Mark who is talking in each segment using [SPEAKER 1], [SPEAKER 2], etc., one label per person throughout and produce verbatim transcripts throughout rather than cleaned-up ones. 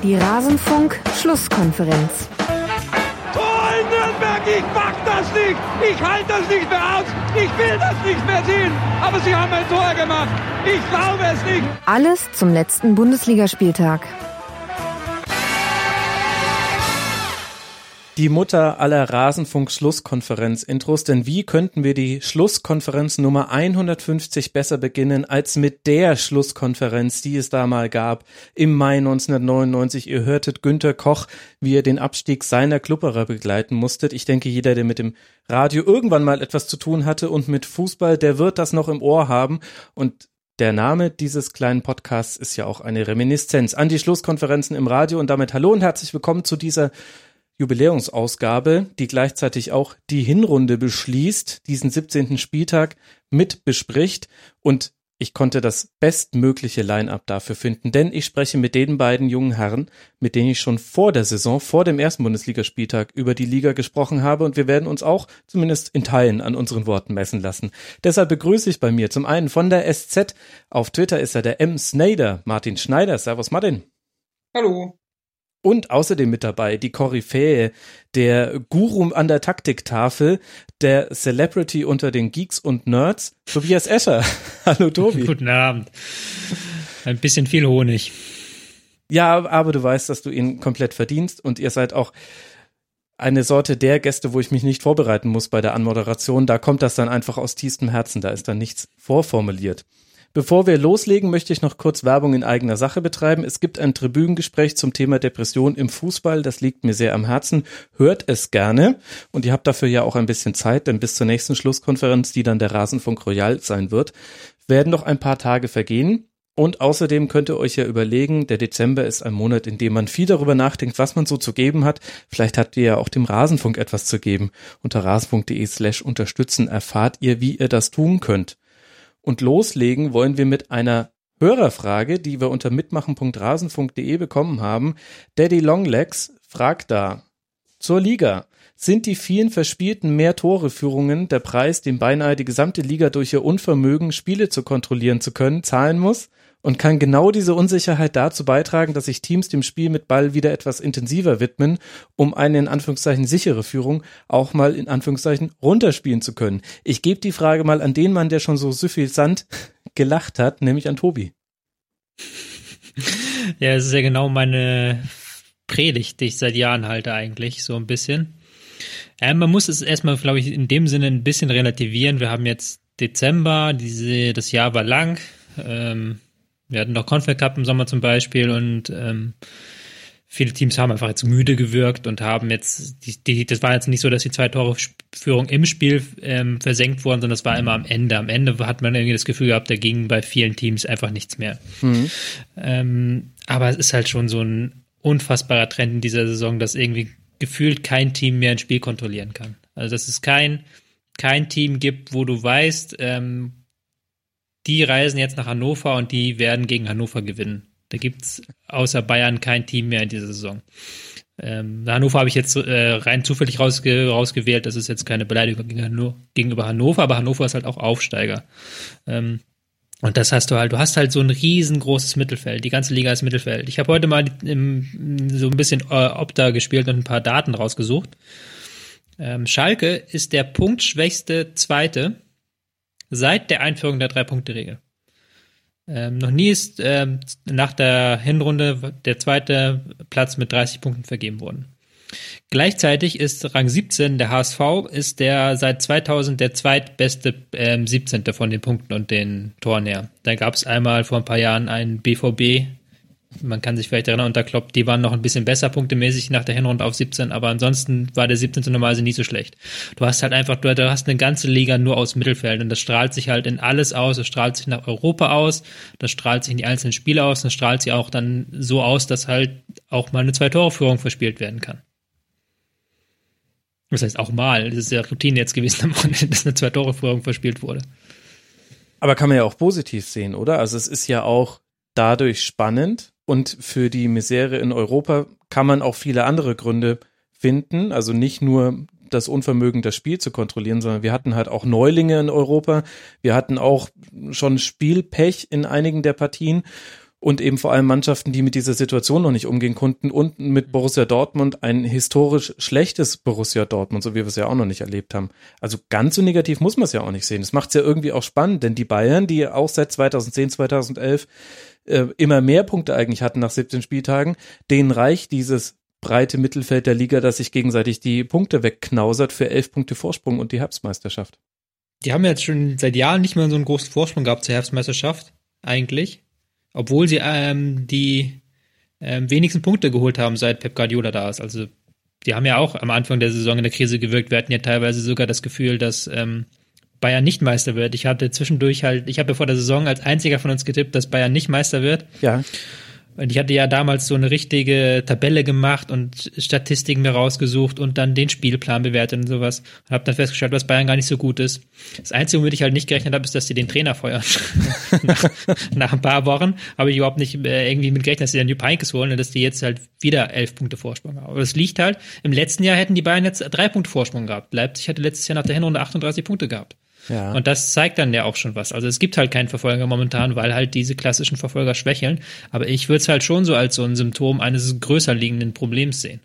[SPEAKER 1] Die Rasenfunk-Schlusskonferenz.
[SPEAKER 2] Tor in Nürnberg, ich pack das nicht, ich halte das nicht mehr aus, ich will das nicht mehr sehen, aber sie haben ein Tor gemacht, ich glaube es nicht.
[SPEAKER 1] Alles zum letzten Bundesligaspieltag.
[SPEAKER 3] Die Mutter aller Rasenfunk-Schlusskonferenz-Intros, denn wie könnten wir die Schlusskonferenz Nummer hundertfünfzig besser beginnen als mit der Schlusskonferenz, die es da mal gab im Mai neunzehnhundertneunundneunzig. Ihr hörtet Günter Koch, wie er den Abstieg seiner Klubberer begleiten musstet. Ich denke, jeder, der mit dem Radio irgendwann mal etwas zu tun hatte und mit Fußball, der wird das noch im Ohr haben. Und der Name dieses kleinen Podcasts ist ja auch eine Reminiszenz an die Schlusskonferenzen im Radio. Und damit hallo und herzlich willkommen zu dieser Jubiläumsausgabe, die gleichzeitig auch die Hinrunde beschließt, diesen siebzehnten Spieltag mit bespricht, und ich konnte das bestmögliche Line-Up dafür finden, denn ich spreche mit den beiden jungen Herren, mit denen ich schon vor der Saison, vor dem ersten Bundesligaspieltag über die Liga gesprochen habe, und wir werden uns auch zumindest in Teilen an unseren Worten messen lassen. Deshalb begrüße ich bei mir zum einen von der S Z, auf Twitter ist er der M. Snyder, Martin Schneider. Servus Martin.
[SPEAKER 4] Hallo.
[SPEAKER 3] Und außerdem mit dabei die Koryphäe, der Guru an der Taktiktafel, der Celebrity unter den Geeks und Nerds, Tobias Escher. Hallo Tobi.
[SPEAKER 5] Guten Abend. Ein bisschen viel Honig.
[SPEAKER 3] Ja, aber du weißt, dass du ihn komplett verdienst, und ihr seid auch eine Sorte der Gäste, wo ich mich nicht vorbereiten muss bei der Anmoderation. Da kommt das dann einfach aus tiefstem Herzen, da ist dann nichts vorformuliert. Bevor wir loslegen, möchte ich noch kurz Werbung in eigener Sache betreiben. Es gibt ein Tribünengespräch zum Thema Depression im Fußball. Das liegt mir sehr am Herzen. Hört es gerne. Und ihr habt dafür ja auch ein bisschen Zeit, denn bis zur nächsten Schlusskonferenz, die dann der Rasenfunk Royal sein wird, werden noch ein paar Tage vergehen. Und außerdem könnt ihr euch ja überlegen, der Dezember ist ein Monat, in dem man viel darüber nachdenkt, was man so zu geben hat. Vielleicht habt ihr ja auch dem Rasenfunk etwas zu geben. Unter rasenfunk.de slash unterstützen erfahrt ihr, wie ihr das tun könnt. Und loslegen wollen wir mit einer Hörerfrage, die wir unter mitmachen punkt rasenfunk punkt de bekommen haben. Daddy Longlegs fragt da: Zur Liga. Sind die vielen verspielten Mehr-Tore-Führungen der Preis, den beinahe die gesamte Liga durch ihr Unvermögen, Spiele zu kontrollieren zu können, zahlen muss? Und kann genau diese Unsicherheit dazu beitragen, dass sich Teams dem Spiel mit Ball wieder etwas intensiver widmen, um eine in Anführungszeichen sichere Führung auch mal in Anführungszeichen runterspielen zu können? Ich gebe die Frage mal an den Mann, der schon so suffisant gelacht hat, nämlich an Tobi.
[SPEAKER 5] Ja, es ist ja genau meine Predigt, die ich seit Jahren halte eigentlich, so ein bisschen. Äh, man muss es erstmal, glaube ich, in dem Sinne ein bisschen relativieren. Wir haben jetzt Dezember, diese, das Jahr war lang, ähm, wir hatten noch Confed Cup im Sommer zum Beispiel, und ähm, viele Teams haben einfach jetzt müde gewirkt und haben jetzt, die, die, das war jetzt nicht so, dass die zwei Tore Führung im Spiel ähm, versenkt wurden, sondern das war immer am Ende. Am Ende hat man irgendwie das Gefühl gehabt, da ging bei vielen Teams einfach nichts mehr. Mhm. Ähm, aber es ist halt schon so ein unfassbarer Trend in dieser Saison, dass irgendwie gefühlt kein Team mehr ein Spiel kontrollieren kann. Also dass es kein, kein Team gibt, wo du weißt, ähm, die reisen jetzt nach Hannover und die werden gegen Hannover gewinnen. Da gibt's außer Bayern kein Team mehr in dieser Saison. Ähm, Hannover habe ich jetzt äh, rein zufällig rausge- rausgewählt. Das ist jetzt keine Beleidigung gegen Hanno- gegenüber Hannover, aber Hannover ist halt auch Aufsteiger. Ähm, und das hast du halt, du hast halt so ein riesengroßes Mittelfeld. Die ganze Liga ist Mittelfeld. Ich habe heute mal im, so ein bisschen äh, Opta gespielt und ein paar Daten rausgesucht. Ähm, Schalke ist der punktschwächste Zweite seit der Einführung der Drei-Punkte-Regel. Ähm, noch nie ist ähm, nach der Hinrunde der zweite Platz mit dreißig Punkten vergeben worden. Gleichzeitig ist Rang siebzehn, der H S V, ist der seit zweitausend der zweitbeste ähm, siebzehnte von den Punkten und den Toren her. Da gab es einmal vor ein paar Jahren einen B V B, man kann sich vielleicht erinnern, unter Klopp, die waren noch ein bisschen besser punktemäßig nach der Hinrunde auf siebzehn, aber ansonsten war der siebzehnte normalerweise nie so schlecht. Du hast halt einfach, du, du hast eine ganze Liga nur aus Mittelfeld, und das strahlt sich halt in alles aus, das strahlt sich nach Europa aus, das strahlt sich in die einzelnen Spiele aus, das strahlt sich auch dann so aus, dass halt auch mal eine Zwei-Tore-Führung verspielt werden kann. Das heißt auch mal, das ist ja Routine jetzt gewesen, dass eine Zwei-Tore-Führung verspielt wurde.
[SPEAKER 3] Aber kann man ja auch positiv sehen, oder? Also es ist ja auch dadurch spannend, und für die Misere in Europa kann man auch viele andere Gründe finden. Also nicht nur das Unvermögen, das Spiel zu kontrollieren, sondern wir hatten halt auch Neulinge in Europa. Wir hatten auch schon Spielpech in einigen der Partien. und eben vor allem Mannschaften, die mit dieser Situation noch nicht umgehen konnten und mit Borussia Dortmund ein historisch schlechtes Borussia Dortmund, so wie wir es ja auch noch nicht erlebt haben. Also ganz so negativ muss man es ja auch nicht sehen. Das macht es ja irgendwie auch spannend, denn die Bayern, die auch seit zweitausendzehn, zweitausendelf äh, immer mehr Punkte eigentlich hatten nach siebzehn Spieltagen, denen reicht dieses breite Mittelfeld der Liga, dass sich gegenseitig die Punkte wegknausert für elf Punkte Vorsprung und die Herbstmeisterschaft.
[SPEAKER 5] Die haben jetzt schon seit Jahren nicht mehr so einen großen Vorsprung gehabt zur Herbstmeisterschaft, eigentlich. Obwohl sie ähm, die ähm, wenigsten Punkte geholt haben, seit Pep Guardiola da ist. Also die haben ja auch am Anfang der Saison in der Krise gewirkt. Wir hatten ja teilweise sogar das Gefühl, dass ähm, Bayern nicht Meister wird. Ich hatte zwischendurch halt, ich habe ja vor der Saison als einziger von uns getippt, dass Bayern nicht Meister wird.
[SPEAKER 3] Ja.
[SPEAKER 5] Und ich hatte ja damals so eine richtige Tabelle gemacht und Statistiken mir rausgesucht und dann den Spielplan bewertet und sowas. Und habe dann festgestellt, dass Bayern gar nicht so gut ist. Das Einzige, womit ich halt nicht gerechnet habe, ist, dass sie den Trainer feuern. nach, nach ein paar Wochen habe ich überhaupt nicht äh, irgendwie mit gerechnet, dass sie dann Jupp Heynckes holen und dass die jetzt halt wieder elf Punkte Vorsprung haben. Aber das liegt halt, im letzten Jahr hätten die Bayern jetzt drei Punkte Vorsprung gehabt. Leipzig hatte letztes Jahr nach der Hinrunde achtunddreißig Punkte gehabt. Ja. Und das zeigt dann ja auch schon was. Also es gibt halt keinen Verfolger momentan, weil halt diese klassischen Verfolger schwächeln. Aber ich würde es halt schon so als so ein Symptom eines größer liegenden Problems sehen.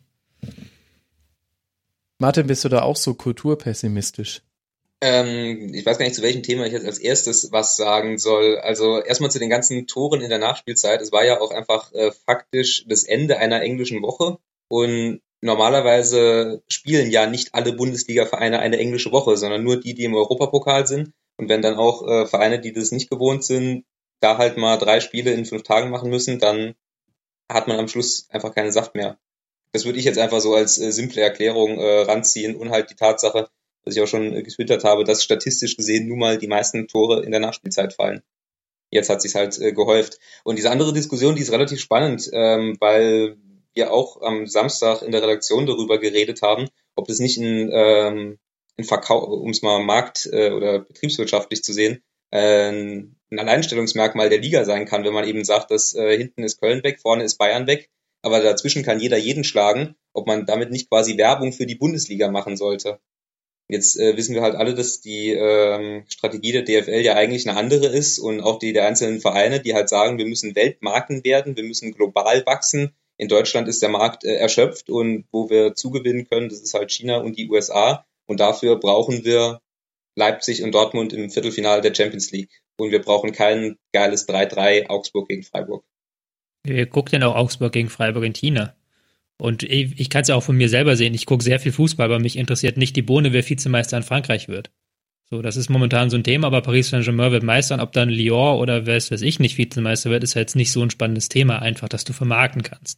[SPEAKER 3] Martin, bist du da auch so kulturpessimistisch?
[SPEAKER 4] Ähm, ich weiß gar nicht, zu welchem Thema ich jetzt als erstes was sagen soll. Also erstmal zu den ganzen Toren in der Nachspielzeit. Es war ja auch einfach äh, faktisch das Ende einer englischen Woche. Und normalerweise spielen ja nicht alle Bundesliga-Vereine eine englische Woche, sondern nur die, die im Europapokal sind. Und wenn dann auch äh, Vereine, die das nicht gewohnt sind, da halt mal drei Spiele in fünf Tagen machen müssen, dann hat man am Schluss einfach keinen Saft mehr. Das würde ich jetzt einfach so als äh, simple Erklärung äh, ranziehen und halt die Tatsache, dass ich auch schon äh, getwittert habe, dass statistisch gesehen nun mal die meisten Tore in der Nachspielzeit fallen. Jetzt hat sich's halt äh, gehäuft. Und diese andere Diskussion, die ist relativ spannend, ähm, weil wir auch am Samstag in der Redaktion darüber geredet haben, ob das nicht ein, ähm, ein Verkauf, um es mal markt- äh, oder betriebswirtschaftlich zu sehen, äh, ein Alleinstellungsmerkmal der Liga sein kann, wenn man eben sagt, dass äh, hinten ist Köln weg, vorne ist Bayern weg, aber dazwischen kann jeder jeden schlagen, ob man damit nicht quasi Werbung für die Bundesliga machen sollte. Jetzt äh, wissen wir halt alle, dass die ähm, Strategie der D F L ja eigentlich eine andere ist und auch die der einzelnen Vereine, die halt sagen, wir müssen Weltmarken werden, wir müssen global wachsen. In Deutschland ist der Markt äh, erschöpft und wo wir zugewinnen können, das ist halt China und die U S A. Und dafür brauchen wir Leipzig und Dortmund im Viertelfinale der Champions League. Und wir brauchen kein geiles drei drei Augsburg gegen Freiburg.
[SPEAKER 5] Wer guckt denn auch Augsburg gegen Freiburg in China? Und ich, ich kann es ja auch von mir selber sehen. Ich gucke sehr viel Fußball, aber mich interessiert nicht die Bohne, wer Vizemeister in Frankreich wird. So, das ist momentan so ein Thema, aber Paris Saint-Germain wird Meister und ob dann Lyon oder wer weiß ich nicht Vizemeister wird, ist ja jetzt nicht so ein spannendes Thema einfach, dass du vermarkten kannst.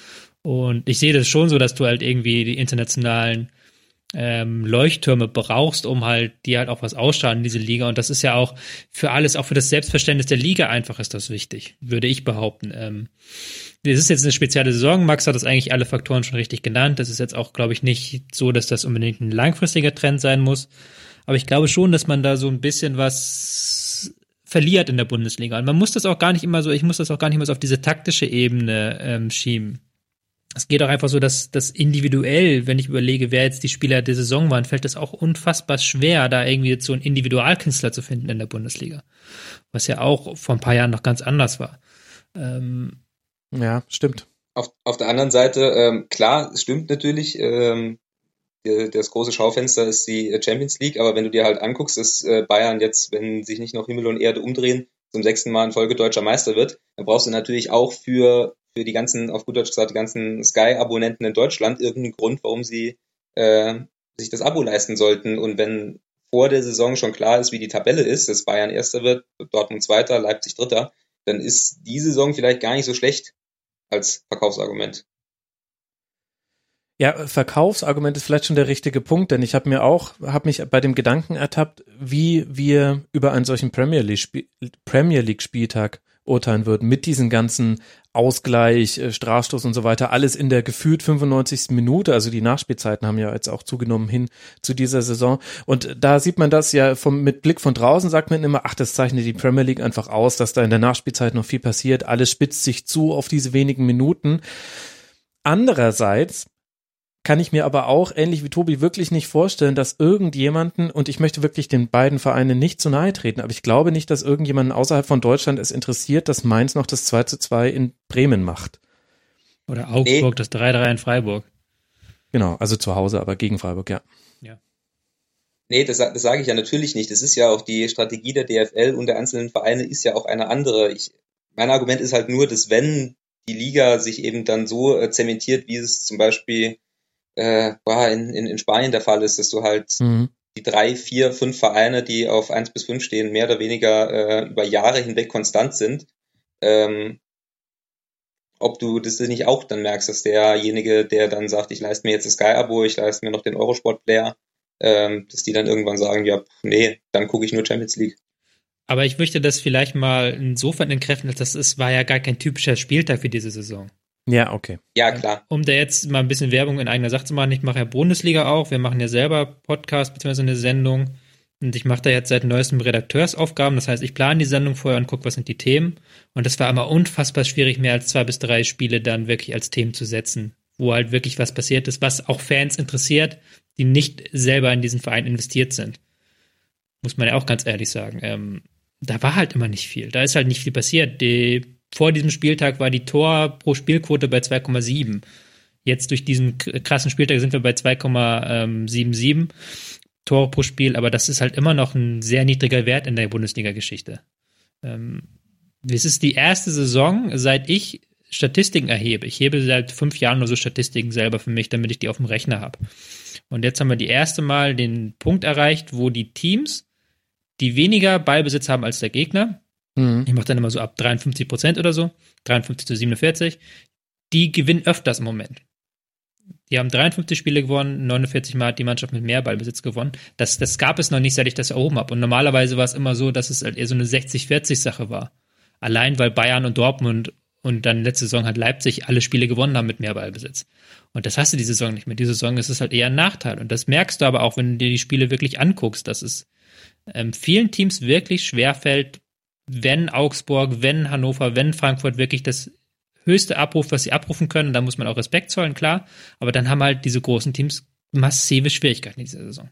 [SPEAKER 5] Und ich sehe das schon so, dass du halt irgendwie die internationalen ähm, Leuchttürme brauchst, um halt, die halt auch was ausstrahlen in diese Liga. Und das ist ja auch für alles, auch für das Selbstverständnis der Liga einfach ist das wichtig, würde ich behaupten. Ähm, das ist jetzt eine spezielle Saison. Max hat das eigentlich alle Faktoren schon richtig genannt. Das ist jetzt auch, glaube ich, nicht so, dass das unbedingt ein langfristiger Trend sein muss. Aber ich glaube schon, dass man da so ein bisschen was verliert in der Bundesliga. Und man muss das auch gar nicht immer so, ich muss das auch gar nicht immer so auf diese taktische Ebene ähm, schieben. Es geht auch einfach so, dass das individuell, wenn ich überlege, wer jetzt die Spieler der Saison waren, fällt es auch unfassbar schwer, da irgendwie jetzt so einen Individualkünstler zu finden in der Bundesliga. Was ja auch vor ein paar Jahren noch ganz anders war. Ähm,
[SPEAKER 3] ja, stimmt.
[SPEAKER 4] Auf, auf der anderen Seite, ähm, klar, es stimmt natürlich, ähm, der, das große Schaufenster ist die Champions League, aber wenn du dir halt anguckst, dass äh, Bayern jetzt, wenn sich nicht noch Himmel und Erde umdrehen, zum sechsten Mal in Folge deutscher Meister wird, dann brauchst du natürlich auch für für die ganzen, auf gut Deutsch gesagt, die ganzen Sky-Abonnenten in Deutschland irgendeinen Grund, warum sie äh, sich das Abo leisten sollten. Und wenn vor der Saison schon klar ist, wie die Tabelle ist, dass Bayern Erster wird, Dortmund Zweiter, Leipzig Dritter, dann ist die Saison vielleicht gar nicht so schlecht als Verkaufsargument.
[SPEAKER 3] Ja, Verkaufsargument ist vielleicht schon der richtige Punkt, denn ich habe mir auch, habe mich bei dem Gedanken ertappt, wie wir über einen solchen Premier League, Premier League Spieltag urteilen würden, mit diesen ganzen Ausgleich, Strafstoß und so weiter, alles in der gefühlt fünfundneunzigsten Minute, also die Nachspielzeiten haben ja jetzt auch zugenommen hin zu dieser Saison und da sieht man das ja vom, mit Blick von draußen sagt man immer, ach, das zeichnet die Premier League einfach aus, dass da in der Nachspielzeit noch viel passiert, alles spitzt sich zu auf diese wenigen Minuten. Andererseits kann ich mir aber auch, ähnlich wie Tobi, wirklich nicht vorstellen, dass irgendjemanden, und ich möchte wirklich den beiden Vereinen nicht zu nahe treten, aber ich glaube nicht, dass irgendjemanden außerhalb von Deutschland es interessiert, dass Mainz noch das zwei zu zwei in Bremen macht.
[SPEAKER 5] Oder Augsburg,
[SPEAKER 4] Nee.
[SPEAKER 5] das drei drei in Freiburg.
[SPEAKER 3] Genau, also zu Hause, aber gegen Freiburg, ja.
[SPEAKER 5] Ja.
[SPEAKER 4] Nee, das, das sage ich ja natürlich nicht. Das ist ja auch die Strategie der D F L und der einzelnen Vereine ist ja auch eine andere. Ich, mein Argument ist halt nur, dass wenn die Liga sich eben dann so äh, zementiert, wie es zum Beispiel äh, boah, in, in, in Spanien der Fall ist, dass du halt
[SPEAKER 3] Mhm.
[SPEAKER 4] die drei, vier, fünf Vereine, die auf eins bis fünf stehen, mehr oder weniger äh, über Jahre hinweg konstant sind, ähm, ob du das nicht auch dann merkst, dass derjenige, der dann sagt, ich leiste mir jetzt das Sky-Abo, ich leiste mir noch den Eurosport-Player, ähm, dass die dann irgendwann sagen, ja, nee, dann gucke ich nur Champions League.
[SPEAKER 5] Aber ich möchte das vielleicht mal insofern entkräften, dass das ist, war ja gar kein typischer Spieltag für diese Saison.
[SPEAKER 3] Ja, okay.
[SPEAKER 4] Ja, klar.
[SPEAKER 5] Um da jetzt mal ein bisschen Werbung in eigener Sache zu machen, ich mache ja Bundesliga auch, wir machen ja selber Podcast bzw. eine Sendung und ich mache da jetzt seit neuestem Redakteursaufgaben, das heißt, ich plane die Sendung vorher und gucke, was sind die Themen und das war immer unfassbar schwierig, mehr als zwei bis drei Spiele dann wirklich als Themen zu setzen, wo halt wirklich was passiert ist, was auch Fans interessiert, die nicht selber in diesen Verein investiert sind. Muss man ja auch ganz ehrlich sagen. Ähm, da war halt immer nicht viel, da ist halt nicht viel passiert. Die Vor diesem Spieltag war die Tor pro Spielquote bei zwei Komma sieben. Jetzt durch diesen krassen Spieltag sind wir bei zwei Komma siebenundsiebzig Tore pro Spiel, aber das ist halt immer noch ein sehr niedriger Wert in der Bundesliga-Geschichte. Ähm, es ist die erste Saison, seit ich Statistiken erhebe. Ich hebe seit fünf Jahren nur so Statistiken selber für mich, damit ich die auf dem Rechner habe. Und jetzt haben wir die erste Mal den Punkt erreicht, wo die Teams, die weniger Ballbesitz haben als der Gegner,
[SPEAKER 3] Mhm.
[SPEAKER 5] ich mache dann immer so ab dreiundfünfzig Prozent oder so, dreiundfünfzig zu siebenundvierzig, die gewinnen öfters im Moment. Die haben dreiundfünfzig Spiele gewonnen, neunundvierzig Mal hat die Mannschaft mit mehr Ballbesitz gewonnen. Das, das gab es noch nicht, seit ich das erhoben habe. Und normalerweise war es immer so, dass es halt eher so eine sechzig vierzig Sache war. Allein weil Bayern und Dortmund und dann letzte Saison hat Leipzig alle Spiele gewonnen haben mit mehr Ballbesitz. Und das hast du die Saison nicht mehr. Die Saison ist es halt eher ein Nachteil. Und das merkst du aber auch, wenn du dir die Spiele wirklich anguckst, dass es ähm, vielen Teams wirklich schwerfällt, wenn Augsburg, wenn Hannover, wenn Frankfurt wirklich das höchste abruft, was sie abrufen können, da muss man auch Respekt zollen, klar, aber dann haben halt diese großen Teams massive Schwierigkeiten in dieser Saison.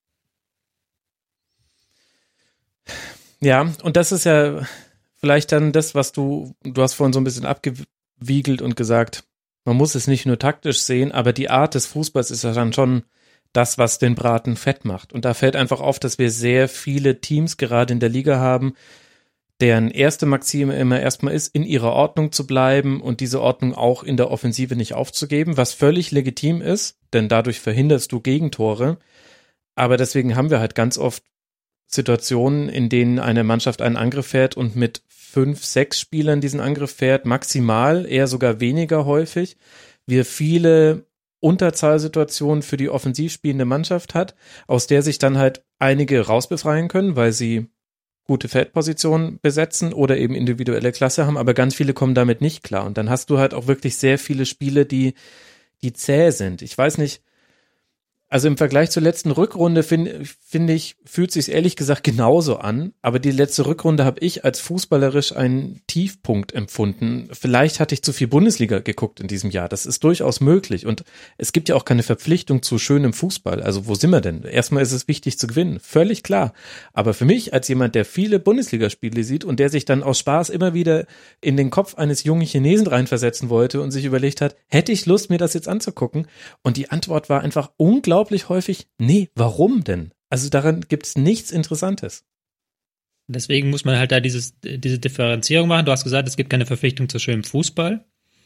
[SPEAKER 3] Ja, und das ist ja vielleicht dann das, was du, du hast vorhin so ein bisschen abgewiegelt und gesagt, man muss es nicht nur taktisch sehen, aber die Art des Fußballs ist ja dann schon das, was den Braten fett macht. Und da fällt einfach auf, dass wir sehr viele Teams gerade in der Liga haben, deren erste Maxime immer erstmal ist, in ihrer Ordnung zu bleiben und diese Ordnung auch in der Offensive nicht aufzugeben, was völlig legitim ist, denn dadurch verhinderst du Gegentore. Aber deswegen haben wir halt ganz oft Situationen, in denen eine Mannschaft einen Angriff fährt und mit fünf, sechs Spielern diesen Angriff fährt, maximal, eher sogar weniger häufig. Wir viele Unterzahlsituationen für die offensiv spielende Mannschaft hat, aus der sich dann halt einige rausbefreien können, weil sie gute Feldpositionen besetzen oder eben individuelle Klasse haben, aber ganz viele kommen damit nicht klar. Und dann hast du halt auch wirklich sehr viele Spiele, die, die zäh sind. Ich weiß nicht, also im Vergleich zur letzten Rückrunde finde find ich, fühlt sich ehrlich gesagt genauso an, aber die letzte Rückrunde habe ich als fußballerisch einen Tiefpunkt empfunden. Vielleicht hatte ich zu viel Bundesliga geguckt in diesem Jahr, das ist durchaus möglich und es gibt ja auch keine Verpflichtung zu schönem Fußball, also wo sind wir denn? Erstmal ist es wichtig zu gewinnen, völlig klar, aber für mich als jemand, der viele Bundesligaspiele sieht und der sich dann aus Spaß immer wieder in den Kopf eines jungen Chinesen reinversetzen wollte und sich überlegt hat, hätte ich Lust, mir das jetzt anzugucken? Und die Antwort war einfach unglaublich häufig, nee, warum denn? Also daran gibt es nichts Interessantes.
[SPEAKER 5] Deswegen muss man halt da dieses, diese Differenzierung machen. Du hast gesagt, es gibt keine Verpflichtung zu schönem Fußball.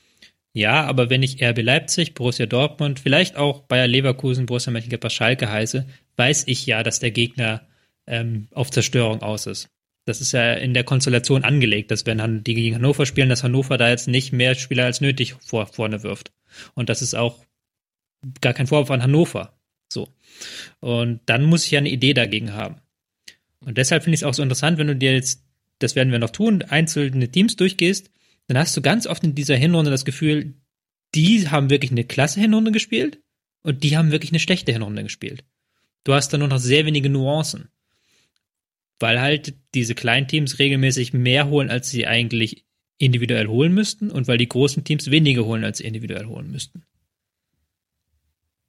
[SPEAKER 5] Ja, aber wenn ich R B Leipzig, Borussia Dortmund, vielleicht auch Bayer Leverkusen, Borussia Mönchengladbach, Schalke heiße, weiß ich ja, dass der Gegner ähm, auf Zerstörung aus ist. Das ist ja in der Konstellation angelegt, dass wenn die gegen Hannover spielen, dass Hannover da jetzt nicht mehr Spieler als nötig vor, vorne wirft. Und das ist auch gar kein Vorwurf an Hannover. So. Und dann muss ich ja eine Idee dagegen haben. Und deshalb finde ich es auch so interessant, wenn du dir jetzt, das werden wir noch tun, einzelne Teams durchgehst, dann hast du ganz oft in dieser Hinrunde das Gefühl, die haben wirklich eine klasse Hinrunde gespielt und die haben wirklich eine schlechte Hinrunde gespielt. Du hast da nur noch sehr wenige Nuancen. Weil halt diese kleinen Teams regelmäßig mehr holen, als sie eigentlich individuell holen müssten und weil die großen Teams weniger holen, als sie individuell holen müssten.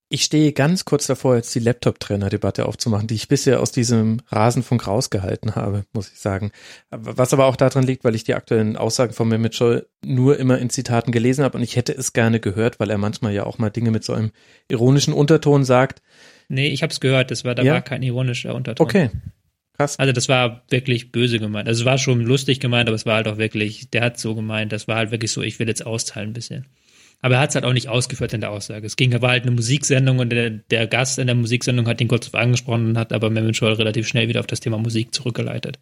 [SPEAKER 3] Ich stehe ganz kurz davor, jetzt die Laptop-Trainer-Debatte aufzumachen, die ich bisher aus diesem Rasenfunk rausgehalten habe, muss ich sagen. Was aber auch daran liegt, weil ich die aktuellen Aussagen von Mehmet Scholl nur immer in Zitaten gelesen habe und ich hätte es gerne gehört, weil er manchmal ja auch mal Dinge mit so einem ironischen Unterton sagt.
[SPEAKER 5] Nee, ich habe es gehört, das war, da ja? war kein ironischer Unterton.
[SPEAKER 3] Okay, krass.
[SPEAKER 5] Also das war wirklich böse gemeint. Also es war schon lustig gemeint, aber es war halt auch wirklich, der hat so gemeint, das war halt wirklich so, ich will jetzt austeilen ein bisschen. Aber er hat es halt auch nicht ausgeführt in der Aussage. Es ging, war halt eine Musiksendung und der, der Gast in der Musiksendung hat ihn kurz drauf angesprochen und hat aber Mehmet Scholl relativ schnell wieder auf das Thema Musik zurückgeleitet.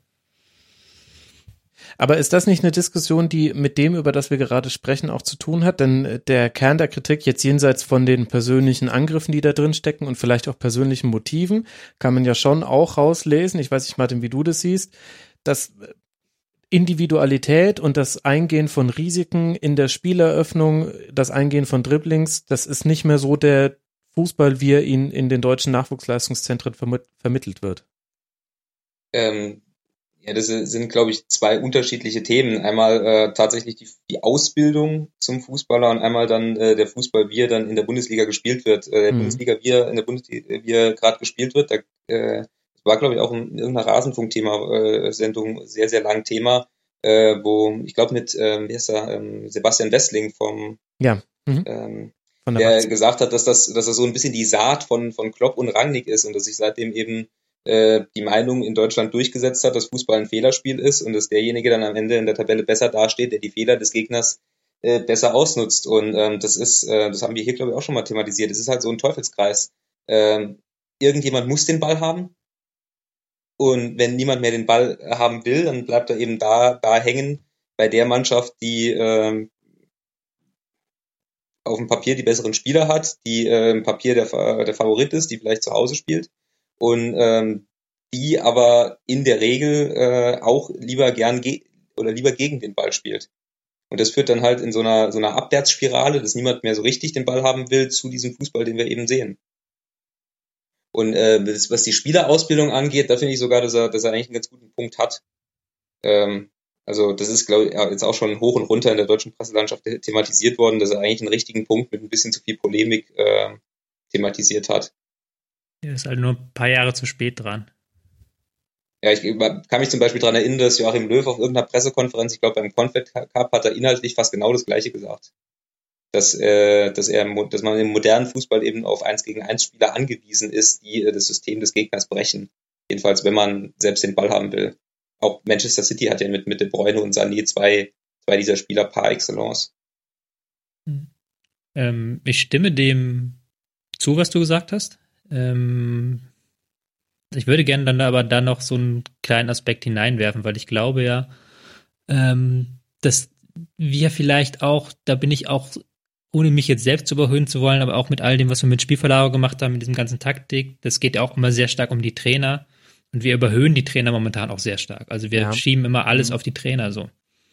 [SPEAKER 3] Aber ist das nicht eine Diskussion, die mit dem, über das wir gerade sprechen, auch zu tun hat? Denn der Kern der Kritik, jetzt jenseits von den persönlichen Angriffen, die da drin stecken und vielleicht auch persönlichen Motiven, kann man ja schon auch rauslesen, ich weiß nicht, Martin, wie du das siehst, dass Individualität und das Eingehen von Risiken in der Spieleröffnung, das Eingehen von Dribblings, das ist nicht mehr so der Fußball, wie er ihn in den deutschen Nachwuchsleistungszentren verm- vermittelt wird.
[SPEAKER 4] Ähm, ja, das sind, glaube ich, zwei unterschiedliche Themen. Einmal äh, tatsächlich die, die Ausbildung zum Fußballer und einmal dann äh, der Fußball, wie er dann in der Bundesliga gespielt wird. Äh, der mhm. Bundesliga, wie er in der Bundesliga, wie er gerade gespielt wird, da äh, war, glaube ich, auch in irgendeiner Rasenfunk-Thema-Sendung äh, sehr, sehr lang Thema, äh, wo, ich glaube, mit, ähm, wie heißt er, ähm, Sebastian Wessling vom,
[SPEAKER 3] ja. mhm.
[SPEAKER 4] ähm,
[SPEAKER 3] von der
[SPEAKER 4] der
[SPEAKER 3] Matze.
[SPEAKER 4] gesagt hat, dass das, dass das so ein bisschen die Saat von, von Klopp und Rangnick ist und dass sich seitdem eben äh, die Meinung in Deutschland durchgesetzt hat, dass Fußball ein Fehlerspiel ist und dass derjenige dann am Ende in der Tabelle besser dasteht, der die Fehler des Gegners äh, besser ausnutzt. Und ähm, das ist, äh, das haben wir hier, glaube ich, auch schon mal thematisiert. Es ist halt so ein Teufelskreis. Ähm, irgendjemand muss den Ball haben. Und wenn niemand mehr den Ball haben will, dann bleibt er eben da, da hängen bei der Mannschaft, die ähm, auf dem Papier die besseren Spieler hat, die äh, im Papier der, der Favorit ist, die vielleicht zu Hause spielt und ähm, die aber in der Regel äh, auch lieber gern ge- oder lieber gegen den Ball spielt. Und das führt dann halt in so einer so einer Abwärtsspirale, dass niemand mehr so richtig den Ball haben will, zu diesem Fußball, den wir eben sehen. Und äh, was die Spielerausbildung angeht, da finde ich sogar, dass er, dass er eigentlich einen ganz guten Punkt hat. Ähm, also das ist, glaube ich, jetzt auch schon hoch und runter in der deutschen Presselandschaft thematisiert worden, dass er eigentlich einen richtigen Punkt mit ein bisschen zu viel Polemik äh, thematisiert hat.
[SPEAKER 5] Er ist halt nur ein paar Jahre zu spät dran.
[SPEAKER 4] Ja, ich kann mich zum Beispiel daran erinnern, dass Joachim Löw auf irgendeiner Pressekonferenz, ich glaube beim Confed Cup, hat er inhaltlich fast genau das Gleiche gesagt. Dass, äh, dass, er, dass man im modernen Fußball eben auf eins gegen eins Spieler angewiesen ist, die äh, das System des Gegners brechen. Jedenfalls, wenn man selbst den Ball haben will. Auch Manchester City hat ja mit, mit De Bruyne und Sané zwei, zwei dieser Spieler par excellence.
[SPEAKER 5] Hm. Ähm, ich stimme dem zu, was du gesagt hast. Ähm, ich würde gerne dann aber da noch so einen kleinen Aspekt hineinwerfen, weil ich glaube ja, ähm, dass wir vielleicht auch, da bin ich auch, ohne mich jetzt selbst zu überhöhen zu wollen, aber auch mit all dem, was wir mit Spielverlagerung gemacht haben, mit diesem ganzen Taktik, das geht ja auch immer sehr stark um die Trainer und wir überhöhen die Trainer momentan auch sehr stark. Also wir ja. schieben immer alles mhm. auf die Trainer so.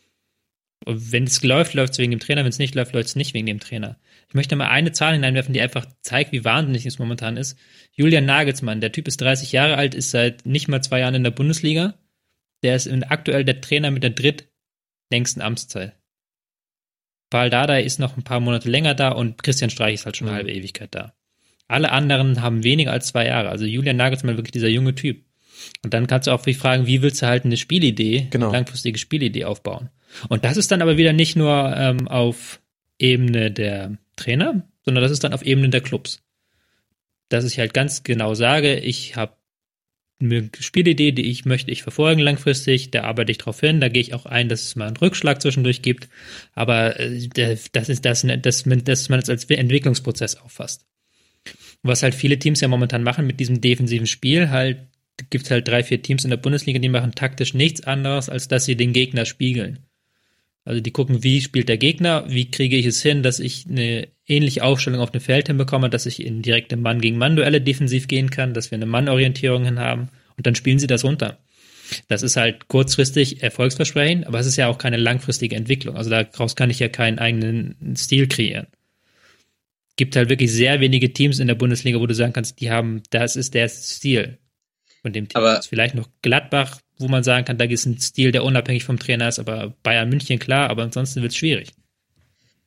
[SPEAKER 5] Und wenn es läuft, läuft es wegen dem Trainer, wenn es nicht läuft, läuft es nicht wegen dem Trainer. Ich möchte mal eine Zahl hineinwerfen, die einfach zeigt, wie wahnsinnig es momentan ist. Julian Nagelsmann, der Typ ist dreißig Jahre alt, ist seit nicht mal zwei Jahren in der Bundesliga. Der ist aktuell der Trainer mit der drittlängsten Amtszeit. Paul Dardai ist noch ein paar Monate länger da und Christian Streich ist halt schon eine halbe Ewigkeit da. Alle anderen haben weniger als zwei Jahre. Also Julian Nagelsmann wirklich dieser junge Typ. Und dann kannst du auch fragen, wie willst du halt eine Spielidee, genau. eine langfristige Spielidee aufbauen? Und das ist dann aber wieder nicht nur ähm, auf Ebene der Trainer, sondern das ist dann auf Ebene der Clubs. Dass ich halt ganz genau sage, ich habe eine Spielidee, die ich möchte ich verfolgen langfristig, da arbeite ich drauf hin, da gehe ich auch ein, dass es mal einen Rückschlag zwischendurch gibt, aber äh, das ist das, dass man das als Entwicklungsprozess auffasst. Was halt viele Teams ja momentan machen mit diesem defensiven Spiel, halt gibt es halt drei, vier Teams in der Bundesliga, die machen taktisch nichts anderes, als dass sie den Gegner spiegeln. Also die gucken, wie spielt der Gegner, wie kriege ich es hin, dass ich eine ähnliche Aufstellung auf dem Feld hinbekomme, dass ich in direkte Mann-gegen-Mann-Duelle defensiv gehen kann, dass wir eine Mannorientierung hin haben und dann spielen sie das runter. Das ist halt kurzfristig Erfolgsversprechen, aber es ist ja auch keine langfristige Entwicklung. Also daraus kann ich ja keinen eigenen Stil kreieren. Gibt halt wirklich sehr wenige Teams in der Bundesliga, wo du sagen kannst, die haben, das ist der Stil von dem Team. Aber das ist vielleicht noch Gladbach, wo man sagen kann, da ist ein Stil, der unabhängig vom Trainer ist, aber Bayern München klar, aber ansonsten wird es schwierig.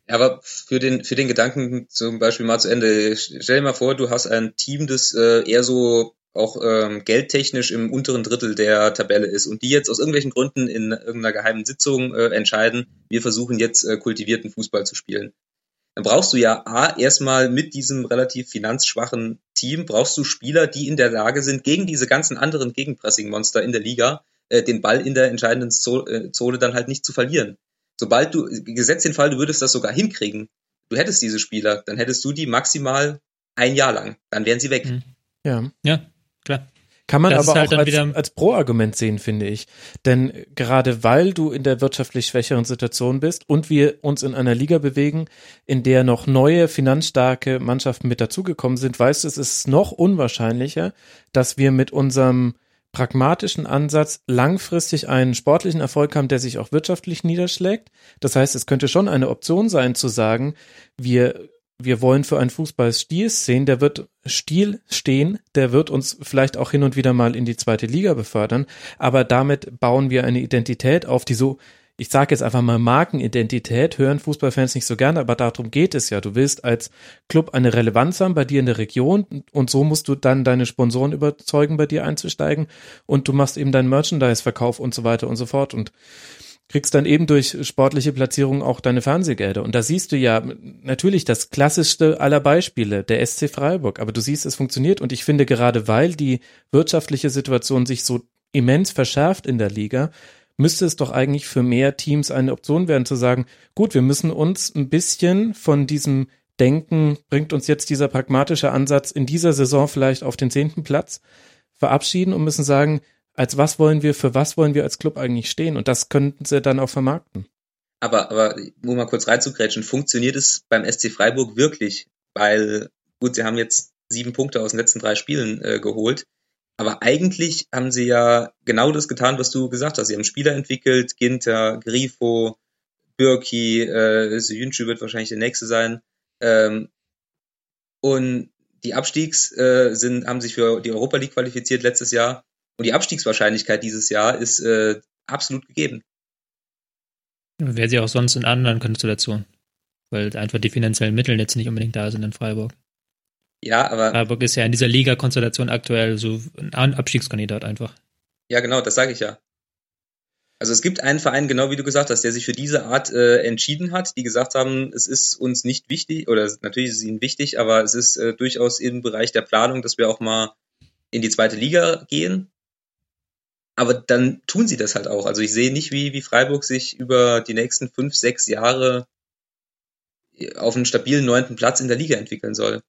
[SPEAKER 4] Aber für den für den Gedanken zum Beispiel mal zu Ende, stell dir mal vor, du hast ein Team, das äh, eher so auch ähm, geldtechnisch im unteren Drittel der Tabelle ist und die jetzt aus irgendwelchen Gründen in irgendeiner geheimen Sitzung äh, entscheiden, wir versuchen jetzt äh, kultivierten Fußball zu spielen. Dann brauchst du ja A, erstmal mit diesem relativ finanzschwachen Team, brauchst du Spieler, die in der Lage sind, gegen diese ganzen anderen Gegenpressing-Monster in der Liga äh, den Ball in der entscheidenden Zone dann halt nicht zu verlieren. Sobald du, gesetzt den Fall, du würdest das sogar hinkriegen, du hättest diese Spieler, dann hättest du die maximal ein Jahr lang, dann wären sie weg.
[SPEAKER 3] Ja.
[SPEAKER 5] Ja, klar.
[SPEAKER 3] Kann man
[SPEAKER 5] Das
[SPEAKER 3] aber
[SPEAKER 5] ist halt
[SPEAKER 3] auch
[SPEAKER 5] dann
[SPEAKER 3] als,
[SPEAKER 5] wieder-
[SPEAKER 3] als Pro-Argument sehen, finde ich. Denn gerade weil du in der wirtschaftlich schwächeren Situation bist und wir uns in einer Liga bewegen, in der noch neue, finanzstarke Mannschaften mit dazugekommen sind, weißt du, es ist noch unwahrscheinlicher, dass wir mit unserem pragmatischen Ansatz langfristig einen sportlichen Erfolg haben, der sich auch wirtschaftlich niederschlägt. Das heißt, es könnte schon eine Option sein, zu sagen, wir wir wollen für einen Fußball Stil sehen, der wird Stil stehen, der wird uns vielleicht auch hin und wieder mal in die zweite Liga befördern, aber damit bauen wir eine Identität auf, die so, ich sage jetzt einfach mal Markenidentität, hören Fußballfans nicht so gerne, aber darum geht es ja. Du willst als Club eine Relevanz haben bei dir in der Region und so musst du dann deine Sponsoren überzeugen, bei dir einzusteigen und du machst eben deinen Merchandise-Verkauf und so weiter und so fort und kriegst dann eben durch sportliche Platzierung auch deine Fernsehgelder. Und da siehst du ja natürlich das klassischste aller Beispiele, der S C Freiburg. Aber du siehst, es funktioniert. Und ich finde, gerade weil die wirtschaftliche Situation sich so immens verschärft in der Liga, müsste es doch eigentlich für mehr Teams eine Option werden, zu sagen, gut, wir müssen uns ein bisschen von diesem Denken, bringt uns jetzt dieser pragmatische Ansatz in dieser Saison vielleicht auf den zehnten Platz, verabschieden und müssen sagen, als was wollen wir, für was wollen wir als Club eigentlich stehen? Und das könnten sie dann auch vermarkten.
[SPEAKER 4] Aber, aber, um mal kurz reinzugrätschen, funktioniert es beim S C Freiburg wirklich? Weil, gut, sie haben jetzt sieben Punkte aus den letzten drei Spielen äh, geholt, aber eigentlich haben sie ja genau das getan, was du gesagt hast. Sie haben Spieler entwickelt, Ginter, Grifo, Bürki, äh, Söyüncü wird wahrscheinlich der nächste sein. Ähm, und die Abstiegs äh, sind, haben sich für die Europa League qualifiziert letztes Jahr. Und die Abstiegswahrscheinlichkeit dieses Jahr ist äh, absolut gegeben.
[SPEAKER 5] Wäre sie auch sonst in anderen Konstellationen. Weil einfach die finanziellen Mittel jetzt nicht unbedingt da sind in Freiburg.
[SPEAKER 4] Ja, aber...
[SPEAKER 5] Freiburg ist ja in dieser Liga-Konstellation aktuell so ein Abstiegskandidat einfach.
[SPEAKER 4] Ja, genau, das sage ich ja. Also es gibt einen Verein, genau wie du gesagt hast, der sich für diese Art äh, entschieden hat, die gesagt haben, es ist uns nicht wichtig, oder natürlich ist es ihnen wichtig, aber es ist äh, durchaus im Bereich der Planung, dass wir auch mal in die zweite Liga gehen. Aber dann tun sie das halt auch. Also ich sehe nicht, wie, wie Freiburg sich über die nächsten fünf, sechs Jahre auf einen stabilen neunten Platz in der Liga entwickeln soll.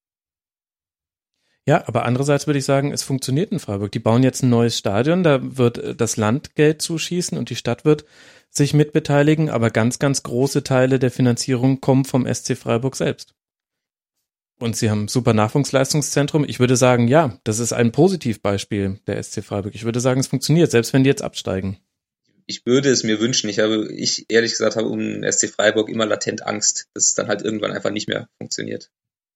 [SPEAKER 3] Ja, aber andererseits würde ich sagen, es funktioniert in Freiburg. Die bauen jetzt ein neues Stadion, da wird das Land Geld zuschießen und die Stadt wird sich mitbeteiligen, aber ganz, ganz große Teile der Finanzierung kommen vom S C Freiburg selbst. Und sie haben ein super Nachwuchsleistungszentrum. Ich würde sagen, ja, das ist ein Positivbeispiel der S C Freiburg. Ich würde sagen, es funktioniert, selbst wenn die jetzt absteigen.
[SPEAKER 4] Ich würde es mir wünschen. Ich habe, ich ehrlich gesagt, habe um den S C Freiburg immer latent Angst, dass es dann halt irgendwann einfach nicht mehr funktioniert.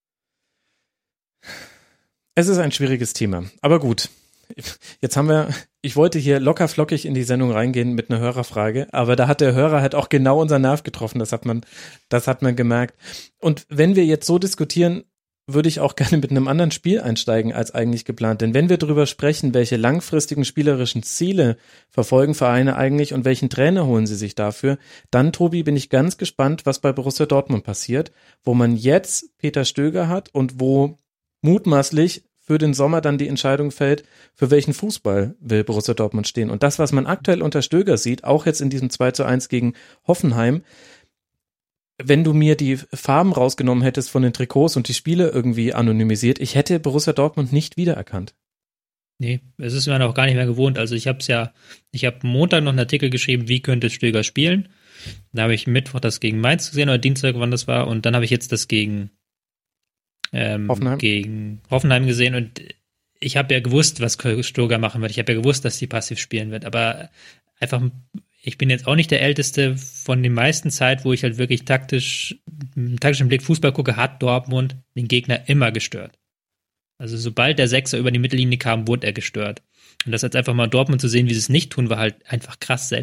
[SPEAKER 3] Es ist ein schwieriges Thema. Aber gut, jetzt haben wir, ich wollte hier locker flockig in die Sendung reingehen mit einer Hörerfrage, aber da hat der Hörer halt auch genau unseren Nerv getroffen. Das hat man, das hat man gemerkt. Und wenn wir jetzt so diskutieren, würde ich auch gerne mit einem anderen Spiel einsteigen als eigentlich geplant. Denn wenn wir darüber sprechen, welche langfristigen spielerischen Ziele verfolgen Vereine eigentlich und welchen Trainer holen sie sich dafür, dann, Tobi, bin ich ganz gespannt, was bei Borussia Dortmund passiert, wo man jetzt Peter Stöger hat und wo mutmaßlich für den Sommer dann die Entscheidung fällt, für welchen Fußball will Borussia Dortmund stehen. Und das, was man aktuell unter Stöger sieht, auch jetzt in diesem zwei zu eins gegen Hoffenheim, wenn du mir die Farben rausgenommen hättest von den Trikots und die Spiele irgendwie anonymisiert, ich hätte Borussia Dortmund nicht wiedererkannt.
[SPEAKER 5] Nee, es ist mir auch gar nicht mehr gewohnt. Also ich habe es ja, ich habe Montag noch einen Artikel geschrieben, wie könnte Stöger spielen. Da habe ich Mittwoch das gegen Mainz gesehen oder Dienstag, wann das war. Und dann habe ich jetzt das gegen, ähm,
[SPEAKER 3] Hoffenheim.
[SPEAKER 5] gegen Hoffenheim gesehen. Und ich habe ja gewusst, was Stöger machen wird. Ich habe ja gewusst, dass die passiv spielen wird. Aber einfach, ich bin jetzt auch nicht der Älteste von den meisten Zeit, wo ich halt wirklich taktisch, mit taktischem Blick Fußball gucke, hat Dortmund den Gegner immer gestört. Also sobald der Sechser über die Mittellinie kam, wurde er gestört. Und das jetzt einfach mal Dortmund zu sehen, wie sie es nicht tun, war halt einfach krass seltsam.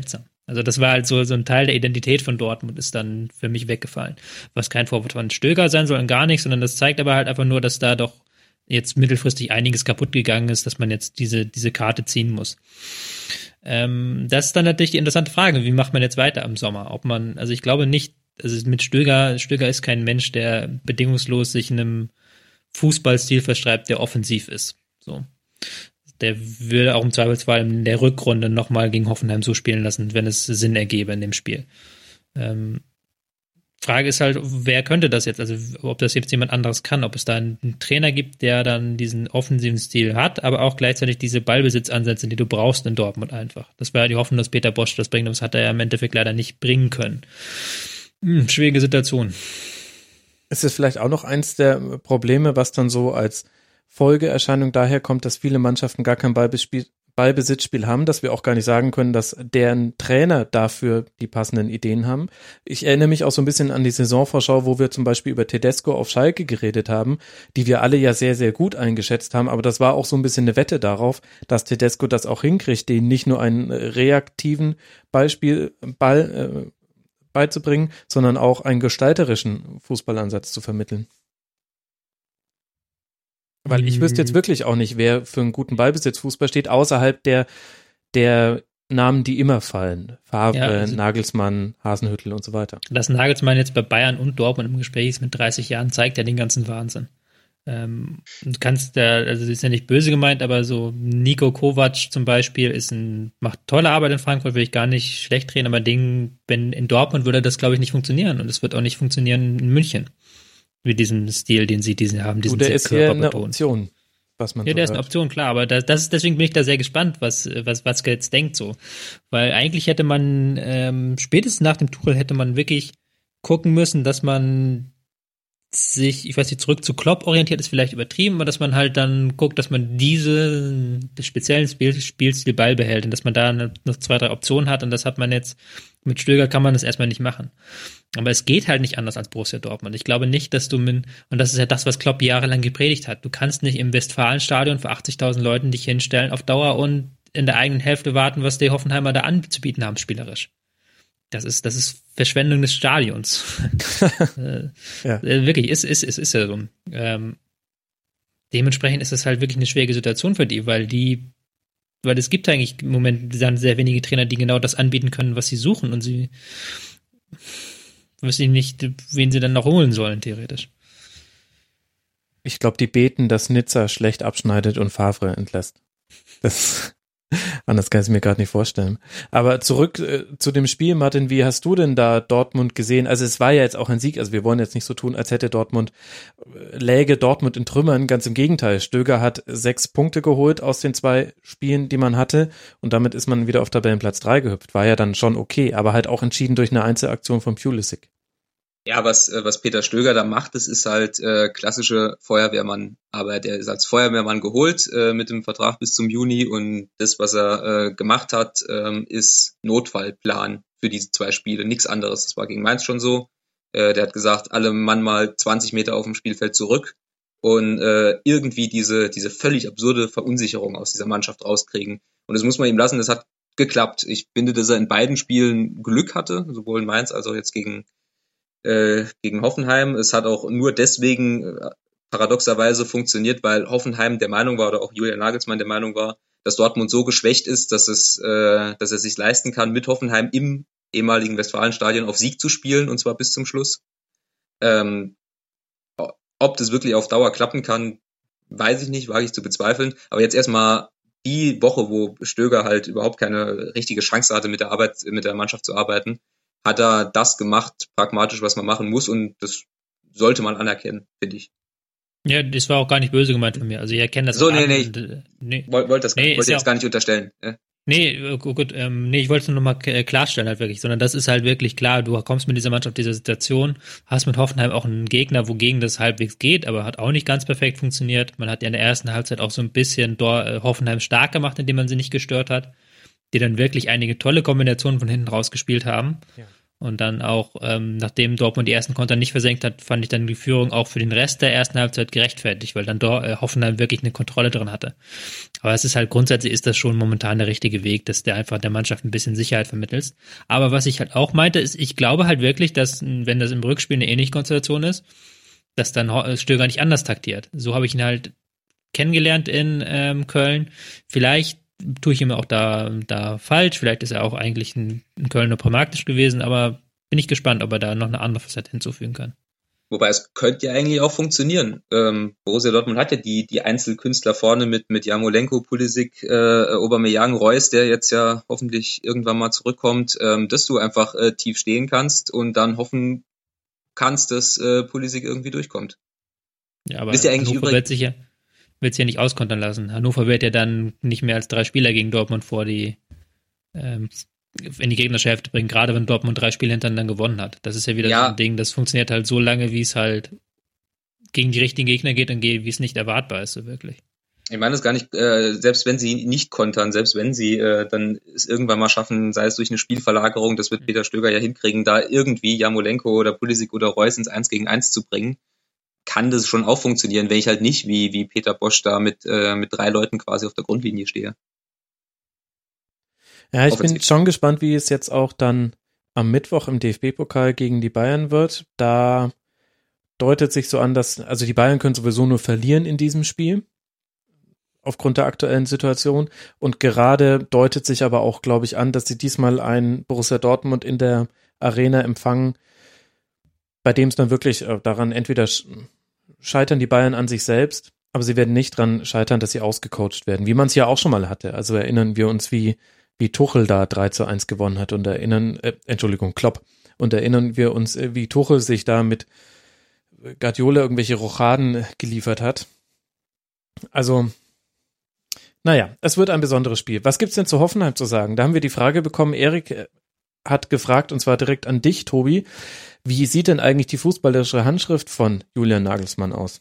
[SPEAKER 5] Also das war halt so, so ein Teil der Identität von Dortmund ist dann für mich weggefallen. Was kein Vorwurf von Stöger sein soll und gar nicht, sondern das zeigt aber halt einfach nur, dass da doch jetzt mittelfristig einiges kaputt gegangen ist, dass man jetzt diese, diese Karte ziehen muss. Ähm, das ist dann natürlich die interessante Frage, wie macht man jetzt weiter im Sommer? Ob man, also ich glaube nicht, also mit Stöger, Stöger ist kein Mensch, der bedingungslos sich einem Fußballstil verschreibt, der offensiv ist. So. Der würde auch im Zweifelsfall in der Rückrunde nochmal gegen Hoffenheim so spielen lassen, wenn es Sinn ergebe in dem Spiel. Ähm, Frage ist halt, wer könnte das jetzt? Also ob das jetzt jemand anderes kann, ob es da einen Trainer gibt, der dann diesen offensiven Stil hat, aber auch gleichzeitig diese Ballbesitzansätze, die du brauchst in Dortmund einfach. Das war ja die Hoffnung, dass Peter Bosz das bringt, aber das hat er ja im Endeffekt leider nicht bringen können. Hm, schwierige Situation.
[SPEAKER 3] Ist es vielleicht auch noch eins der Probleme, was dann so als Folgeerscheinung daher kommt, dass viele Mannschaften gar kein Ballbespiel, Ballbesitzspiel haben, dass wir auch gar nicht sagen können, dass deren Trainer dafür die passenden Ideen haben. Ich erinnere mich auch so ein bisschen an die Saisonvorschau, wo wir zum Beispiel über Tedesco auf Schalke geredet haben, die wir alle ja sehr, sehr gut eingeschätzt haben, aber das war auch so ein bisschen eine Wette darauf, dass Tedesco das auch hinkriegt, denen nicht nur einen reaktiven Ballspiel, Ball äh, beizubringen, sondern auch einen gestalterischen Fußballansatz zu vermitteln. Weil ich wüsste jetzt wirklich auch nicht, wer für einen guten Ballbesitzfußball steht, außerhalb der, der Namen, die immer fallen. Favre, ja, also Nagelsmann, Hasenhüttl und so weiter.
[SPEAKER 5] Dass Nagelsmann jetzt bei Bayern und Dortmund im Gespräch ist mit dreißig Jahren, zeigt ja den ganzen Wahnsinn. Ähm, du kannst da, also das ist ja nicht böse gemeint, aber so Niko Kovac zum Beispiel ist ein, macht tolle Arbeit in Frankfurt, will ich gar nicht schlecht reden, aber Ding, wenn in Dortmund würde das, glaube ich, nicht funktionieren und es wird auch nicht funktionieren in München. Mit diesem Stil, den sie diesen haben, diesen
[SPEAKER 3] der ist hier eine Option, was man
[SPEAKER 5] Ja,
[SPEAKER 3] so
[SPEAKER 5] der ist eine
[SPEAKER 3] hört.
[SPEAKER 5] Option, klar, aber das, das ist, deswegen bin ich da sehr gespannt, was, was Watzke jetzt denkt so. Weil eigentlich hätte man, ähm, spätestens nach dem Tuchel hätte man wirklich gucken müssen, dass man sich, ich weiß nicht, zurück zu Klopp orientiert, ist vielleicht übertrieben, aber dass man halt dann guckt, dass man diese speziellen Spiel, Spielstil beibehält und dass man da noch zwei, drei Optionen hat und das hat man jetzt, mit Stöger kann man das erstmal nicht machen. Aber es geht halt nicht anders als Borussia Dortmund. Ich glaube nicht, dass du mit, und das ist ja das, was Klopp jahrelang gepredigt hat, du kannst nicht im Westfalenstadion für achtzigtausend Leuten dich hinstellen auf Dauer und in der eigenen Hälfte warten, was die Hoffenheimer da anzubieten haben, spielerisch. Das ist, das ist Verschwendung des Stadions. äh,
[SPEAKER 3] ja.
[SPEAKER 5] äh, wirklich, ist, ist, ist, ist ja so. Ähm, dementsprechend ist es halt wirklich eine schwierige Situation für die, weil die, weil es gibt eigentlich im Moment dann sehr wenige Trainer, die genau das anbieten können, was sie suchen und sie wissen nicht, wen sie dann noch holen sollen, theoretisch.
[SPEAKER 3] Ich glaube, die beten, dass Nizza schlecht abschneidet und Favre entlässt. Das anders kann ich es mir gerade nicht vorstellen. Aber zurück äh, zu dem Spiel, Martin, wie hast du denn da Dortmund gesehen? Also es war ja jetzt auch ein Sieg, also wir wollen jetzt nicht so tun, als hätte Dortmund, läge Dortmund in Trümmern, ganz im Gegenteil. Stöger hat sechs Punkte geholt aus den zwei Spielen, die man hatte und damit ist man wieder auf Tabellenplatz drei gehüpft. War ja dann schon okay, aber halt auch entschieden durch eine Einzelaktion von Pulisic.
[SPEAKER 4] Ja, was, was Peter Stöger da macht, das ist halt äh, klassische Feuerwehrmann. Aber der ist als Feuerwehrmann geholt äh, mit dem Vertrag bis zum Juni und das, was er äh, gemacht hat, ähm, ist Notfallplan für diese zwei Spiele. Nichts anderes. Das war gegen Mainz schon so. Äh, der hat gesagt, alle Mann mal zwanzig Meter auf dem Spielfeld zurück und äh, irgendwie diese diese völlig absurde Verunsicherung aus dieser Mannschaft rauskriegen. Und das muss man ihm lassen, das hat geklappt. Ich finde, dass er in beiden Spielen Glück hatte, sowohl in Mainz als auch jetzt gegen gegen Hoffenheim. Es hat auch nur deswegen äh, paradoxerweise funktioniert, weil Hoffenheim der Meinung war oder auch Julian Nagelsmann der Meinung war, dass Dortmund so geschwächt ist, dass es, äh, dass er sich leisten kann, mit Hoffenheim im ehemaligen Westfalenstadion auf Sieg zu spielen und zwar bis zum Schluss. Ähm, ob das wirklich auf Dauer klappen kann, weiß ich nicht, wage ich zu bezweifeln. Aber jetzt erstmal die Woche, wo Stöger halt überhaupt keine richtige Chance hatte, mit der Arbeit, mit der Mannschaft zu arbeiten, hat er das gemacht, pragmatisch, was man machen muss und das sollte man anerkennen, finde ich.
[SPEAKER 5] Ja, das war auch gar nicht böse gemeint von mir. Also ich erkenne das.
[SPEAKER 4] So, nee, nee,
[SPEAKER 5] und, äh, nee.
[SPEAKER 4] Wollte wollt das,
[SPEAKER 5] nee,
[SPEAKER 4] wollt
[SPEAKER 5] ja
[SPEAKER 4] das gar nicht unterstellen. Ja.
[SPEAKER 5] Nee, gut, ähm, nee, ich wollte es nur nochmal klarstellen halt wirklich, sondern das ist halt wirklich klar, du kommst mit dieser Mannschaft, dieser Situation, hast mit Hoffenheim auch einen Gegner, wogegen das halbwegs geht, aber hat auch nicht ganz perfekt funktioniert. Man hat ja in der ersten Halbzeit auch so ein bisschen Dor- Hoffenheim stark gemacht, indem man sie nicht gestört hat, die dann wirklich einige tolle Kombinationen von hinten rausgespielt haben. Ja. Und dann auch, ähm, nachdem Dortmund die ersten Konter nicht versenkt hat, fand ich dann die Führung auch für den Rest der ersten Halbzeit gerechtfertigt, weil dann Dor- äh, Hoffenheim wirklich eine Kontrolle drin hatte. Aber es ist halt grundsätzlich ist das schon momentan der richtige Weg, dass der einfach der Mannschaft ein bisschen Sicherheit vermittelt. Aber was ich halt auch meinte, ist, ich glaube halt wirklich, dass, wenn das im Rückspiel eine ähnliche Konstellation ist, dass dann Stöger nicht anders taktiert. So habe ich ihn halt kennengelernt in ähm, Köln. Vielleicht tue ich ihm auch da, da falsch. Vielleicht ist er auch eigentlich ein, ein Kölner pragmatisch gewesen, aber bin ich gespannt, ob er da noch eine andere Facette hinzufügen kann.
[SPEAKER 4] Wobei es könnte ja eigentlich auch funktionieren. Ähm, Borussia Dortmund hat ja die die Einzelkünstler vorne mit mit Jarmolenko, Pulisic, äh, Aubameyang, Reus, der jetzt ja hoffentlich irgendwann mal zurückkommt, ähm, dass du einfach äh, tief stehen kannst und dann hoffen kannst, dass äh, Pulisic irgendwie durchkommt.
[SPEAKER 5] Ja, aber
[SPEAKER 4] ja eigentlich
[SPEAKER 5] Hannover
[SPEAKER 4] übrig-
[SPEAKER 5] wird sich ja wird sich ja nicht auskontern lassen. Hannover wird ja dann nicht mehr als drei Spieler gegen Dortmund vor die ähm, in die gegnerische Hälfte bringen, gerade wenn Dortmund drei Spiele hintereinander gewonnen hat. Das ist ja wieder
[SPEAKER 4] Ja.
[SPEAKER 5] so ein Ding, das funktioniert halt so lange, wie es halt gegen die richtigen Gegner geht und geht, wie es nicht erwartbar ist, so wirklich.
[SPEAKER 4] Ich meine es gar nicht, äh, selbst wenn sie nicht kontern, selbst wenn sie äh, dann es irgendwann mal schaffen, sei es durch eine Spielverlagerung, das wird Peter Stöger ja hinkriegen, da irgendwie Jarmolenko oder Pulisic oder Reus ins eins gegen eins zu bringen, kann das schon auch funktionieren, wenn ich halt nicht wie wie Peter Bosch da mit äh, mit drei Leuten quasi auf der Grundlinie stehe.
[SPEAKER 3] Ja, ich bin
[SPEAKER 4] Offensiv.
[SPEAKER 3] schon gespannt, wie es jetzt auch dann am Mittwoch im D F B-Pokal gegen die Bayern wird. Da deutet sich so an, dass, also die Bayern können sowieso nur verlieren in diesem Spiel, aufgrund der aktuellen Situation. Und gerade deutet sich aber auch, glaube ich, an, dass sie diesmal ein Borussia Dortmund in der Arena empfangen, bei dem es dann wirklich äh, daran entweder sch- scheitern die Bayern an sich selbst, aber sie werden nicht dran scheitern, dass sie ausgecoacht werden, wie man es ja auch schon mal hatte. Also erinnern wir uns, wie wie Tuchel da drei zu eins gewonnen hat und erinnern, äh, Entschuldigung, Klopp, und erinnern wir uns, äh, wie Tuchel sich da mit Guardiola irgendwelche Rochaden geliefert hat. Also, naja, es wird ein besonderes Spiel. Was gibt's denn zu Hoffenheim zu sagen? Da haben wir die Frage bekommen, Erik äh, hat gefragt, und zwar direkt an dich, Tobi, wie sieht denn eigentlich die fußballerische Handschrift von Julian Nagelsmann aus?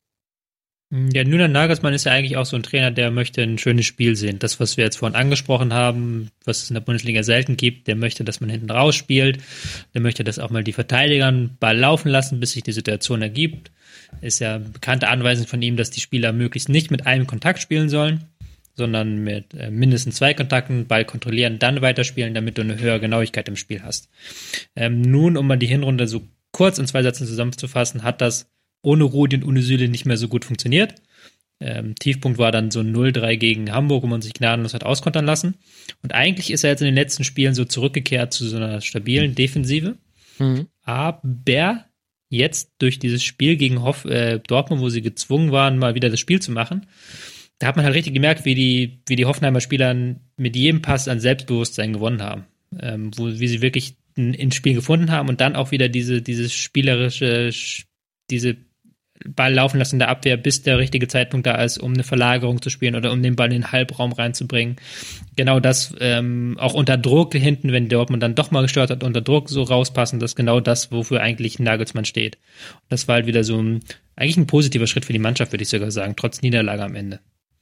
[SPEAKER 5] Ja, Julian Nagelsmann ist ja eigentlich auch so ein Trainer, der möchte ein schönes Spiel sehen. Das, was wir jetzt vorhin angesprochen haben, was es in der Bundesliga selten gibt, der möchte, dass man hinten raus spielt. Der möchte, dass auch mal die Verteidiger einen Ball laufen lassen, bis sich die Situation ergibt. Ist ja bekannte Anweisung von ihm, dass die Spieler möglichst nicht mit einem Kontakt spielen sollen, sondern mit äh, mindestens zwei Kontakten, Ball kontrollieren, dann weiterspielen, damit du eine höhere Genauigkeit im Spiel hast. Ähm, nun, um mal die Hinrunde so kurz in zwei Sätzen zusammenzufassen, hat das ohne Rudi und ohne Süle nicht mehr so gut funktioniert. Ähm, Tiefpunkt war dann so null drei gegen Hamburg, wo man sich gnadenlos hat auskontern lassen. Und eigentlich ist er jetzt in den letzten Spielen so zurückgekehrt zu so einer stabilen Defensive.
[SPEAKER 3] Mhm.
[SPEAKER 5] Aber jetzt durch dieses Spiel gegen Hoff, äh, Dortmund, wo sie gezwungen waren, mal wieder das Spiel zu machen, da hat man halt richtig gemerkt, wie die, wie die Hoffenheimer Spieler mit jedem Pass an Selbstbewusstsein gewonnen haben. Ähm, wo, wie sie wirklich ein, ein Spiel gefunden haben und dann auch wieder diese, dieses spielerische, diese Ball laufen lassen in der Abwehr, bis der richtige Zeitpunkt da ist, um eine Verlagerung zu spielen oder um den Ball in den Halbraum reinzubringen. Genau das, ähm, auch unter Druck hinten, wenn Dortmund dann doch mal gestört hat, unter Druck so rauspassen, das ist genau das, wofür eigentlich Nagelsmann steht. Und das war halt wieder so ein, eigentlich ein positiver Schritt für die Mannschaft, würde ich sogar sagen, trotz Niederlage am Ende.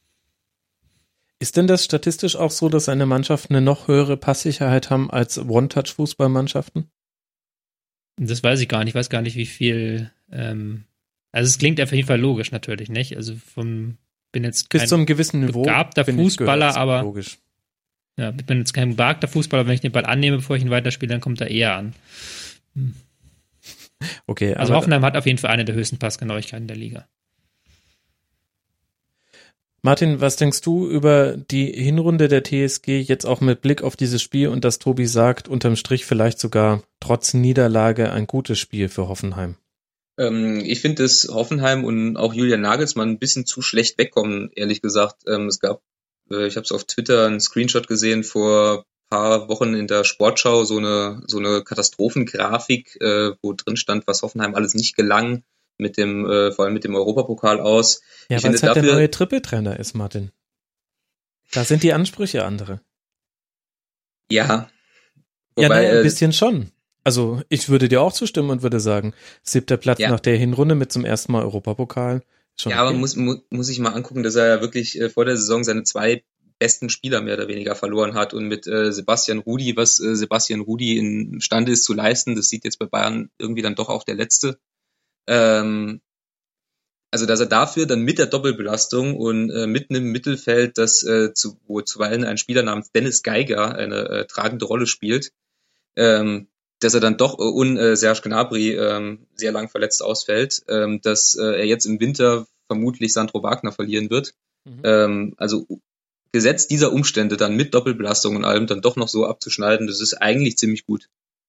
[SPEAKER 3] Ist denn das statistisch auch so, dass eine Mannschaft eine noch höhere Passsicherheit haben als One-Touch-Fußballmannschaften?
[SPEAKER 5] Das weiß ich gar nicht, ich weiß gar nicht, wie viel, ähm, also es klingt auf jeden Fall logisch natürlich, nicht? Also vom, bin jetzt kein
[SPEAKER 3] Bis zu einem gewissen Niveau.
[SPEAKER 5] begabter
[SPEAKER 3] finde ich,
[SPEAKER 5] Fußballer,
[SPEAKER 3] gehört's
[SPEAKER 5] aber
[SPEAKER 3] logisch.
[SPEAKER 5] ja, ich bin jetzt kein begabter Fußballer, wenn ich den Ball annehme, bevor ich ihn weiterspiele, dann kommt er eher an. Hm.
[SPEAKER 3] Okay,
[SPEAKER 5] Also
[SPEAKER 3] aber
[SPEAKER 5] Hoffenheim hat auf jeden Fall eine der höchsten Passgenauigkeiten der Liga.
[SPEAKER 3] Martin, was denkst du über die Hinrunde der T S G jetzt auch mit Blick auf dieses Spiel und dass Tobi sagt, unterm Strich vielleicht sogar trotz Niederlage ein gutes Spiel für Hoffenheim?
[SPEAKER 4] Ähm, ich finde, dass Hoffenheim und auch Julian Nagelsmann ein bisschen zu schlecht wegkommen, ehrlich gesagt. Ähm, es gab, äh, ich habe es auf Twitter, einen Screenshot gesehen vor ein paar Wochen in der Sportschau, so eine so eine Katastrophengrafik, äh, wo drin stand, was Hoffenheim alles nicht gelang, mit dem äh, vor allem mit dem Europapokal aus.
[SPEAKER 3] Ja,
[SPEAKER 4] ich
[SPEAKER 3] weil
[SPEAKER 4] finde
[SPEAKER 3] es halt
[SPEAKER 4] dafür,
[SPEAKER 3] der neue Trippeltrainer ist, Martin. Da sind die Ansprüche andere.
[SPEAKER 4] ja,
[SPEAKER 3] Ja,
[SPEAKER 4] wobei,
[SPEAKER 3] nein, ein
[SPEAKER 4] äh,
[SPEAKER 3] bisschen schon. Also ich würde dir auch zustimmen und würde sagen, siebter Platz
[SPEAKER 4] Ja.
[SPEAKER 3] nach der Hinrunde mit zum ersten Mal Europapokal. Schon
[SPEAKER 4] ja, aber
[SPEAKER 3] okay.
[SPEAKER 4] muss, mu muss ich mal angucken, dass er ja wirklich äh, vor der Saison seine zwei besten Spieler mehr oder weniger verloren hat. Und mit äh, Sebastian Rudy, was äh, Sebastian Rudy imstande ist zu leisten, das sieht jetzt bei Bayern irgendwie dann doch auch der Letzte. Ähm, also dass er dafür dann mit der Doppelbelastung und äh, mitten im Mittelfeld, das äh, zu, wo zuweilen ein Spieler namens Dennis Geiger eine äh, tragende Rolle spielt, ähm, dass er dann doch äh, und äh, Serge Gnabry ähm, sehr lang verletzt ausfällt, ähm, dass äh, er jetzt im Winter vermutlich Sandro Wagner verlieren wird. Mhm. Ähm, also gesetzt dieser Umstände dann mit Doppelbelastung und allem dann doch noch so abzuschneiden, das ist eigentlich ziemlich gut.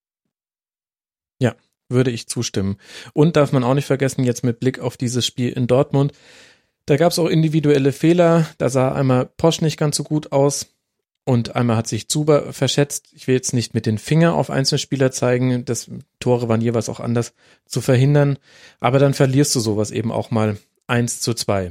[SPEAKER 3] Ja, würde ich zustimmen. Und darf man auch nicht vergessen, jetzt mit Blick auf dieses Spiel in Dortmund, da gab es auch individuelle Fehler, da sah einmal Posch nicht ganz so gut aus und einmal hat sich Zuber verschätzt. Ich will jetzt nicht mit den Fingern auf einzelne Spieler zeigen, das Tore waren jeweils auch anders zu verhindern, aber dann verlierst du sowas eben auch mal eins zu zwei.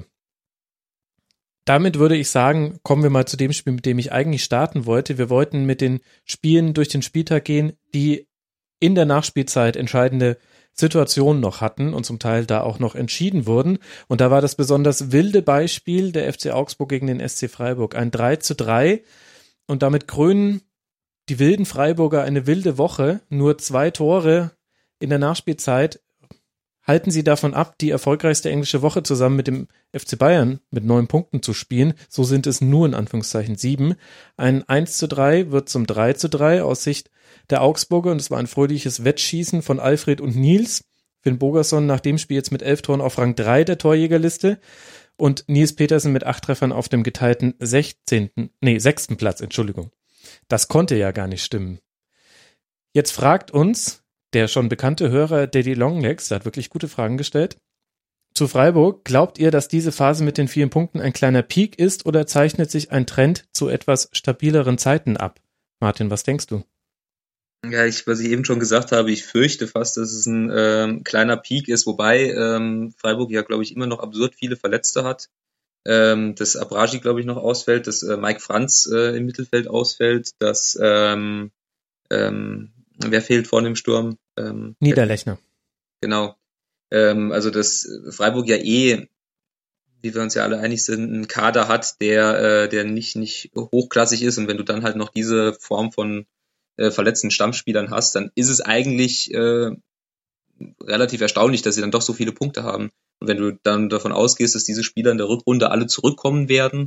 [SPEAKER 3] Damit würde ich sagen, kommen wir mal zu dem Spiel, mit dem ich eigentlich starten wollte. Wir wollten mit den Spielen durch den Spieltag gehen, die in der Nachspielzeit entscheidende Situationen noch hatten und zum Teil da auch noch entschieden wurden. Und da war das besonders wilde Beispiel der F C Augsburg gegen den S C Freiburg. Ein drei zu drei und damit krönen die wilden Freiburger eine wilde Woche. Nur zwei Tore in der Nachspielzeit halten sie davon ab, die erfolgreichste englische Woche zusammen mit dem F C Bayern mit neun Punkten zu spielen. So sind es nur in Anführungszeichen sieben. Ein eins zu drei wird zum drei zu drei aus Sicht der Augsburger und es war ein fröhliches Wettschießen von Alfred und Nils. Finn Bogerson nach dem Spiel jetzt mit elf Toren auf Rang drei der Torjägerliste und Nils Petersen mit acht Treffern auf dem geteilten sechzehnten, nee, sechsten Platz, Entschuldigung. Das konnte ja gar nicht stimmen. Jetzt fragt uns der schon bekannte Hörer Daddy Longlegs, der hat wirklich gute Fragen gestellt. Zu Freiburg, glaubt ihr, dass diese Phase mit den vielen Punkten ein kleiner Peak ist oder zeichnet sich ein Trend zu etwas stabileren Zeiten ab? Martin, was denkst du?
[SPEAKER 4] Ja, ich, was ich eben schon gesagt habe, ich fürchte fast, dass es ein ähm, kleiner Peak ist, wobei ähm, Freiburg ja, glaube ich, immer noch absurd viele Verletzte hat. Ähm, dass Abraji, glaube ich, noch ausfällt, dass äh, Mike Franz äh, im Mittelfeld ausfällt, dass ähm, ähm, wer fehlt vorne im Sturm? Ähm,
[SPEAKER 3] Niederlechner.
[SPEAKER 4] Genau. Ähm, also dass Freiburg ja eh, wie wir uns ja alle einig sind, einen Kader hat, der äh, der nicht nicht hochklassig ist und wenn du dann halt noch diese Form von äh, verletzten Stammspielern hast, dann ist es eigentlich äh, relativ erstaunlich, dass sie dann doch so viele Punkte haben. Und wenn du dann davon ausgehst, dass diese Spieler in der Rückrunde alle zurückkommen werden,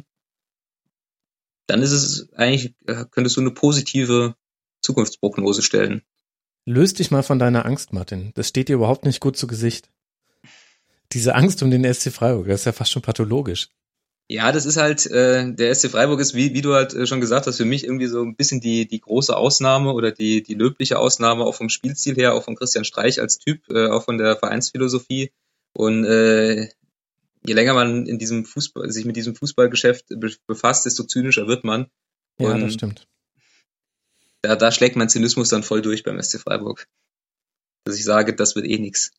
[SPEAKER 4] dann ist es eigentlich, äh, könntest du eine positive Zukunftsprognose stellen.
[SPEAKER 3] Löst dich mal von deiner Angst, Martin. Das steht dir überhaupt nicht gut zu Gesicht. Diese Angst um den S C Freiburg, das ist ja fast schon pathologisch.
[SPEAKER 4] Ja, das ist halt, äh, der S C Freiburg ist, wie, wie du halt äh, schon gesagt hast, für mich irgendwie so ein bisschen die die große Ausnahme oder die die löbliche Ausnahme, auch vom Spielstil her, auch von Christian Streich als Typ, äh, auch von der Vereinsphilosophie. Und äh, je länger man in diesem Fußball, sich mit diesem Fußballgeschäft be- befasst, desto zynischer wird man.
[SPEAKER 3] Ja,
[SPEAKER 4] und
[SPEAKER 3] das stimmt.
[SPEAKER 4] Da, da schlägt mein Zynismus dann voll durch beim S C Freiburg. Dass ich sage, das wird eh nix.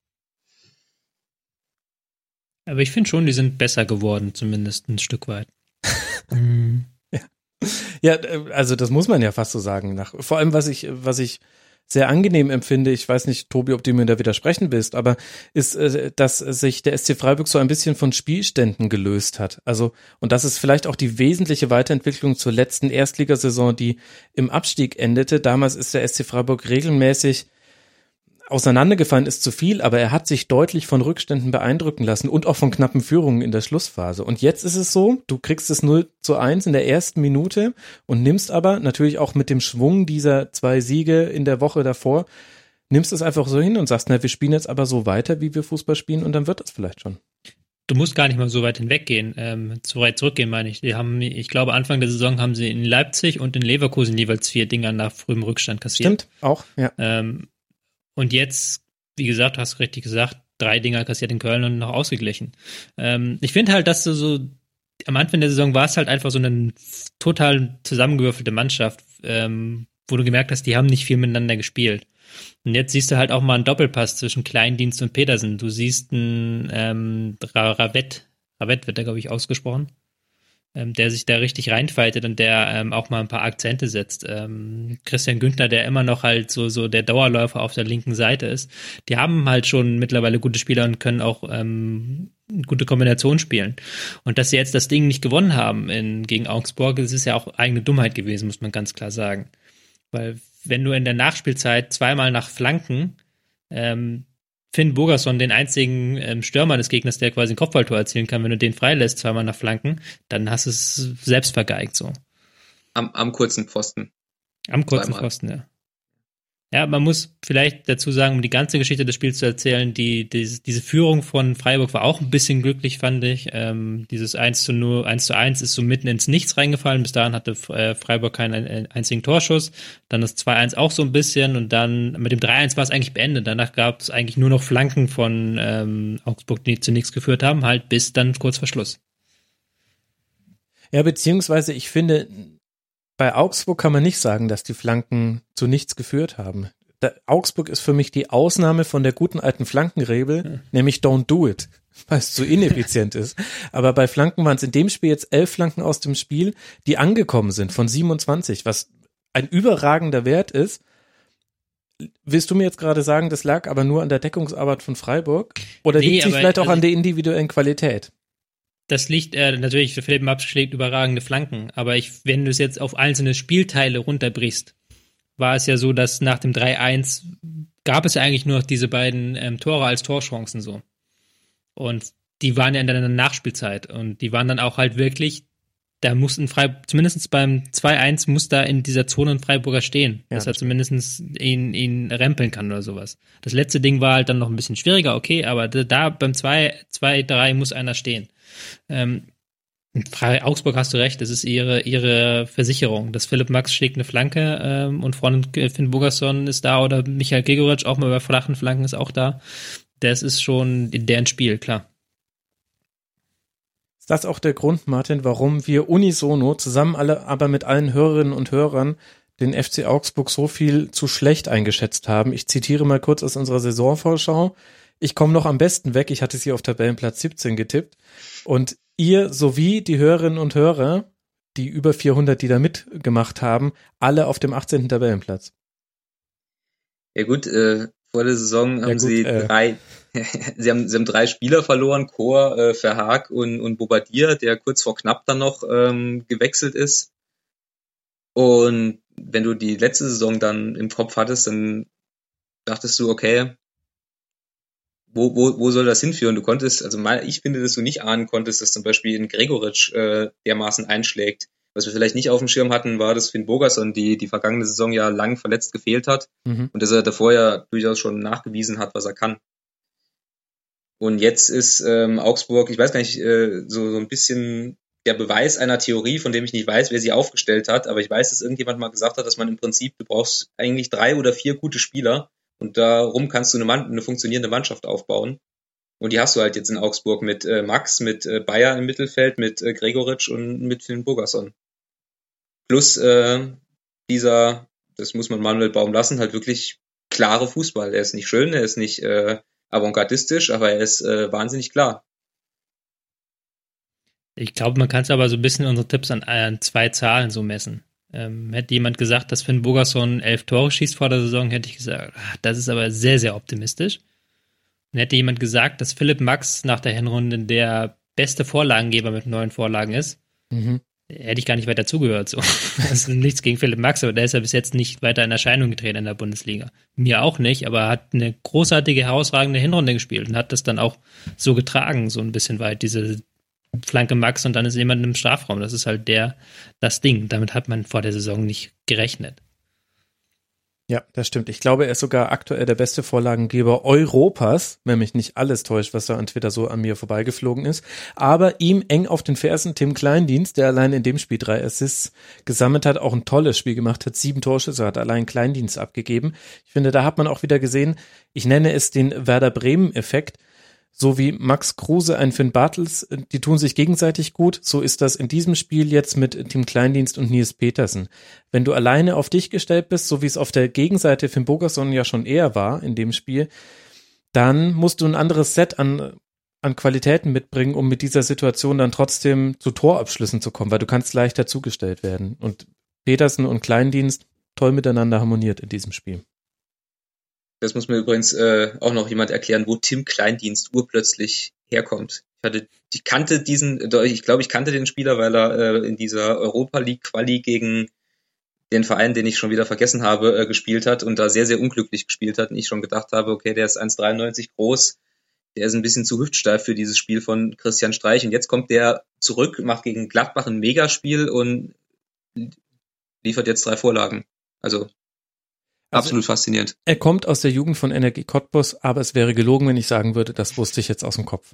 [SPEAKER 5] Aber ich finde schon, die sind besser geworden, zumindest ein Stück weit.
[SPEAKER 3] mhm. ja. ja, also das muss man ja fast so sagen. Nach, vor allem, was ich, was ich sehr angenehm empfinde, ich weiß nicht, Tobi, ob du mir da widersprechen willst, aber ist, dass sich der S C Freiburg so ein bisschen von Spielständen gelöst hat. Also, und das ist vielleicht auch die wesentliche Weiterentwicklung zur letzten Erstligasaison, die im Abstieg endete. Damals ist der S C Freiburg regelmäßig auseinandergefallen, ist zu viel, aber er hat sich deutlich von Rückständen beeindrucken lassen und auch von knappen Führungen in der Schlussphase. Und jetzt ist es so, du kriegst es null zu eins in der ersten Minute und nimmst aber natürlich auch mit dem Schwung dieser zwei Siege in der Woche davor, nimmst es einfach so hin und sagst, na, wir spielen jetzt aber so weiter, wie wir Fußball spielen und dann wird das vielleicht schon.
[SPEAKER 5] Du musst gar nicht mal so weit hinweggehen, ähm, zu weit zurückgehen, meine ich. Die haben, ich glaube, Anfang der Saison haben sie in Leipzig und in Leverkusen jeweils vier Dinger nach frühem Rückstand kassiert.
[SPEAKER 3] Stimmt, auch, ja.
[SPEAKER 5] Ähm, Und jetzt, wie gesagt, du hast richtig gesagt, drei Dinger kassiert in Köln und noch ausgeglichen. Ähm, ich finde halt, dass du so, am Anfang der Saison war es halt einfach so eine total zusammengewürfelte Mannschaft, ähm, wo du gemerkt hast, die haben nicht viel miteinander gespielt. Und jetzt siehst du halt auch mal einen Doppelpass zwischen Kleindienst und Petersen. Du siehst einen ähm, Ravet, Ravet wird da, glaube ich, ausgesprochen. ähm, der sich da richtig reinfightet und der ähm, auch mal ein paar Akzente setzt. Ähm, Christian Günther, der immer noch halt so so der Dauerläufer auf der linken Seite ist. Die haben halt schon mittlerweile gute Spieler und können auch ähm, gute Kombination spielen. Und dass sie jetzt das Ding nicht gewonnen haben in, gegen Augsburg, das ist ja auch eigene Dummheit gewesen, muss man ganz klar sagen. Weil wenn du in der Nachspielzeit zweimal nach Flanken ähm, Finn Bogason, den einzigen ähm, Stürmer des Gegners, der quasi ein Kopfballtor erzielen kann, wenn du den freilässt, zweimal nach Flanken, dann hast du es selbst vergeigt so.
[SPEAKER 4] Am, am kurzen Pfosten.
[SPEAKER 5] Am kurzen zweimal. Pfosten, ja. Ja, man muss vielleicht dazu sagen, um die ganze Geschichte des Spiels zu erzählen, die, die diese Führung von Freiburg war auch ein bisschen glücklich, fand ich. Ähm, dieses eins zu null, eins zu eins ist so mitten ins Nichts reingefallen. Bis dahin hatte äh, Freiburg keinen einzigen Torschuss. Dann das zwei eins auch so ein bisschen und dann mit dem drei eins war es eigentlich beendet. Danach gab es eigentlich nur noch Flanken von ähm, Augsburg, die zu nichts geführt haben, halt bis dann kurz vor Schluss.
[SPEAKER 3] Ja, beziehungsweise ich finde, bei Augsburg kann man nicht sagen, dass die Flanken zu nichts geführt haben. Da, Augsburg ist für mich die Ausnahme von der guten alten Flankenregel, ja. Nämlich don't do it, weil es zu ineffizient ist. Aber bei Flanken waren es in dem Spiel jetzt elf Flanken aus dem Spiel, die angekommen sind von siebenundzwanzig, was ein überragender Wert ist. Willst du mir jetzt gerade sagen, das lag aber nur an der Deckungsarbeit von Freiburg? Oder
[SPEAKER 5] nee,
[SPEAKER 3] liegt sich vielleicht auch
[SPEAKER 5] also
[SPEAKER 3] an der individuellen Qualität?
[SPEAKER 5] Das liegt äh, natürlich, für Philipp Maps schlägt überragende Flanken, aber ich, wenn du es jetzt auf einzelne Spielteile runterbrichst, war es ja so, dass nach dem drei eins gab es ja eigentlich nur noch diese beiden ähm, Tore als Torchancen so. Und die waren ja in der Nachspielzeit und die waren dann auch halt wirklich, da mussten Freiburg, zumindest beim zwei eins muss da in dieser Zone ein Freiburger stehen, ja, dass er zumindest ihn, ihn rempeln kann oder sowas. Das letzte Ding war halt dann noch ein bisschen schwieriger, okay, aber da beim zwei drei muss einer stehen. Ähm, Augsburg hast du recht, das ist ihre ihre Versicherung, dass Philipp Max schlägt eine Flanke ähm, und vorne Finn Bogason ist da oder Michael Gregoritsch auch mal bei flachen Flanken ist auch da. Das ist schon deren Spiel, klar.
[SPEAKER 3] Ist das auch der Grund, Martin, warum wir unisono zusammen alle, aber mit allen Hörerinnen und Hörern den F C Augsburg so viel zu schlecht eingeschätzt haben? Ich zitiere mal kurz aus unserer Saisonvorschau. Ich komme noch am besten weg. Ich hatte sie auf Tabellenplatz siebzehn getippt. Und ihr sowie die Hörerinnen und Hörer, die über vierhundert, die da mitgemacht haben, alle auf dem achtzehnten Tabellenplatz.
[SPEAKER 4] Ja gut, äh, vor der Saison haben ja gut, sie äh, drei, sie haben, sie haben drei Spieler verloren, Chor, äh, Verhaag und, und Bobadilla, der kurz vor knapp dann noch ähm, gewechselt ist. Und wenn du die letzte Saison dann im Kopf hattest, dann dachtest du, okay, Wo, wo, wo soll das hinführen? Du konntest, also mal, ich finde, dass du nicht ahnen konntest, dass zum Beispiel in Gregoritsch äh, dermaßen einschlägt. Was wir vielleicht nicht auf dem Schirm hatten, war, dass Finn Bogason die, die vergangene Saison ja lang verletzt gefehlt hat mhm. und dass er davor ja durchaus schon nachgewiesen hat, was er kann. Und jetzt ist ähm, Augsburg, ich weiß gar nicht, äh, so, so ein bisschen der Beweis einer Theorie, von dem ich nicht weiß, wer sie aufgestellt hat, aber ich weiß, dass irgendjemand mal gesagt hat, dass man im Prinzip, du brauchst eigentlich drei oder vier gute Spieler, und darum kannst du eine, Mann, eine funktionierende Mannschaft aufbauen. Und die hast du halt jetzt in Augsburg mit äh, Max, mit äh, Bayer im Mittelfeld, mit äh, Gregoritsch und mit Finn Bogason. Plus äh, dieser, das muss man Manuel Baum lassen, halt wirklich klare Fußball. Er ist nicht schön, er ist nicht äh, avantgardistisch, aber er ist äh, wahnsinnig klar.
[SPEAKER 5] Ich glaube, man kann es aber so ein bisschen unsere Tipps an, an zwei Zahlen so messen. Ähm, hätte jemand gesagt, dass Finn Bogason elf Tore schießt vor der Saison, hätte ich gesagt, ach, das ist aber sehr, sehr optimistisch. Und hätte jemand gesagt, dass Philipp Max nach der Hinrunde der beste Vorlagengeber mit neun Vorlagen ist, mhm. hätte ich gar nicht weiter zugehört. So. Das ist nichts gegen Philipp Max, aber der ist ja bis jetzt nicht weiter in Erscheinung getreten in der Bundesliga. Mir auch nicht, aber er hat eine großartige, herausragende Hinrunde gespielt und hat das dann auch so getragen, so ein bisschen weit, diese Flanke Max und dann ist jemand im Strafraum. Das ist halt der, das Ding. Damit hat man vor der Saison nicht gerechnet.
[SPEAKER 3] Ja, das stimmt. Ich glaube, er ist sogar aktuell der beste Vorlagengeber Europas, wenn mich nicht alles täuscht, was da an Twitter so an mir vorbeigeflogen ist. Aber ihm eng auf den Fersen Tim Kleindienst, der allein in dem Spiel drei Assists gesammelt hat, auch ein tolles Spiel gemacht hat, sieben Torschüsse, hat allein Kleindienst abgegeben. Ich finde, da hat man auch wieder gesehen, ich nenne es den Werder Bremen-Effekt. So wie Max Kruse, ein Finn Bartels, die tun sich gegenseitig gut, so ist das in diesem Spiel jetzt mit Tim Kleindienst und Nils Petersen. Wenn du alleine auf dich gestellt bist, so wie es auf der Gegenseite Finn Bogason ja schon eher war in dem Spiel, dann musst du ein anderes Set an an Qualitäten mitbringen, um mit dieser Situation dann trotzdem zu Torabschlüssen zu kommen, weil du kannst leicht dazugestellt werden. Und Petersen und Kleindienst toll miteinander harmoniert in diesem Spiel.
[SPEAKER 4] Das muss mir übrigens äh, auch noch jemand erklären, wo Tim Kleindienst urplötzlich herkommt. Ich hatte, ich kannte diesen, ich glaube, ich kannte den Spieler, weil er äh, in dieser Europa League Quali gegen den Verein, den ich schon wieder vergessen habe, äh, gespielt hat und da sehr, sehr unglücklich gespielt hat. Und ich schon gedacht habe, okay, der ist eins Komma dreiundneunzig groß, der ist ein bisschen zu hüftsteif für dieses Spiel von Christian Streich. Und jetzt kommt der zurück, macht gegen Gladbach ein Megaspiel und liefert jetzt drei Vorlagen. Also absolut also, faszinierend.
[SPEAKER 3] Er kommt aus der Jugend von Energie Cottbus, aber es wäre gelogen, wenn ich sagen würde, das wusste ich jetzt aus dem Kopf.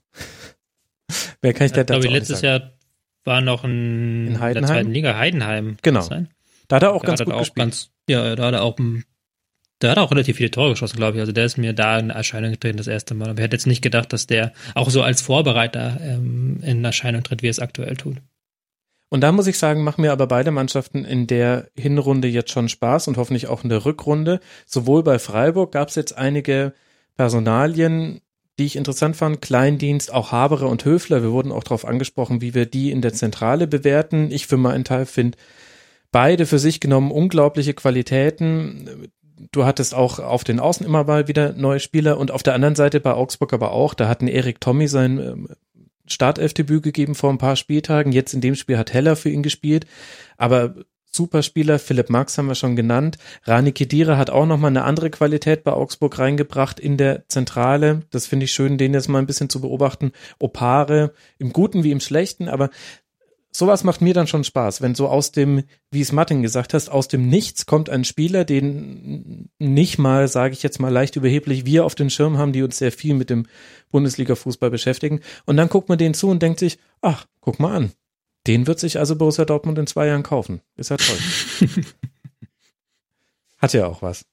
[SPEAKER 3] Wer kann ich
[SPEAKER 5] ja,
[SPEAKER 3] da dazu
[SPEAKER 5] Ich glaube, letztes Jahr war noch ein,
[SPEAKER 3] in,
[SPEAKER 5] in der zweiten Liga Heidenheim.
[SPEAKER 3] Genau. Da hat er auch
[SPEAKER 5] da
[SPEAKER 3] ganz
[SPEAKER 5] hat
[SPEAKER 3] gut
[SPEAKER 5] auch
[SPEAKER 3] gespielt.
[SPEAKER 5] Ganz, ja, da hat er auch, da hat er auch relativ viele Tore geschossen, glaube ich. Also der ist mir da in Erscheinung getreten das erste Mal. Aber ich hätte jetzt nicht gedacht, dass der auch so als Vorbereiter ähm, in Erscheinung tritt, wie er es aktuell tut.
[SPEAKER 3] Und da muss ich sagen, machen mir aber beide Mannschaften in der Hinrunde jetzt schon Spaß und hoffentlich auch in der Rückrunde. Sowohl bei Freiburg gab es jetzt einige Personalien, die ich interessant fand. Kleindienst, auch Haberer und Höfler. Wir wurden auch darauf angesprochen, wie wir die in der Zentrale bewerten. Ich für meinen Teil finde beide für sich genommen unglaubliche Qualitäten. Du hattest auch auf den Außen immer mal wieder neue Spieler und auf der anderen Seite bei Augsburg aber auch. Da hatten Erik Tommy sein Startelfdebüt gegeben vor ein paar Spieltagen. Jetzt in dem Spiel hat Heller für ihn gespielt. Aber Superspieler, Philipp Marx haben wir schon genannt. Rani Khedira hat auch nochmal eine andere Qualität bei Augsburg reingebracht in der Zentrale. Das finde ich schön, den jetzt mal ein bisschen zu beobachten. Opare, im Guten wie im Schlechten, aber sowas macht mir dann schon Spaß, wenn so aus dem, wie es Martin gesagt hast, aus dem Nichts kommt ein Spieler, den nicht mal, sage ich jetzt mal leicht überheblich, wir auf den Schirm haben, die uns sehr viel mit dem Bundesliga-Fußball beschäftigen. Und dann guckt man den zu und denkt sich, ach, guck mal an. Den wird sich also Borussia Dortmund in zwei Jahren kaufen. Ist ja toll. Hat ja auch was.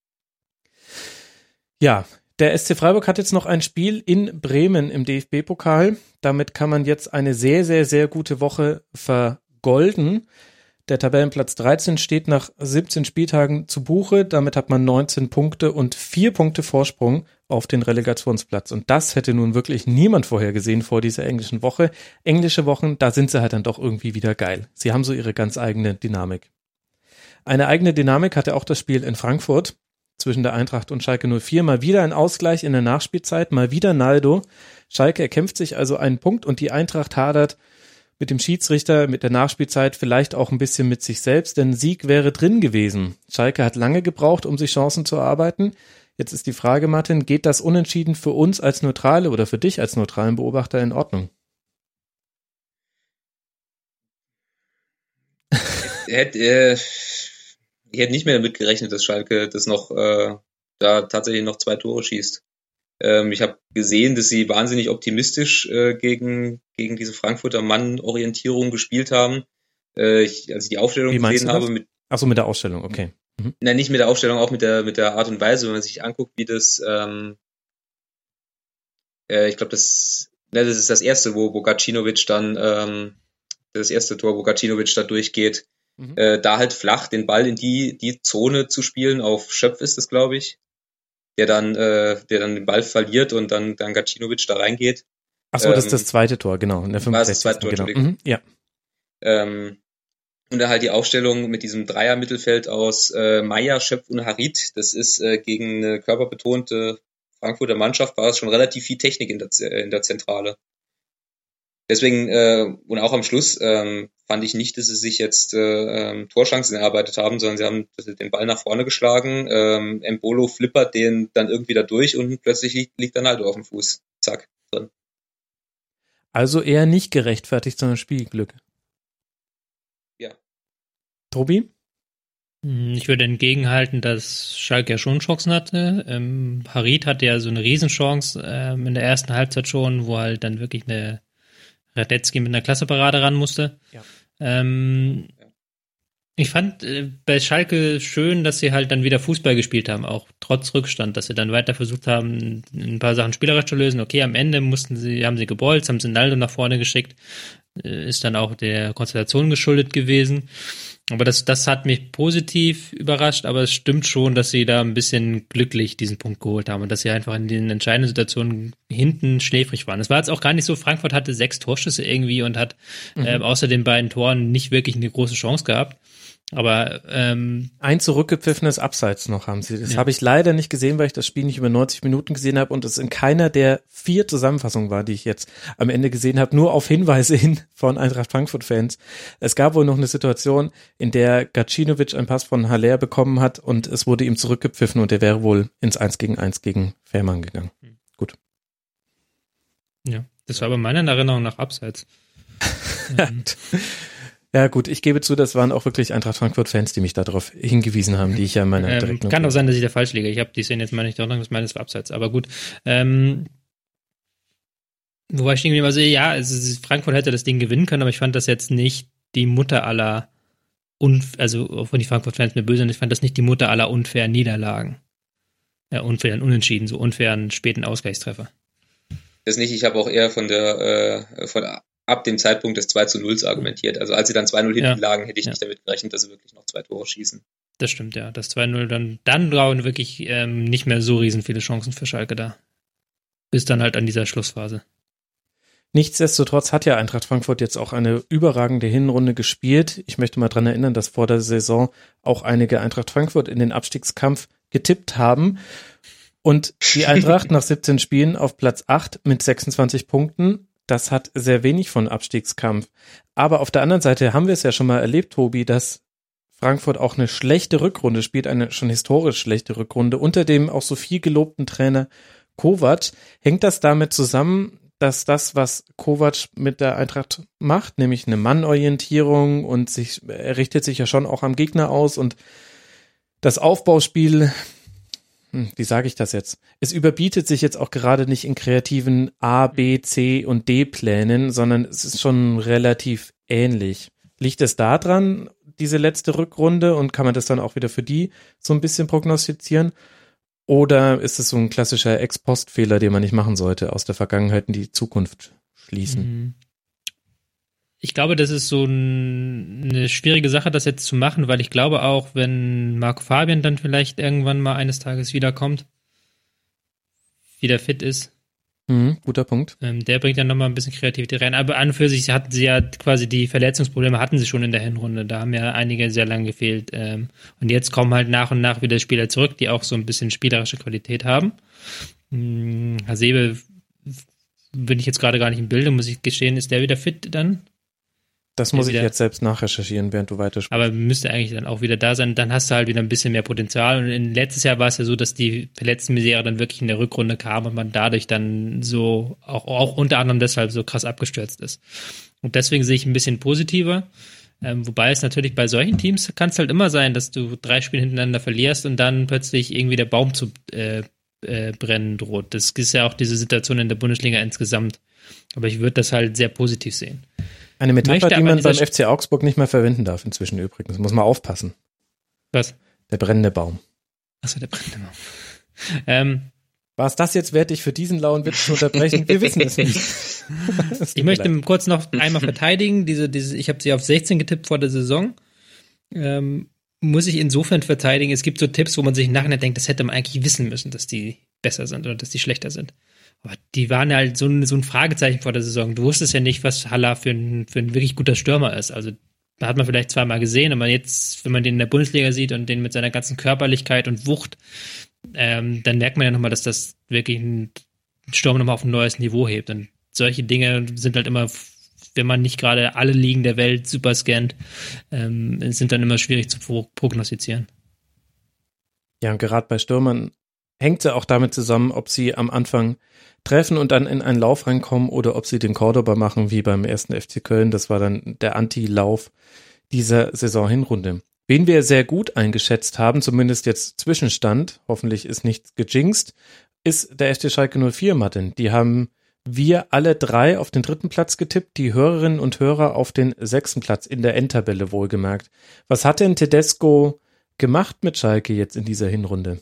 [SPEAKER 3] Ja, der S C Freiburg hat jetzt noch ein Spiel in Bremen im D F B-Pokal. Damit kann man jetzt eine sehr, sehr, sehr gute Woche vergolden. Der Tabellenplatz dreizehn steht nach siebzehn Spieltagen zu Buche. Damit hat man neunzehn Punkte und vier Punkte Vorsprung auf den Relegationsplatz. Und das hätte nun wirklich niemand vorhergesehen vor dieser englischen Woche. Englische Wochen, da sind sie halt dann doch irgendwie wieder geil. Sie haben so ihre ganz eigene Dynamik. Eine eigene Dynamik hatte auch das Spiel in Frankfurt zwischen der Eintracht und Schalke null vier. Mal wieder ein Ausgleich in der Nachspielzeit, mal wieder Naldo. Schalke erkämpft sich also einen Punkt und die Eintracht hadert mit dem Schiedsrichter, mit der Nachspielzeit, vielleicht auch ein bisschen mit sich selbst, denn Sieg wäre drin gewesen. Schalke hat lange gebraucht, um sich Chancen zu erarbeiten. Jetzt ist die Frage, Martin, geht das Unentschieden für uns als Neutrale oder für dich als neutralen Beobachter in Ordnung?
[SPEAKER 4] Hätte, äh, ich hätte nicht mehr damit gerechnet, dass Schalke das noch äh, da tatsächlich noch zwei Tore schießt. Ähm, ich habe gesehen, dass sie wahnsinnig optimistisch äh, gegen gegen diese Frankfurter Mann-Orientierung gespielt haben. Äh, ich, als ich die Aufstellung
[SPEAKER 3] Wie
[SPEAKER 4] gesehen habe, mit
[SPEAKER 3] Ach so, mit der Ausstellung, okay. Mhm.
[SPEAKER 4] Nein, nicht mit der Aufstellung, auch mit der mit der Art und Weise, wenn man sich anguckt, wie das, ähm, äh, ich glaube, das, ne, das ist das erste, wo, wo Gacinovic dann, ähm, das erste Tor, wo Gacinovic da durchgeht, mhm. äh, da halt flach den Ball in die die Zone zu spielen, auf Schöpf ist das, glaube ich, der dann, äh, der dann den Ball verliert und dann dann Gacinovic da reingeht.
[SPEAKER 3] Ach so, ähm, das ist das zweite Tor, genau, in der fünfundsechzigsten
[SPEAKER 4] Das zweite Tor,
[SPEAKER 3] genau. Mhm, ja.
[SPEAKER 4] Ähm, Und dann halt die Aufstellung mit diesem Dreier-Mittelfeld aus äh, Meier, Schöpf und Harit. Das ist äh, gegen eine körperbetonte Frankfurter Mannschaft, war es schon relativ viel Technik in der, in der Zentrale. Deswegen, äh, und auch am Schluss, ähm, fand ich nicht, dass sie sich jetzt äh, ähm, Torchancen erarbeitet haben, sondern sie haben den Ball nach vorne geschlagen. Ähm, Embolo flippert den dann irgendwie da durch und plötzlich liegt, liegt dann halt auf dem Fuß. Zack, drin.
[SPEAKER 3] Also eher nicht gerechtfertigt, sondern Spielglück. Tobi?
[SPEAKER 5] Ich würde entgegenhalten, dass Schalke ja schon Chancen hatte. Ähm, Harit hatte ja so eine Riesenchance ähm, in der ersten Halbzeit schon, wo halt dann wirklich eine Radetzky mit einer Klasseparade ran musste.
[SPEAKER 3] Ja.
[SPEAKER 5] Ähm, ja. Ich fand äh, bei Schalke schön, dass sie halt dann wieder Fußball gespielt haben, auch trotz Rückstand, dass sie dann weiter versucht haben, ein paar Sachen spielerisch zu lösen. Okay, am Ende mussten sie, haben sie gebolzt, haben sie Naldo nach vorne geschickt, äh, ist dann auch der Konstellation geschuldet gewesen. Aber das, das hat mich positiv überrascht, aber es stimmt schon, dass sie da ein bisschen glücklich diesen Punkt geholt haben und dass sie einfach in den entscheidenden Situationen hinten schläfrig waren. Es war jetzt auch gar nicht so, Frankfurt hatte sechs Torschüsse irgendwie und hat mhm. äh, außer den beiden Toren nicht wirklich eine große Chance gehabt. Aber ähm,
[SPEAKER 3] ein zurückgepfiffenes Abseits noch haben sie. Das
[SPEAKER 5] ja.
[SPEAKER 3] habe ich leider nicht gesehen, weil ich das Spiel nicht über neunzig Minuten gesehen habe und es in keiner der vier Zusammenfassungen war, die ich jetzt am Ende gesehen habe, nur auf Hinweise hin von Eintracht Frankfurt-Fans. Es gab wohl noch eine Situation, in der Gacinovic einen Pass von Haller bekommen hat und es wurde ihm zurückgepfiffen und er wäre wohl ins eins gegen eins gegen Fährmann gegangen. Mhm. Gut.
[SPEAKER 5] Ja, das war aber meiner Erinnerung nach Abseits.
[SPEAKER 3] ähm. Ja gut, ich gebe zu, das waren auch wirklich Eintracht Frankfurt-Fans, die mich darauf hingewiesen haben, die ich ja in meiner
[SPEAKER 5] ähm,
[SPEAKER 3] direkten...
[SPEAKER 5] Kann auch sein, dass ich da falsch liege. Ich habe die Szene jetzt mal nicht dran, das meines war Abseits. Aber gut. Ähm, wobei ich irgendwie immer sehe, ja, also Frankfurt hätte das Ding gewinnen können, aber ich fand das jetzt nicht die Mutter aller, Unf- also auch wenn die Frankfurt-Fans mir böse sind, ich fand das nicht die Mutter aller unfairen Niederlagen. Ja, unfairen Unentschieden, so unfairen späten Ausgleichstreffer.
[SPEAKER 4] Das nicht, ich habe auch eher von der, äh, von ab dem Zeitpunkt des zwei zu null argumentiert. Also als sie dann zwei null hinten ja. lagen, hätte ich ja. nicht damit gerechnet, dass sie wirklich noch zwei Tore schießen.
[SPEAKER 5] Das stimmt, ja. Das zwei null, dann, dann waren wirklich ähm, nicht mehr so riesen viele Chancen für Schalke da. Bis dann halt an dieser Schlussphase.
[SPEAKER 3] Nichtsdestotrotz hat ja Eintracht Frankfurt jetzt auch eine überragende Hinrunde gespielt. Ich möchte mal dran erinnern, dass vor der Saison auch einige Eintracht Frankfurt in den Abstiegskampf getippt haben. Und die Eintracht nach siebzehn Spielen auf Platz acht mit sechsundzwanzig Punkten. Das hat sehr wenig von Abstiegskampf. Aber auf der anderen Seite haben wir es ja schon mal erlebt, Tobi, dass Frankfurt auch eine schlechte Rückrunde spielt, eine schon historisch schlechte Rückrunde, unter dem auch so viel gelobten Trainer Kovac. Hängt das damit zusammen, dass das, was Kovac mit der Eintracht macht, nämlich eine Mannorientierung und sich, er richtet sich ja schon auch am Gegner aus und das Aufbauspiel, wie sage ich das jetzt? Es überbietet sich jetzt auch gerade nicht in kreativen A, B, C und D-Plänen, sondern es ist schon relativ ähnlich. Liegt es daran, diese letzte Rückrunde, und kann man das dann auch wieder für die so ein bisschen prognostizieren? Oder ist es so ein klassischer Ex-Post-Fehler, den man nicht machen sollte, aus der Vergangenheit in die Zukunft schließen?
[SPEAKER 5] Ich glaube, das ist so ein, eine schwierige Sache, das jetzt zu machen, weil ich glaube auch, wenn Marco Fabian dann vielleicht irgendwann mal eines Tages wiederkommt, wieder fit ist.
[SPEAKER 3] Mhm, guter Punkt.
[SPEAKER 5] Ähm, der bringt dann nochmal ein bisschen Kreativität rein. Aber an und für sich hatten sie ja quasi die Verletzungsprobleme hatten sie schon in der Hinrunde. Da haben ja einige sehr lang gefehlt. Ähm, und jetzt kommen halt nach und nach wieder Spieler zurück, die auch so ein bisschen spielerische Qualität haben. Hm, Hasebe bin ich jetzt gerade gar nicht im Bilde, muss ich gestehen. Ist der wieder fit dann?
[SPEAKER 3] Das muss ich jetzt selbst nachrecherchieren, während du weitersprichst.
[SPEAKER 5] Aber müsste eigentlich dann auch wieder da sein. Dann hast du halt wieder ein bisschen mehr Potenzial. Und in, letztes Jahr war es ja so, dass die Verletztenmisere dann wirklich in der Rückrunde kam und man dadurch dann so, auch, auch unter anderem deshalb so krass abgestürzt ist. Und deswegen sehe ich ein bisschen positiver. Ähm, wobei es natürlich bei solchen Teams kann es halt immer sein, dass du drei Spiele hintereinander verlierst und dann plötzlich irgendwie der Baum zu äh, äh, brennen droht. Das ist ja auch diese Situation in der Bundesliga insgesamt. Aber ich würde das halt sehr positiv sehen.
[SPEAKER 3] Eine Metapher, die man beim F C Augsburg nicht mehr verwenden darf inzwischen übrigens. Muss man aufpassen.
[SPEAKER 5] Was?
[SPEAKER 3] Der brennende Baum.
[SPEAKER 5] Achso, der brennende Baum. ähm,
[SPEAKER 3] War es das jetzt wert, dich für diesen lauen Witz zu unterbrechen? Wir wissen es nicht.
[SPEAKER 5] Ich möchte leid. kurz noch einmal verteidigen. Diese, diese, ich habe sie auf sechzehn getippt vor der Saison. Ähm, muss ich insofern verteidigen. Es gibt so Tipps, wo man sich im Nachhinein denkt, das hätte man eigentlich wissen müssen, dass die besser sind oder dass die schlechter sind. Aber die waren halt so ein, so ein Fragezeichen vor der Saison. Du wusstest ja nicht, was Haller für ein, für ein wirklich guter Stürmer ist. Also da hat man vielleicht zweimal gesehen, aber jetzt, wenn man den in der Bundesliga sieht und den mit seiner ganzen Körperlichkeit und Wucht, ähm, dann merkt man ja nochmal, dass das wirklich ein Sturm nochmal auf ein neues Niveau hebt. Und solche Dinge sind halt immer, wenn man nicht gerade alle Ligen der Welt super scannt, ähm, sind dann immer schwierig zu prognostizieren.
[SPEAKER 3] Ja, und gerade bei Stürmern hängt es ja auch damit zusammen, ob sie am Anfang treffen und dann in einen Lauf reinkommen oder ob sie den Cordoba machen, wie beim ersten F C Köln. Das war dann der Anti-Lauf dieser Saison-Hinrunde. Wen wir sehr gut eingeschätzt haben, zumindest jetzt Zwischenstand, hoffentlich ist nichts gejinxt, ist der F C Schalke null vier, Martin. Die haben wir alle drei auf den dritten Platz getippt, die Hörerinnen und Hörer auf den sechsten Platz, in der Endtabelle wohlgemerkt. Was hat denn Tedesco gemacht mit Schalke jetzt in dieser Hinrunde?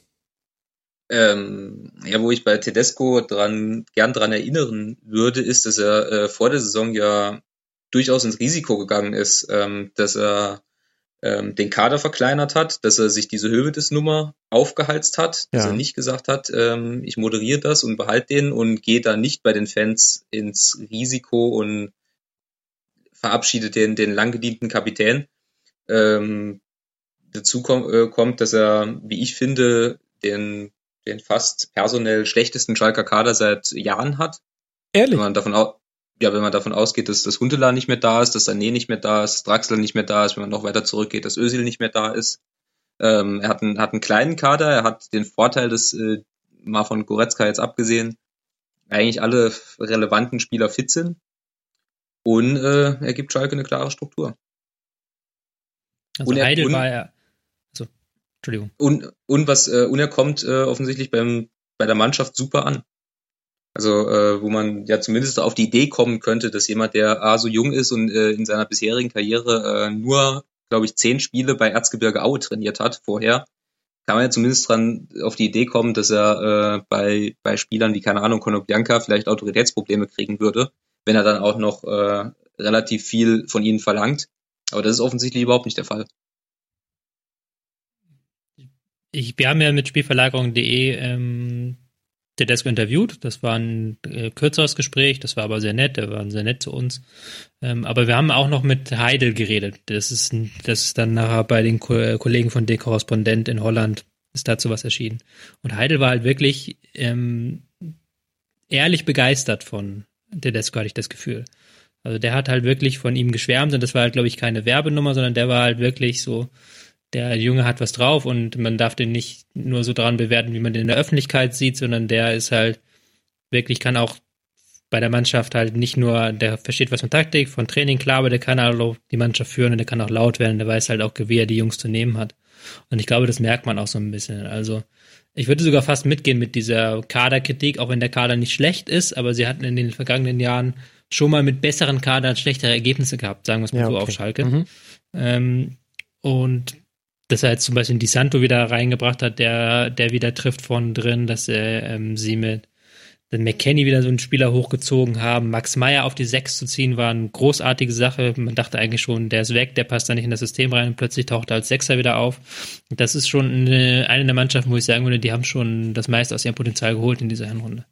[SPEAKER 4] Ähm, ja, wo ich bei Tedesco dran, gern dran erinnern würde, ist, dass er äh, vor der Saison ja durchaus ins Risiko gegangen ist, ähm, dass er ähm, den Kader verkleinert hat, dass er sich diese Hövedes-Nummer aufgeheizt hat, dass
[SPEAKER 3] Ja.
[SPEAKER 4] er nicht gesagt hat, ähm, ich moderiere das und behalte den und gehe da nicht bei den Fans ins Risiko und verabschiedet den, den lang gedienten Kapitän. Ähm, dazu komm, äh, kommt, dass er, wie ich finde, den, den fast personell schlechtesten Schalker Kader seit Jahren hat.
[SPEAKER 3] Ehrlich?
[SPEAKER 4] Wenn man davon aus, ja, wenn man davon ausgeht, dass das Huntelaar nicht mehr da ist, dass Sané nicht mehr da ist, dass Draxler nicht mehr da ist, wenn man noch weiter zurückgeht, dass Özil nicht mehr da ist. Ähm, er hat einen, hat einen kleinen Kader, er hat den Vorteil, dass, äh, mal von Goretzka jetzt abgesehen, eigentlich alle relevanten Spieler fit sind. Und äh, er gibt Schalke eine klare Struktur.
[SPEAKER 5] Also
[SPEAKER 4] Und er-
[SPEAKER 5] Heidel
[SPEAKER 4] und-
[SPEAKER 5] war ja, also, Entschuldigung.
[SPEAKER 4] Und, und was, äh, und er kommt äh, offensichtlich beim, bei der Mannschaft super an. Also, äh, wo man ja zumindest auf die Idee kommen könnte, dass jemand, der A, so jung ist und äh, in seiner bisherigen Karriere äh, nur, glaube ich, zehn Spiele bei Erzgebirge Aue trainiert hat vorher, kann man ja zumindest dran auf die Idee kommen, dass er äh, bei, bei Spielern wie, keine Ahnung, Konoplyanka vielleicht Autoritätsprobleme kriegen würde, wenn er dann auch noch äh, relativ viel von ihnen verlangt. Aber das ist offensichtlich überhaupt nicht der Fall.
[SPEAKER 5] Ich, wir haben ja mit Spielverlagerung punkt de ähm, Tedesco interviewt. Das war ein äh, kürzeres Gespräch, das war aber sehr nett, der war sehr nett zu uns. Ähm, aber wir haben auch noch mit Heidel geredet. Das ist, ein, das ist dann nachher bei den Ko- Kollegen von De Korrespondent in Holland ist dazu was erschienen. Und Heidel war halt wirklich ähm, ehrlich begeistert von Tedesco, hatte ich das Gefühl. Also der hat halt wirklich von ihm geschwärmt und das war halt, glaube ich, keine Werbenummer, sondern der war halt wirklich so, der Junge hat was drauf und man darf den nicht nur so dran bewerten, wie man den in der Öffentlichkeit sieht, sondern der ist halt wirklich, kann auch bei der Mannschaft halt nicht nur, der versteht was von Taktik, von Training, klar, aber der kann auch die Mannschaft führen und der kann auch laut werden, der weiß halt auch, wie er die Jungs zu nehmen hat. Und ich glaube, das merkt man auch so ein bisschen. Also ich würde sogar fast mitgehen mit dieser Kaderkritik, auch wenn der Kader nicht schlecht ist, aber sie hatten in den vergangenen Jahren schon mal mit besseren Kadern schlechtere Ergebnisse gehabt, sagen wir es mal
[SPEAKER 3] Ja,
[SPEAKER 5] so
[SPEAKER 3] okay.
[SPEAKER 5] auf Schalke.
[SPEAKER 3] Mhm.
[SPEAKER 5] Ähm, und dass er jetzt zum Beispiel Di Santo wieder reingebracht hat, der, der wieder trifft von drin, dass er ähm, sie mit den McKennie wieder so einen Spieler hochgezogen haben. Max Meyer auf die Sechs zu ziehen, war eine großartige Sache. Man dachte eigentlich schon, der ist weg, der passt da nicht in das System rein und plötzlich taucht er als Sechser wieder auf. Das ist schon eine, eine der Mannschaften, wo ich sagen würde, die haben schon das meiste aus ihrem Potenzial geholt in dieser Hinrunde.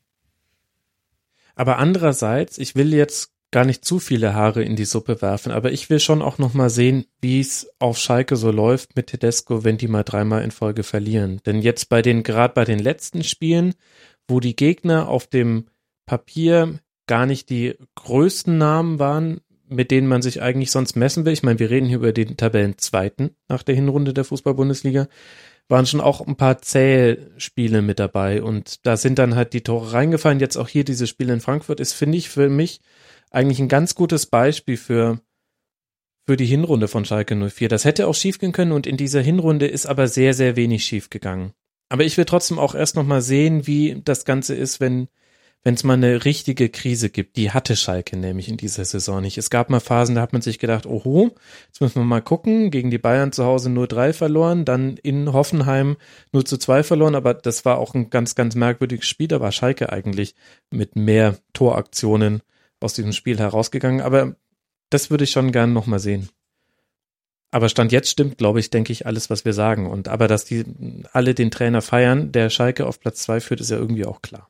[SPEAKER 3] Aber andererseits, ich will jetzt gar nicht zu viele Haare in die Suppe werfen, aber ich will schon auch noch mal sehen, wie es auf Schalke so läuft mit Tedesco, wenn die mal dreimal in Folge verlieren. Denn jetzt bei den, gerade bei den letzten Spielen, wo die Gegner auf dem Papier gar nicht die größten Namen waren, mit denen man sich eigentlich sonst messen will. Ich meine, wir reden hier über den Tabellenzweiten nach der Hinrunde der Fußball-Bundesliga. Waren schon auch ein paar zähe Spiele mit dabei und da sind dann halt die Tore reingefallen. Jetzt auch hier dieses Spiel in Frankfurt ist, finde ich, für mich eigentlich ein ganz gutes Beispiel für, für die Hinrunde von Schalke null vier. Das hätte auch schief gehen können und in dieser Hinrunde ist aber sehr, sehr wenig schief gegangen. Aber ich will trotzdem auch erst noch mal sehen, wie das Ganze ist, wenn wenn es mal eine richtige Krise gibt. Die hatte Schalke nämlich in dieser Saison nicht. Es gab mal Phasen, da hat man sich gedacht, oho, jetzt müssen wir mal gucken, gegen die Bayern zu Hause null drei verloren, dann in Hoffenheim null zu zwei verloren, aber das war auch ein ganz, ganz merkwürdiges Spiel. Da war Schalke eigentlich mit mehr Toraktionen aus diesem Spiel herausgegangen, aber das würde ich schon gerne noch mal sehen. Aber Stand jetzt stimmt, glaube ich, denke ich, alles, was wir sagen. Und aber dass die alle den Trainer feiern, der Schalke auf Platz zwei führt, ist ja irgendwie auch klar.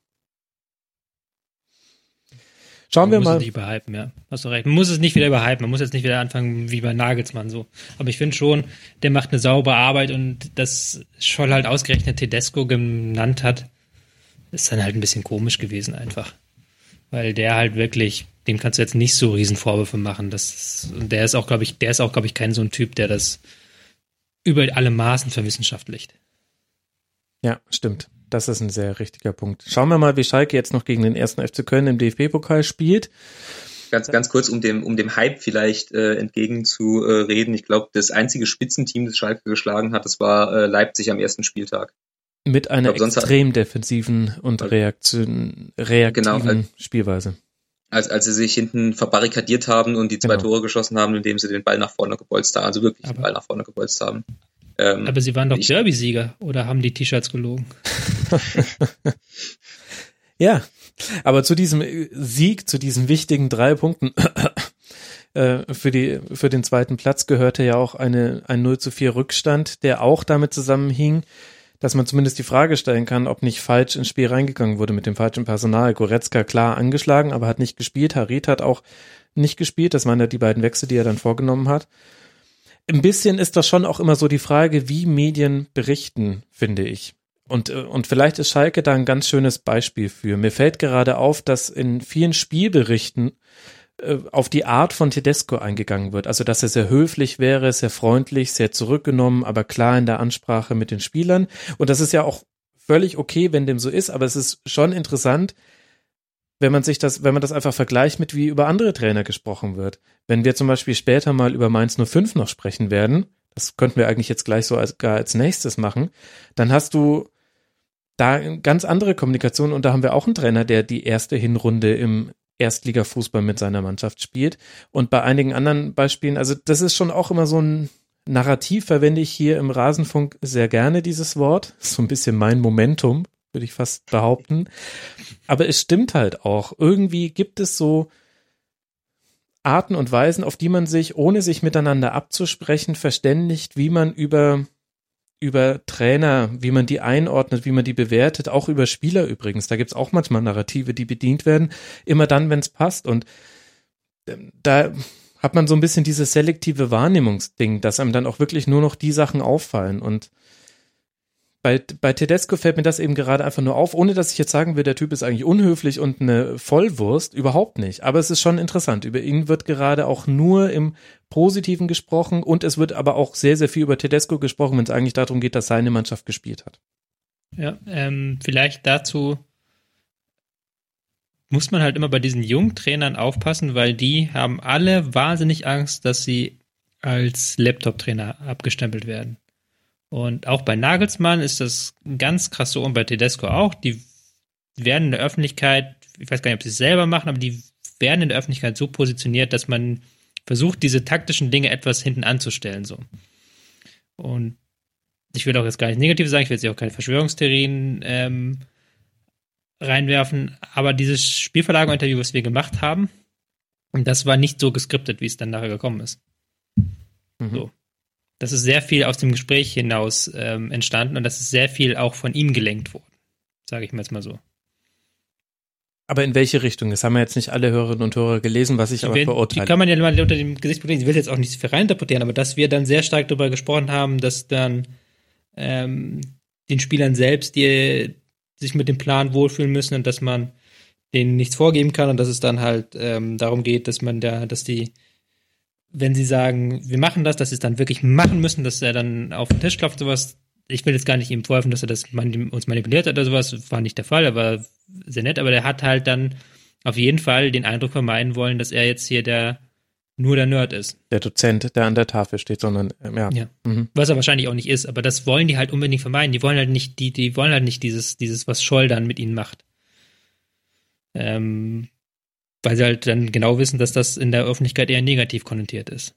[SPEAKER 3] Schauen wir
[SPEAKER 5] man
[SPEAKER 3] mal.
[SPEAKER 5] muss es nicht überhypen, ja. Hast du recht. Man muss es nicht wieder überhypen. Man muss jetzt nicht wieder anfangen wie bei Nagelsmann so. Aber ich finde schon, der macht eine saubere Arbeit und dass Scholl halt ausgerechnet Tedesco genannt hat, ist dann halt ein bisschen komisch gewesen einfach. Weil der halt wirklich, dem kannst du jetzt nicht so riesen Vorwürfe machen. Das, der ist auch, glaube ich, der ist auch, glaube ich, kein so ein Typ, der das über alle Maßen verwissenschaftlicht.
[SPEAKER 3] Ja, stimmt. Das ist ein sehr richtiger Punkt. Schauen wir mal, wie Schalke jetzt noch gegen den ersten F C Köln im D F B-Pokal spielt.
[SPEAKER 4] Ganz, ganz kurz, um dem, um dem Hype vielleicht äh, entgegenzureden. Ich glaube, das einzige Spitzenteam, das Schalke geschlagen hat, das war äh, Leipzig am ersten Spieltag.
[SPEAKER 3] Mit einer
[SPEAKER 4] Ich glaub, sonst
[SPEAKER 3] extrem hat, defensiven und Reaktion, reaktiven
[SPEAKER 4] genau, als,
[SPEAKER 3] Spielweise.
[SPEAKER 4] Als, als sie sich hinten verbarrikadiert haben und die zwei
[SPEAKER 3] Genau.
[SPEAKER 4] Tore geschossen haben, indem sie den Ball nach vorne gebolzt haben, also wirklich
[SPEAKER 5] Aber-
[SPEAKER 4] den Ball nach vorne gebolzt haben. Ähm,
[SPEAKER 5] Aber sie waren doch
[SPEAKER 4] ich-
[SPEAKER 5] Derby-Sieger oder haben die T-Shirts gelogen?
[SPEAKER 3] Ja, aber zu diesem Sieg, zu diesen wichtigen drei Punkten äh, für die, für den zweiten Platz gehörte ja auch eine, ein null zu vier Rückstand, der auch damit zusammenhing, dass man zumindest die Frage stellen kann, ob nicht falsch ins Spiel reingegangen wurde mit dem falschen Personal. Goretzka klar angeschlagen, aber hat nicht gespielt. Harit hat auch nicht gespielt. Das waren ja die beiden Wechsel, die er dann vorgenommen hat. Ein bisschen ist das schon auch immer so die Frage, wie Medien berichten, finde ich. Und, und vielleicht ist Schalke da ein ganz schönes Beispiel für. Mir fällt gerade auf, dass in vielen Spielberichten auf die Art von Tedesco eingegangen wird. Also, dass er sehr höflich wäre, sehr freundlich, sehr zurückgenommen, aber klar in der Ansprache mit den Spielern. Und das ist ja auch völlig okay, wenn dem so ist, aber es ist schon interessant, wenn man sich das, wenn man das einfach vergleicht mit, wie über andere Trainer gesprochen wird. Wenn wir zum Beispiel später mal über Mainz null fünf noch sprechen werden, das könnten wir eigentlich jetzt gleich so als, gar als nächstes machen, dann hast du da ganz andere Kommunikation und da haben wir auch einen Trainer, der die erste Hinrunde im Erstligafußball mit seiner Mannschaft spielt. Und bei einigen anderen Beispielen, also das ist schon auch immer so ein Narrativ, verwende ich hier im Rasenfunk sehr gerne dieses Wort. So ein bisschen mein Momentum, würde ich fast behaupten. Aber es stimmt halt auch. Irgendwie gibt es so Arten und Weisen, auf die man sich, ohne sich miteinander abzusprechen, verständigt, wie man über über Trainer, wie man die einordnet, wie man die bewertet, auch über Spieler übrigens. Da gibt's auch manchmal Narrative, die bedient werden, immer dann, wenn es passt. Und da hat man so ein bisschen dieses selektive Wahrnehmungsding, dass einem dann auch wirklich nur noch die Sachen auffallen. Und bei, bei Tedesco fällt mir das eben gerade einfach nur auf, ohne dass ich jetzt sagen will, der Typ ist eigentlich unhöflich und eine Vollwurst, überhaupt nicht. Aber es ist schon interessant. Über ihn wird gerade auch nur im Positiven gesprochen und es wird aber auch sehr, sehr viel über Tedesco gesprochen, wenn es eigentlich darum geht, dass seine Mannschaft gespielt hat.
[SPEAKER 5] Ja, ähm, vielleicht dazu muss man halt immer bei diesen jungen Trainern aufpassen, weil die haben alle wahnsinnig Angst, dass sie als Laptop-Trainer abgestempelt werden. Und auch bei Nagelsmann ist das ganz krass so und bei Tedesco auch. Die werden in der Öffentlichkeit, ich weiß gar nicht, ob sie es selber machen, aber die werden in der Öffentlichkeit so positioniert, dass man versucht, diese taktischen Dinge etwas hinten anzustellen. So. Und ich will auch jetzt gar nicht negativ sagen, ich will jetzt auch keine Verschwörungstheorien ähm, reinwerfen, aber dieses Spielverlagerung-Interview, was wir gemacht haben, das war nicht so geskriptet, wie es dann nachher gekommen ist. Mhm. So. Das ist sehr viel aus dem Gespräch hinaus ähm, entstanden und das ist sehr viel auch von ihm gelenkt worden, sage ich mir jetzt mal so.
[SPEAKER 3] Aber in welche Richtung? Das haben ja jetzt nicht alle Hörerinnen und Hörer gelesen, was ich die aber werden, verurteile.
[SPEAKER 5] Die kann man ja mal unter dem Gesichtspunkt lesen. Ich will jetzt auch nicht so viel reininterpretieren, aber dass wir dann sehr stark darüber gesprochen haben, dass dann ähm, den Spielern selbst, die sich mit dem Plan wohlfühlen müssen und dass man denen nichts vorgeben kann und dass es dann halt ähm, darum geht, dass man da, dass die, wenn sie sagen, wir machen das, dass sie es dann wirklich machen müssen, dass er dann auf den Tisch klopft, sowas. Ich will jetzt gar nicht ihm vorwerfen, dass er das man, uns manipuliert hat oder sowas, war nicht der Fall, er war sehr nett, aber der hat halt dann auf jeden Fall den Eindruck vermeiden wollen, dass er jetzt hier der nur der Nerd ist.
[SPEAKER 3] Der Dozent, der an der Tafel steht, sondern ja.
[SPEAKER 5] ja.
[SPEAKER 3] Mhm.
[SPEAKER 5] Was er wahrscheinlich auch nicht ist, aber das wollen die halt unbedingt vermeiden. Die wollen halt nicht, die, die wollen halt nicht dieses, dieses, was Scholl dann mit ihnen macht. Ähm, weil sie halt dann genau wissen, dass das in der Öffentlichkeit eher negativ konnotiert ist.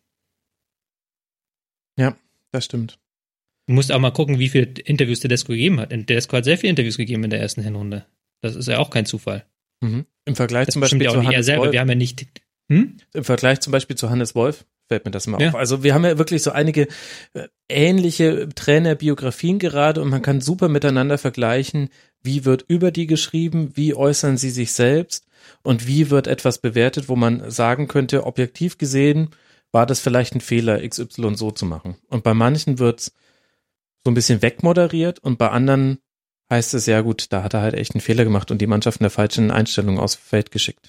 [SPEAKER 3] Ja, das stimmt.
[SPEAKER 5] Du musst auch mal gucken, wie viele Interviews Tedesco gegeben hat. Tedesco hat sehr viele Interviews gegeben in der ersten Hinrunde. Das ist ja auch kein Zufall.
[SPEAKER 3] Mhm. Im Vergleich
[SPEAKER 5] das
[SPEAKER 3] zum Beispiel
[SPEAKER 5] ja auch
[SPEAKER 3] zu
[SPEAKER 5] nicht
[SPEAKER 3] Hannes
[SPEAKER 5] er selber.
[SPEAKER 3] Wolf.
[SPEAKER 5] Wir haben ja nicht. Hm?
[SPEAKER 3] Im Vergleich zum Beispiel zu Hannes Wolf fällt mir das mal
[SPEAKER 5] ja.
[SPEAKER 3] auf. Also wir haben ja wirklich so einige äh, ähnliche Trainerbiografien gerade und man kann super miteinander vergleichen, wie wird über die geschrieben, wie äußern sie sich selbst und wie wird etwas bewertet, wo man sagen könnte, objektiv gesehen war das vielleicht ein Fehler, X Y so zu machen. Und bei manchen wird's so ein bisschen wegmoderiert und bei anderen heißt es, ja gut, da hat er halt echt einen Fehler gemacht und die Mannschaft in der falschen Einstellung aufs Feld geschickt.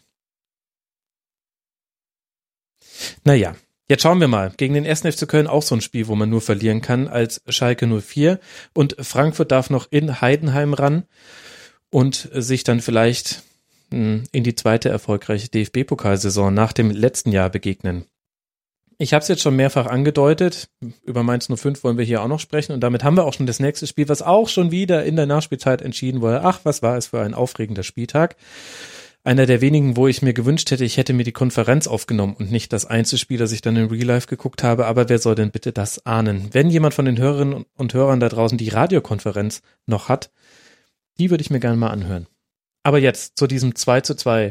[SPEAKER 3] Naja, jetzt schauen wir mal. Gegen den ersten F C Köln auch so ein Spiel, wo man nur verlieren kann als Schalke null vier und Frankfurt darf noch in Heidenheim ran und sich dann vielleicht in die zweite erfolgreiche D F B-Pokalsaison nach dem letzten Jahr begegnen. Ich habe es jetzt schon mehrfach angedeutet, über Mainz null fünf wollen wir hier auch noch sprechen und damit haben wir auch schon das nächste Spiel, was auch schon wieder in der Nachspielzeit entschieden wurde. Ach, was war es für ein aufregender Spieltag. Einer der wenigen, wo ich mir gewünscht hätte, ich hätte mir die Konferenz aufgenommen und nicht das Einzelspiel, das ich dann in Real Life geguckt habe, aber wer soll denn bitte das ahnen? Wenn jemand von den Hörerinnen und Hörern da draußen die Radiokonferenz noch hat, die würde ich mir gerne mal anhören. Aber jetzt zu diesem zwei zu zwei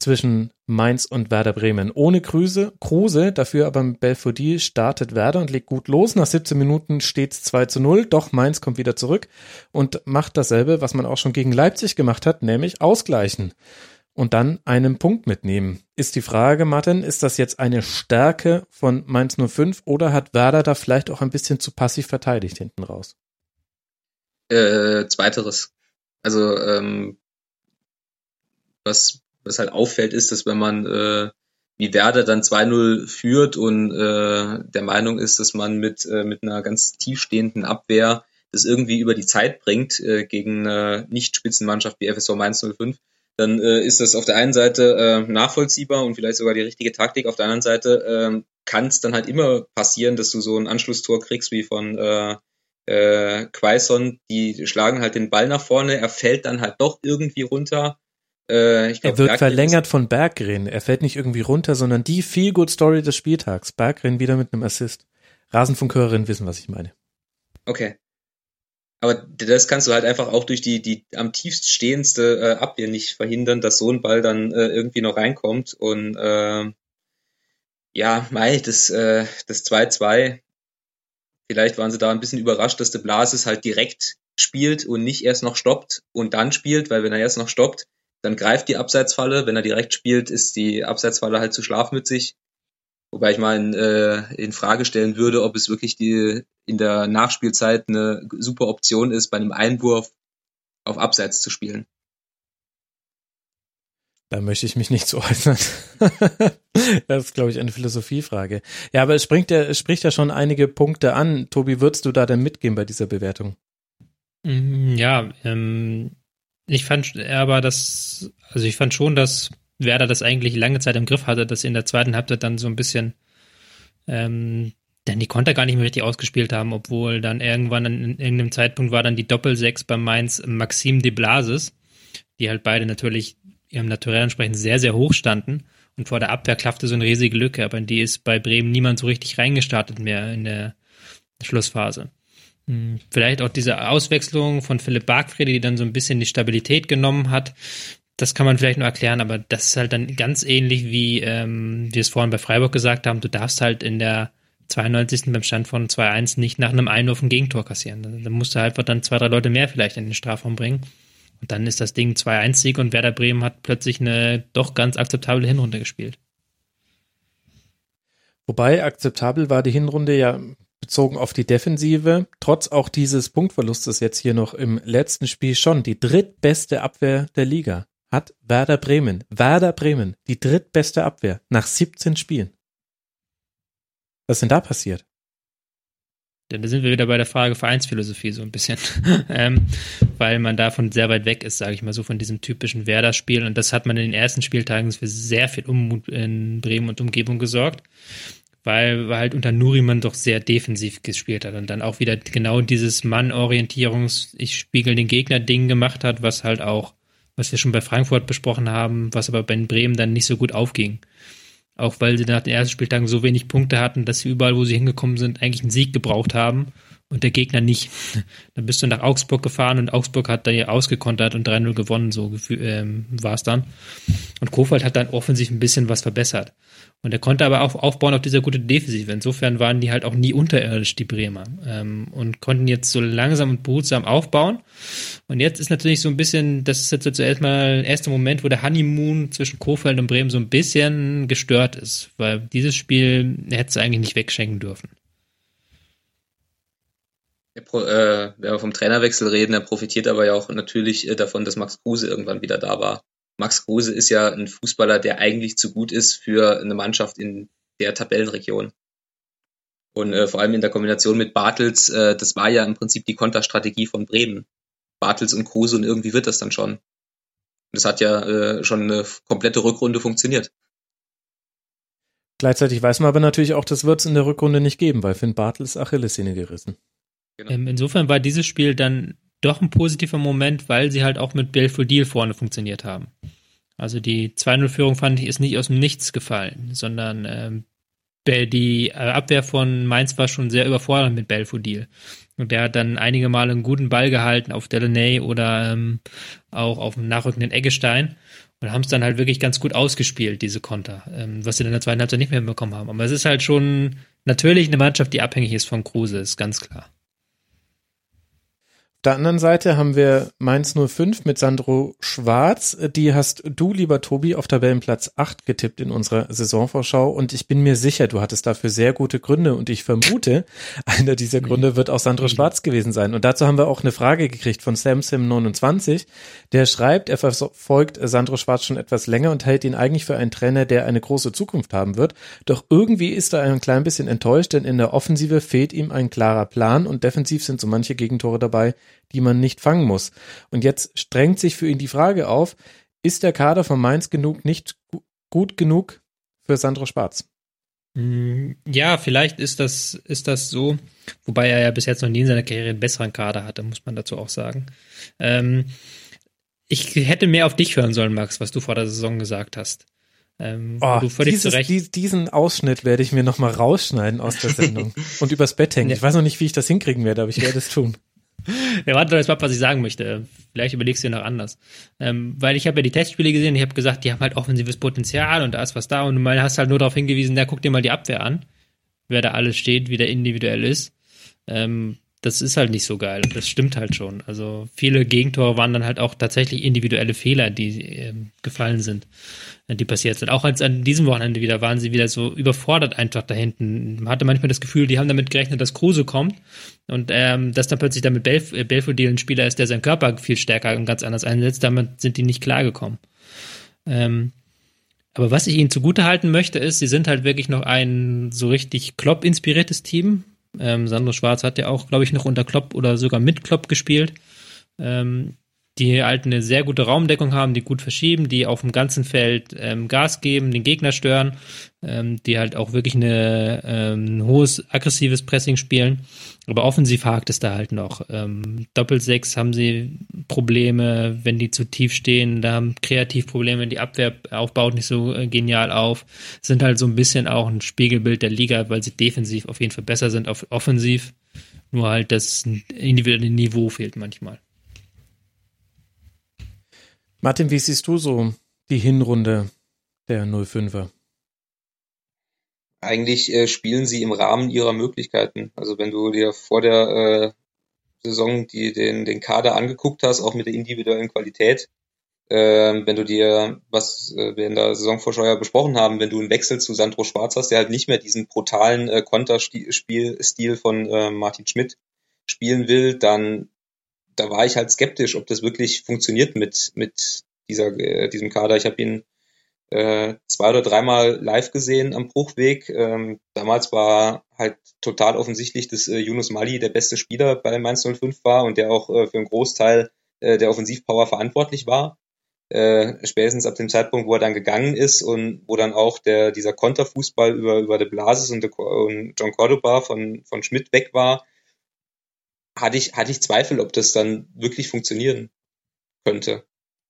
[SPEAKER 3] zwischen Mainz und Werder Bremen. Ohne Kruse, Kruse, dafür aber mit Belfodil startet Werder und legt gut los. Nach siebzehn Minuten steht es zwei zu null, doch Mainz kommt wieder zurück und macht dasselbe, was man auch schon gegen Leipzig gemacht hat, nämlich ausgleichen und dann einen Punkt mitnehmen. Ist die Frage, Martin, ist das jetzt eine Stärke von Mainz null fünf oder hat Werder da vielleicht auch ein bisschen zu passiv verteidigt hinten raus?
[SPEAKER 4] Äh, zweiteres. Also ähm, was was halt auffällt, ist, dass wenn man äh, wie Werder dann zwei null führt und äh, der Meinung ist, dass man mit äh, mit einer ganz tiefstehenden Abwehr das irgendwie über die Zeit bringt äh, gegen eine Nicht-Spitzenmannschaft wie F S V Mainz null fünf, dann äh, ist das auf der einen Seite äh, nachvollziehbar und vielleicht sogar die richtige Taktik. Auf der anderen Seite äh, kann es dann halt immer passieren, dass du so ein Anschlusstor kriegst wie von äh, äh, Quaison. Die schlagen halt den Ball nach vorne, er fällt dann halt doch irgendwie runter. Äh, ich glaub,
[SPEAKER 3] er wird
[SPEAKER 4] Berggren
[SPEAKER 3] verlängert von Berggren. Er fällt nicht irgendwie runter, sondern die Feel-Good-Story des Spieltags. Berggren wieder mit einem Assist. Rasenfunkhörerinnen wissen, was ich meine.
[SPEAKER 4] Okay. Aber das kannst du halt einfach auch durch die die am tiefst stehendste äh, Abwehr nicht verhindern, dass so ein Ball dann äh, irgendwie noch reinkommt. Und äh, ja, mei, das äh, das zwei zwei, vielleicht waren sie da ein bisschen überrascht, dass der Blasis halt direkt spielt und nicht erst noch stoppt und dann spielt, weil wenn er erst noch stoppt, dann greift die Abseitsfalle. Wenn er direkt spielt, ist die Abseitsfalle halt zu schlafmützig. Wobei ich mal in, äh, in Frage stellen würde, ob es wirklich die in der Nachspielzeit eine super Option ist, bei einem Einwurf auf Abseits zu spielen.
[SPEAKER 3] Da möchte ich mich nicht zu äußern. Das ist, glaube ich, eine Philosophiefrage. Ja, aber es, springt ja, es spricht ja schon einige Punkte an. Tobi, würdest du da denn mitgehen bei dieser Bewertung?
[SPEAKER 5] Ja, ähm, ich fand aber, dass, also ich fand schon, dass Werder das eigentlich lange Zeit im Griff hatte, dass sie in der zweiten Halbzeit dann so ein bisschen ähm, dann die Konter gar nicht mehr richtig ausgespielt haben, obwohl dann irgendwann an irgendeinem Zeitpunkt war dann die Doppelsechs bei Mainz Maxime de Blasis, die halt beide natürlich ihrem Naturell entsprechend sehr, sehr hoch standen und vor der Abwehr klaffte so eine riesige Lücke, aber in die ist bei Bremen niemand so richtig reingestartet mehr in der Schlussphase. Vielleicht auch diese Auswechslung von Philipp Bargfrede, die dann so ein bisschen die Stabilität genommen hat, das kann man vielleicht nur erklären, aber das ist halt dann ganz ähnlich wie ähm, wir es vorhin bei Freiburg gesagt haben, du darfst halt in der zweiundneunzigsten beim Stand von zwei eins nicht nach einem Einwurf ein Gegentor kassieren. Da musst du halt dann zwei, drei Leute mehr vielleicht in den Strafraum bringen und dann ist das Ding zwei eins Sieg und Werder Bremen hat plötzlich eine doch ganz akzeptable Hinrunde gespielt.
[SPEAKER 3] Wobei akzeptabel war die Hinrunde ja bezogen auf die Defensive, trotz auch dieses Punktverlustes jetzt hier noch im letzten Spiel schon die drittbeste Abwehr der Liga. Hat Werder Bremen, Werder Bremen, die drittbeste Abwehr nach siebzehn Spielen. Was ist denn da passiert?
[SPEAKER 5] Denn da sind wir wieder bei der Frage Vereinsphilosophie so ein bisschen, ähm, weil man davon sehr weit weg ist, sage ich mal so, von diesem typischen Werder-Spiel und das hat man in den ersten Spieltagen für sehr viel Unmut in Bremen und Umgebung gesorgt, weil, weil halt unter Nuriman doch sehr defensiv gespielt hat und dann auch wieder genau dieses Mann-Orientierungs-, ich spiegel den Gegner-Ding gemacht hat, was halt auch, was wir schon bei Frankfurt besprochen haben, was aber bei Bremen dann nicht so gut aufging. Auch weil sie nach den ersten Spieltagen so wenig Punkte hatten, dass sie überall, wo sie hingekommen sind, eigentlich einen Sieg gebraucht haben und der Gegner nicht. Dann bist du nach Augsburg gefahren und Augsburg hat da ja ausgekontert und drei null gewonnen, so ähm, war es dann. Und Kofeld hat dann offensiv ein bisschen was verbessert. Und er konnte aber auch aufbauen auf dieser guten Defensive. Insofern waren die halt auch nie unterirdisch, die Bremer. Ähm, und konnten jetzt so langsam und behutsam aufbauen. Und jetzt ist natürlich so ein bisschen, das ist jetzt zuerst mal der erste Moment, wo der Honeymoon zwischen Kofeld und Bremen so ein bisschen gestört ist. Weil dieses Spiel hätte es eigentlich nicht wegschenken dürfen.
[SPEAKER 4] Äh, wenn wir vom Trainerwechsel reden, er profitiert aber ja auch natürlich äh, davon, dass Max Kruse irgendwann wieder da war. Max Kruse ist ja ein Fußballer, der eigentlich zu gut ist für eine Mannschaft in der Tabellenregion. Und äh, vor allem in der Kombination mit Bartels, äh, das war ja im Prinzip die Konterstrategie von Bremen. Bartels und Kruse und irgendwie wird das dann schon. Und das hat ja äh, schon eine komplette Rückrunde funktioniert.
[SPEAKER 3] Gleichzeitig weiß man aber natürlich auch, das wird es in der Rückrunde nicht geben, weil Finn Bartels Achillessehne gerissen.
[SPEAKER 5] Genau. Ähm, insofern war dieses Spiel dann doch ein positiver Moment, weil sie halt auch mit Belfodil vorne funktioniert haben. Also die zwei null Führung fand ich ist nicht aus dem Nichts gefallen, sondern ähm, die Abwehr von Mainz war schon sehr überfordert mit Belfodil. Und der hat dann einige Male einen guten Ball gehalten auf Delaney oder ähm, auch auf dem nachrückenden Eggestein und haben es dann halt wirklich ganz gut ausgespielt, diese Konter, ähm, was sie dann in der zweiten Halbzeit nicht mehr bekommen haben. Aber es ist halt schon natürlich eine Mannschaft, die abhängig ist von Kruse, ist ganz klar.
[SPEAKER 3] Auf der anderen Seite haben wir Mainz null fünf mit Sandro Schwarz. Die hast du, lieber Tobi, auf Tabellenplatz acht getippt in unserer Saisonvorschau und ich bin mir sicher, du hattest dafür sehr gute Gründe und ich vermute, einer dieser Gründe wird auch Sandro Schwarz gewesen sein. Und dazu haben wir auch eine Frage gekriegt von Samsim neunundzwanzig, der schreibt, er verfolgt Sandro Schwarz schon etwas länger und hält ihn eigentlich für einen Trainer, der eine große Zukunft haben wird. Doch irgendwie ist er ein klein bisschen enttäuscht, denn in der Offensive fehlt ihm ein klarer Plan und defensiv sind so manche Gegentore dabei, die man nicht fangen muss. Und jetzt strengt sich für ihn die Frage auf, ist der Kader von Mainz genug, nicht gut genug für Sandro Schwarz?
[SPEAKER 5] Ja, vielleicht ist das, ist das so, wobei er ja bis jetzt noch nie in seiner Karriere einen besseren Kader hatte, muss man dazu auch sagen. Ähm, ich hätte mehr auf dich hören sollen, Max, was du vor der Saison gesagt hast. Ähm,
[SPEAKER 3] oh,
[SPEAKER 5] du völlig
[SPEAKER 3] dieses,
[SPEAKER 5] zurecht
[SPEAKER 3] die, diesen Ausschnitt werde ich mir nochmal rausschneiden aus der Sendung und übers Bett hängen. Ich weiß noch nicht, wie ich das hinkriegen werde, aber ich werde es tun.
[SPEAKER 5] Ja, warte doch jetzt mal, was ich sagen möchte. Vielleicht überlegst du dir noch anders. Ähm, weil ich habe ja die Testspiele gesehen, ich habe gesagt, die haben halt offensives Potenzial und da ist was da und du hast halt nur darauf hingewiesen, ja, guck dir mal die Abwehr an, wer da alles steht, wie der individuell ist. Ähm, das ist halt nicht so geil. Das stimmt halt schon. Also viele Gegentore waren dann halt auch tatsächlich individuelle Fehler, die ähm, gefallen sind, die passiert sind. Auch als an diesem Wochenende wieder waren sie wieder so überfordert einfach da hinten. Man hatte manchmal das Gefühl, die haben damit gerechnet, dass Kruse kommt und ähm, dass dann plötzlich damit Belf- äh, Belfodil ein Spieler ist, der seinen Körper viel stärker und ganz anders einsetzt. Damit sind die nicht klargekommen. Ähm, aber was ich ihnen zugutehalten möchte, ist, sie sind halt wirklich noch ein so richtig Klopp-inspiriertes Team. Ähm, Sandro Schwarz hat ja auch, glaube ich, noch unter Klopp oder sogar mit Klopp gespielt. Ähm, die halt eine sehr gute Raumdeckung haben, die gut verschieben, die auf dem ganzen Feld ähm, Gas geben, den Gegner stören, ähm, die halt auch wirklich eine, ähm, ein hohes aggressives Pressing spielen. Aber offensiv hakt es da halt noch. Ähm, Doppelsechs haben sie Probleme, wenn die zu tief stehen, da haben kreativ Probleme, die Abwehr aufbaut nicht so äh, genial auf, sind halt so ein bisschen auch ein Spiegelbild der Liga, weil sie defensiv auf jeden Fall besser sind auf offensiv, nur halt das individuelle Niveau fehlt manchmal.
[SPEAKER 3] Martin, wie siehst du so die Hinrunde der null fünfer?
[SPEAKER 4] Eigentlich äh, spielen sie im Rahmen ihrer Möglichkeiten. Also wenn du dir vor der äh, Saison die, den, den Kader angeguckt hast, auch mit der individuellen Qualität, äh, wenn du dir, was äh, wir in der Saisonvorschau ja besprochen haben, wenn du einen Wechsel zu Sandro Schwarz hast, der halt nicht mehr diesen brutalen äh, Konterspielstil von äh, Martin Schmidt spielen will, dann da war ich halt skeptisch, ob das wirklich funktioniert mit mit dieser äh, diesem Kader. Ich habe ihn äh, zwei oder dreimal live gesehen am Bruchweg. Ähm, damals war halt total offensichtlich, dass äh, Yunus Mali der beste Spieler bei Mainz null fünf war und der auch äh, für einen Großteil äh, der Offensivpower verantwortlich war. Äh, spätestens ab dem Zeitpunkt, wo er dann gegangen ist und wo dann auch der dieser Konterfußball über über De Blasis und, de, und John Cordoba von von Schmidt weg war, hatte ich, hatte ich Zweifel, ob das dann wirklich funktionieren könnte.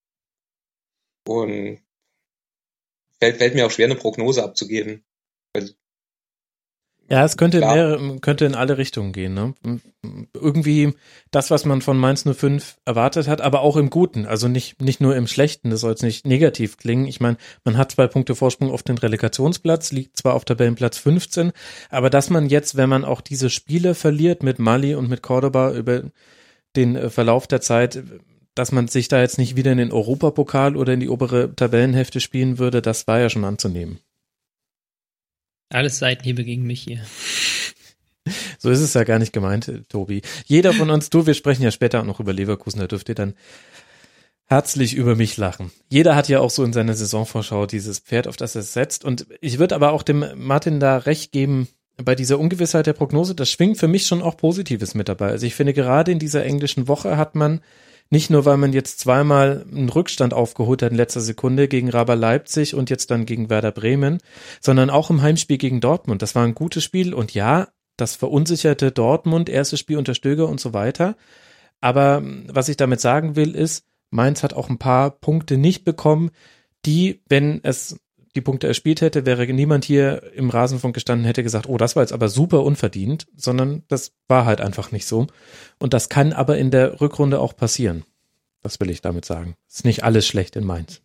[SPEAKER 4] Und fällt, fällt mir auch schwer, eine Prognose abzugeben. Weil,
[SPEAKER 3] ja, es könnte in, mehrere, könnte in alle Richtungen gehen. Ne? Irgendwie das, was man von Mainz null fünf erwartet hat, aber auch im Guten. Also nicht, nicht nur im Schlechten, das soll jetzt nicht negativ klingen. Ich meine, man hat zwei Punkte Vorsprung auf den Relegationsplatz, liegt zwar auf Tabellenplatz fünfzehn, aber dass man jetzt, wenn man auch diese Spiele verliert mit Mali und mit Cordoba über den Verlauf der Zeit, dass man sich da jetzt nicht wieder in den Europapokal oder in die obere Tabellenhälfte spielen würde, das war ja schon anzunehmen.
[SPEAKER 5] Alles Seitenhiebe gegen mich hier.
[SPEAKER 3] So ist es ja gar nicht gemeint, Tobi. Jeder von uns, du, wir sprechen ja später auch noch über Leverkusen, da dürft ihr dann herzlich über mich lachen. Jeder hat ja auch so in seiner Saisonvorschau dieses Pferd, auf das er setzt. Und ich würde aber auch dem Martin da recht geben, bei dieser Ungewissheit der Prognose, das schwingt für mich schon auch Positives mit dabei. Also ich finde, gerade in dieser englischen Woche hat man nicht nur, weil man jetzt zweimal einen Rückstand aufgeholt hat in letzter Sekunde gegen R B Leipzig und jetzt dann gegen Werder Bremen, sondern auch im Heimspiel gegen Dortmund. Das war ein gutes Spiel und ja, das verunsicherte Dortmund, erstes Spiel unter Stöger und so weiter. Aber was ich damit sagen will, ist, Mainz hat auch ein paar Punkte nicht bekommen, die, wenn es die Punkte erspielt hätte, wäre niemand hier im Rasenfunk gestanden, hätte gesagt, oh, das war jetzt aber super unverdient, sondern das war halt einfach nicht so. Und das kann aber in der Rückrunde auch passieren. Das will ich damit sagen. Ist nicht alles schlecht in Mainz.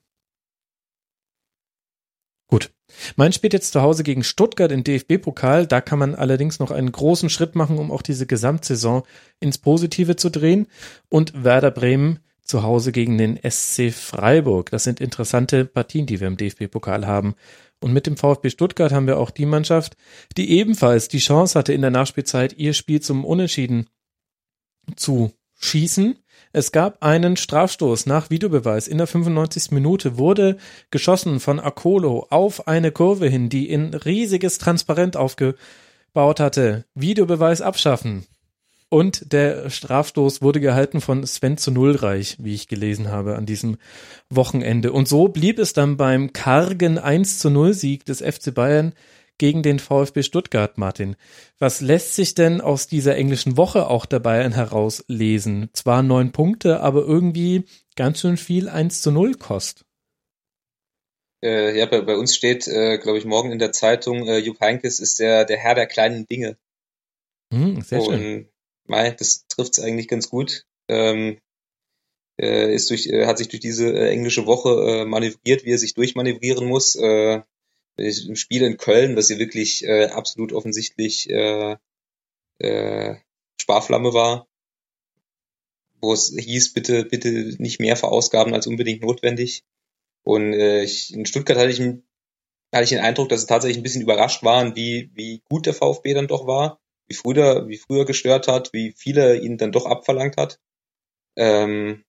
[SPEAKER 3] Gut. Mainz spielt jetzt zu Hause gegen Stuttgart im D F B-Pokal. Da kann man allerdings noch einen großen Schritt machen, um auch diese Gesamtsaison ins Positive zu drehen. Und Werder Bremen zu Hause gegen den S C Freiburg. Das sind interessante Partien, die wir im D F B-Pokal haben. Und mit dem VfB Stuttgart haben wir auch die Mannschaft, die ebenfalls die Chance hatte, in der Nachspielzeit ihr Spiel zum Unentschieden zu schießen. Es gab einen Strafstoß nach Videobeweis. In der fünfundneunzigsten Minute wurde geschossen von Akolo auf eine Kurve hin, die ein riesiges Transparent aufgebaut hatte. Videobeweis abschaffen. Und der Strafstoß wurde gehalten von Sven zu Nullreich, wie ich gelesen habe, an diesem Wochenende. Und so blieb es dann beim kargen eins zu null Sieg des F C Bayern gegen den VfB Stuttgart, Martin. Was lässt sich denn aus dieser englischen Woche auch der Bayern herauslesen? Zwar neun Punkte, aber irgendwie ganz schön viel eins zu null Kost.
[SPEAKER 4] Äh, ja, bei, bei uns steht, äh, glaube ich, morgen in der Zeitung, äh, Jupp Heynckes ist der, der Herr der kleinen Dinge.
[SPEAKER 3] Hm, sehr
[SPEAKER 4] Und,
[SPEAKER 3] schön.
[SPEAKER 4] Mei, das trifft es eigentlich ganz gut. Ähm, äh, ist durch, äh, hat sich durch diese äh, englische Woche äh, manövriert, wie er sich durchmanövrieren muss. Äh, Im Spiel in Köln, was hier wirklich äh, absolut offensichtlich äh, äh, Sparflamme war, wo es hieß, bitte bitte nicht mehr verausgaben als unbedingt notwendig. Und äh, ich, in Stuttgart hatte ich, hatte ich den Eindruck, dass es tatsächlich ein bisschen überrascht waren, wie wie gut der VfB dann doch war, wie früher wie früher gestört hat, wie viel er ihn dann doch abverlangt hat. Ähm,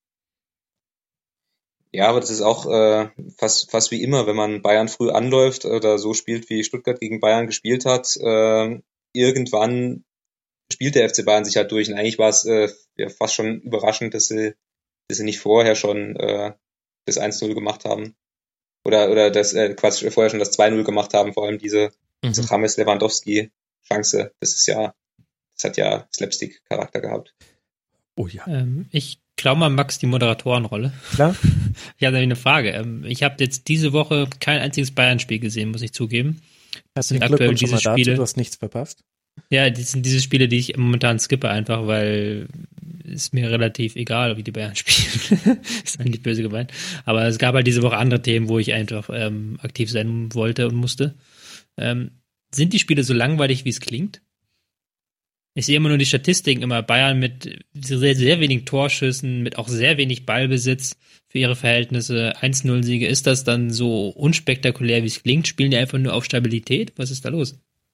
[SPEAKER 4] Ja, aber das ist auch äh, fast fast wie immer, wenn man Bayern früh anläuft oder so spielt, wie Stuttgart gegen Bayern gespielt hat. Äh, irgendwann spielt der F C Bayern sich halt durch. Und eigentlich war es äh, ja, fast schon überraschend, dass sie, dass sie nicht vorher schon äh, das eins null gemacht haben. Oder oder das äh, Quatsch, vorher schon das zwei null gemacht haben. Vor allem diese,
[SPEAKER 3] Mhm.
[SPEAKER 4] diese James Lewandowski-Chance. Das ist ja, das hat ja Slapstick-Charakter gehabt.
[SPEAKER 3] Oh ja.
[SPEAKER 5] Ähm, ich glaube mal Max die Moderatorenrolle.
[SPEAKER 3] Klar.
[SPEAKER 5] Ich habe nämlich eine Frage. Ähm, ich habe jetzt diese Woche kein einziges Bayern-Spiel gesehen, muss ich zugeben.
[SPEAKER 3] Herzlichen
[SPEAKER 5] aktuell
[SPEAKER 3] Glückwunsch schon mal
[SPEAKER 5] diese
[SPEAKER 3] dazu,
[SPEAKER 5] Spiele.
[SPEAKER 3] du hast nichts verpasst.
[SPEAKER 5] Ja, das sind diese Spiele, die ich momentan skippe einfach, weil ist mir relativ egal, wie die Bayern spielen. Ist eigentlich böse gemeint. Aber es gab halt diese Woche andere Themen, wo ich einfach ähm, aktiv sein wollte und musste. Ähm, sind die Spiele so langweilig, wie es klingt? Ich sehe immer nur die Statistiken, immer Bayern mit sehr, sehr wenig Torschüssen, mit auch sehr wenig Ballbesitz für ihre Verhältnisse, eins null Siege. Ist das dann so unspektakulär, wie es klingt? Spielen die einfach nur auf Stabilität? Was ist da los?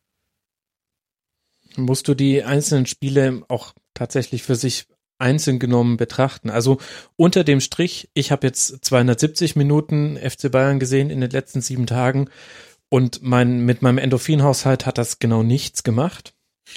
[SPEAKER 3] Musst du die einzelnen Spiele auch tatsächlich für sich einzeln genommen betrachten. Also unter dem Strich, ich habe jetzt zweihundertsiebzig Minuten F C Bayern gesehen in den letzten sieben Tagen und mein, mit meinem Endorphinhaushalt hat das genau nichts gemacht.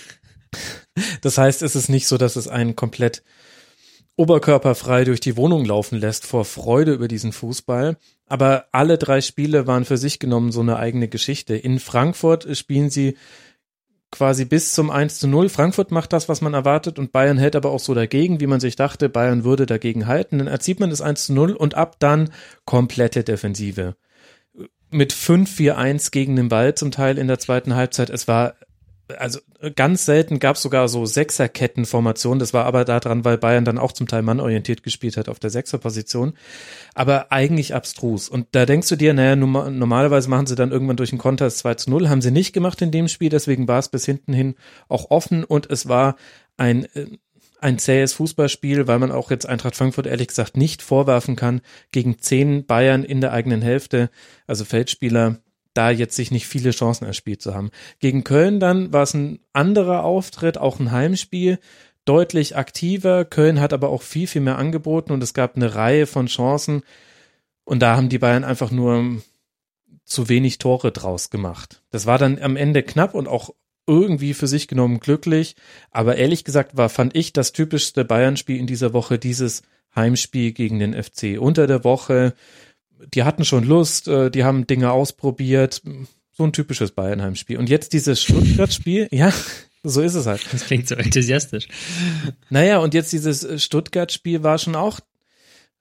[SPEAKER 3] Das heißt, es ist nicht so, dass es einen komplett oberkörperfrei durch die Wohnung laufen lässt vor Freude über diesen Fußball. Aber alle drei Spiele waren für sich genommen so eine eigene Geschichte. In Frankfurt spielen sie quasi bis zum eins zu null. Frankfurt macht das, was man erwartet und Bayern hält aber auch so dagegen, wie man sich dachte, Bayern würde dagegen halten. Dann erzielt man das eins zu null und ab dann komplette Defensive. Mit fünf vier eins gegen den Ball zum Teil in der zweiten Halbzeit. Es war Also ganz selten gab es sogar so Sechserkettenformationen. Das war aber daran, weil Bayern dann auch zum Teil mannorientiert gespielt hat auf der Sechserposition. Aber eigentlich abstrus. Und da denkst du dir, naja, normalerweise machen sie dann irgendwann durch den Konter das zwei zu null. Haben sie nicht gemacht in dem Spiel, deswegen war es bis hinten hin auch offen. Und es war ein, ein zähes Fußballspiel, weil man auch jetzt Eintracht Frankfurt ehrlich gesagt nicht vorwerfen kann, gegen zehn Bayern in der eigenen Hälfte, also Feldspieler, da jetzt sich nicht viele Chancen erspielt zu haben. Gegen Köln dann war es ein anderer Auftritt, auch ein Heimspiel, deutlich aktiver. Köln hat aber auch viel, viel mehr angeboten und es gab eine Reihe von Chancen und da haben die Bayern einfach nur zu wenig Tore draus gemacht. Das war dann am Ende knapp und auch irgendwie für sich genommen glücklich, aber ehrlich gesagt war, fand ich, das typischste Bayern-Spiel in dieser Woche dieses Heimspiel gegen den F C. Unter der Woche, die hatten schon Lust, die haben Dinge ausprobiert, so ein typisches Bayern-Heimspiel. Und jetzt dieses Stuttgart-Spiel, ja, so ist es halt.
[SPEAKER 5] Das klingt so enthusiastisch.
[SPEAKER 3] Naja, und jetzt dieses Stuttgart-Spiel war schon auch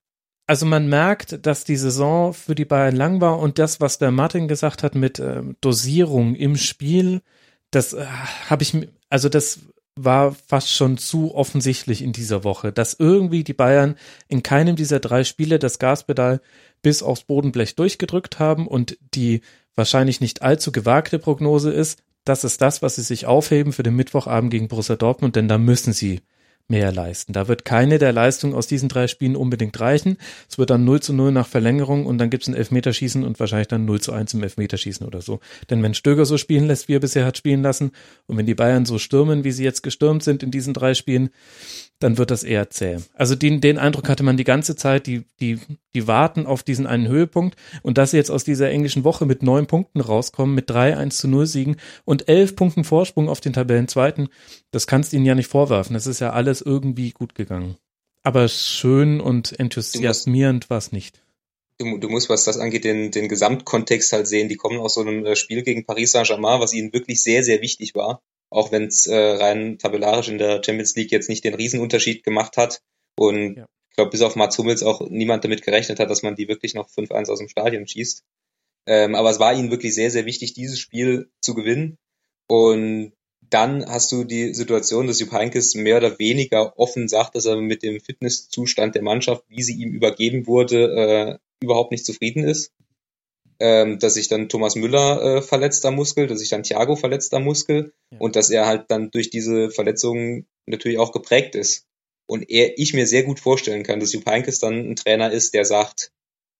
[SPEAKER 3] also man merkt, dass die Saison für die Bayern lang war und das, was der Martin gesagt hat mit äh, Dosierung im Spiel, das äh, habe ich, also das war fast schon zu offensichtlich in dieser Woche, dass irgendwie die Bayern in keinem dieser drei Spiele das Gaspedal bis aufs Bodenblech durchgedrückt haben und die wahrscheinlich nicht allzu gewagte Prognose ist, das ist das, was sie sich aufheben für den Mittwochabend gegen Borussia Dortmund, denn da müssen sie mehr leisten. Da wird keine der Leistungen aus diesen drei Spielen unbedingt reichen. Es wird dann null zu null nach Verlängerung und dann gibt es ein Elfmeterschießen und wahrscheinlich dann null zu eins im Elfmeterschießen oder so. Denn wenn Stöger so spielen lässt, wie er bisher hat spielen lassen und wenn die Bayern so stürmen, wie sie jetzt gestürmt sind in diesen drei Spielen, dann wird das eher zäh. Also den, den Eindruck hatte man die ganze Zeit, die, die, die warten auf diesen einen Höhepunkt und dass sie jetzt aus dieser englischen Woche mit neun Punkten rauskommen, mit drei eins zu null Siegen und elf Punkten Vorsprung auf den Tabellenzweiten, das kannst du ihnen ja nicht vorwerfen. Das ist ja alles irgendwie gut gegangen. Aber schön und enthusiasmierend war es nicht.
[SPEAKER 4] Du, du musst, was das angeht, den, den Gesamtkontext halt sehen. Die kommen aus so einem Spiel gegen Paris Saint-Germain, was ihnen wirklich sehr, sehr wichtig war. Auch wenn es äh, rein tabellarisch in der Champions League jetzt nicht den Riesenunterschied gemacht hat. Und ja. Ich glaube, bis auf Mats Hummels auch niemand damit gerechnet hat, dass man die wirklich noch fünf eins aus dem Stadion schießt. Ähm, aber es war ihnen wirklich sehr, sehr wichtig, dieses Spiel zu gewinnen. Und dann hast du die Situation, dass Jupp Heynckes mehr oder weniger offen sagt, dass er mit dem Fitnesszustand der Mannschaft, wie sie ihm übergeben wurde, äh, überhaupt nicht zufrieden ist. Ähm, dass sich dann Thomas Müller äh, verletzt am Muskel, dass sich dann Thiago verletzt am Muskel ja. Und dass er halt dann durch diese Verletzungen natürlich auch geprägt ist. Und er, ich mir sehr gut vorstellen kann, dass Jupp Heynckes dann ein Trainer ist, der sagt,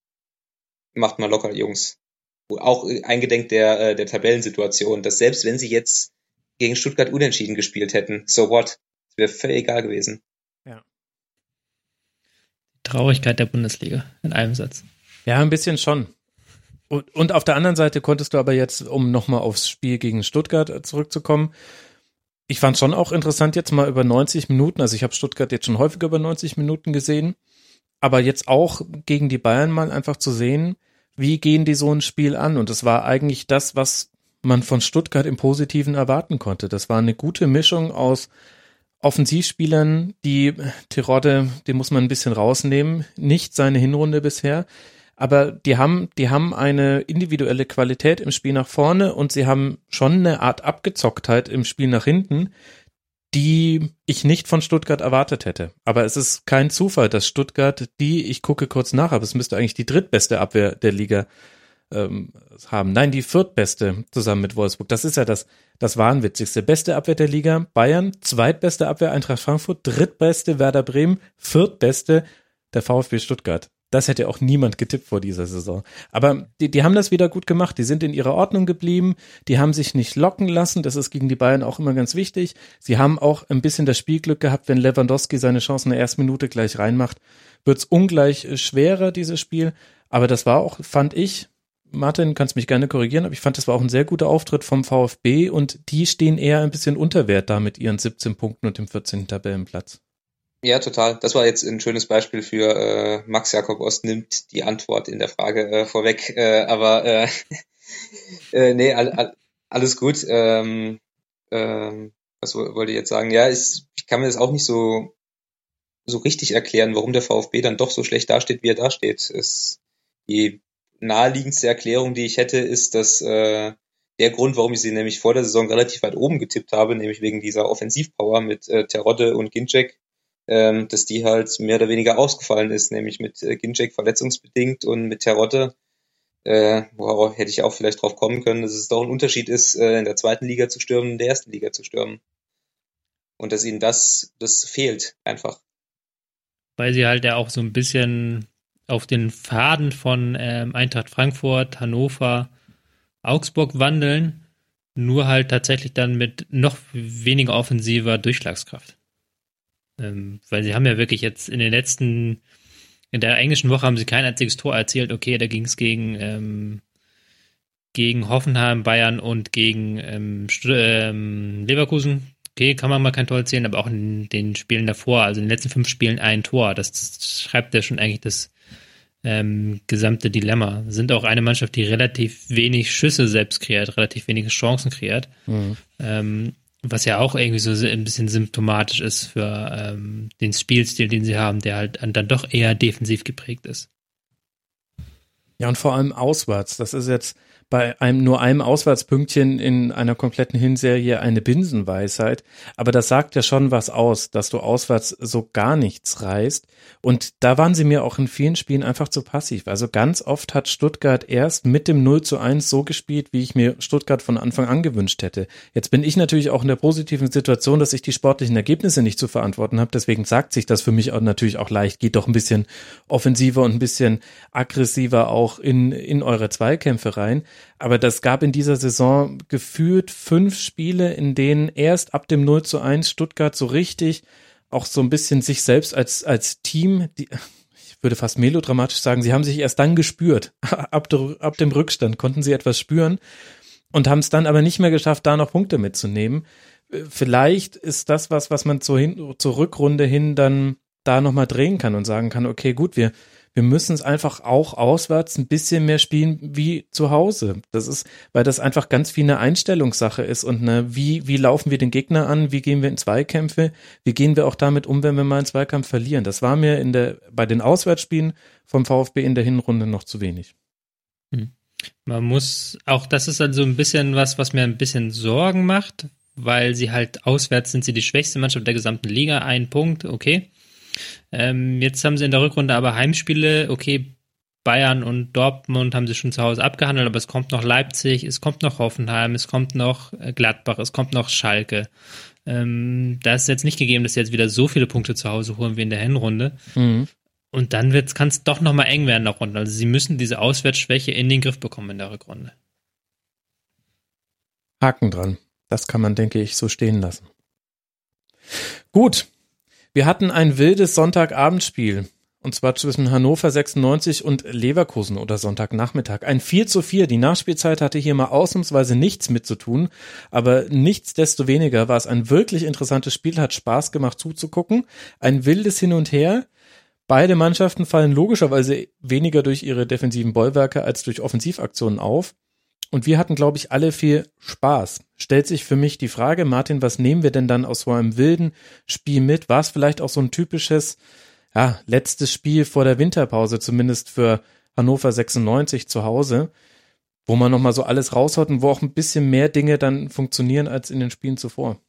[SPEAKER 4] macht mal locker, Jungs. Auch eingedenk der, der Tabellensituation, dass selbst wenn sie jetzt gegen Stuttgart unentschieden gespielt hätten, so what? Das wäre völlig egal gewesen.
[SPEAKER 5] Ja. Traurigkeit der Bundesliga in einem Satz.
[SPEAKER 3] Ja, ein bisschen schon. Und, und auf der anderen Seite konntest du aber jetzt, um nochmal aufs Spiel gegen Stuttgart zurückzukommen, ich fand schon auch interessant jetzt mal über neunzig Minuten, also ich habe Stuttgart jetzt schon häufiger über neunzig Minuten gesehen, aber jetzt auch gegen die Bayern mal einfach zu sehen, wie gehen die so ein Spiel an? Und das war eigentlich das, was man von Stuttgart im Positiven erwarten konnte. Das war eine gute Mischung aus Offensivspielern, die Terodde, den muss man ein bisschen rausnehmen, nicht seine Hinrunde bisher, aber die haben, die haben eine individuelle Qualität im Spiel nach vorne und sie haben schon eine Art Abgezocktheit im Spiel nach hinten, die ich nicht von Stuttgart erwartet hätte. Aber es ist kein Zufall, dass Stuttgart die, ich gucke kurz nach, aber es müsste eigentlich die drittbeste Abwehr der Liga ähm, haben. Nein, die viertbeste zusammen mit Wolfsburg. Das ist ja das, das Wahnwitzigste. Beste Abwehr der Liga, Bayern, zweitbeste Abwehr Eintracht Frankfurt, drittbeste Werder Bremen, viertbeste der VfB Stuttgart. Das hätte auch niemand getippt vor dieser Saison. Aber die, die haben das wieder gut gemacht. Die sind in ihrer Ordnung geblieben. Die haben sich nicht locken lassen. Das ist gegen die Bayern auch immer ganz wichtig. Sie haben auch ein bisschen das Spielglück gehabt, wenn Lewandowski seine Chance in der ersten Minute gleich reinmacht, wird es ungleich schwerer, dieses Spiel. Aber das war auch, fand ich, Martin, kannst mich gerne korrigieren, aber ich fand, das war auch ein sehr guter Auftritt vom VfB und die stehen eher ein bisschen unter Wert da mit ihren siebzehn Punkten und dem vierzehnten Tabellenplatz.
[SPEAKER 4] Ja, total. Das war jetzt ein schönes Beispiel für äh, Max Jakob Ost nimmt die Antwort in der Frage äh, vorweg. Äh, aber äh, äh, nee, all, all, alles gut. Ähm, ähm, was wollte ich jetzt sagen? Ja, ich, ich kann mir das auch nicht so so richtig erklären, warum der VfB dann doch so schlecht dasteht, wie er dasteht. Es, die naheliegendste Erklärung, die ich hätte, ist, dass äh, der Grund, warum ich sie nämlich vor der Saison relativ weit oben getippt habe, nämlich wegen dieser Offensivpower mit äh, Terodde und Ginczek, ähm, dass die halt mehr oder weniger ausgefallen ist, nämlich mit äh, Ginczek verletzungsbedingt und mit Terodde, äh, worauf hätte ich auch vielleicht drauf kommen können, dass es doch ein Unterschied ist, äh, in der zweiten Liga zu stürmen, in der ersten Liga zu stürmen. Und dass ihnen das, das fehlt einfach.
[SPEAKER 5] Weil sie halt ja auch so ein bisschen auf den Faden von ähm, Eintracht Frankfurt, Hannover, Augsburg wandeln, nur halt tatsächlich dann mit noch weniger offensiver Durchschlagskraft. Ähm, weil sie haben ja wirklich jetzt in den letzten, in der englischen Woche haben sie kein einziges Tor erzielt. Okay, da ging es gegen, ähm, gegen Hoffenheim, Bayern und gegen ähm, St- ähm, Leverkusen. Okay, kann man mal kein Tor erzählen, aber auch in den Spielen davor, also in den letzten fünf Spielen ein Tor. Das schreibt ja schon eigentlich das ähm, gesamte Dilemma. Sind auch eine Mannschaft, die relativ wenig Schüsse selbst kreiert, relativ wenige Chancen kreiert. Mhm. Ähm, Was ja auch irgendwie so ein bisschen symptomatisch ist für ähm, den Spielstil, den sie haben, der halt dann doch eher defensiv geprägt ist.
[SPEAKER 3] Ja, und vor allem auswärts. Das ist jetzt bei einem nur einem Auswärtspünktchen in einer kompletten Hinserie eine Binsenweisheit. Aber das sagt ja schon was aus, dass du auswärts so gar nichts reißt. Und da waren sie mir auch in vielen Spielen einfach zu passiv. Also ganz oft hat Stuttgart erst mit dem null zu eins so gespielt, wie ich mir Stuttgart von Anfang an gewünscht hätte. Jetzt bin ich natürlich auch in der positiven Situation, dass ich die sportlichen Ergebnisse nicht zu verantworten habe. Deswegen sagt sich das für mich auch natürlich auch leicht. Geht doch ein bisschen offensiver und ein bisschen aggressiver auch in, in eure Zweikämpfe rein. Aber das gab in dieser Saison gefühlt fünf Spiele, in denen erst ab dem null zu eins Stuttgart so richtig auch so ein bisschen sich selbst als als Team, die, ich würde fast melodramatisch sagen, sie haben sich erst dann gespürt. Ab, der, ab dem Rückstand konnten sie etwas spüren und haben es dann aber nicht mehr geschafft, da noch Punkte mitzunehmen. Vielleicht ist das was, was man zur, hin, zur Rückrunde hin dann da nochmal drehen kann und sagen kann, okay, gut, wir Wir müssen es einfach auch auswärts ein bisschen mehr spielen wie zu Hause. Das ist, weil das einfach ganz viel eine Einstellungssache ist und eine, wie, wie laufen wir den Gegner an, wie gehen wir in Zweikämpfe, wie gehen wir auch damit um, wenn wir mal einen Zweikampf verlieren. Das war mir in der, bei den Auswärtsspielen vom VfB in der Hinrunde noch zu wenig.
[SPEAKER 5] Hm. Man muss, auch das ist dann so ein bisschen was, was mir ein bisschen Sorgen macht, weil sie halt auswärts sind sie die schwächste Mannschaft der gesamten Liga, ein Punkt, okay. Ähm, jetzt haben sie in der Rückrunde aber Heimspiele, okay, Bayern und Dortmund haben sie schon zu Hause abgehandelt, aber es kommt noch Leipzig, es kommt noch Hoffenheim, es kommt noch Gladbach, es kommt noch Schalke. Ähm, da ist jetzt nicht gegeben, dass sie jetzt wieder so viele Punkte zu Hause holen wie in der Hinrunde. Mhm. Und dann kann es doch nochmal eng werden in der Runde. Also sie müssen diese Auswärtsschwäche in den Griff bekommen in der Rückrunde.
[SPEAKER 3] Haken dran. Das kann man, denke ich, so stehen lassen. Gut. Wir hatten ein wildes Sonntagabendspiel, und zwar zwischen Hannover sechsundneunzig und Leverkusen oder Sonntagnachmittag. Ein vier zu vier, die Nachspielzeit hatte hier mal ausnahmsweise nichts mit zu tun, aber nichtsdestoweniger war es ein wirklich interessantes Spiel, hat Spaß gemacht zuzugucken. Ein wildes Hin und Her. Beide Mannschaften fallen logischerweise weniger durch ihre defensiven Bollwerke als durch Offensivaktionen auf. Und wir hatten, glaube ich, alle viel Spaß. Stellt sich für mich die Frage, Martin, was nehmen wir denn dann aus so einem wilden Spiel mit? War es vielleicht auch so ein typisches, ja, letztes Spiel vor der Winterpause, zumindest für Hannover sechsundneunzig zu Hause, wo man nochmal so alles raushaut und wo auch ein bisschen mehr Dinge dann funktionieren als in den Spielen zuvor?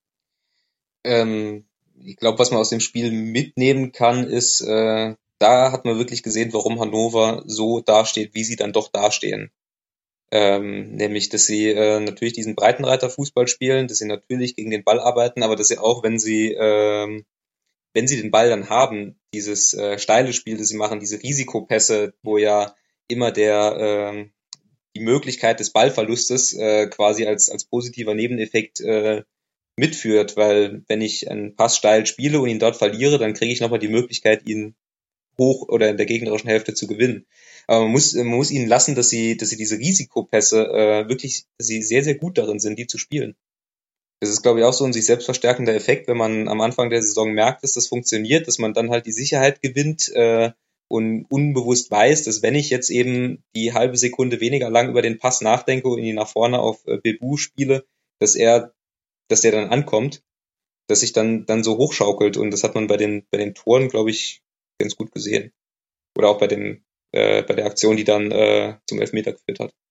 [SPEAKER 4] Ähm, ich glaube, was man aus dem Spiel mitnehmen kann, ist, äh, da hat man wirklich gesehen, warum Hannover so dasteht, wie sie dann doch dastehen. Ähm, nämlich, dass sie äh, natürlich diesen Breitenreiter-Fußball spielen, dass sie natürlich gegen den Ball arbeiten, aber dass sie auch, wenn sie ähm, wenn sie den Ball dann haben, dieses äh, steile Spiel, das sie machen, diese Risikopässe, wo ja immer der äh, die Möglichkeit des Ballverlustes äh, quasi als als positiver Nebeneffekt äh, mitführt, weil wenn ich einen Pass steil spiele und ihn dort verliere, dann kriege ich nochmal die Möglichkeit, ihn hoch oder in der gegnerischen Hälfte zu gewinnen. Aber man muss, man muss ihnen lassen, dass sie, dass sie diese Risikopässe äh, wirklich, dass sie sehr, sehr gut darin sind, die zu spielen. Das ist, glaube ich, auch so ein sich selbst verstärkender Effekt, wenn man am Anfang der Saison merkt, dass das funktioniert, dass man dann halt die Sicherheit gewinnt äh, und unbewusst weiß, dass wenn ich jetzt eben die halbe Sekunde weniger lang über den Pass nachdenke und ihn nach vorne auf äh, Bebu spiele, dass er, dass der dann ankommt, dass sich dann dann so hochschaukelt, und das hat man bei den bei den Toren, glaube ich, ganz gut gesehen. Oder auch bei dem äh, bei der Aktion, die dann äh, zum Elfmeter geführt hat.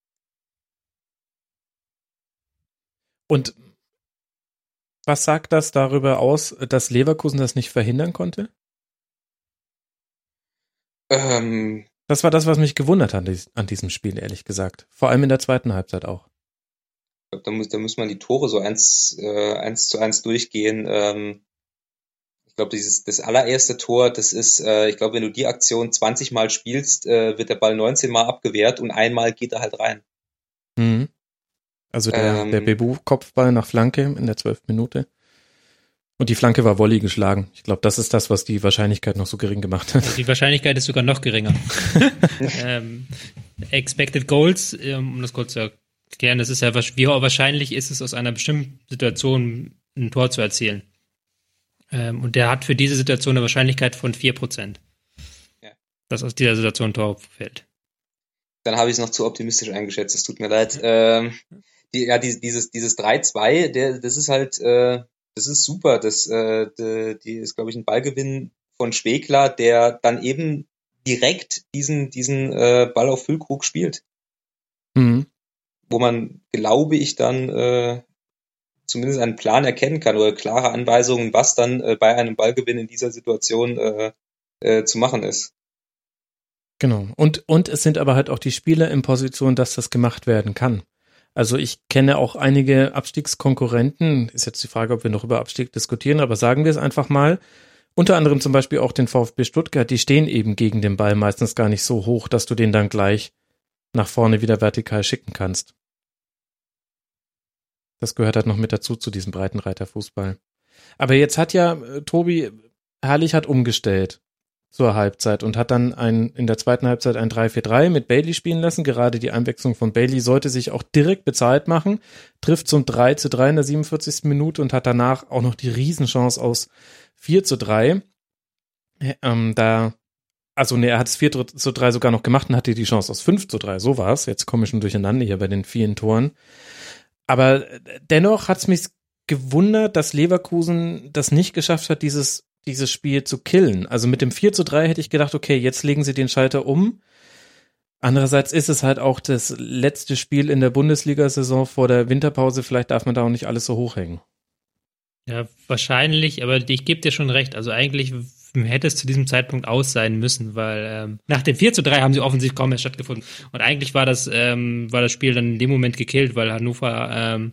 [SPEAKER 3] Und was sagt das darüber aus, dass Leverkusen das nicht verhindern konnte?
[SPEAKER 4] Ähm,
[SPEAKER 3] das war das, was mich gewundert hat an diesem Spiel, ehrlich gesagt. Vor allem in der zweiten Halbzeit auch.
[SPEAKER 4] Ich glaube, da muss, da muss man die Tore so eins, äh, eins zu eins durchgehen. Ähm, ich glaube, dieses das allererste Tor, das ist, äh, ich glaube, wenn du die Aktion zwanzig Mal spielst, äh, wird der Ball neunzehn Mal abgewehrt und einmal geht er halt rein.
[SPEAKER 3] Mhm. Also der, ähm, der Bebu-Kopfball nach Flanke in der zwölften Minute. Und die Flanke war Volley geschlagen. Ich glaube, das ist das, was die Wahrscheinlichkeit noch so gering gemacht hat.
[SPEAKER 5] Die Wahrscheinlichkeit ist sogar noch geringer. ähm, Expected Goals, um das kurz zu erklären, das ist ja, wie wahrscheinlich ist es, aus einer bestimmten Situation ein Tor zu erzielen. Ähm, und der hat für diese Situation eine Wahrscheinlichkeit von vier Prozent. Ja. Dass aus dieser Situation ein Tor fällt.
[SPEAKER 4] Dann habe ich es noch zu optimistisch eingeschätzt, es tut mir leid. Ähm, die, ja, die, dieses, dieses drei zwei, der, das ist halt, äh, das ist super. Das, äh, die, die ist, glaube ich, ein Ballgewinn von Schwegler, der dann eben direkt diesen, diesen äh, Ball auf Füllkrug spielt.
[SPEAKER 3] Mhm. Wo
[SPEAKER 4] man, glaube ich, dann äh, zumindest einen Plan erkennen kann oder klare Anweisungen, was dann äh, bei einem Ballgewinn in dieser Situation äh, äh, zu machen ist.
[SPEAKER 3] Genau. Und, und es sind aber halt auch die Spieler in Position, dass das gemacht werden kann. Also ich kenne auch einige Abstiegskonkurrenten, ist jetzt die Frage, ob wir noch über Abstieg diskutieren, aber sagen wir es einfach mal, unter anderem zum Beispiel auch den VfB Stuttgart, die stehen eben gegen den Ball meistens gar nicht so hoch, dass du den dann gleich nach vorne wieder vertikal schicken kannst. Das gehört halt noch mit dazu, zu diesem Breitenreiterfußball. Aber jetzt hat ja äh, Tobi Herrlich hat umgestellt zur Halbzeit und hat dann ein, in der zweiten Halbzeit ein drei vier drei mit Bailey spielen lassen. Gerade die Einwechslung von Bailey sollte sich auch direkt bezahlt machen, trifft zum drei zu drei in der siebenundvierzigsten Minute und hat danach auch noch die Riesenchance aus vier zu drei. Ähm, da, also ne, er hat es vier zu drei sogar noch gemacht und hatte die Chance aus fünf zu drei, so war es. Jetzt komme ich schon durcheinander hier bei den vielen Toren. Aber dennoch hat es mich gewundert, dass Leverkusen das nicht geschafft hat, dieses, dieses Spiel zu killen. Also mit dem vier zu drei hätte ich gedacht, okay, jetzt legen sie den Schalter um. Andererseits ist es halt auch das letzte Spiel in der Bundesliga-Saison vor der Winterpause. Vielleicht darf man da auch nicht alles so hochhängen.
[SPEAKER 5] Ja, wahrscheinlich, aber ich gebe dir schon recht. Also eigentlich hätte es zu diesem Zeitpunkt aus sein müssen, weil ähm, nach dem vier zu drei haben sie offensichtlich kaum mehr stattgefunden. Und eigentlich war das, ähm, war das Spiel dann in dem Moment gekillt, weil Hannover ähm,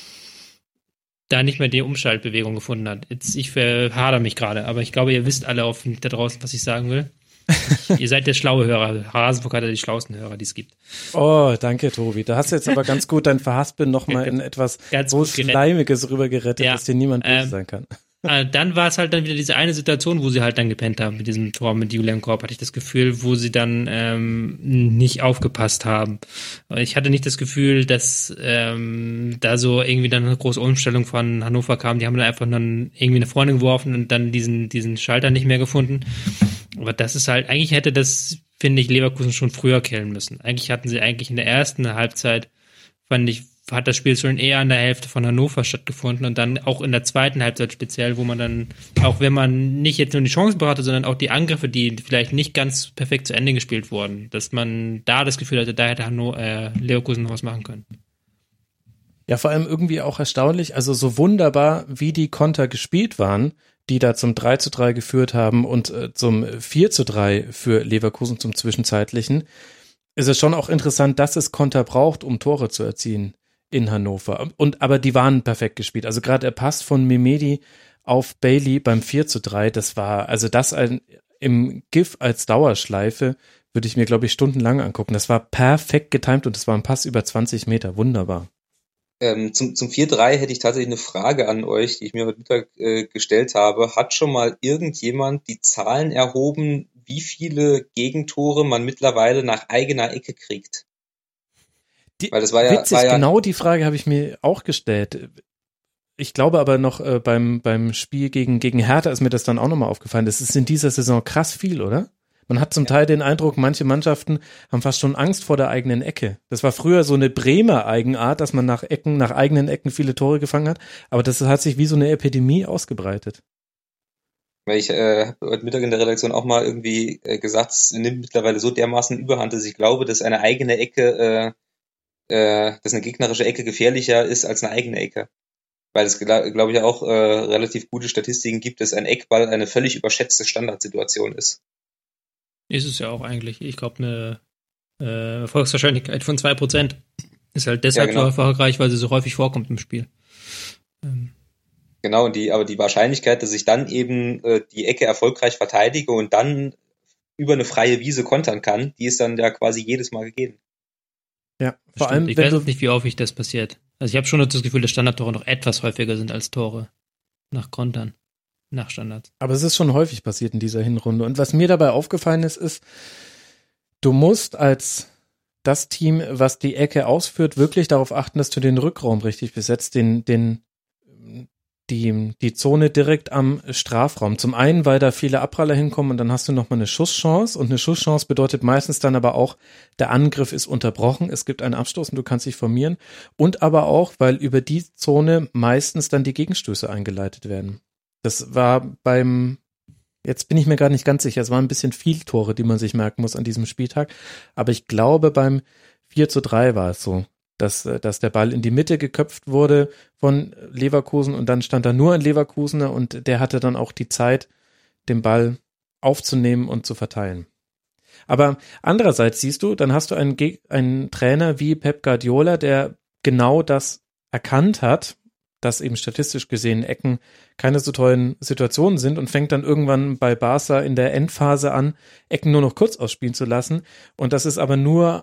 [SPEAKER 5] da nicht mehr die Umschaltbewegung gefunden hat. Jetzt, ich verhader mich gerade, aber ich glaube, ihr wisst alle auf, da draußen, was ich sagen will. Ihr seid der schlaue Hörer. Rasenfunk hat ja die schlauesten Hörer, die es gibt.
[SPEAKER 3] Oh, danke, Tobi. Da hast du jetzt aber ganz gut dein Verhaspeln nochmal in etwas so Schleimiges rübergerettet, ja, dass dir niemand böse ähm, sein kann.
[SPEAKER 5] Dann war es halt dann wieder diese eine Situation, wo sie halt dann gepennt haben mit diesem Tor mit Julian Korb, hatte ich das Gefühl, wo sie dann ähm, nicht aufgepasst haben. Ich hatte nicht das Gefühl, dass ähm, da so irgendwie dann eine große Umstellung von Hannover kam. Die haben dann einfach dann irgendwie nach vorne geworfen und dann diesen diesen Schalter nicht mehr gefunden. Aber das ist halt, eigentlich hätte das, finde ich, Leverkusen schon früher killen müssen. Eigentlich hatten sie eigentlich in der ersten Halbzeit, fand ich, hat das Spiel schon eher an der Hälfte von Hannover stattgefunden und dann auch in der zweiten Halbzeit speziell, wo man dann, auch wenn man nicht jetzt nur die Chancen hatte, sondern auch die Angriffe, die vielleicht nicht ganz perfekt zu Ende gespielt wurden, dass man da das Gefühl hatte, da hätte Hanno, äh, Leverkusen noch was machen können.
[SPEAKER 3] Ja, vor allem irgendwie auch erstaunlich, also so wunderbar, wie die Konter gespielt waren, die da zum drei zu drei geführt haben und äh, zum vier zu drei für Leverkusen zum Zwischenzeitlichen, ist es schon auch interessant, dass es Konter braucht, um Tore zu erzielen in Hannover. Und aber die waren perfekt gespielt. Also gerade der Pass von Mehmedi auf Bailey beim vier zu drei, das war, also das ein, im GIF als Dauerschleife würde ich mir, glaube ich, stundenlang angucken. Das war perfekt getimt und das war ein Pass über zwanzig Meter. Wunderbar.
[SPEAKER 4] Ähm, zum zum vier drei hätte ich tatsächlich eine Frage an euch, die ich mir heute Mittag äh, gestellt habe. Hat schon mal irgendjemand die Zahlen erhoben, wie viele Gegentore man mittlerweile nach eigener Ecke kriegt?
[SPEAKER 3] Die,
[SPEAKER 4] Weil das war ja,
[SPEAKER 3] witzig,
[SPEAKER 4] war ja,
[SPEAKER 3] genau die Frage habe ich mir auch gestellt. Ich glaube aber noch äh, beim beim Spiel gegen gegen Hertha ist mir das dann auch nochmal aufgefallen. Das ist in dieser Saison krass viel, oder? Man hat zum ja. Teil den Eindruck, manche Mannschaften haben fast schon Angst vor der eigenen Ecke. Das war früher so eine Bremer Eigenart, dass man nach Ecken, nach eigenen Ecken viele Tore gefangen hat. Aber das hat sich wie so eine Epidemie ausgebreitet.
[SPEAKER 4] Weil ich äh, habe heute Mittag in der Redaktion auch mal irgendwie äh, gesagt, es nimmt mittlerweile so dermaßen Überhand, dass ich glaube, dass eine eigene Ecke, äh, äh, dass eine gegnerische Ecke gefährlicher ist als eine eigene Ecke. Weil es, glaube ich, auch äh, relativ gute Statistiken gibt, dass ein Eckball eine völlig überschätzte Standardsituation ist.
[SPEAKER 5] Ist es ja auch eigentlich. Ich glaube, eine äh, Erfolgswahrscheinlichkeit von zwei Prozent ist halt deshalb ja, genau. so erfolgreich, weil sie so häufig vorkommt im Spiel. Ähm.
[SPEAKER 4] Genau, die, aber die Wahrscheinlichkeit, dass ich dann eben äh, die Ecke erfolgreich verteidige und dann über eine freie Wiese kontern kann, die ist dann ja quasi jedes Mal gegeben.
[SPEAKER 3] Ja, vor allem,
[SPEAKER 5] ich
[SPEAKER 3] wenn
[SPEAKER 5] weiß
[SPEAKER 3] du
[SPEAKER 5] nicht, wie häufig das passiert. Also ich habe schon das Gefühl, dass Standardtore noch etwas häufiger sind als Tore nach Kontern, nach Standards.
[SPEAKER 3] Aber es ist schon häufig passiert in dieser Hinrunde. Und was mir dabei aufgefallen ist, ist, du musst als das Team, was die Ecke ausführt, wirklich darauf achten, dass du den Rückraum richtig besetzt, den, den die, die Zone direkt am Strafraum. Zum einen, weil da viele Abpraller hinkommen und dann hast du nochmal eine Schusschance und eine Schusschance bedeutet meistens dann aber auch, der Angriff ist unterbrochen, es gibt einen Abstoß und du kannst dich formieren und aber auch, weil über die Zone meistens dann die Gegenstöße eingeleitet werden. Das war beim, jetzt bin ich mir gar nicht ganz sicher, es waren ein bisschen viel Tore, die man sich merken muss an diesem Spieltag, aber ich glaube beim vier zu drei war es so, dass, dass der Ball in die Mitte geköpft wurde von Leverkusen und dann stand da nur ein Leverkusener und der hatte dann auch die Zeit, den Ball aufzunehmen und zu verteilen. Aber andererseits siehst du, dann hast du einen, einen Trainer wie Pep Guardiola, der genau das erkannt hat, dass eben statistisch gesehen Ecken keine so tollen Situationen sind und fängt dann irgendwann bei Barca in der Endphase an, Ecken nur noch kurz ausspielen zu lassen und das ist aber nur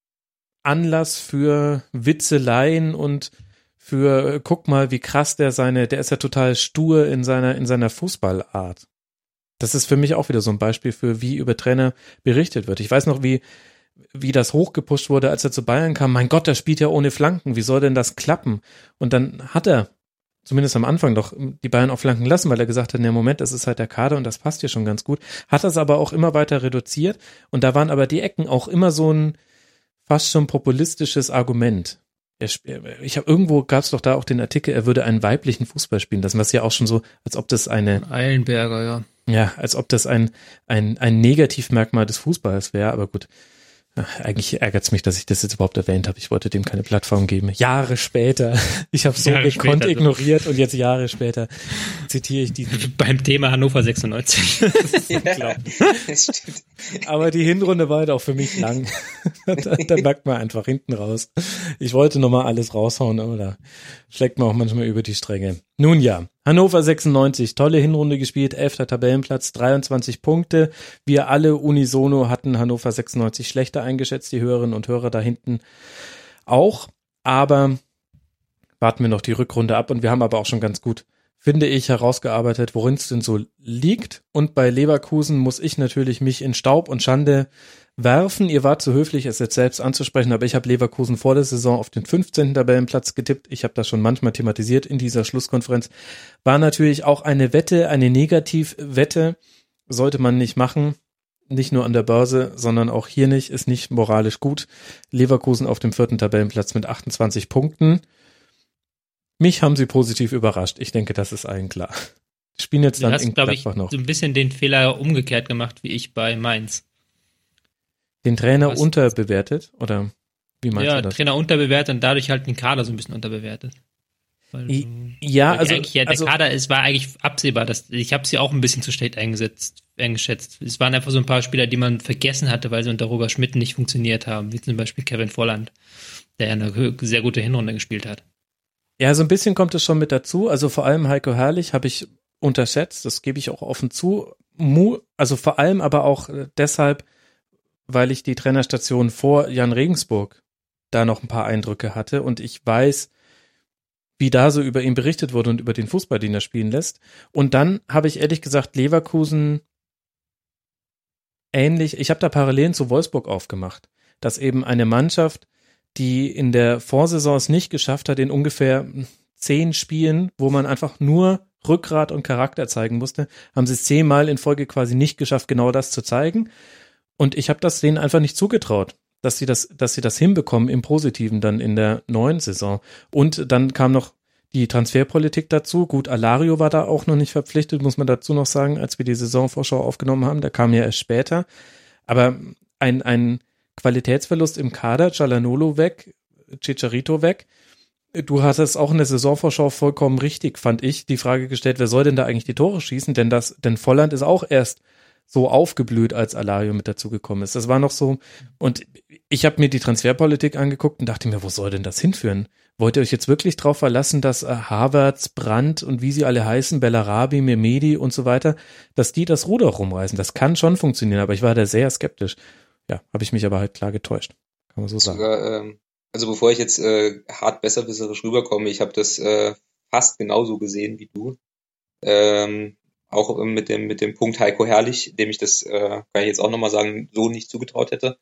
[SPEAKER 3] Anlass für Witzeleien und für, guck mal, wie krass der seine, der ist ja total stur in seiner, in seiner Fußballart. Das ist für mich auch wieder so ein Beispiel für, wie über Trainer berichtet wird. Ich weiß noch, wie, wie das hochgepusht wurde, als er zu Bayern kam. Mein Gott, der spielt ja ohne Flanken. Wie soll denn das klappen? Und dann hat er, zumindest am Anfang doch, die Bayern auf Flanken lassen, weil er gesagt hat, ne, Moment, das ist halt der Kader und das passt hier schon ganz gut. Hat das aber auch immer weiter reduziert. Und da waren aber die Ecken auch immer so ein, fast schon populistisches Argument. Er, ich habe irgendwo gab es doch da auch den Artikel, er würde einen weiblichen Fußball spielen lassen, was ja auch schon so, als ob das eine
[SPEAKER 5] Eilenberger, ja.
[SPEAKER 3] Ja, als ob das ein ein ein Negativmerkmal des Fußballs wäre, aber gut. Eigentlich ärgert's mich, dass ich das jetzt überhaupt erwähnt habe. Ich wollte dem keine Plattform geben. Jahre später. Ich habe so Jahre gekonnt später, ignoriert so. Und jetzt Jahre später zitiere ich diesen.
[SPEAKER 5] Beim Thema Hannover sechsundneunzig. Das
[SPEAKER 3] ja, das stimmt. Aber die Hinrunde war halt auch für mich lang. da, da merkt man einfach hinten raus. Ich wollte nochmal alles raushauen, aber da schlägt man auch manchmal über die Stränge. Nun ja, Hannover sechsundneunzig, tolle Hinrunde gespielt, elfter Tabellenplatz, dreiundzwanzig Punkte. Wir alle unisono hatten Hannover sechsundneunzig schlechter eingeschätzt, die Hörerinnen und Hörer da hinten auch. Aber warten wir noch die Rückrunde ab und wir haben aber auch schon ganz gut, finde ich, herausgearbeitet, worin es denn so liegt. Und bei Leverkusen muss ich natürlich mich in Staub und Schande werfen. Ihr wart zu höflich, es jetzt selbst anzusprechen, aber ich habe Leverkusen vor der Saison auf den fünfzehnten Tabellenplatz getippt. Ich habe das schon manchmal thematisiert in dieser Schlusskonferenz. War natürlich auch eine Wette, eine Negativwette. Sollte man nicht machen. Nicht nur an der Börse, sondern auch hier nicht. Ist nicht moralisch gut. Leverkusen auf dem vierten Tabellenplatz mit achtundzwanzig Punkten. Mich haben sie positiv überrascht. Ich denke, das ist allen klar. Spielen jetzt dann in Gladbach noch.
[SPEAKER 5] Du hast, glaube ich, so ein bisschen den Fehler umgekehrt gemacht, wie ich bei Mainz.
[SPEAKER 3] Den Trainer Was? unterbewertet? Oder wie meinst
[SPEAKER 5] ja,
[SPEAKER 3] du das? Ja,
[SPEAKER 5] Trainer unterbewertet und dadlich halt den Kader so ein bisschen unterbewertet. Weil,
[SPEAKER 3] I, ja, weil also,
[SPEAKER 5] ja, der
[SPEAKER 3] also
[SPEAKER 5] Kader ist, war eigentlich absehbar. Dass, ich habe sie auch ein bisschen zu schlecht eingesetzt, eingeschätzt. Es waren einfach so ein paar Spieler, die man vergessen hatte, weil sie unter Roger Schmidt nicht funktioniert haben. Wie zum Beispiel Kevin Volland, der eine sehr gute Hinrunde gespielt hat.
[SPEAKER 3] Ja, so ein bisschen kommt es schon mit dazu. Also vor allem Heiko Herrlich habe ich unterschätzt. Das gebe ich auch offen zu. Also vor allem aber auch deshalb, weil ich die Trainerstation vor Jan Regensburg da noch ein paar Eindrücke hatte und ich weiß, wie da so über ihn berichtet wurde und über den Fußball, den er spielen lässt. Und dann habe ich ehrlich gesagt Leverkusen ähnlich, ich habe da Parallelen zu Wolfsburg aufgemacht, dass eben eine Mannschaft, die in der Vorsaison es nicht geschafft hat, in ungefähr zehn Spielen, wo man einfach nur Rückgrat und Charakter zeigen musste, haben sie es zehnmal in Folge quasi nicht geschafft, genau das zu zeigen. Und ich habe das denen einfach nicht zugetraut, dass sie das, dass sie das hinbekommen im Positiven dann in der neuen Saison. Und dann kam noch die Transferpolitik dazu. Gut, Alario war da auch noch nicht verpflichtet, muss man dazu noch sagen, als wir die Saisonvorschau aufgenommen haben. Der kam ja erst später. Aber ein, ein Qualitätsverlust im Kader, Çalhanoğlu weg, Chicharito weg. Du hast es auch in der Saisonvorschau vollkommen richtig, fand ich, die Frage gestellt, wer soll denn da eigentlich die Tore schießen? Denn das, denn Volland ist auch erst so aufgeblüht, als Alario mit dazugekommen ist. Das war noch so, und ich habe mir die Transferpolitik angeguckt und dachte mir, wo soll denn das hinführen? Wollt ihr euch jetzt wirklich drauf verlassen, dass äh, Havertz, Brandt und wie sie alle heißen, Bellarabi, Mehmedi und so weiter, dass die das Ruder rumreißen? Das kann schon funktionieren, aber ich war da sehr skeptisch. Ja, habe ich mich aber halt klar getäuscht. Kann man so sagen.
[SPEAKER 4] Sogar, ähm, also bevor ich jetzt äh, hart besserwisserisch rüberkomme, ich habe das äh, fast genauso gesehen wie du. Ähm, auch mit dem mit dem Punkt Heiko Herrlich, dem ich das, äh, kann ich jetzt auch nochmal sagen, so nicht zugetraut hätte.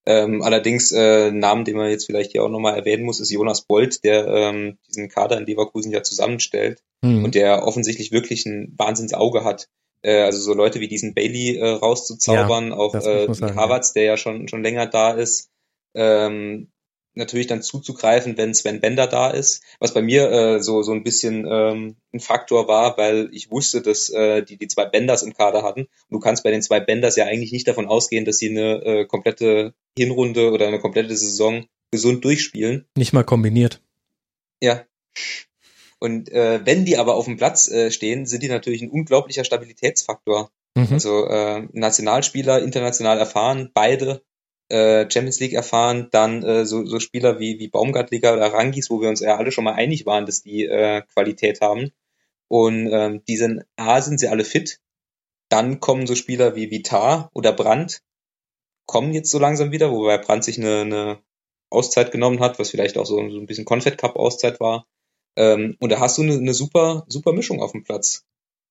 [SPEAKER 4] Ähm, allerdings äh, ein Name, den man jetzt vielleicht hier auch nochmal erwähnen muss, ist Jonas Bolt, der ähm, diesen Kader in Leverkusen ja zusammenstellt mhm. und der offensichtlich wirklich ein Wahnsinnsauge hat. Äh, also so Leute wie diesen Bailey äh, rauszuzaubern, ja, auch äh, wie sagen, Havertz, ja. der ja schon schon länger da ist. Ähm, natürlich dann zuzugreifen, wenn Sven Bender da ist, was bei mir äh, so so ein bisschen ähm, ein Faktor war, weil ich wusste, dass äh, die die zwei Benders im Kader hatten. Und du kannst bei den zwei Benders ja eigentlich nicht davon ausgehen, dass sie eine äh, komplette Hinrunde oder eine komplette Saison gesund durchspielen.
[SPEAKER 3] Nicht mal kombiniert.
[SPEAKER 4] Ja. Und äh, wenn die aber auf dem Platz äh, stehen, sind die natürlich ein unglaublicher Stabilitätsfaktor. Mhm. Also äh, Nationalspieler, international erfahren, beide Äh, Champions League erfahren, dann äh, so, so Spieler wie, wie Baumgartliga oder Rangis, wo wir uns ja alle schon mal einig waren, dass die äh, Qualität haben. Und ähm, die sind, A, sind sie alle fit. Dann kommen so Spieler wie Vitar oder Brandt, kommen jetzt so langsam wieder, wobei Brandt sich eine, eine Auszeit genommen hat, was vielleicht auch so, so ein bisschen Confed Cup Auszeit war. Ähm, und da hast du eine, eine super, super Mischung auf dem Platz.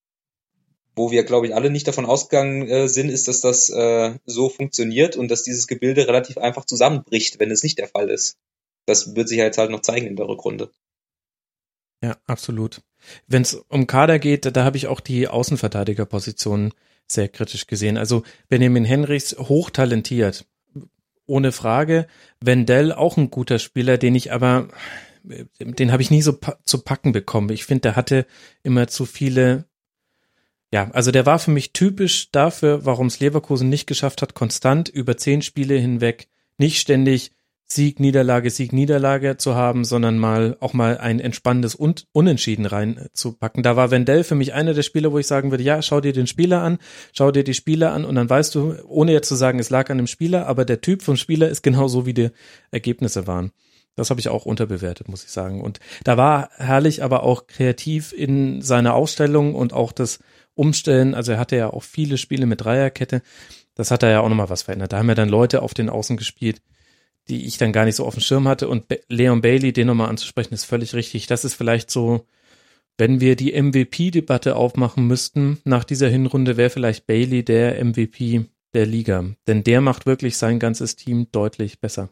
[SPEAKER 4] Wo wir, glaube ich, alle nicht davon ausgegangen äh, sind, ist, dass das äh, so funktioniert und dass dieses Gebilde relativ einfach zusammenbricht, wenn es nicht der Fall ist. Das wird sich ja jetzt halt noch zeigen in der Rückrunde.
[SPEAKER 3] Ja, absolut. Wenn es um Kader geht, da, da habe ich auch die Außenverteidigerposition sehr kritisch gesehen. Also Benjamin Henrichs hochtalentiert, ohne Frage. Wendell auch ein guter Spieler, den ich aber, den habe ich nie so pa- zu packen bekommen. Ich finde, der hatte immer zu viele. Ja, also der war für mich typisch dafür, warum es Leverkusen nicht geschafft hat, konstant über zehn Spiele hinweg nicht ständig Sieg, Niederlage, Sieg, Niederlage zu haben, sondern mal auch mal ein entspannendes Un- Unentschieden reinzupacken. Da war Wendell für mich einer der Spieler, wo ich sagen würde, ja, schau dir den Spieler an, schau dir die Spieler an und dann weißt du, ohne jetzt zu sagen, es lag an dem Spieler, aber der Typ vom Spieler ist genauso, wie die Ergebnisse waren. Das habe ich auch unterbewertet, muss ich sagen. Und da war Herrlich aber auch kreativ in seiner Ausstellung und auch das Umstellen. Also er hatte ja auch viele Spiele mit Dreierkette. Das hat er ja auch nochmal was verändert. Da haben ja dann Leute auf den Außen gespielt, die ich dann gar nicht so auf dem Schirm hatte. Und Be- Leon Bailey, den nochmal anzusprechen, ist völlig richtig. Das ist vielleicht so, wenn wir die M V P-Debatte aufmachen müssten, nach dieser Hinrunde wäre vielleicht Bailey der M V P der Liga. Denn der macht wirklich sein ganzes Team deutlich besser.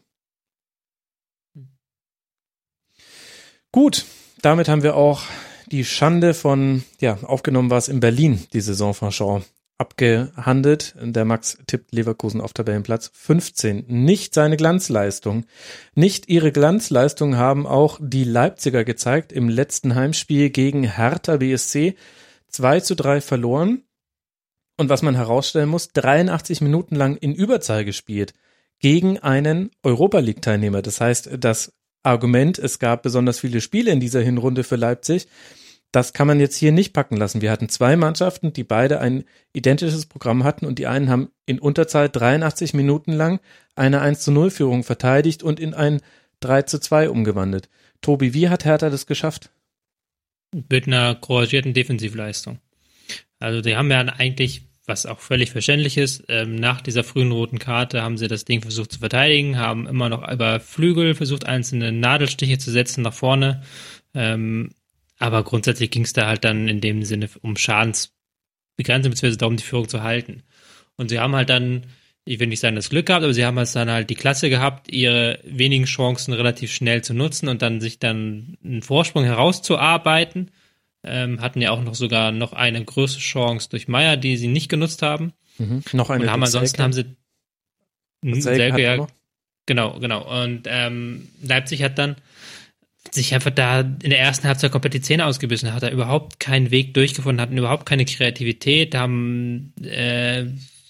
[SPEAKER 3] Gut, damit haben wir auch die Schande von, ja, aufgenommen war es in Berlin, die Saisonvorschau, abgehandelt. Der Max tippt Leverkusen auf Tabellenplatz fünfzehn. Nicht seine Glanzleistung. Nicht ihre Glanzleistung haben auch die Leipziger gezeigt im letzten Heimspiel gegen Hertha B S C. zwei zu drei verloren. Und was man herausstellen muss, dreiundachtzig Minuten lang in Überzahl gespielt gegen einen Europa-League-Teilnehmer. Das heißt, das Argument, es gab besonders viele Spiele in dieser Hinrunde für Leipzig, das kann man jetzt hier nicht packen lassen. Wir hatten zwei Mannschaften, die beide ein identisches Programm hatten und die einen haben in Unterzahl dreiundachtzig Minuten lang eine eins zu null Führung verteidigt und in ein drei zu zwei umgewandelt. Tobi, wie hat Hertha das geschafft?
[SPEAKER 5] Mit einer couragierten Defensivleistung. Also die haben ja eigentlich, was auch völlig verständlich ist, ähm, nach dieser frühen roten Karte haben sie das Ding versucht zu verteidigen, haben immer noch über Flügel versucht, einzelne Nadelstiche zu setzen nach vorne. Ähm, aber grundsätzlich ging es da halt dann in dem Sinne um Schadensbegrenzung, beziehungsweise darum, die Führung zu halten. Und sie haben halt dann, ich will nicht sagen, das Glück gehabt, aber sie haben halt dann halt die Klasse gehabt, ihre wenigen Chancen relativ schnell zu nutzen und dann sich dann einen Vorsprung herauszuarbeiten. Ähm, hatten ja auch noch sogar noch eine größere Chance durch Meier, die sie nicht genutzt haben.
[SPEAKER 3] Mhm. Noch eine.
[SPEAKER 5] Und haben ansonsten
[SPEAKER 3] Selke.
[SPEAKER 5] haben sie
[SPEAKER 3] Selke
[SPEAKER 5] Selke, ja,
[SPEAKER 3] noch.
[SPEAKER 5] genau, genau. Und ähm, Leipzig hat dann sich einfach da in der ersten Halbzeit komplett die Zähne ausgebissen, hat da überhaupt keinen Weg durchgefunden, hatten überhaupt keine Kreativität, haben äh,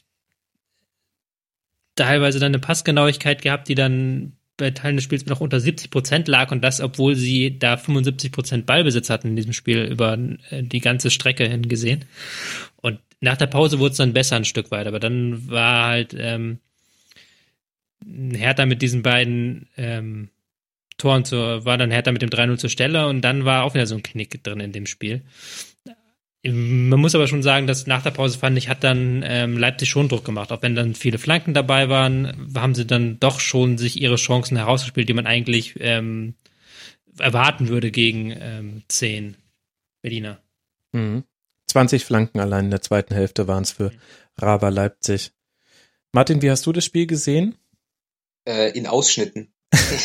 [SPEAKER 5] teilweise dann eine Passgenauigkeit gehabt, die dann bei Teilen des Spiels noch unter siebzig Prozent lag und das, obwohl sie da fünfundsiebzig Prozent Ballbesitz hatten in diesem Spiel über die ganze Strecke hingesehen. Und nach der Pause wurde es dann besser ein Stück weit, aber dann war halt ähm, Hertha mit diesen beiden ähm, Toren, zur, war dann Hertha mit dem drei null zur Stelle und dann war auch wieder so ein Knick drin in dem Spiel. Man muss aber schon sagen, dass nach der Pause, fand ich, hat dann ähm, Leipzig schon Druck gemacht. Auch wenn dann viele Flanken dabei waren, haben sie dann doch schon sich ihre Chancen herausgespielt, die man eigentlich ähm, erwarten würde gegen ähm, zehn Berliner.
[SPEAKER 3] Mhm. zwanzig Flanken allein in der zweiten Hälfte waren es für Raba Leipzig. Martin, wie hast du das Spiel gesehen?
[SPEAKER 4] Äh, in Ausschnitten.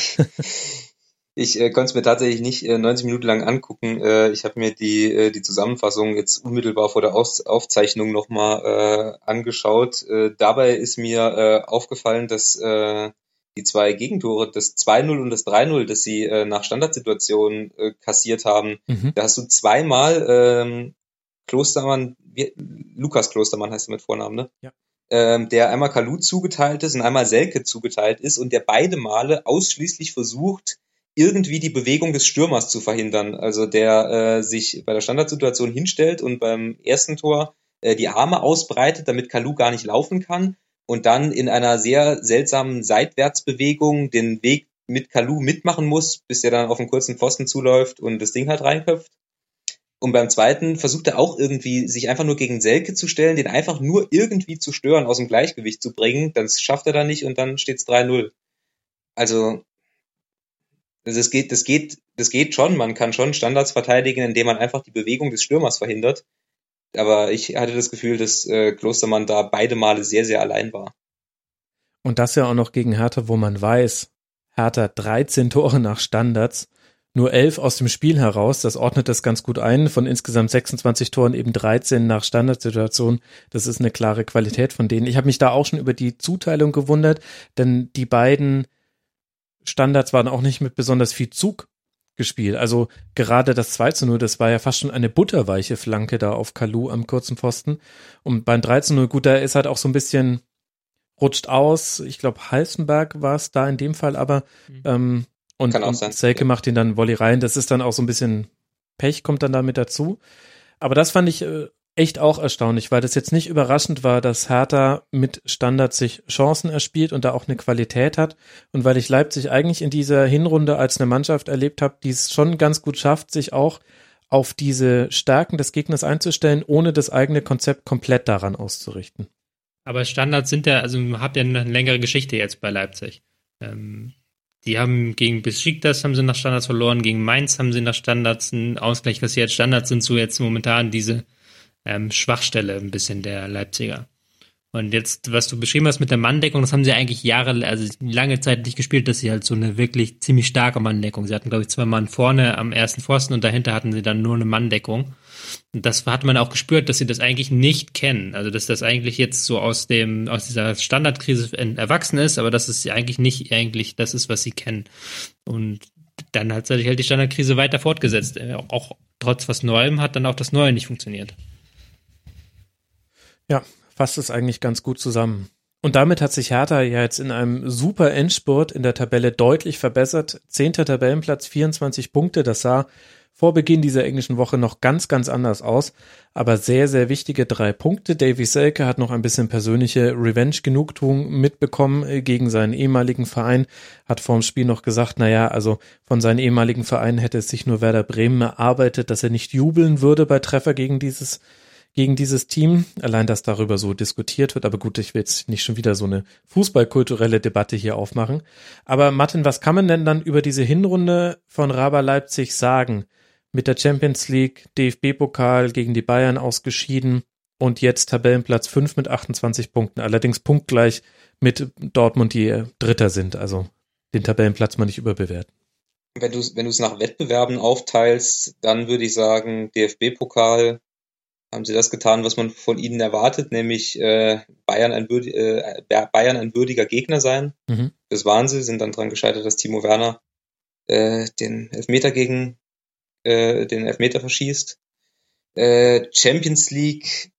[SPEAKER 4] Ich äh, konnte es mir tatsächlich nicht äh, neunzig Minuten lang angucken. Äh, ich habe mir die äh, die Zusammenfassung jetzt unmittelbar vor der Aus- Aufzeichnung nochmal äh, angeschaut. Äh, dabei ist mir äh, aufgefallen, dass äh, die zwei Gegentore, das zwei null und das drei null, das sie äh, nach Standardsituationen äh, kassiert haben,
[SPEAKER 3] Mhm.
[SPEAKER 4] da hast du zweimal ähm, Klostermann, wie, Lukas Klostermann heißt er mit Vornamen, ne?
[SPEAKER 3] Ja.
[SPEAKER 4] Ähm, der einmal Kalu zugeteilt ist und einmal Selke zugeteilt ist und der beide Male ausschließlich versucht, irgendwie die Bewegung des Stürmers zu verhindern. Also der äh, sich bei der Standardsituation hinstellt und beim ersten Tor äh, die Arme ausbreitet, damit Kalu gar nicht laufen kann und dann in einer sehr seltsamen Seitwärtsbewegung den Weg mit Kalu mitmachen muss, bis er dann auf einen kurzen Pfosten zuläuft und das Ding halt reinköpft. Und beim zweiten versucht er auch irgendwie, sich einfach nur gegen Selke zu stellen, den einfach nur irgendwie zu stören, aus dem Gleichgewicht zu bringen. Das schafft er dann nicht und dann steht's drei null. Also, also es geht, das geht, das geht schon. Man kann schon Standards verteidigen, indem man einfach die Bewegung des Stürmers verhindert. Aber ich hatte das Gefühl, dass äh, Klostermann da beide Male sehr, sehr allein war.
[SPEAKER 3] Und das ja auch noch gegen Hertha, wo man weiß, Hertha dreizehn Tore nach Standards, nur elf aus dem Spiel heraus, das ordnet das ganz gut ein. Von insgesamt sechsundzwanzig Toren eben dreizehn nach Standardsituation. Das ist eine klare Qualität von denen. Ich habe mich da auch schon über die Zuteilung gewundert, denn die beiden Standards waren auch nicht mit besonders viel Zug gespielt. Also gerade das zwei zu null, das war ja fast schon eine butterweiche Flanke da auf Kalu am kurzen Pfosten. Und beim drei zu null, gut, da ist halt auch so ein bisschen rutscht aus. Ich glaube, Halstenberg war es da in dem Fall, aber
[SPEAKER 5] Mhm.
[SPEAKER 3] ähm, und,
[SPEAKER 4] Kann auch
[SPEAKER 3] und
[SPEAKER 4] sein,
[SPEAKER 3] Selke
[SPEAKER 4] ja.
[SPEAKER 3] macht ihn dann Volley rein. Das ist dann auch so ein bisschen Pech, kommt dann damit dazu. Aber das fand ich äh, echt auch erstaunlich, weil das jetzt nicht überraschend war, dass Hertha mit Standards sich Chancen erspielt und da auch eine Qualität hat. Und weil ich Leipzig eigentlich in dieser Hinrunde als eine Mannschaft erlebt habe, die es schon ganz gut schafft, sich auch auf diese Stärken des Gegners einzustellen, ohne das eigene Konzept komplett daran auszurichten.
[SPEAKER 5] Aber Standards sind ja, also habt ja eine längere Geschichte jetzt bei Leipzig. Ähm, die haben gegen Besiktas haben sie nach Standards verloren, gegen Mainz haben sie nach Standards einen Ausgleich, was jetzt Standards sind, so jetzt momentan diese ähm, Schwachstelle ein bisschen der Leipziger. Und jetzt, was du beschrieben hast mit der Manndeckung, das haben sie eigentlich Jahre, also lange Zeit nicht gespielt, dass sie halt so eine wirklich ziemlich starke Manndeckung. Sie hatten, glaube ich, zwei Mann vorne am ersten Pfosten und dahinter hatten sie dann nur eine Manndeckung. Und das hat man auch gespürt, dass sie das eigentlich nicht kennen. Also, dass das eigentlich jetzt so aus dem, aus dieser Standardkrise erwachsen ist, aber dass es eigentlich nicht eigentlich das ist, was sie kennen. Und dann hat sich halt die Standardkrise weiter fortgesetzt. Auch trotz was Neuem hat dann auch das Neue nicht funktioniert.
[SPEAKER 3] Ja, fasst es eigentlich ganz gut zusammen. Und damit hat sich Hertha ja jetzt in einem super Endspurt in der Tabelle deutlich verbessert. Zehnter Tabellenplatz, vierundzwanzig Punkte. Das sah vor Beginn dieser englischen Woche noch ganz, ganz anders aus. Aber sehr, sehr wichtige drei Punkte. Davy Selke hat noch ein bisschen persönliche Revenge-Genugtuung mitbekommen gegen seinen ehemaligen Verein. Hat vor dem Spiel noch gesagt, naja, also von seinen ehemaligen Vereinen hätte es sich nur Werder Bremen erarbeitet, dass er nicht jubeln würde bei Treffer gegen dieses gegen dieses Team, allein, dass darüber so diskutiert wird, aber gut, ich will jetzt nicht schon wieder so eine fußballkulturelle Debatte hier aufmachen. Aber Martin, was kann man denn dann über diese Hinrunde von R B Leipzig sagen? Mit der Champions League, D F B-Pokal gegen die Bayern ausgeschieden und jetzt Tabellenplatz fünf mit achtundzwanzig Punkten, allerdings punktgleich mit Dortmund, die Dritter sind, also den Tabellenplatz mal nicht überbewerten.
[SPEAKER 4] Wenn du wenn du es nach Wettbewerben aufteilst, dann würde ich sagen, D F B-Pokal, haben sie das getan, was man von ihnen erwartet, nämlich äh, Bayern, ein würdi- äh, Bayern ein würdiger Gegner sein.
[SPEAKER 3] Mhm.
[SPEAKER 4] Das waren sie, sind dann dran gescheitert, dass Timo Werner äh, den Elfmeter gegen äh, den Elfmeter verschießt. Äh, Champions League,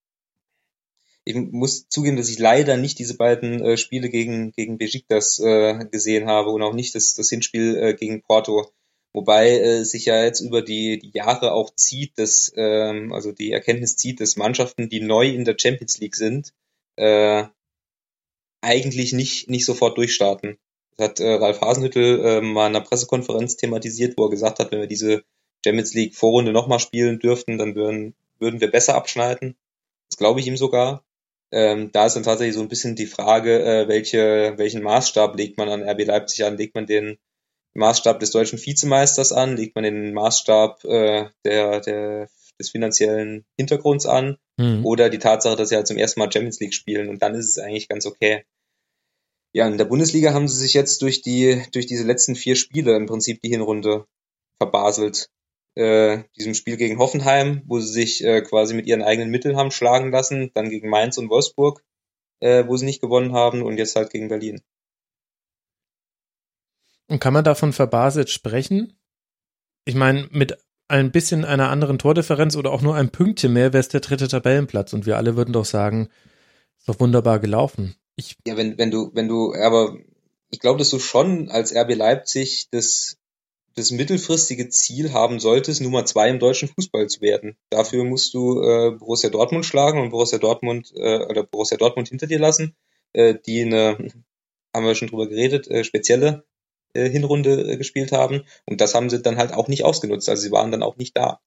[SPEAKER 4] ich muss zugeben, dass ich leider nicht diese beiden äh, Spiele gegen gegen Besiktas äh, gesehen habe und auch nicht das, das Hinspiel äh, gegen Porto. Wobei äh, sich ja jetzt über die, die Jahre auch zieht, dass, ähm, also die Erkenntnis zieht, dass Mannschaften, die neu in der Champions League sind, äh, eigentlich nicht, nicht sofort durchstarten. Das hat äh, Ralf Hasenhüttl äh, mal in einer Pressekonferenz thematisiert, wo er gesagt hat, wenn wir diese Champions League Vorrunde nochmal spielen dürften, dann würden, würden wir besser abschneiden. Das glaube ich ihm sogar. Ähm, da ist dann tatsächlich so ein bisschen die Frage, äh, welche, welchen Maßstab legt man an R B Leipzig an? Legt man den Maßstab des deutschen Vizemeisters an? Legt man den Maßstab äh, der, der, des finanziellen Hintergrunds an?
[SPEAKER 3] Mhm.
[SPEAKER 4] Oder die Tatsache, dass sie halt zum ersten Mal Champions League spielen und dann ist es eigentlich ganz okay. Ja, in der Bundesliga haben sie sich jetzt durch die durch diese letzten vier Spiele im Prinzip die Hinrunde verbaselt. Äh, diesem Spiel gegen Hoffenheim, wo sie sich äh, quasi mit ihren eigenen Mitteln haben schlagen lassen, dann gegen Mainz und Wolfsburg, äh, wo sie nicht gewonnen haben und jetzt halt gegen Berlin.
[SPEAKER 3] Und kann man davon verbaselt sprechen? Ich meine, mit ein bisschen einer anderen Tordifferenz oder auch nur ein Pünktchen mehr wäre es der dritte Tabellenplatz und wir alle würden doch sagen, ist doch wunderbar gelaufen. Ich
[SPEAKER 4] ja, wenn, wenn du, wenn du, aber ich glaube, dass du schon als R B Leipzig das, das mittelfristige Ziel haben solltest, Nummer zwei im deutschen Fußball zu werden. Dafür musst du äh, Borussia Dortmund schlagen und Borussia Dortmund äh, oder Borussia Dortmund hinter dir lassen, äh, die eine, haben wir schon drüber geredet, äh, spezielle äh, Hinrunde äh, gespielt haben. Und das haben sie dann halt auch nicht ausgenutzt. Also sie waren dann auch nicht da.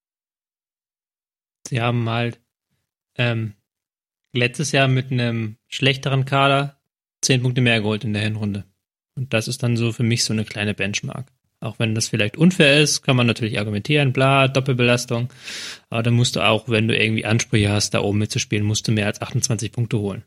[SPEAKER 5] Sie haben halt ähm, letztes Jahr mit einem schlechteren Kader zehn Punkte mehr geholt in der Hinrunde. Und das ist dann so für mich so eine kleine Benchmark. Auch wenn das vielleicht unfair ist, kann man natürlich argumentieren, bla, Doppelbelastung. Aber dann musst du auch, wenn du irgendwie Ansprüche hast, da oben mitzuspielen, musst du mehr als achtundzwanzig Punkte holen.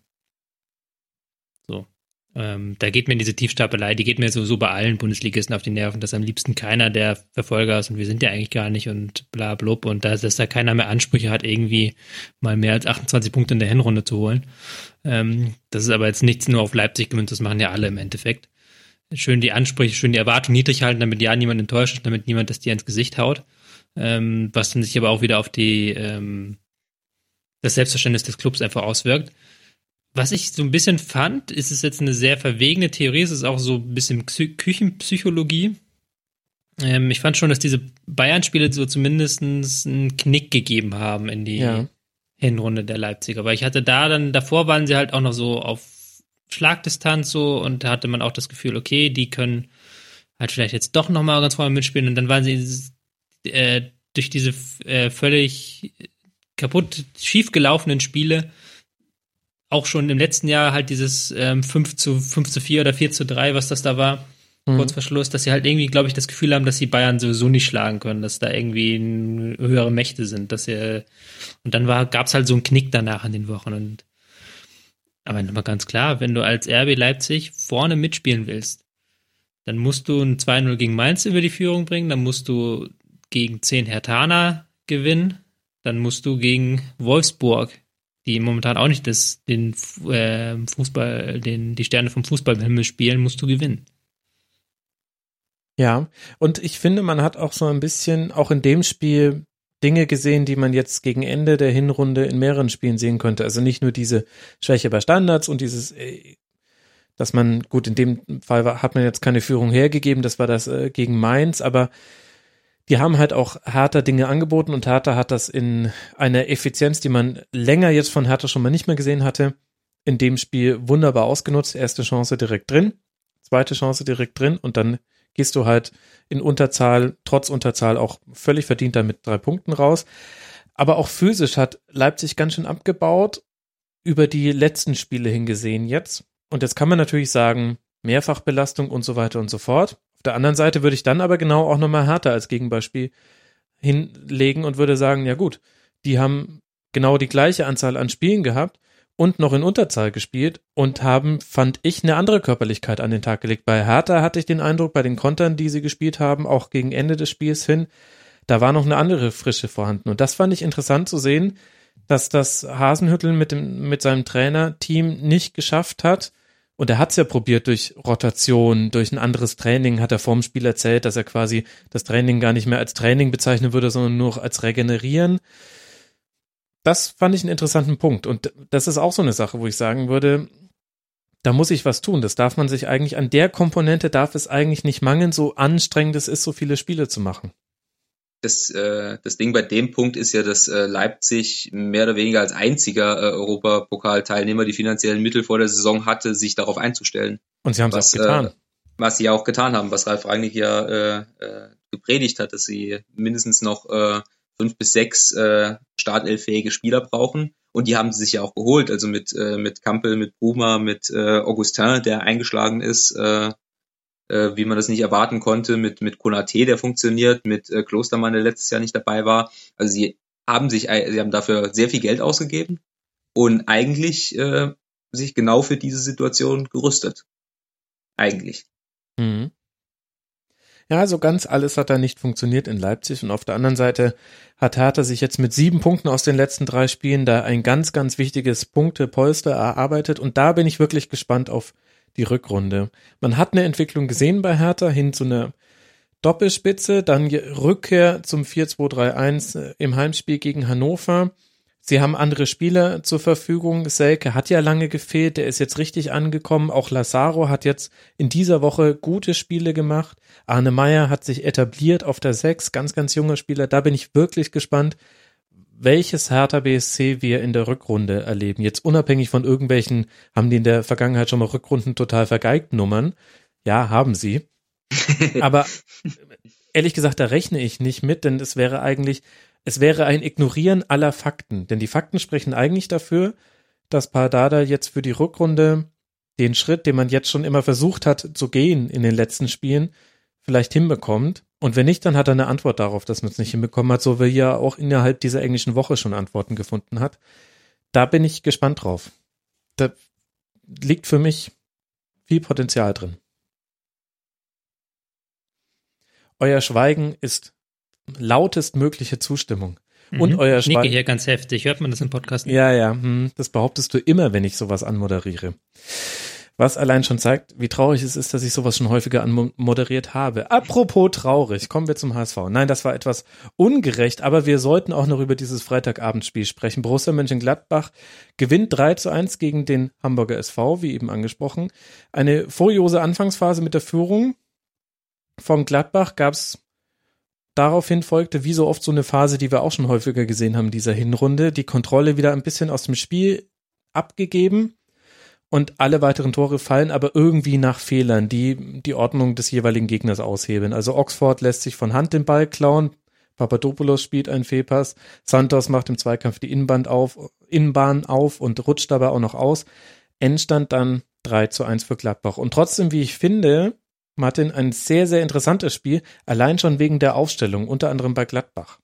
[SPEAKER 5] So. Ähm, da geht mir diese Tiefstapelei, die geht mir sowieso bei allen Bundesligisten auf die Nerven, dass am liebsten keiner der Verfolger ist und wir sind ja eigentlich gar nicht und bla blub und dass, dass da keiner mehr Ansprüche hat, irgendwie mal mehr als achtundzwanzig Punkte in der Hinrunde zu holen. Ähm, das ist aber jetzt nichts nur auf Leipzig gemünzt, das machen ja alle im Endeffekt. Schön die Ansprüche, schön die Erwartungen niedrig halten, damit ja niemand enttäuscht ist, damit niemand das dir ins Gesicht haut. Ähm, was dann sich aber auch wieder auf die ähm, das Selbstverständnis des Clubs einfach auswirkt. Was ich so ein bisschen fand, ist es jetzt eine sehr verwegene Theorie, es ist auch so ein bisschen Psy- Küchenpsychologie. Ähm, ich fand schon, dass diese Bayern-Spiele so zumindest einen Knick gegeben haben in die ja. Hinrunde der Leipziger. Weil ich hatte da dann, davor waren sie halt auch noch so auf Schlagdistanz so und da hatte man auch das Gefühl, okay, die können halt vielleicht jetzt doch nochmal ganz vorne mitspielen und dann waren sie äh, durch diese äh, völlig kaputt schiefgelaufenen Spiele auch schon im letzten Jahr halt dieses ähm, fünf zu vier oder vier zu drei, was das da war, mhm. kurz vor Schluss, dass sie halt irgendwie, glaube ich, das Gefühl haben, dass sie Bayern sowieso nicht schlagen können, dass da irgendwie höhere Mächte sind, dass sie, und dann war, gab's halt so einen Knick danach in den Wochen und aber nochmal ganz klar, wenn du als R B Leipzig vorne mitspielen willst, dann musst du ein zwei null gegen Mainz über die Führung bringen, dann musst du gegen zehn Herthaner gewinnen, dann musst du gegen Wolfsburg, die momentan auch nicht das, den äh, Fußball, den, die Sterne vom Fußballhimmel spielen, musst du gewinnen.
[SPEAKER 3] Ja, und ich finde, man hat auch so ein bisschen, auch in dem Spiel, Dinge gesehen, die man jetzt gegen Ende der Hinrunde in mehreren Spielen sehen könnte. Also nicht nur diese Schwäche bei Standards und dieses, dass man, gut, in dem Fall war, hat man jetzt keine Führung hergegeben, das war das äh, gegen Mainz, aber die haben halt auch Hertha Dinge angeboten und Hertha hat das in einer Effizienz, die man länger jetzt von Hertha schon mal nicht mehr gesehen hatte, in dem Spiel wunderbar ausgenutzt. Erste Chance direkt drin, zweite Chance direkt drin und dann gehst du halt in Unterzahl, trotz Unterzahl auch völlig verdient damit drei Punkten raus. Aber auch physisch hat Leipzig ganz schön abgebaut, über die letzten Spiele hingesehen jetzt. Und jetzt kann man natürlich sagen, Mehrfachbelastung und so weiter und so fort. Auf der anderen Seite würde ich dann aber genau auch nochmal Hertha als Gegenbeispiel hinlegen und würde sagen, ja gut, die haben genau die gleiche Anzahl an Spielen gehabt und noch in Unterzahl gespielt und haben, fand ich, eine andere Körperlichkeit an den Tag gelegt. Bei Hertha hatte ich den Eindruck, bei den Kontern, die sie gespielt haben, auch gegen Ende des Spiels hin, da war noch eine andere Frische vorhanden. Und das fand ich interessant zu sehen, dass das Hasenhüttl mit dem, mit seinem Trainerteam nicht geschafft hat. Und er hat es ja probiert durch Rotation, durch ein anderes Training, hat er vorm Spiel erzählt, dass er quasi das Training gar nicht mehr als Training bezeichnen würde, sondern nur als Regenerieren. Das fand ich einen interessanten Punkt. Und das ist auch so eine Sache, wo ich sagen würde, da muss ich was tun. Das darf man sich eigentlich, an der Komponente darf es eigentlich nicht mangeln, so anstrengend es ist, so viele Spiele zu machen.
[SPEAKER 4] Das, äh, das Ding bei dem Punkt ist ja, dass äh, Leipzig mehr oder weniger als einziger äh, Europapokalteilnehmer die finanziellen Mittel vor der Saison hatte, sich darauf einzustellen.
[SPEAKER 3] Und sie haben es auch getan.
[SPEAKER 4] Äh, was sie ja auch getan haben, was Ralf Rangnick ja äh, äh, gepredigt hat, dass sie mindestens noch äh, fünf bis sechs äh, startelffähige Spieler brauchen. Und die haben sie sich ja auch geholt, also mit äh, mit Kampel, mit Bruma, mit äh, Augustin, der eingeschlagen ist, äh, äh, wie man das nicht erwarten konnte, mit mit Konaté, der funktioniert, mit äh, Klostermann, der letztes Jahr nicht dabei war. Also sie haben sich, sie haben dafür sehr viel Geld ausgegeben und eigentlich äh, sich genau für diese Situation gerüstet. Eigentlich.
[SPEAKER 3] Mhm. Ja, so ganz alles hat da nicht funktioniert in Leipzig und auf der anderen Seite hat Hertha sich jetzt mit sieben Punkten aus den letzten drei Spielen da ein ganz, ganz wichtiges Punktepolster erarbeitet und da bin ich wirklich gespannt auf die Rückrunde. Man hat eine Entwicklung gesehen bei Hertha hin zu einer Doppelspitze, dann Rückkehr zum vier zwei drei eins im Heimspiel gegen Hannover. Sie haben andere Spieler zur Verfügung. Selke hat ja lange gefehlt, der ist jetzt richtig angekommen. Auch Lazaro hat jetzt in dieser Woche gute Spiele gemacht. Arne Meyer hat sich etabliert auf der sechs, ganz, ganz junger Spieler. Da bin ich wirklich gespannt, welches Hertha B S C wir in der Rückrunde erleben. Jetzt unabhängig von irgendwelchen, haben die in der Vergangenheit schon mal Rückrunden total vergeigt Nummern. Ja, haben sie. Aber ehrlich gesagt, da rechne ich nicht mit, denn es wäre eigentlich Es wäre ein Ignorieren aller Fakten, denn die Fakten sprechen eigentlich dafür, dass Pardada jetzt für die Rückrunde den Schritt, den man jetzt schon immer versucht hat zu gehen in den letzten Spielen, vielleicht hinbekommt. Und wenn nicht, dann hat er eine Antwort darauf, dass man es nicht hinbekommen hat, so wie er auch innerhalb dieser englischen Woche schon Antworten gefunden hat. Da bin ich gespannt drauf. Da liegt für mich viel Potenzial drin. Euer Schweigen ist lautest mögliche Zustimmung.
[SPEAKER 5] Mhm.
[SPEAKER 3] Und euer
[SPEAKER 5] ich nicke
[SPEAKER 3] Schweigen.
[SPEAKER 5] hier ganz heftig. Hört man das im Podcast nicht?
[SPEAKER 3] Ja, ja, hm, das behauptest du immer, wenn ich sowas anmoderiere. Was allein schon zeigt, wie traurig es ist, dass ich sowas schon häufiger anmoderiert habe. Apropos traurig, kommen wir zum H S V. Nein, das war etwas ungerecht, aber wir sollten auch noch über dieses Freitagabendspiel sprechen. Borussia Mönchengladbach gewinnt drei zu eins gegen den Hamburger S V, wie eben angesprochen. Eine furiose Anfangsphase mit der Führung von Gladbach gab's. Daraufhin folgte wie so oft so eine Phase, die wir auch schon häufiger gesehen haben in dieser Hinrunde, die Kontrolle wieder ein bisschen aus dem Spiel abgegeben und alle weiteren Tore fallen aber irgendwie nach Fehlern, die die Ordnung des jeweiligen Gegners aushebeln. Also Oxford lässt sich von Hand den Ball klauen, Papadopoulos spielt einen Fehlpass, Santos macht im Zweikampf die Innenbahn auf, Innenbahn auf und rutscht dabei auch noch aus. Endstand dann drei zu eins für Gladbach. Und trotzdem, wie ich finde, Martin, ein sehr, sehr interessantes Spiel, allein schon wegen der Aufstellung, unter anderem bei Gladbach.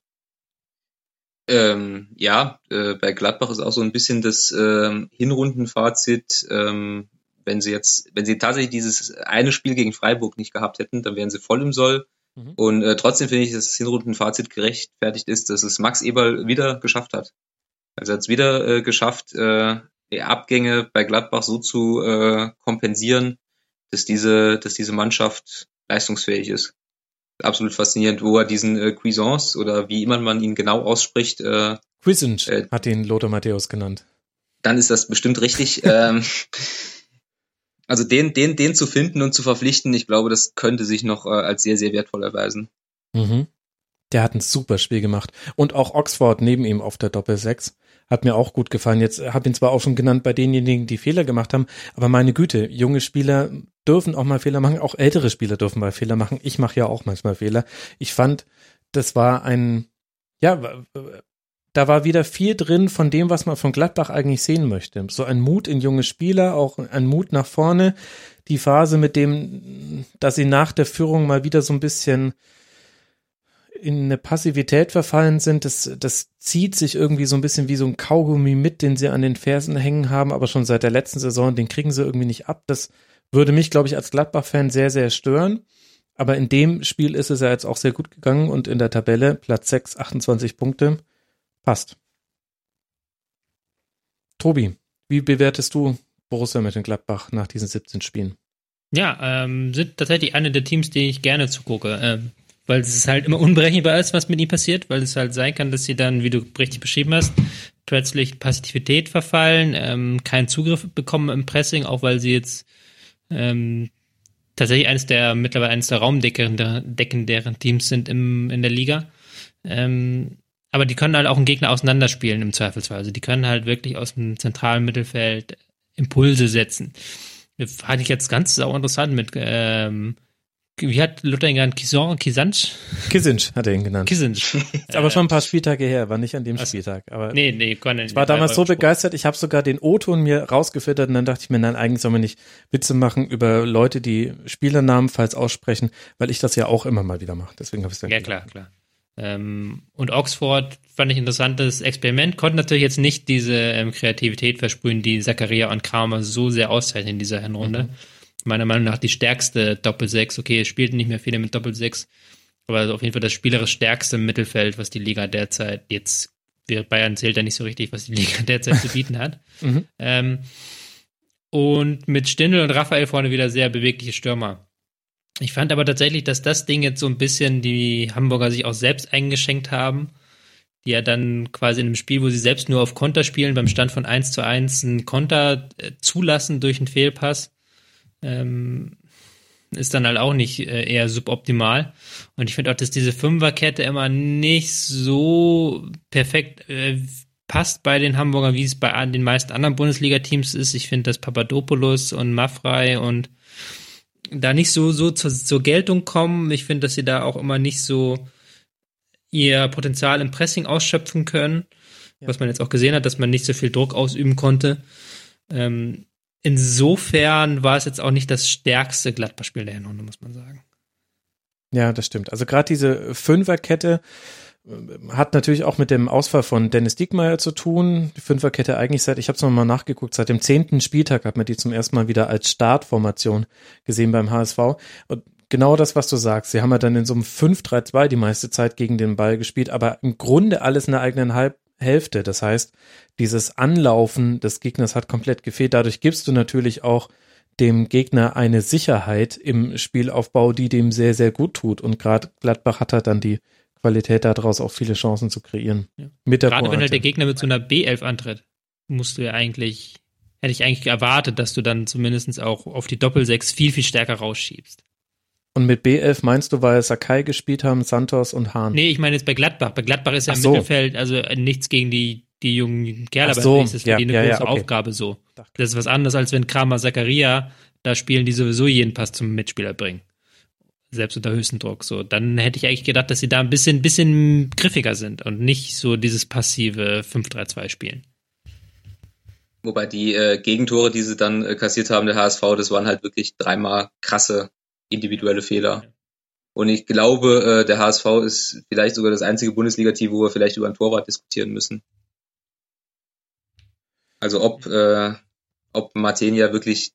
[SPEAKER 4] Ähm, ja, äh, bei Gladbach ist auch so ein bisschen das ähm, Hinrundenfazit, ähm, wenn sie jetzt, wenn sie tatsächlich dieses eine Spiel gegen Freiburg nicht gehabt hätten, dann wären sie voll im Soll. Mhm. Und äh, trotzdem finde ich, dass das Hinrundenfazit gerechtfertigt ist, dass es Max Eberl wieder geschafft hat. Also er hat es wieder äh, geschafft, äh, die Abgänge bei Gladbach so zu äh, kompensieren, dass diese, dass diese Mannschaft leistungsfähig ist. Absolut faszinierend, wo er diesen äh, Cuisance oder wie immer man ihn genau ausspricht. Äh,
[SPEAKER 3] Cuisance
[SPEAKER 4] äh,
[SPEAKER 3] hat ihn Lothar Matthäus genannt.
[SPEAKER 4] Dann ist das bestimmt richtig. ähm, also den, den, den zu finden und zu verpflichten, ich glaube, das könnte sich noch äh, als sehr, sehr wertvoll erweisen.
[SPEAKER 3] Mhm. Der hat ein super Spiel gemacht. Und auch Oxford neben ihm auf der Doppel-Sechs hat mir auch gut gefallen. Jetzt habe ihn zwar auch schon genannt bei denjenigen, die Fehler gemacht haben, aber meine Güte, junge Spieler dürfen auch mal Fehler machen, auch ältere Spieler dürfen mal Fehler machen. Ich mache ja auch manchmal Fehler. Ich fand, das war ein, ja, da war wieder viel drin von dem, was man von Gladbach eigentlich sehen möchte. So ein Mut in junge Spieler, auch ein Mut nach vorne. Die Phase mit dem, dass sie nach der Führung mal wieder so ein bisschen in eine Passivität verfallen sind, das, das zieht sich irgendwie so ein bisschen wie so ein Kaugummi mit, den sie an den Fersen hängen haben, aber schon seit der letzten Saison, den kriegen sie irgendwie nicht ab. Das würde mich, glaube ich, als Gladbach-Fan sehr, sehr stören. Aber in dem Spiel ist es ja jetzt auch sehr gut gegangen und in der Tabelle Platz sechs, achtundzwanzig Punkte, passt. Tobi, wie bewertest du Borussia Mönchengladbach nach diesen siebzehn Spielen?
[SPEAKER 5] Ja, ähm, sind tatsächlich eine der Teams, die ich gerne zugucke. Ähm, weil es halt immer unberechenbar ist, was mit ihnen passiert, weil es halt sein kann, dass sie dann, wie du richtig beschrieben hast, plötzlich Passivität verfallen, ähm, keinen Zugriff bekommen im Pressing, auch weil sie jetzt ähm, tatsächlich eines der, mittlerweile eines der raumdeckenderen Teams sind im, in der Liga. Ähm, aber die können halt auch einen Gegner auseinanderspielen im Zweifelsfall. Also die können halt wirklich aus dem zentralen Mittelfeld Impulse setzen. Das fand ich jetzt ganz sau interessant mit ähm, wie hat Luther ihn genannt? Kison, Kisanc?
[SPEAKER 3] Kisinc hat er ihn genannt.
[SPEAKER 5] Kisinc.
[SPEAKER 3] Ist aber schon ein paar Spieltage her, war nicht an dem also, Spieltag. Aber
[SPEAKER 5] nee, nee, kann
[SPEAKER 3] ich war damals so begeistert, ich habe sogar den O-Ton mir rausgefiltert und dann dachte ich mir, nein, eigentlich soll man nicht Witze machen über Leute, die Spielernamen falsch aussprechen, weil ich das ja auch immer mal wieder mache. Deswegen habe ich es dann
[SPEAKER 5] Ja, klar, klar. Ähm, und Oxford fand ich ein interessantes Experiment, konnte natürlich jetzt nicht diese ähm, Kreativität versprühen, die Zakaria und Kramer so sehr auszeichnen in dieser Hinrunde. Mhm. meiner Meinung nach die stärkste Doppelsechs. Okay, es spielten nicht mehr viele mit Doppelsechs, aber auf jeden Fall das spielerisch stärkste Mittelfeld, was die Liga derzeit jetzt, Bayern zählt ja nicht so richtig, was die Liga derzeit zu bieten hat. Mhm. Ähm, und mit Stindl und Raphael vorne wieder sehr bewegliche Stürmer. Ich fand aber tatsächlich, dass das Ding jetzt so ein bisschen die Hamburger sich auch selbst eingeschenkt haben, die ja dann quasi in einem Spiel, wo sie selbst nur auf Konter spielen, beim Stand von eins zu eins einen Konter äh, zulassen durch einen Fehlpass, ähm, ist dann halt auch nicht äh, eher suboptimal. Und ich finde auch, dass diese Fünferkette immer nicht so perfekt äh, passt bei den Hamburgern, wie es bei den meisten anderen Bundesliga-Teams ist. Ich finde, dass Papadopoulos und Maffrey und da nicht so, so zur, zur Geltung kommen. Ich finde, dass sie da auch immer nicht so ihr Potenzial im Pressing ausschöpfen können, ja. Was man jetzt auch gesehen hat, dass man nicht so viel Druck ausüben konnte. Ähm, insofern war es jetzt auch nicht das stärkste Gladbach-Spiel der Hinrunde, muss man sagen.
[SPEAKER 3] Ja, das stimmt. Also gerade diese Fünferkette hat natürlich auch mit dem Ausfall von Dennis Diekmeyer zu tun. Die Fünferkette eigentlich seit, ich habe es nochmal nachgeguckt, seit dem zehnten Spieltag hat man die zum ersten Mal wieder als Startformation gesehen beim H S V. Und genau das, was du sagst. Sie haben ja dann in so einem fünf drei zwei die meiste Zeit gegen den Ball gespielt, aber im Grunde alles in der eigenen Halb- Hälfte. Das heißt, dieses Anlaufen des Gegners hat komplett gefehlt. Dadurch gibst du natürlich auch dem Gegner eine Sicherheit im Spielaufbau, die dem sehr, sehr gut tut. Und gerade Gladbach hat halt dann die Qualität daraus, auch viele Chancen zu kreieren.
[SPEAKER 5] Ja. Mit der Gerade Pointe. Wenn halt der Gegner mit so einer B elf antritt, musst du ja eigentlich, hätte ich eigentlich erwartet, dass du dann zumindest auch auf die Doppelsechs viel, viel stärker rausschiebst.
[SPEAKER 3] Und mit B elf meinst du, weil Sakai gespielt haben, Santos und Hahn?
[SPEAKER 5] Nee, ich meine jetzt bei Gladbach. Bei Gladbach ist ja im so. Mittelfeld, also nichts gegen die, die jungen Kerle, aber
[SPEAKER 3] so.
[SPEAKER 5] das ist für
[SPEAKER 3] ja,
[SPEAKER 5] die eine
[SPEAKER 3] ja,
[SPEAKER 5] große
[SPEAKER 3] ja, okay.
[SPEAKER 5] Aufgabe so. Das ist was anderes, als wenn Kramer Zakaria da spielen, die sowieso jeden Pass zum Mitspieler bringen. Selbst unter höchstem Druck. So, dann hätte ich eigentlich gedacht, dass sie da ein bisschen, bisschen griffiger sind und nicht so dieses passive fünf drei zwei spielen.
[SPEAKER 4] Wobei die äh, Gegentore, die sie dann äh, kassiert haben, der H S V, das waren halt wirklich dreimal krasse individuelle Fehler. Ja. Und ich glaube, äh, der H S V ist vielleicht sogar das einzige Bundesliga-Team, wo wir vielleicht über ein Torwart diskutieren müssen. Also ob, äh, ob Martinia wirklich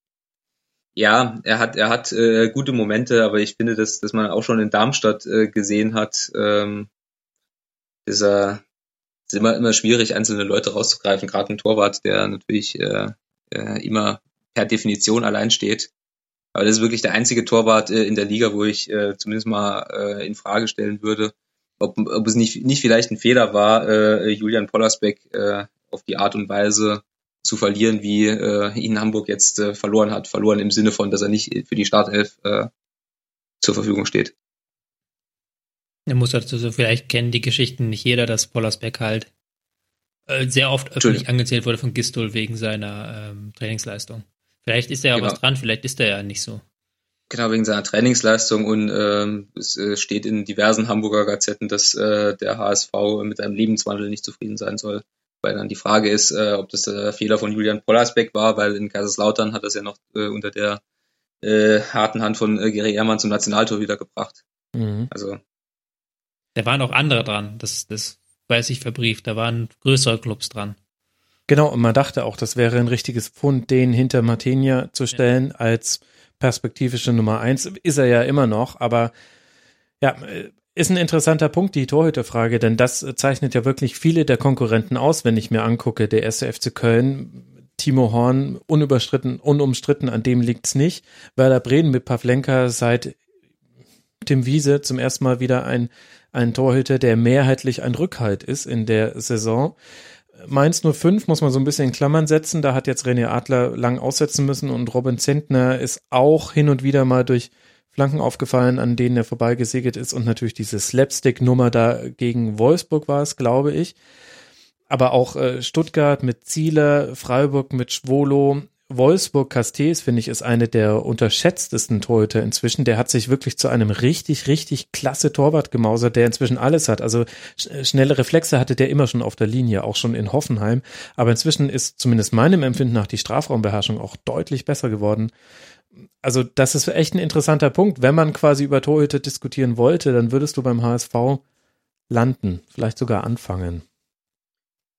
[SPEAKER 4] Ja, er hat er hat äh, gute Momente, aber ich finde, dass dass man auch schon in Darmstadt äh, gesehen hat, ähm, ist er ist immer immer schwierig, einzelne Leute rauszugreifen, gerade ein Torwart, der natürlich äh, äh, immer per Definition allein steht. Aber das ist wirklich der einzige Torwart äh, in der Liga, wo ich äh, zumindest mal äh, in Frage stellen würde, ob ob es nicht nicht vielleicht ein Fehler war, äh, Julian Pollersbeck äh, auf die Art und Weise zu verlieren, wie äh, ihn Hamburg jetzt äh, verloren hat. Verloren im Sinne von, dass er nicht für die Startelf äh, zur Verfügung steht.
[SPEAKER 5] Er muss dazu so, vielleicht kennen die Geschichten nicht jeder, dass Pollersbeck halt äh, sehr oft öffentlich angezählt wurde von Gistol wegen seiner ähm, Trainingsleistung. Vielleicht ist da ja genau. was dran, vielleicht ist er ja nicht so.
[SPEAKER 4] Genau, wegen seiner Trainingsleistung und ähm, es äh, steht in diversen Hamburger Gazetten, dass äh, der H S V mit seinem Lebenswandel nicht zufrieden sein soll. Weil dann die Frage ist, äh, ob das der Fehler von Julian Pollersbeck war, weil in Kaiserslautern hat er es ja noch äh, unter der äh, harten Hand von äh, Gary Ehrmann zum Nationaltorhüter gebracht. Mhm. Also
[SPEAKER 5] da waren auch andere dran, das, das weiß ich verbrieft, da waren größere Clubs dran.
[SPEAKER 3] Genau, und man dachte auch, das wäre ein richtiges Pfund, den hinter Martinia zu stellen ja. als perspektivische Nummer eins. Ist er ja immer noch, aber ja, ist ein interessanter Punkt, die Torhüterfrage, denn das zeichnet ja wirklich viele der Konkurrenten aus, wenn ich mir angucke, der erste F C Köln, Timo Horn, unüberstritten, unumstritten, an dem liegt's nicht. Werder Bremen mit Pavlenka seit Tim Wiese zum ersten Mal wieder ein, ein Torhüter, der mehrheitlich ein Rückhalt ist in der Saison. Mainz null fünf muss man so ein bisschen in Klammern setzen, da hat jetzt René Adler lang aussetzen müssen und Robin Zentner ist auch hin und wieder mal durch Flanken aufgefallen, an denen er vorbeigesegelt ist und natürlich diese Slapstick-Nummer da gegen Wolfsburg war es, glaube ich. Aber auch äh, Stuttgart mit Zieler, Freiburg mit Schwolo, Wolfsburg Castells, finde ich, ist eine der unterschätztesten Torhüter inzwischen. Der hat sich wirklich zu einem richtig, richtig klasse Torwart gemausert, der inzwischen alles hat. Also sch- schnelle Reflexe hatte der immer schon auf der Linie, auch schon in Hoffenheim. Aber inzwischen ist zumindest meinem Empfinden nach die Strafraumbeherrschung auch deutlich besser geworden. Also das ist echt ein interessanter Punkt. Wenn man quasi über Torhüter diskutieren wollte, dann würdest du beim H S V landen, vielleicht sogar anfangen.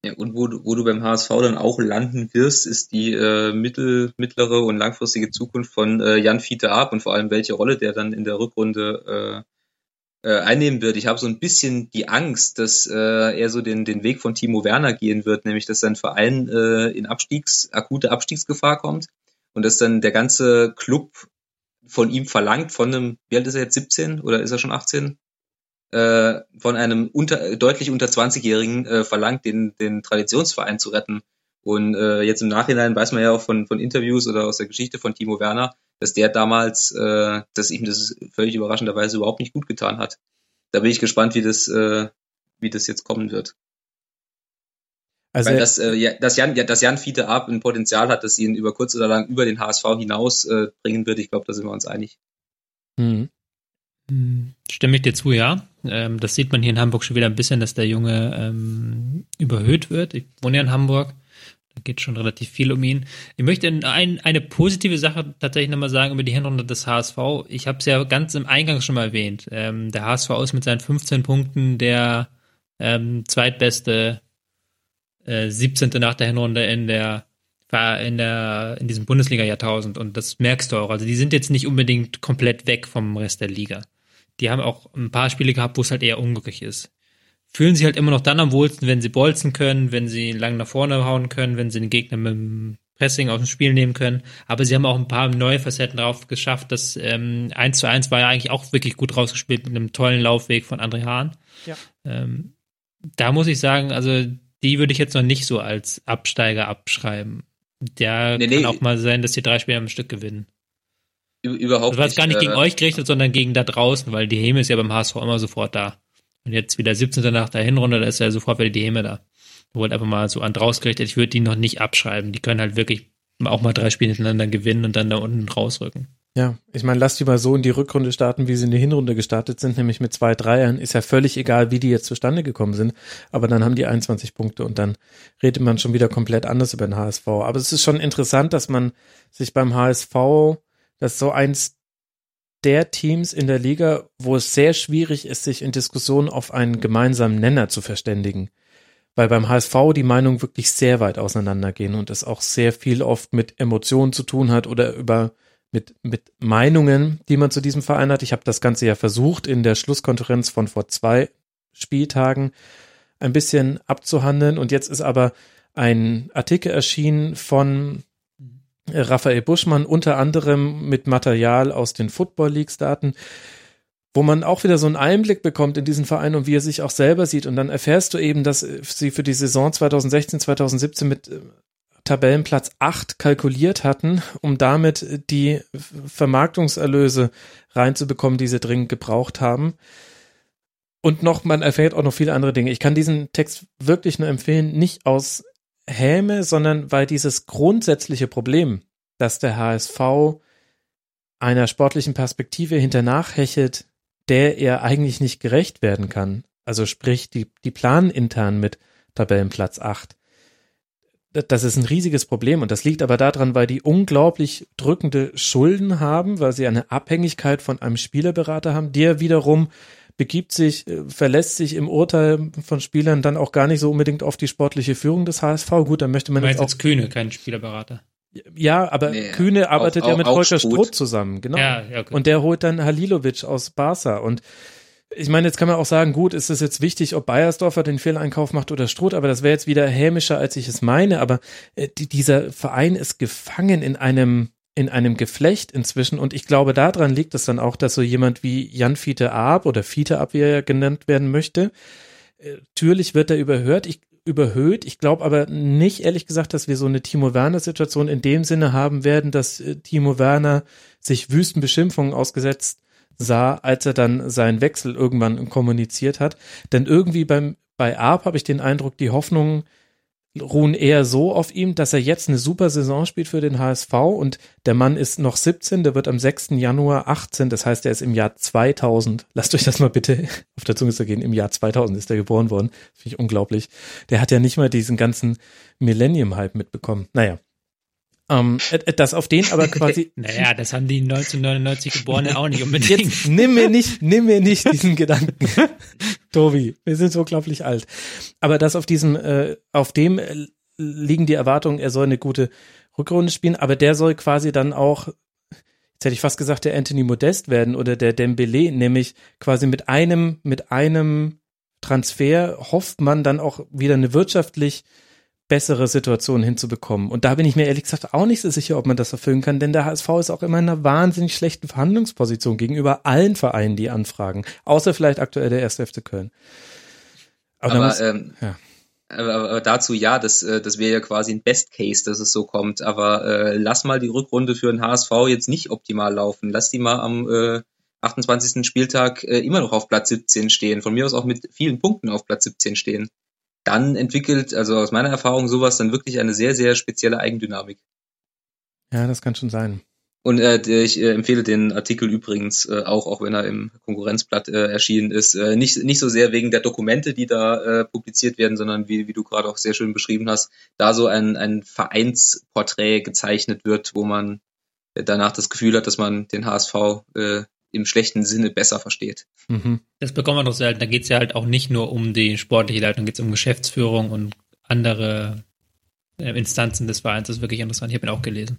[SPEAKER 4] Ja, und wo du, wo du beim H S V dann auch landen wirst, ist die äh, mittel, mittlere und langfristige Zukunft von äh, Jan Fiete Arp und vor allem welche Rolle der dann in der Rückrunde äh, äh, einnehmen wird. Ich habe so ein bisschen die Angst, dass äh, er so den, den Weg von Timo Werner gehen wird, nämlich dass sein Verein äh, in Abstiegs, akute Abstiegsgefahr kommt und dass dann der ganze Club von ihm verlangt, von einem, wie alt ist er jetzt, siebzehn oder ist er schon achtzehn? Äh, von einem unter, deutlich unter zwanzigjährigen äh, verlangt, den, den Traditionsverein zu retten. Und äh, jetzt im Nachhinein weiß man ja auch von, von Interviews oder aus der Geschichte von Timo Werner, dass der damals, äh, dass ihm das völlig überraschenderweise überhaupt nicht gut getan hat. Da bin ich gespannt, wie das, äh, wie das jetzt kommen wird. Also weil das, äh, ja, dass Jan, ja, dass Jan Fiete Arp ein Potenzial hat, dass ihn über kurz oder lang über den H S V hinaus äh, bringen wird, ich glaube, da sind wir uns einig.
[SPEAKER 5] Mhm. Stimme ich dir zu, ja. Ähm, das sieht man hier in Hamburg schon wieder ein bisschen, dass der Junge ähm, überhöht wird. Ich wohne ja in Hamburg, da geht schon relativ viel um ihn. Ich möchte ein, eine positive Sache tatsächlich nochmal sagen über die Hinrunde des H S V. Ich habe es ja ganz im Eingang schon mal erwähnt. Ähm, der H S V ist mit seinen fünfzehn Punkten der ähm, zweitbeste äh, siebzehnte nach der Hinrunde in der in der in diesem Bundesliga-Jahrtausend, und das merkst du auch. Also die sind jetzt nicht unbedingt komplett weg vom Rest der Liga. Die haben auch ein paar Spiele gehabt, wo es halt eher unglücklich ist. Fühlen sich halt immer noch dann am wohlsten, wenn sie bolzen können, wenn sie lang nach vorne hauen können, wenn sie den Gegner mit dem Pressing aus dem Spiel nehmen können. Aber sie haben auch ein paar neue Facetten drauf geschafft. Das ähm, eins zu eins war ja eigentlich auch wirklich gut rausgespielt mit einem tollen Laufweg von André Hahn. Ja. Ähm, da muss ich sagen, also die würde ich jetzt noch nicht so als Absteiger abschreiben. Der nee, kann nee, auch mal sein, dass die drei Spiele am Stück gewinnen.
[SPEAKER 4] Überhaupt
[SPEAKER 5] das war jetzt gar nicht
[SPEAKER 4] äh,
[SPEAKER 5] gegen euch gerichtet, sondern gegen da draußen, weil die Häme ist ja beim H S V immer sofort da. Und jetzt wieder siebzehnte nach der Hinrunde, da ist ja sofort wieder die Häme da. Ich wollte einfach mal so an draus gerichtet, ich würde die noch nicht abschreiben. Die können halt wirklich auch mal drei Spiele hintereinander gewinnen und dann da unten rausrücken.
[SPEAKER 3] Ja, ich meine, lass die mal so in die Rückrunde starten, wie sie in die Hinrunde gestartet sind, nämlich mit zwei Dreiern. Ist ja völlig egal, wie die jetzt zustande gekommen sind, aber dann haben die einundzwanzig Punkte und dann redet man schon wieder komplett anders über den H S V. Aber es ist schon interessant, dass man sich beim H S V, das ist so eins der Teams in der Liga, wo es sehr schwierig ist, sich in Diskussionen auf einen gemeinsamen Nenner zu verständigen. Weil beim H S V die Meinungen wirklich sehr weit auseinandergehen und es auch sehr viel oft mit Emotionen zu tun hat oder über mit mit Meinungen, die man zu diesem Verein hat. Ich habe das Ganze ja versucht, in der Schlusskonferenz von vor zwei Spieltagen ein bisschen abzuhandeln. Und jetzt ist aber ein Artikel erschienen von Raphael Buschmann, unter anderem mit Material aus den Football Leagues Daten, wo man auch wieder so einen Einblick bekommt in diesen Verein und wie er sich auch selber sieht. Und dann erfährst du eben, dass sie für die Saison zwanzig sechzehn, zwanzig siebzehn mit Tabellenplatz acht kalkuliert hatten, um damit die Vermarktungserlöse reinzubekommen, die sie dringend gebraucht haben. Und noch, man erfährt auch noch viele andere Dinge. Ich kann diesen Text wirklich nur empfehlen, nicht aus Häme, sondern weil dieses grundsätzliche Problem, dass der H S V einer sportlichen Perspektive hinternach hechelt, der er eigentlich nicht gerecht werden kann. Also sprich, die, die planen intern mit Tabellenplatz acht. Das ist ein riesiges Problem und das liegt aber daran, weil die unglaublich drückende Schulden haben, weil sie eine Abhängigkeit von einem Spielerberater haben, der wiederum begibt sich, verlässt sich im Urteil von Spielern dann auch gar nicht so unbedingt auf die sportliche Führung des H S V. Gut, dann möchte man
[SPEAKER 5] jetzt auch... jetzt Kühne, kein Spielerberater.
[SPEAKER 3] Ja, aber nee, Kühne arbeitet auch, ja mit auch Volker Struth zusammen, genau.
[SPEAKER 5] Ja, ja, okay.
[SPEAKER 3] Und der holt dann Halilovic aus Barca und ich meine, jetzt kann man auch sagen, gut, ist es jetzt wichtig, ob Beiersdorfer den Fehleinkauf macht oder Struth, aber das wäre jetzt wieder hämischer, als ich es meine, aber äh, die, dieser Verein ist gefangen in einem in einem Geflecht inzwischen und ich glaube, daran liegt es dann auch, dass so jemand wie Jan Fiete Arp oder Fiete Arp, wie er ja genannt werden möchte, äh, natürlich wird er überhört, ich, überhöht, ich glaube aber nicht, ehrlich gesagt, dass wir so eine Timo Werner-Situation in dem Sinne haben werden, dass äh, Timo Werner sich wüsten Beschimpfungen ausgesetzt sah, als er dann seinen Wechsel irgendwann kommuniziert hat. Denn irgendwie beim bei Arp habe ich den Eindruck, die Hoffnungen ruhen eher so auf ihm, dass er jetzt eine super Saison spielt für den H S V und der Mann ist noch siebzehn, der wird am sechsten Januar achtzehn, das heißt, er ist im Jahr zweitausend, lasst euch das mal bitte auf der Zunge zergehen, im Jahr zweitausend ist er geboren worden, finde ich unglaublich. Der hat ja nicht mal diesen ganzen Millennium-Hype mitbekommen. Naja. Ähm, das auf den aber quasi.
[SPEAKER 5] Naja, das haben die neunzehnhundertneunundneunzig Geborene auch nicht unbedingt.
[SPEAKER 3] Jetzt nimm mir nicht, nimm mir nicht diesen Gedanken. Tobi, wir sind so unglaublich alt. Aber das auf diesem, äh, auf dem äh, liegen die Erwartungen, er soll eine gute Rückrunde spielen, aber der soll quasi dann auch, jetzt hätte ich fast gesagt, der Anthony Modest werden oder der Dembélé, nämlich quasi mit einem, mit einem Transfer hofft man dann auch wieder eine wirtschaftlich bessere Situation hinzubekommen. Und da bin ich mir ehrlich gesagt auch nicht so sicher, ob man das erfüllen kann, denn der H S V ist auch immer in einer wahnsinnig schlechten Verhandlungsposition gegenüber allen Vereinen, die anfragen. Außer vielleicht aktuell der erste F C Köln. Aber,
[SPEAKER 4] aber,
[SPEAKER 3] muss,
[SPEAKER 4] ähm,
[SPEAKER 3] ja.
[SPEAKER 4] aber, aber dazu ja, das, das wäre ja quasi ein Best Case, dass es so kommt. Aber äh, lass mal die Rückrunde für den H S V jetzt nicht optimal laufen. Lass die mal am äh, achtundzwanzigsten Spieltag äh, immer noch auf Platz siebzehn stehen. Von mir aus auch mit vielen Punkten auf Platz siebzehn stehen. Dann entwickelt, also aus meiner Erfahrung, sowas dann wirklich eine sehr, sehr spezielle Eigendynamik.
[SPEAKER 3] Ja, das kann schon sein.
[SPEAKER 4] Und äh, ich äh, empfehle den Artikel übrigens äh, auch, auch wenn er im Konkurrenzblatt äh, erschienen ist, äh, nicht nicht so sehr wegen der Dokumente, die da äh, publiziert werden, sondern wie wie du gerade auch sehr schön beschrieben hast, da so ein ein Vereinsporträt gezeichnet wird, wo man äh, danach das Gefühl hat, dass man den H S V äh, im schlechten Sinne besser versteht.
[SPEAKER 3] Mhm.
[SPEAKER 5] Das bekommt man doch selten. Da geht es ja halt auch nicht nur um die sportliche Leitung, da geht es um Geschäftsführung und andere äh, Instanzen des Vereins. Das ist wirklich interessant. Ich habe ihn auch gelesen.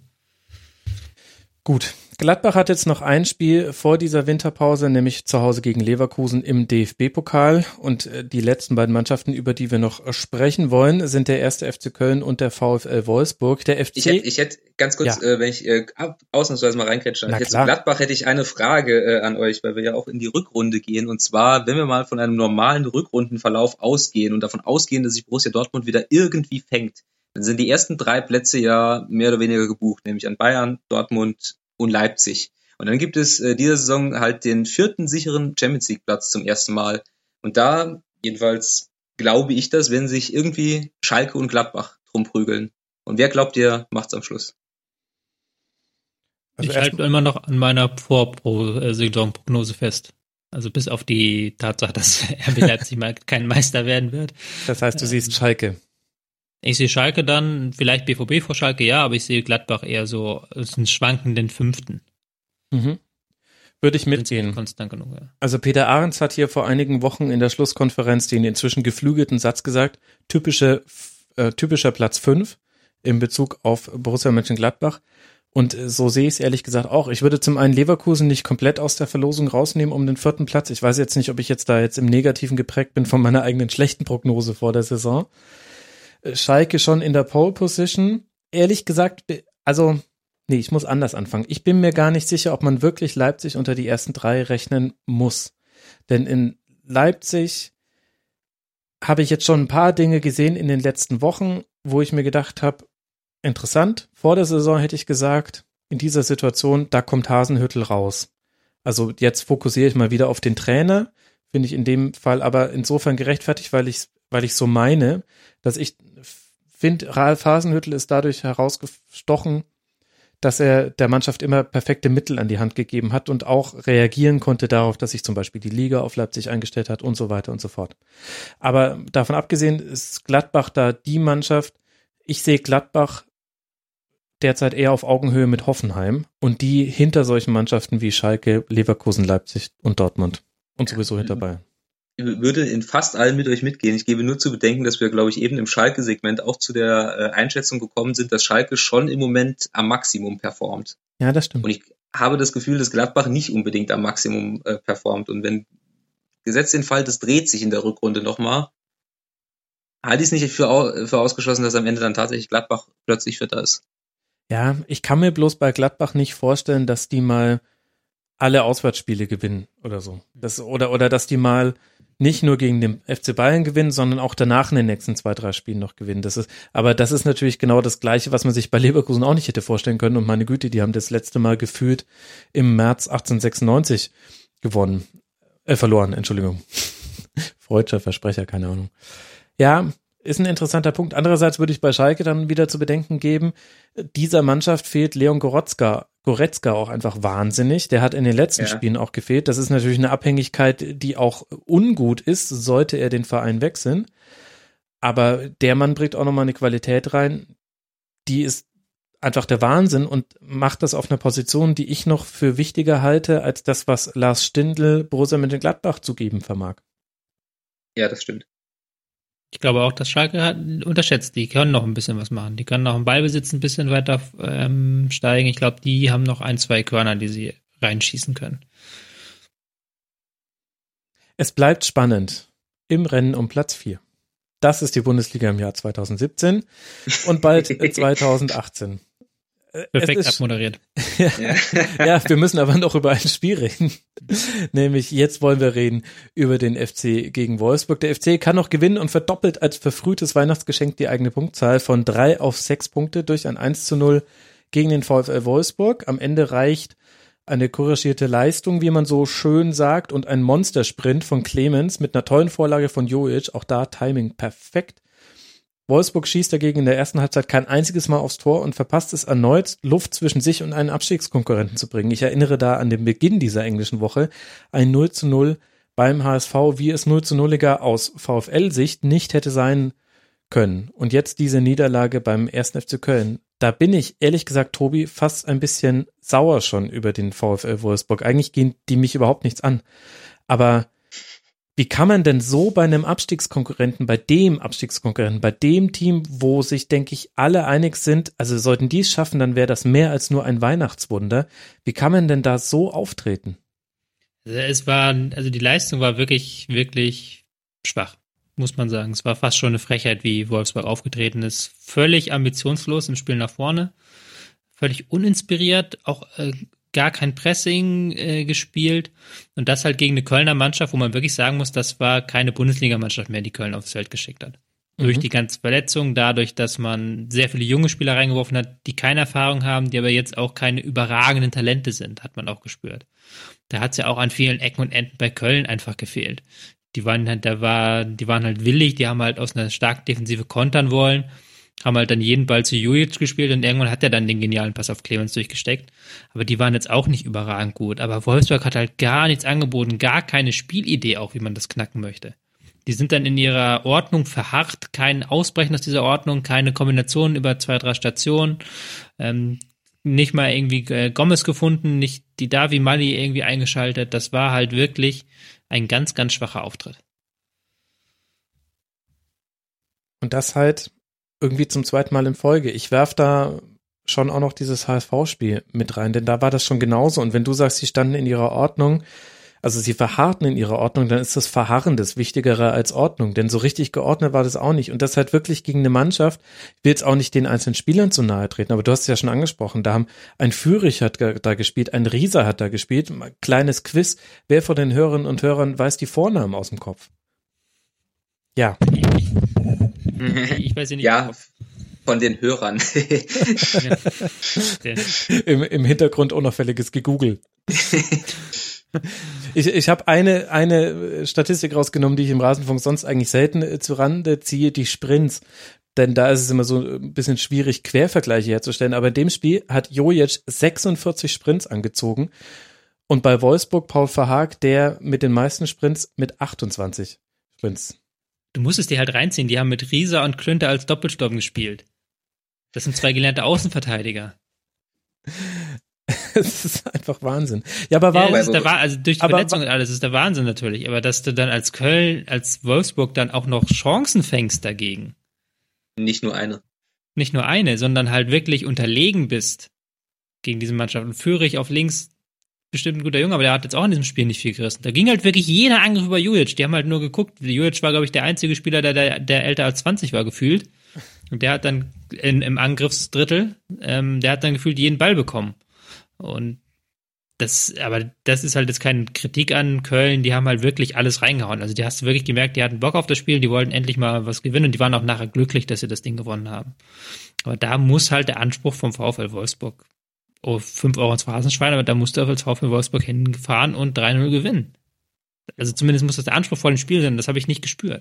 [SPEAKER 3] Gut. Gladbach hat jetzt noch ein Spiel vor dieser Winterpause, nämlich zu Hause gegen Leverkusen im D F B-Pokal. Und die letzten beiden Mannschaften, über die wir noch sprechen wollen, sind der erste F C Köln und der VfL Wolfsburg. Der F C...
[SPEAKER 4] Ich hätte, ich hätte ganz kurz, ja. äh, wenn ich äh, ausnahmsweise mal reinkrätschen darf, jetzt zu Gladbach hätte ich eine Frage äh, an euch, weil wir ja auch in die Rückrunde gehen. Und zwar, wenn wir mal von einem normalen Rückrundenverlauf ausgehen und davon ausgehen, dass sich Borussia Dortmund wieder irgendwie fängt, dann sind die ersten drei Plätze ja mehr oder weniger gebucht, nämlich an Bayern, Dortmund und Leipzig. Und dann gibt es äh, diese Saison halt den vierten sicheren Champions League Platz zum ersten Mal. Und da, jedenfalls glaube ich das, wenn sich irgendwie Schalke und Gladbach drum prügeln. Und wer glaubt ihr, macht's am Schluss?
[SPEAKER 5] Also ich halte immer noch an meiner Vorsaisonprognose fest. Also bis auf die Tatsache, dass R B Leipzig mal kein Meister werden wird.
[SPEAKER 3] Das heißt, du ähm, siehst Schalke.
[SPEAKER 5] Ich sehe Schalke dann, vielleicht B V B vor Schalke, ja, aber ich sehe Gladbach eher so als einen schwankenden Fünften.
[SPEAKER 3] Mhm. Würde ich mitgehen.
[SPEAKER 5] Konstant genug, ja.
[SPEAKER 3] Also Peter Ahrens hat hier vor einigen Wochen in der Schlusskonferenz den inzwischen geflügelten Satz gesagt, typische, äh, typischer Platz fünf in Bezug auf Borussia Mönchengladbach. Und so sehe ich es ehrlich gesagt auch. Ich würde zum einen Leverkusen nicht komplett aus der Verlosung rausnehmen um den vierten Platz. Ich weiß jetzt nicht, ob ich jetzt da jetzt im Negativen geprägt bin von meiner eigenen schlechten Prognose vor der Saison. Schalke schon in der Pole Position. Ehrlich gesagt, also, nee, ich muss anders anfangen. Ich bin mir gar nicht sicher, ob man wirklich Leipzig unter die ersten drei rechnen muss. Denn in Leipzig habe ich jetzt schon ein paar Dinge gesehen in den letzten Wochen, wo ich mir gedacht habe, interessant. Vor der Saison hätte ich gesagt, in dieser Situation, da kommt Hasenhüttl raus. Also jetzt fokussiere ich mal wieder auf den Trainer, finde ich in dem Fall aber insofern gerechtfertigt, weil ich weil ich so meine, dass ich finde, Ralf Hasenhüttl ist dadurch herausgestochen, dass er der Mannschaft immer perfekte Mittel an die Hand gegeben hat und auch reagieren konnte darauf, dass sich zum Beispiel die Liga auf Leipzig eingestellt hat und so weiter und so fort. Aber davon abgesehen ist Gladbach da die Mannschaft, ich sehe Gladbach derzeit eher auf Augenhöhe mit Hoffenheim und die hinter solchen Mannschaften wie Schalke, Leverkusen, Leipzig und Dortmund und sowieso hinter Bayern.
[SPEAKER 4] Ich würde in fast allen mit euch mitgehen. Ich gebe nur zu bedenken, dass wir, glaube ich, eben im Schalke-Segment auch zu der äh, Einschätzung gekommen sind, dass Schalke schon im Moment am Maximum performt.
[SPEAKER 3] Ja, das stimmt.
[SPEAKER 4] Und ich habe das Gefühl, dass Gladbach nicht unbedingt am Maximum äh, performt. Und wenn, gesetzt den Fall, das dreht sich in der Rückrunde nochmal, halte ich es nicht für, für ausgeschlossen, dass am Ende dann tatsächlich Gladbach plötzlich Vierter ist.
[SPEAKER 3] Ja, ich kann mir bloß bei Gladbach nicht vorstellen, dass die mal alle Auswärtsspiele gewinnen oder so. Das, oder, oder dass die mal nicht nur gegen den F C Bayern gewinnen, sondern auch danach in den nächsten zwei, drei Spielen noch gewinnen. Das ist, aber das ist natürlich genau das Gleiche, was man sich bei Leverkusen auch nicht hätte vorstellen können. Und meine Güte, die haben das letzte Mal gefühlt im März achtzehnhundertsechsundneunzig gewonnen. Äh, verloren, Entschuldigung. Freudscher Versprecher, keine Ahnung. Ja, ist ein interessanter Punkt. Andererseits würde ich bei Schalke dann wieder zu bedenken geben, dieser Mannschaft fehlt Leon Goretzka, Goretzka auch einfach wahnsinnig. Der hat in den letzten ja. Spielen auch gefehlt. Das ist natürlich eine Abhängigkeit, die auch ungut ist, sollte er den Verein wechseln. Aber der Mann bringt auch nochmal eine Qualität rein, die ist einfach der Wahnsinn und macht das auf einer Position, die ich noch für wichtiger halte, als das, was Lars Stindl Borussia Mönchengladbach zu geben vermag.
[SPEAKER 4] Ja, das stimmt.
[SPEAKER 5] Ich glaube auch, dass Schalke hat, unterschätzt. Die können noch ein bisschen was machen. Die können noch im Ballbesitz ein bisschen weiter ähm, steigen. Ich glaube, die haben noch ein, zwei Körner, die sie reinschießen können.
[SPEAKER 3] Es bleibt spannend im Rennen um Platz vier. Das ist die Bundesliga im Jahr zwanzig siebzehn und bald zwanzig achtzehn.
[SPEAKER 5] Perfekt
[SPEAKER 3] ist,
[SPEAKER 5] abmoderiert.
[SPEAKER 3] Ja, ja, wir müssen aber noch über ein Spiel reden. Nämlich jetzt wollen wir reden über den F C gegen Wolfsburg. Der F C kann noch gewinnen und verdoppelt als verfrühtes Weihnachtsgeschenk die eigene Punktzahl von drei auf sechs Punkte durch ein eins zu null gegen den VfL Wolfsburg. Am Ende reicht eine couragierte Leistung, wie man so schön sagt, und ein Monstersprint von Clemens mit einer tollen Vorlage von Jojic. Auch da Timing perfekt. Wolfsburg schießt dagegen in der ersten Halbzeit kein einziges Mal aufs Tor und verpasst es erneut, Luft zwischen sich und einen Abstiegskonkurrenten zu bringen. Ich erinnere da an den Beginn dieser englischen Woche, ein null zu null beim H S V, wie es null zu null aus VfL-Sicht nicht hätte sein können. Und jetzt diese Niederlage beim ersten F C Köln. Da bin ich, ehrlich gesagt, Tobi, fast ein bisschen sauer schon über den VfL Wolfsburg. Eigentlich gehen die mich überhaupt nichts an. Aber wie kann man denn so bei einem Abstiegskonkurrenten, bei dem Abstiegskonkurrenten, bei dem Team, wo sich, denke ich, alle einig sind, also sollten die es schaffen, dann wäre das mehr als nur ein Weihnachtswunder. Wie kann man denn da so auftreten?
[SPEAKER 5] Es war, also die Leistung war wirklich, wirklich schwach, muss man sagen. Es war fast schon eine Frechheit, wie Wolfsburg aufgetreten ist. Völlig ambitionslos im Spiel nach vorne, völlig uninspiriert, auch äh, gar kein Pressing äh, gespielt und das halt gegen eine Kölner Mannschaft, wo man wirklich sagen muss, das war keine Bundesligamannschaft mehr, die Köln aufs Feld geschickt hat. Mhm. Durch die ganzen Verletzungen, dadurch, dass man sehr viele junge Spieler reingeworfen hat, die keine Erfahrung haben, die aber jetzt auch keine überragenden Talente sind, hat man auch gespürt. Da hat es ja auch an vielen Ecken und Enden bei Köln einfach gefehlt. Die waren halt, da war, die waren halt willig, die haben halt aus einer starken Defensive kontern wollen, haben halt dann jeden Ball zu Jojic gespielt und irgendwann hat er dann den genialen Pass auf Clemens durchgesteckt. Aber die waren jetzt auch nicht überragend gut. Aber Wolfsburg hat halt gar nichts angeboten, gar keine Spielidee auch, wie man das knacken möchte. Die sind dann in ihrer Ordnung verharrt, kein Ausbrechen aus dieser Ordnung, keine Kombination über zwei, drei Stationen, ähm, nicht mal irgendwie äh, Gomez gefunden, nicht die Davi Mali irgendwie eingeschaltet. Das war halt wirklich ein ganz, ganz schwacher Auftritt.
[SPEAKER 3] Und das halt irgendwie zum zweiten Mal in Folge. Ich werf da schon auch noch dieses H S V-Spiel mit rein, denn da war das schon genauso. Und wenn du sagst, sie standen in ihrer Ordnung, also sie verharrten in ihrer Ordnung, dann ist das Verharren das Wichtigere als Ordnung, denn so richtig geordnet war das auch nicht. Und das halt wirklich gegen eine Mannschaft, ich will jetzt auch nicht den einzelnen Spielern zu nahe treten, aber du hast es ja schon angesprochen, da haben ein Führich hat da gespielt, ein Rieser hat da gespielt, kleines Quiz, wer von den Hörerinnen und Hörern weiß die Vornamen aus dem Kopf? Ja.
[SPEAKER 5] Ich weiß ja nicht.
[SPEAKER 4] Ja, von den Hörern.
[SPEAKER 3] Im, Im Hintergrund unauffälliges Gegoogle. Ich, ich habe eine, eine Statistik rausgenommen, die ich im Rasenfunk sonst eigentlich selten zu Rande ziehe, die Sprints. Denn da ist es immer so ein bisschen schwierig, Quervergleiche herzustellen. Aber in dem Spiel hat Jojic sechsundvierzig Sprints angezogen. Und bei Wolfsburg Paul Verhaag, der mit den meisten Sprints mit achtundzwanzig Sprints.
[SPEAKER 5] Du musst es dir halt reinziehen. Die haben mit Rieser und Klünter als Doppelsturm gespielt. Das sind zwei gelernte Außenverteidiger.
[SPEAKER 3] Es ist einfach Wahnsinn. Ja, aber warum?
[SPEAKER 5] Ja, ist der, also durch die
[SPEAKER 3] aber,
[SPEAKER 5] Verletzung und alles ist der Wahnsinn natürlich. Aber dass du dann als Köln, als Wolfsburg dann auch noch Chancen fängst dagegen.
[SPEAKER 4] Nicht nur eine.
[SPEAKER 5] Nicht nur eine, sondern halt wirklich unterlegen bist gegen diese Mannschaft. Und Führig auf links, bestimmt ein guter Junge, aber der hat jetzt auch in diesem Spiel nicht viel gerissen. Da ging halt wirklich jeder Angriff über Jojic. Die haben halt nur geguckt. Jojic war, glaube ich, der einzige Spieler, der, der, der älter als zwanzig war, gefühlt. Und der hat dann in, im Angriffsdrittel, ähm, der hat dann gefühlt jeden Ball bekommen. Und das, aber das ist halt jetzt keine Kritik an Köln, die haben halt wirklich alles reingehauen. Also die hast du wirklich gemerkt, die hatten Bock auf das Spiel, die wollten endlich mal was gewinnen und die waren auch nachher glücklich, dass sie das Ding gewonnen haben. Aber da muss halt der Anspruch vom VfL Wolfsburg, oh, fünf Euro ins Phrasenschwein, aber da musst du als VfL Wolfsburg hinfahren und drei null gewinnen. Also zumindest muss das der Anspruch vor dem Spiel sein, das habe ich nicht gespürt.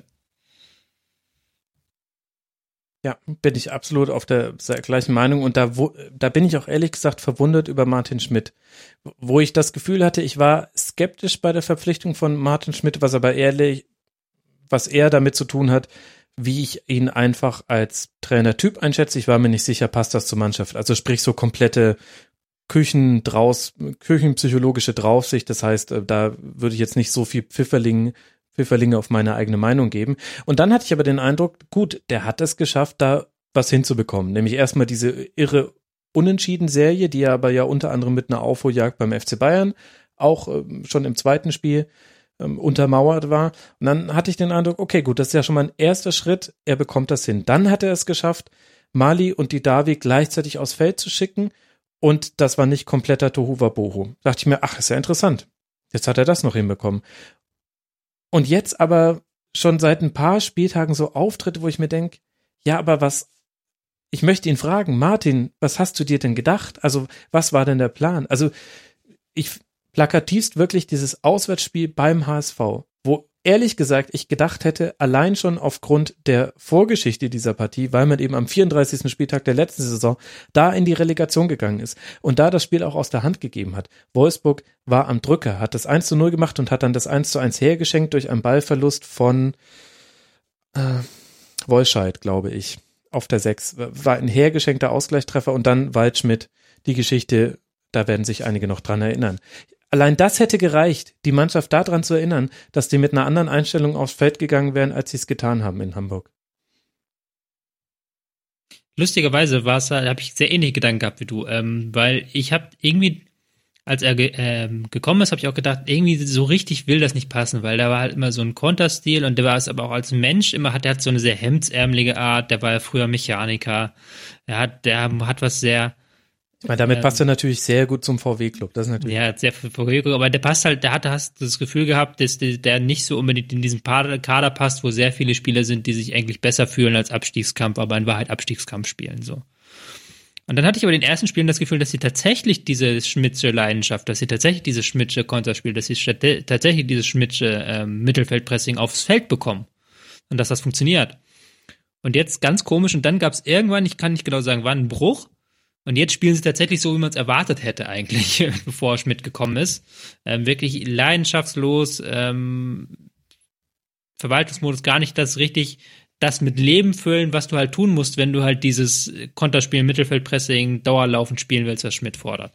[SPEAKER 3] Ja, bin ich absolut auf der gleichen Meinung und da, wo, da bin ich auch ehrlich gesagt verwundert über Martin Schmidt, wo ich das Gefühl hatte, ich war skeptisch bei der Verpflichtung von Martin Schmidt, was aber ehrlich, was eher damit zu tun hat, wie ich ihn einfach als Trainertyp einschätze. Ich war mir nicht sicher, passt das zur Mannschaft. Also sprich so komplette Küchen draus, küchenpsychologische Draufsicht. Das heißt, da würde ich jetzt nicht so viel Pfifferling Pfifferlinge auf meine eigene Meinung geben. Und dann hatte ich aber den Eindruck, gut, der hat es geschafft, da was hinzubekommen. Nämlich erstmal diese irre Unentschieden-Serie, die er aber ja unter anderem mit einer Aufholjagd beim F C Bayern auch ähm, schon im zweiten Spiel ähm, untermauert war. Und dann hatte ich den Eindruck, okay, gut, das ist ja schon mal ein erster Schritt, er bekommt das hin. Dann hat er es geschafft, Mali und Didavi gleichzeitig aufs Feld zu schicken und das war nicht kompletter Tohuwabohu. Da dachte ich mir, ach, ist ja interessant. Jetzt hat er das noch hinbekommen. Und jetzt aber schon seit ein paar Spieltagen so Auftritte, wo ich mir denke, ja, aber was, ich möchte ihn fragen, Martin, was hast du dir denn gedacht? Also, was war denn der Plan? Also, ich plakativst wirklich dieses Auswärtsspiel beim H S V, wo ehrlich gesagt ich gedacht hätte, allein schon aufgrund der Vorgeschichte dieser Partie, weil man eben am vierunddreißigsten Spieltag der letzten Saison da in die Relegation gegangen ist und da das Spiel auch aus der Hand gegeben hat. Wolfsburg war am Drücker, hat das eins zu null gemacht und hat dann das eins zu eins hergeschenkt durch einen Ballverlust von äh, Wolscheid, glaube ich, auf der sechs. War ein hergeschenkter Ausgleichstreffer und dann Waldschmidt, die Geschichte, da werden sich einige noch dran erinnern. Allein das hätte gereicht, die Mannschaft daran zu erinnern, dass die mit einer anderen Einstellung aufs Feld gegangen wären, als sie es getan haben in Hamburg.
[SPEAKER 5] Lustigerweise war es, da habe ich sehr ähnliche Gedanken gehabt wie du, ähm, weil ich habe irgendwie, als er ge- ähm, gekommen ist, habe ich auch gedacht, irgendwie so richtig will das nicht passen, weil da war halt immer so ein Konterstil und der war es aber auch als Mensch immer, hat, der hat so eine sehr hemdsärmelige Art, der war ja früher Mechaniker, er hat, der hat was sehr
[SPEAKER 3] Ich meine, damit
[SPEAKER 5] ähm,
[SPEAKER 3] passt er natürlich sehr gut zum V W-Club. Das ist natürlich.
[SPEAKER 5] Ja, sehr viel V W-Club, aber der passt halt, der hat hast das Gefühl gehabt, dass der, der nicht so unbedingt in diesen Kader passt, wo sehr viele Spieler sind, die sich eigentlich besser fühlen als Abstiegskampf, aber in Wahrheit Abstiegskampf spielen, so. Und dann hatte ich aber in den ersten Spielen das Gefühl, dass sie tatsächlich diese Schmidtsche Leidenschaft, dass sie tatsächlich dieses Schmidtsche Konterspiel, dass sie tatsächlich dieses Schmidtsche ähm, Mittelfeldpressing aufs Feld bekommen. Und dass das funktioniert. Und jetzt ganz komisch, und dann gab es irgendwann, ich kann nicht genau sagen, wann, einen Bruch. Und jetzt spielen sie tatsächlich so, wie man es erwartet hätte eigentlich, bevor Schmidt gekommen ist. Ähm, wirklich leidenschaftslos, ähm, Verwaltungsmodus, gar nicht das richtig, das mit Leben füllen, was du halt tun musst, wenn du halt dieses Konterspiel, Mittelfeldpressing, Dauerlaufen spielen willst, was Schmidt fordert.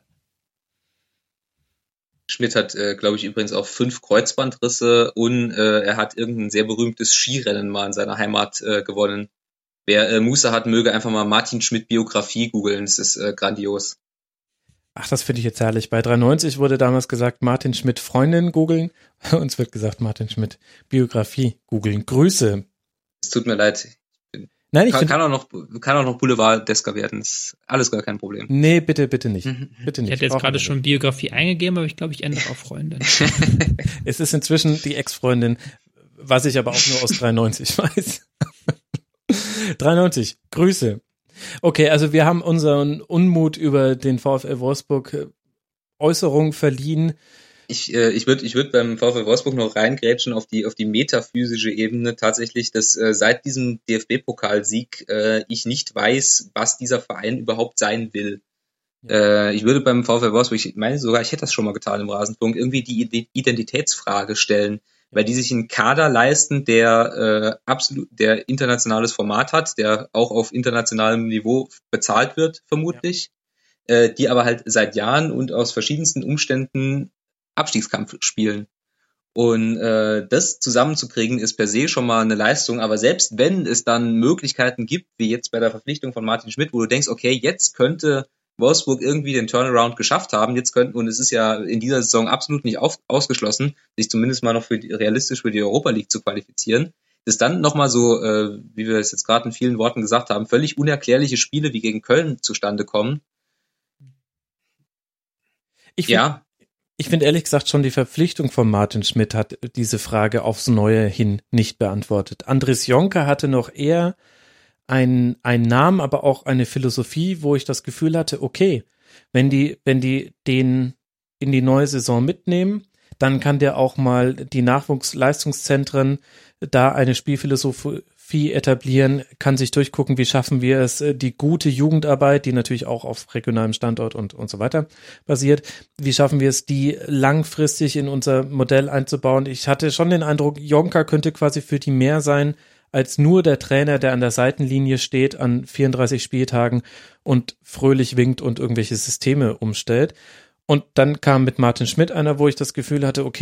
[SPEAKER 4] Schmidt hat, äh, glaube ich, übrigens auch fünf Kreuzbandrisse und äh, er hat irgendein sehr berühmtes Skirennen mal in seiner Heimat äh, gewonnen. Wer äh, Muße hat, möge einfach mal Martin Schmidt Biografie googeln, das ist äh, grandios.
[SPEAKER 3] Ach, das finde ich jetzt herrlich. Bei dreiundneunzig wurde damals gesagt, Martin Schmidt Freundin googeln. Uns wird gesagt, Martin Schmidt Biografie googeln. Grüße.
[SPEAKER 4] Es tut mir leid.
[SPEAKER 3] Nein, ich
[SPEAKER 4] kann,
[SPEAKER 3] find,
[SPEAKER 4] kann auch noch kann auch noch Boulevard-Desker werden. Das ist alles gar kein Problem.
[SPEAKER 3] Nee, bitte, bitte nicht. Bitte nicht.
[SPEAKER 5] Ich hätte jetzt gerade schon Biografie eingegeben, aber ich glaube, ich ändere auf Freundin.
[SPEAKER 3] Es ist inzwischen die Ex-Freundin, was ich aber auch nur aus dreiundneunzig weiß. dreiundneunzig, Grüße. Okay, also wir haben unseren Unmut über den VfL Wolfsburg Äußerung verliehen.
[SPEAKER 4] Ich, äh, ich würde ich würd beim VfL Wolfsburg noch reingrätschen auf die auf die metaphysische Ebene tatsächlich, dass äh, seit diesem D F B-Pokalsieg äh, ich nicht weiß, was dieser Verein überhaupt sein will. Ja. Äh, ich würde beim VfL Wolfsburg, ich meine sogar, ich hätte das schon mal getan im Rasenfunk, irgendwie die Identitätsfrage stellen, weil die sich einen Kader leisten, der äh, absolut, der internationales Format hat, der auch auf internationalem Niveau bezahlt wird, vermutlich, ja. äh, die aber halt seit Jahren und aus verschiedensten Umständen Abstiegskampf spielen. Und äh, das zusammenzukriegen ist per se schon mal eine Leistung, aber selbst wenn es dann Möglichkeiten gibt, wie jetzt bei der Verpflichtung von Martin Schmidt, wo du denkst, okay, jetzt könnte Wolfsburg irgendwie den Turnaround geschafft haben, jetzt könnten, und es ist ja in dieser Saison absolut nicht auf, ausgeschlossen, sich zumindest mal noch für die, realistisch für die Europa League zu qualifizieren, dass dann nochmal so, äh, wie wir es jetzt gerade in vielen Worten gesagt haben, völlig unerklärliche Spiele wie gegen Köln zustande kommen.
[SPEAKER 3] Ich find, ja. Ich finde ehrlich gesagt schon, die Verpflichtung von Martin Schmidt hat diese Frage aufs Neue hin nicht beantwortet. Andres Jonker hatte noch eher einen, einen Namen, aber auch eine Philosophie, wo ich das Gefühl hatte, okay, wenn die, wenn die den in die neue Saison mitnehmen, dann kann der auch mal die Nachwuchsleistungszentren da eine Spielphilosophie etablieren, kann sich durchgucken, wie schaffen wir es, die gute Jugendarbeit, die natürlich auch auf regionalem Standort und, und so weiter basiert, wie schaffen wir es, die langfristig in unser Modell einzubauen. Ich hatte schon den Eindruck, Jonker könnte quasi für die mehr sein, als nur der Trainer, der an der Seitenlinie steht an vierunddreißig Spieltagen und fröhlich winkt und irgendwelche Systeme umstellt. Und dann kam mit Martin Schmidt einer, wo ich das Gefühl hatte, okay,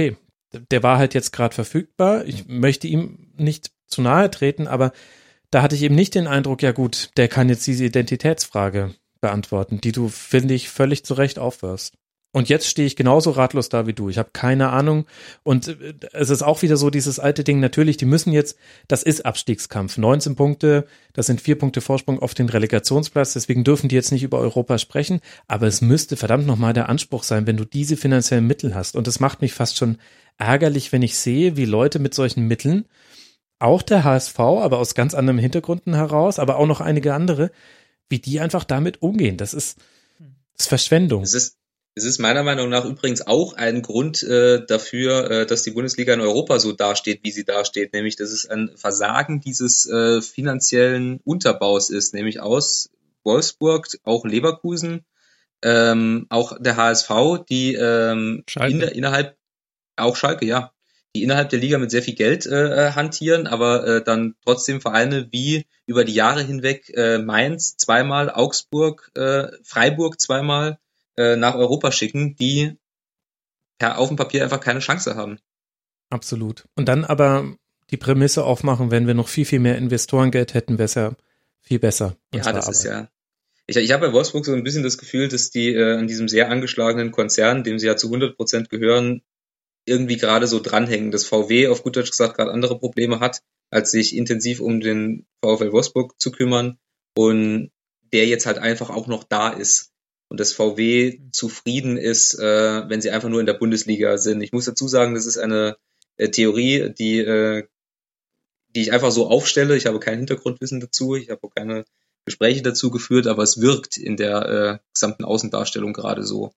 [SPEAKER 3] der war halt jetzt gerade verfügbar. Ich möchte ihm nicht zu nahe treten, aber da hatte ich eben nicht den Eindruck, ja gut, der kann jetzt diese Identitätsfrage beantworten, die du, finde ich, völlig zu Recht aufwirfst. Und jetzt stehe ich genauso ratlos da wie du. Ich habe keine Ahnung. Und es ist auch wieder so dieses alte Ding, natürlich, die müssen jetzt, das ist Abstiegskampf. neunzehn Punkte, das sind vier Punkte Vorsprung auf den Relegationsplatz, deswegen dürfen die jetzt nicht über Europa sprechen. Aber es müsste verdammt nochmal der Anspruch sein, wenn du diese finanziellen Mittel hast. Und das macht mich fast schon ärgerlich, wenn ich sehe, wie Leute mit solchen Mitteln, auch der H S V, aber aus ganz anderen Hintergründen heraus, aber auch noch einige andere, wie die einfach damit umgehen. Das ist, das ist Verschwendung.
[SPEAKER 4] Es ist Es ist meiner Meinung nach übrigens auch ein Grund äh, dafür, äh, dass die Bundesliga in Europa so dasteht, wie sie dasteht, nämlich dass es ein Versagen dieses äh, finanziellen Unterbaus ist, nämlich aus Wolfsburg, auch Leverkusen, ähm, auch der H S V, die ähm, in der, innerhalb, auch Schalke, ja, die innerhalb der Liga mit sehr viel Geld äh, hantieren, aber äh, dann trotzdem Vereine wie über die Jahre hinweg äh, Mainz zweimal, Augsburg, äh, Freiburg zweimal, nach Europa schicken, die ja, auf dem Papier einfach keine Chance haben.
[SPEAKER 3] Absolut. Und dann aber die Prämisse aufmachen, wenn wir noch viel, viel mehr Investorengeld hätten, wäre es ja viel besser.
[SPEAKER 4] Ja, das Arbeit. Ist ja. Ich, ich habe bei Wolfsburg so ein bisschen das Gefühl, dass die äh, an diesem sehr angeschlagenen Konzern, dem sie ja zu hundert Prozent gehören, irgendwie gerade so dranhängen. Dass V W auf gut Deutsch gesagt gerade andere Probleme hat, als sich intensiv um den VfL Wolfsburg zu kümmern und der jetzt halt einfach auch noch da ist. Und dass V W zufrieden ist, äh, wenn sie einfach nur in der Bundesliga sind. Ich muss dazu sagen, das ist eine äh, Theorie, die, äh, die ich einfach so aufstelle. Ich habe kein Hintergrundwissen dazu, ich habe auch keine Gespräche dazu geführt, aber es wirkt in der äh, gesamten Außendarstellung gerade so.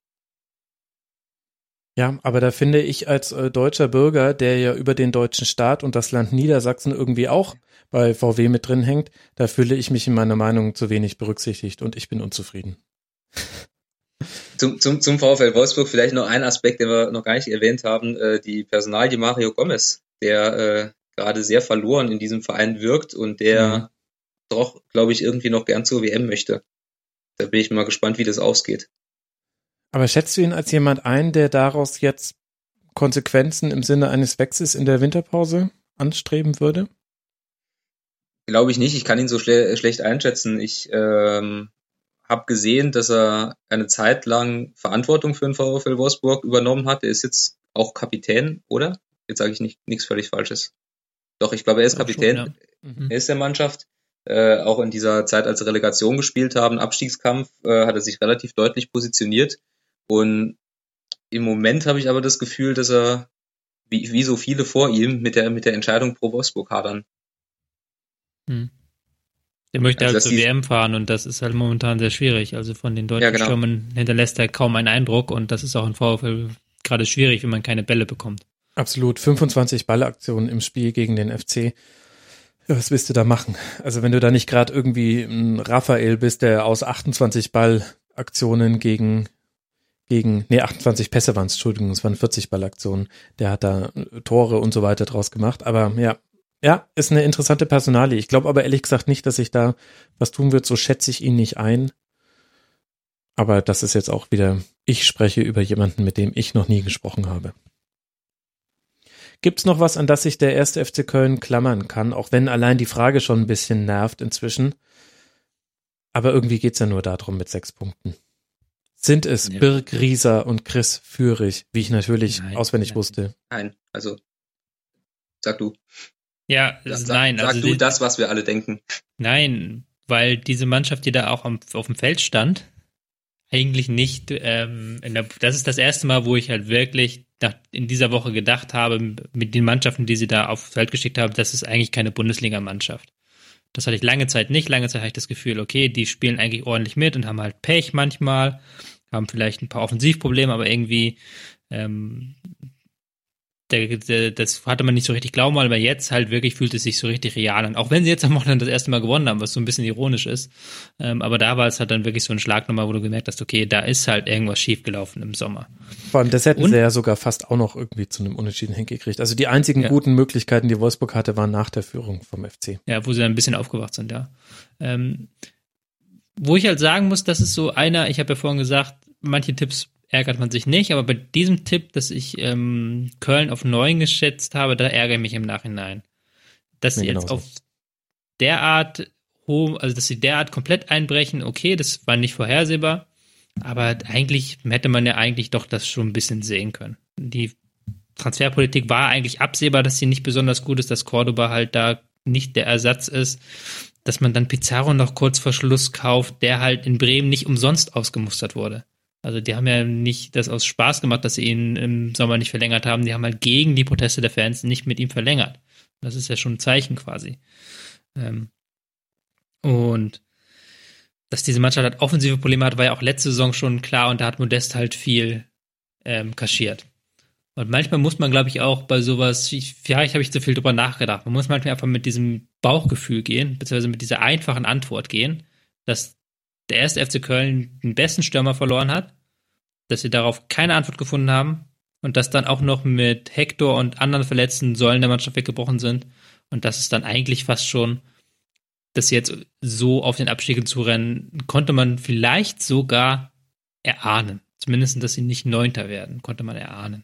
[SPEAKER 3] Ja, aber da finde ich als äh, deutscher Bürger, der ja über den deutschen Staat und das Land Niedersachsen irgendwie auch bei V W mit drin hängt, da fühle ich mich in meiner Meinung zu wenig berücksichtigt und ich bin unzufrieden.
[SPEAKER 4] Zum, zum, zum VfL Wolfsburg vielleicht noch ein Aspekt, den wir noch gar nicht erwähnt haben, äh, die Personalie Mario Gomez, der äh, gerade sehr verloren in diesem Verein wirkt und der mhm. doch, glaube ich, irgendwie noch gern zur W M möchte. Da bin ich mal gespannt, wie das ausgeht.
[SPEAKER 3] Aber schätzt du ihn als jemand ein, der daraus jetzt Konsequenzen im Sinne eines Wechsels in der Winterpause anstreben würde?
[SPEAKER 4] Glaube ich nicht, ich kann ihn so schle- schlecht einschätzen. Ich ähm, habe gesehen, dass er eine Zeit lang Verantwortung für den VfL Wolfsburg übernommen hat. Er ist jetzt auch Kapitän, oder? Jetzt sage ich nicht nichts völlig Falsches. Doch, ich glaube, er ist ja, Kapitän. Schon, ja. mhm. Er ist der Mannschaft. Äh, auch in dieser Zeit, als sie Relegation gespielt haben, Abstiegskampf, äh, hat er sich relativ deutlich positioniert. Und im Moment habe ich aber das Gefühl, dass er, wie, wie so viele vor ihm, mit der, mit der Entscheidung pro Wolfsburg hadern.
[SPEAKER 5] Hm. Der möchte also halt zur W M fahren und das ist halt momentan sehr schwierig. Also von den deutschen ja, genau. Stürmern hinterlässt er kaum einen Eindruck und das ist auch in VfL gerade schwierig, wenn man keine Bälle bekommt.
[SPEAKER 3] Absolut. fünfundzwanzig Ballaktionen im Spiel gegen den F C. Ja, was willst du da machen? Also wenn du da nicht gerade irgendwie ein Raphael bist, der aus achtundzwanzig Ballaktionen gegen, gegen, nee, achtundzwanzig Pässe waren es, Entschuldigung, es waren vierzig Ballaktionen, der hat da Tore und so weiter draus gemacht. Aber ja, Ja, ist eine interessante Personalie. Ich glaube aber ehrlich gesagt nicht, dass sich da was tun wird. So schätze ich ihn nicht ein. Aber das ist jetzt auch wieder, ich spreche über jemanden, mit dem ich noch nie gesprochen habe. Gibt's noch was, an das sich der erste F C Köln klammern kann, auch wenn allein die Frage schon ein bisschen nervt inzwischen? Aber irgendwie geht's ja nur darum mit sechs Punkten. Sind es ja. Birk Rieser und Chris Führig, wie ich natürlich nein, auswendig nein. wusste?
[SPEAKER 4] Nein, also sag du.
[SPEAKER 5] Ja,
[SPEAKER 4] sag,
[SPEAKER 5] nein.
[SPEAKER 4] Sag
[SPEAKER 5] also
[SPEAKER 4] du das, was wir alle denken.
[SPEAKER 5] Nein, weil diese Mannschaft, die da auch am, auf dem Feld stand, eigentlich nicht, ähm, in der, das ist das erste Mal, wo ich halt wirklich nach, in dieser Woche gedacht habe, mit den Mannschaften, die sie da aufs Feld geschickt haben, das ist eigentlich keine Bundesliga-Mannschaft. Das hatte ich lange Zeit nicht. Lange Zeit hatte ich das Gefühl, okay, die spielen eigentlich ordentlich mit und haben halt Pech manchmal, haben vielleicht ein paar Offensivprobleme, aber irgendwie ähm, Der, der, das hatte man nicht so richtig glauben, aber jetzt halt wirklich fühlt es sich so richtig real an. Auch wenn sie jetzt am Wochenende das erste Mal gewonnen haben, was so ein bisschen ironisch ist. Ähm, aber da war es halt dann wirklich so ein Schlag nochmal, wo du gemerkt hast, okay, da ist halt irgendwas schiefgelaufen im Sommer.
[SPEAKER 3] Vor allem, das hätten Und, sie ja sogar fast auch noch irgendwie zu einem Unentschieden hingekriegt. Also die einzigen ja. guten Möglichkeiten, die Wolfsburg hatte, waren nach der Führung vom F C.
[SPEAKER 5] Ja, wo sie dann ein bisschen aufgewacht sind, ja. Ähm, wo ich halt sagen muss, das ist so einer, ich habe ja vorhin gesagt, manche Tipps ärgert man sich nicht, aber bei diesem Tipp, dass ich ähm, Köln auf neun geschätzt habe, da ärgere ich mich im Nachhinein. Dass sie
[SPEAKER 3] Nee,
[SPEAKER 5] jetzt
[SPEAKER 3] genauso.
[SPEAKER 5] auf derart hoch, also dass sie derart komplett einbrechen, okay, das war nicht vorhersehbar, aber eigentlich hätte man ja eigentlich doch das schon ein bisschen sehen können. Die Transferpolitik war eigentlich absehbar, dass sie nicht besonders gut ist, dass Cordoba halt da nicht der Ersatz ist, dass man dann Pizarro noch kurz vor Schluss kauft, der halt in Bremen nicht umsonst ausgemustert wurde. Also die haben ja nicht das aus Spaß gemacht, dass sie ihn im Sommer nicht verlängert haben. Die haben halt gegen die Proteste der Fans nicht mit ihm verlängert. Das ist ja schon ein Zeichen quasi. Ähm und dass diese Mannschaft halt offensive Probleme hat, war ja auch letzte Saison schon klar und da hat Modest halt viel ähm, kaschiert. Und manchmal muss man, glaube ich, auch bei sowas, ich, vielleicht habe ich zu viel drüber nachgedacht, man muss manchmal einfach mit diesem Bauchgefühl gehen, beziehungsweise mit dieser einfachen Antwort gehen, dass der erste F C Köln den besten Stürmer verloren hat, dass sie darauf keine Antwort gefunden haben und dass dann auch noch mit Hector und anderen verletzten Säulen der Mannschaft weggebrochen sind und dass es dann eigentlich fast schon, dass sie jetzt so auf den Abstieg zurennen, konnte man vielleicht sogar erahnen. Zumindest, dass sie nicht Neunter werden, konnte man erahnen.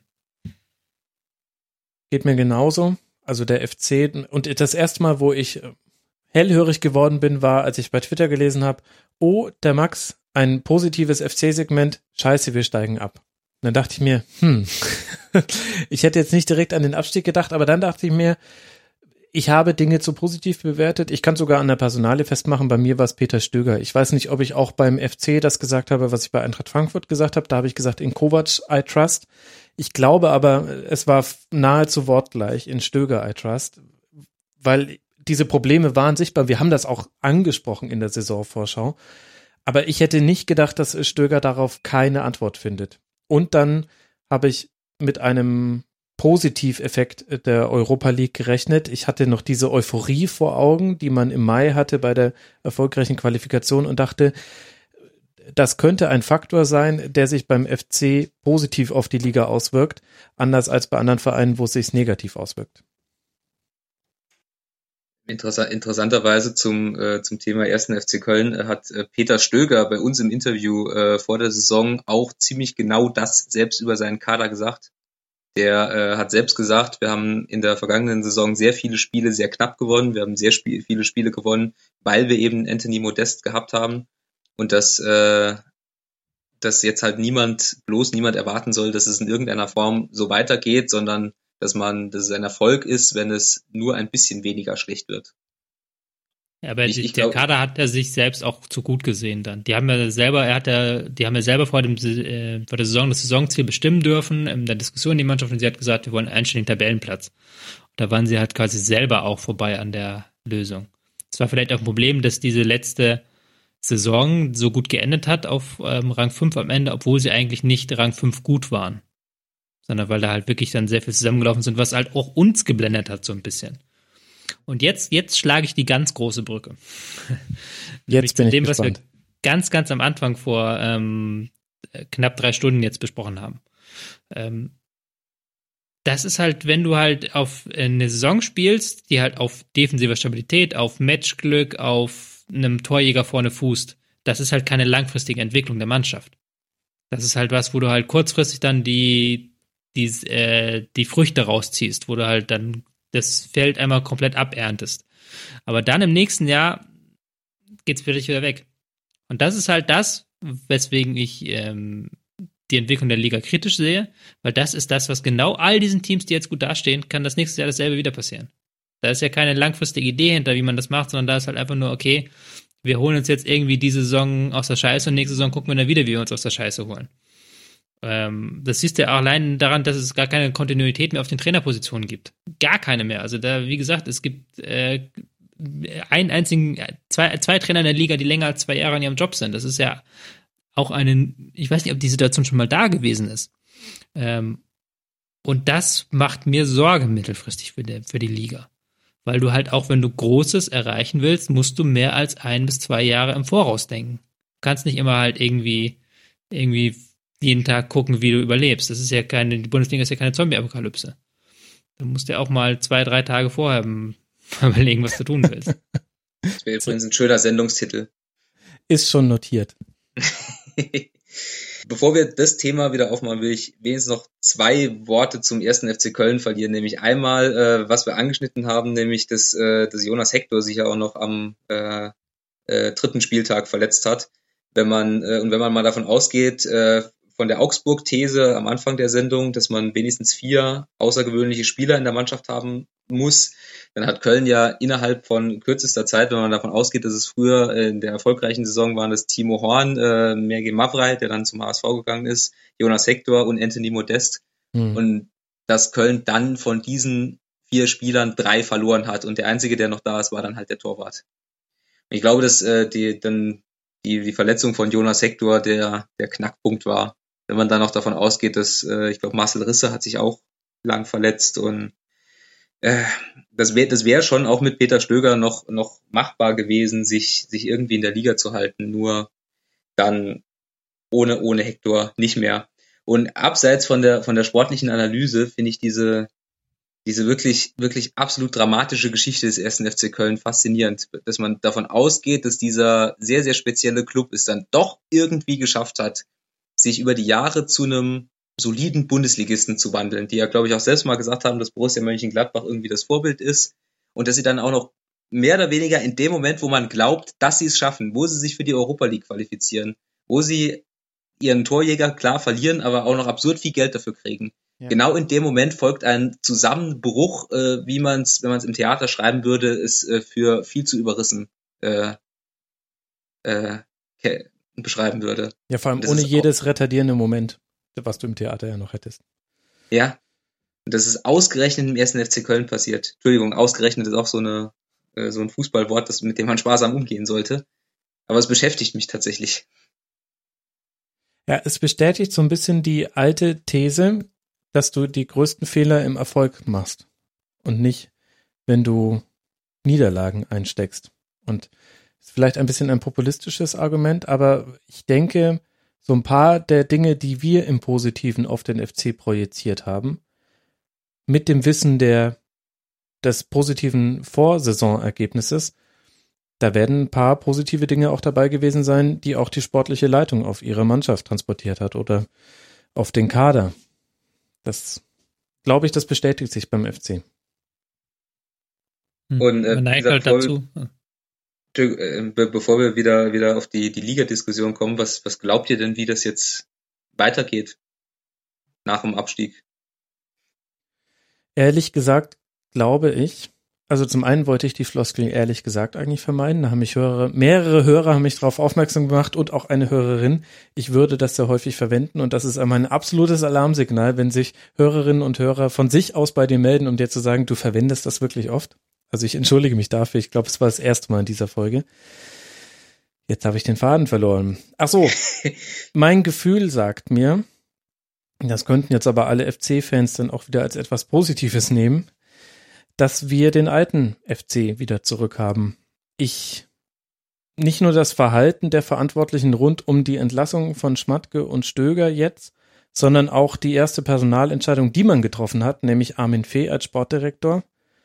[SPEAKER 3] Geht mir genauso. Also der F C, und das erste Mal, wo ich hellhörig geworden bin, war, als ich bei Twitter gelesen habe, oh, der Max, ein positives F C-Segment, scheiße, wir steigen ab. Und dann dachte ich mir, hm, ich hätte jetzt nicht direkt an den Abstieg gedacht, aber dann dachte ich mir, ich habe Dinge zu positiv bewertet. Ich kann sogar an der Personalie festmachen, bei mir war es Peter Stöger. Ich weiß nicht, ob ich auch beim F C das gesagt habe, was ich bei Eintracht Frankfurt gesagt habe. Da habe ich gesagt, in Kovac I trust. Ich glaube aber, es war nahezu wortgleich, in Stöger I trust, weil diese Probleme waren sichtbar. Wir haben das auch angesprochen in der Saisonvorschau. Aber ich hätte nicht gedacht, dass Stöger darauf keine Antwort findet. Und dann habe ich mit einem Positiveffekt der Europa League gerechnet. Ich hatte noch diese Euphorie vor Augen, die man im Mai hatte bei der erfolgreichen Qualifikation und dachte, das könnte ein Faktor sein, der sich beim F C positiv auf die Liga auswirkt, anders als bei anderen Vereinen, wo es sich negativ auswirkt.
[SPEAKER 4] Interessant, interessanterweise zum äh, zum Thema ersten F C Köln äh, hat äh, Peter Stöger bei uns im Interview äh, vor der Saison auch ziemlich genau das selbst über seinen Kader gesagt. Der äh, hat selbst gesagt, wir haben in der vergangenen Saison sehr viele Spiele sehr knapp gewonnen. Wir haben sehr sp- viele Spiele gewonnen, weil wir eben Anthony Modest gehabt haben. Und dass, äh, dass jetzt halt niemand, bloß niemand erwarten soll, dass es in irgendeiner Form so weitergeht, sondern dass man, dass es ein Erfolg ist, wenn es nur ein bisschen weniger schlecht wird.
[SPEAKER 5] Ja, aber
[SPEAKER 4] Ich-
[SPEAKER 5] die,
[SPEAKER 4] ich
[SPEAKER 5] der
[SPEAKER 4] glaub-
[SPEAKER 5] Kader hat er sich selbst auch zu gut gesehen dann. Die haben ja selber, er hat ja, die haben ja selber vor dem äh, vor der Saison das Saisonziel bestimmen dürfen, in der Diskussion die Mannschaft, und sie hat gesagt, wir wollen einen einstelligen Tabellenplatz. Und da waren sie halt quasi selber auch vorbei an der Lösung. Es war vielleicht auch ein Problem, dass diese letzte Saison so gut geendet hat auf ähm, Rang fünf am Ende, obwohl sie eigentlich nicht Rang fünf gut waren. Sondern weil da halt wirklich dann sehr viel zusammengelaufen sind, was halt auch uns geblendet hat so ein bisschen. Und jetzt, jetzt schlage ich die ganz große Brücke.
[SPEAKER 3] Jetzt bin ich
[SPEAKER 5] dem,
[SPEAKER 3] gespannt.
[SPEAKER 5] was wir ganz, ganz am Anfang vor ähm, knapp drei Stunden jetzt besprochen haben. Ähm, das ist halt, wenn du halt auf eine Saison spielst, die halt auf defensiver Stabilität, auf Matchglück, auf einem Torjäger vorne fußt, das ist halt keine langfristige Entwicklung der Mannschaft. Das ist halt was, wo du halt kurzfristig dann die, die, äh, die Früchte rausziehst, wo du halt dann das Feld einmal komplett aberntest. Aber dann im nächsten Jahr geht's für dich wieder weg. Und das ist halt das, weswegen ich ähm, die Entwicklung der Liga kritisch sehe, weil das ist das, was genau all diesen Teams, die jetzt gut dastehen, kann das nächste Jahr dasselbe wieder passieren. Da ist ja keine langfristige Idee hinter, wie man das macht, sondern da ist halt einfach nur, okay, wir holen uns jetzt irgendwie diese Saison aus der Scheiße und nächste Saison gucken wir dann wieder, wie wir uns aus der Scheiße holen. Ähm, das siehst du ja auch allein daran, dass es gar keine Kontinuität mehr auf den Trainerpositionen gibt. Gar keine mehr. Also da, wie gesagt, es gibt äh, einen einzigen, zwei, zwei Trainer in der Liga, die länger als zwei Jahre in ihrem Job sind. Das ist ja auch eine, ich weiß nicht, ob die Situation schon mal da gewesen ist. Ähm, und das macht mir Sorge mittelfristig für, die, für die Liga. Weil du halt auch, wenn du Großes erreichen willst, musst du mehr als ein bis zwei Jahre im Voraus denken. Du kannst nicht immer halt irgendwie, irgendwie jeden Tag gucken, wie du überlebst. Das ist ja keine, die Bundesliga ist ja keine Zombie-Apokalypse. Du musst ja auch mal zwei, drei Tage vorher überlegen, was du tun willst.
[SPEAKER 4] Das wäre übrigens ein schöner Sendungstitel.
[SPEAKER 3] Ist schon notiert.
[SPEAKER 4] bevor wir das Thema wieder aufmachen, will ich wenigstens noch zwei Worte zum ersten F C Köln verlieren. Nämlich einmal, äh, was wir angeschnitten haben, nämlich, dass, äh, dass Jonas Hector sich ja auch noch am äh, äh, dritten Spieltag verletzt hat. Wenn man äh, und wenn man mal davon ausgeht, äh, von der Augsburg-These am Anfang der Sendung, dass man wenigstens vier außergewöhnliche Spieler in der Mannschaft haben muss, dann hat Köln ja innerhalb von kürzester Zeit, wenn man davon ausgeht, dass es früher in der erfolgreichen Saison waren, das Timo Horn, äh, Mergi Mavrei, der dann zum H S V gegangen ist, Jonas Hector und Anthony Modest. Mhm. Und dass Köln dann von diesen vier Spielern drei verloren hat und der einzige, der noch da ist, war dann halt der Torwart. Und ich glaube, dass äh, die dann die, die Verletzung von Jonas Hector der, der Knackpunkt war. Wenn man dann noch davon ausgeht, dass, äh, ich glaube, Marcel Risse hat sich auch lang verletzt und äh, das wäre das wäre schon auch mit Peter Stöger noch noch machbar gewesen, sich sich irgendwie in der Liga zu halten, nur dann ohne ohne Hector nicht mehr. Und abseits von der von der sportlichen Analyse finde ich diese diese wirklich wirklich absolut dramatische Geschichte des ersten F C Köln faszinierend, dass man davon ausgeht, dass dieser sehr sehr spezielle Club es dann doch irgendwie geschafft hat, sich über die Jahre zu einem soliden Bundesligisten zu wandeln, die ja, glaube ich, auch selbst mal gesagt haben, dass Borussia Mönchengladbach irgendwie das Vorbild ist und dass sie dann auch noch mehr oder weniger in dem Moment, wo man glaubt, dass sie es schaffen, wo sie sich für die Europa League qualifizieren, wo sie ihren Torjäger klar verlieren, aber auch noch absurd viel Geld dafür kriegen. Ja. Genau in dem Moment folgt ein Zusammenbruch, äh, wie man es, wenn man es im Theater schreiben würde, ist äh, für viel zu überrissen äh, äh, okay. beschreiben würde.
[SPEAKER 3] Ja, vor allem ohne jedes retardierende Moment, was du im Theater ja noch hättest.
[SPEAKER 4] Ja, und das ist ausgerechnet im ersten F C Köln passiert. Entschuldigung, ausgerechnet ist auch so eine äh, so ein Fußballwort, das, mit dem man sparsam umgehen sollte. Aber es beschäftigt mich tatsächlich.
[SPEAKER 3] Ja, es bestätigt so ein bisschen die alte These, dass du die größten Fehler im Erfolg machst und nicht, wenn du Niederlagen einsteckst. Und ist vielleicht ein bisschen ein populistisches Argument, aber ich denke, so ein paar der Dinge, die wir im Positiven auf den F C projiziert haben, mit dem Wissen der des positiven Vorsaisonergebnisses, da werden ein paar positive Dinge auch dabei gewesen sein, die auch die sportliche Leitung auf ihre Mannschaft transportiert hat oder auf den Kader. Das, glaube ich, das bestätigt sich beim F C.
[SPEAKER 4] Und äh,
[SPEAKER 5] Man neigt halt dazu.
[SPEAKER 4] Be- bevor wir wieder wieder auf die die Liga-Diskussion kommen, was was glaubt ihr denn, wie das jetzt weitergeht nach dem Abstieg?
[SPEAKER 3] Ehrlich gesagt glaube ich, also zum einen wollte ich die Floskel ehrlich gesagt eigentlich vermeiden, da haben mich Hörer, mehrere Hörer haben mich darauf aufmerksam gemacht und auch eine Hörerin. Ich würde das sehr häufig verwenden und das ist einmal ein absolutes Alarmsignal, wenn sich Hörerinnen und Hörer von sich aus bei dir melden, um dir zu sagen, du verwendest das wirklich oft. Also ich entschuldige mich dafür, ich glaube, es war das erste Mal in dieser Folge. Jetzt habe ich den Faden verloren. Ach so, mein Gefühl sagt mir, das könnten jetzt aber alle F C-Fans dann auch wieder als etwas Positives nehmen, dass wir den alten F C wieder zurückhaben. Ich, nicht nur das Verhalten der Verantwortlichen rund um die Entlassung von Schmatke und Stöger jetzt, sondern auch die erste Personalentscheidung, die man getroffen hat, nämlich Armin Fee als Sportdirektor.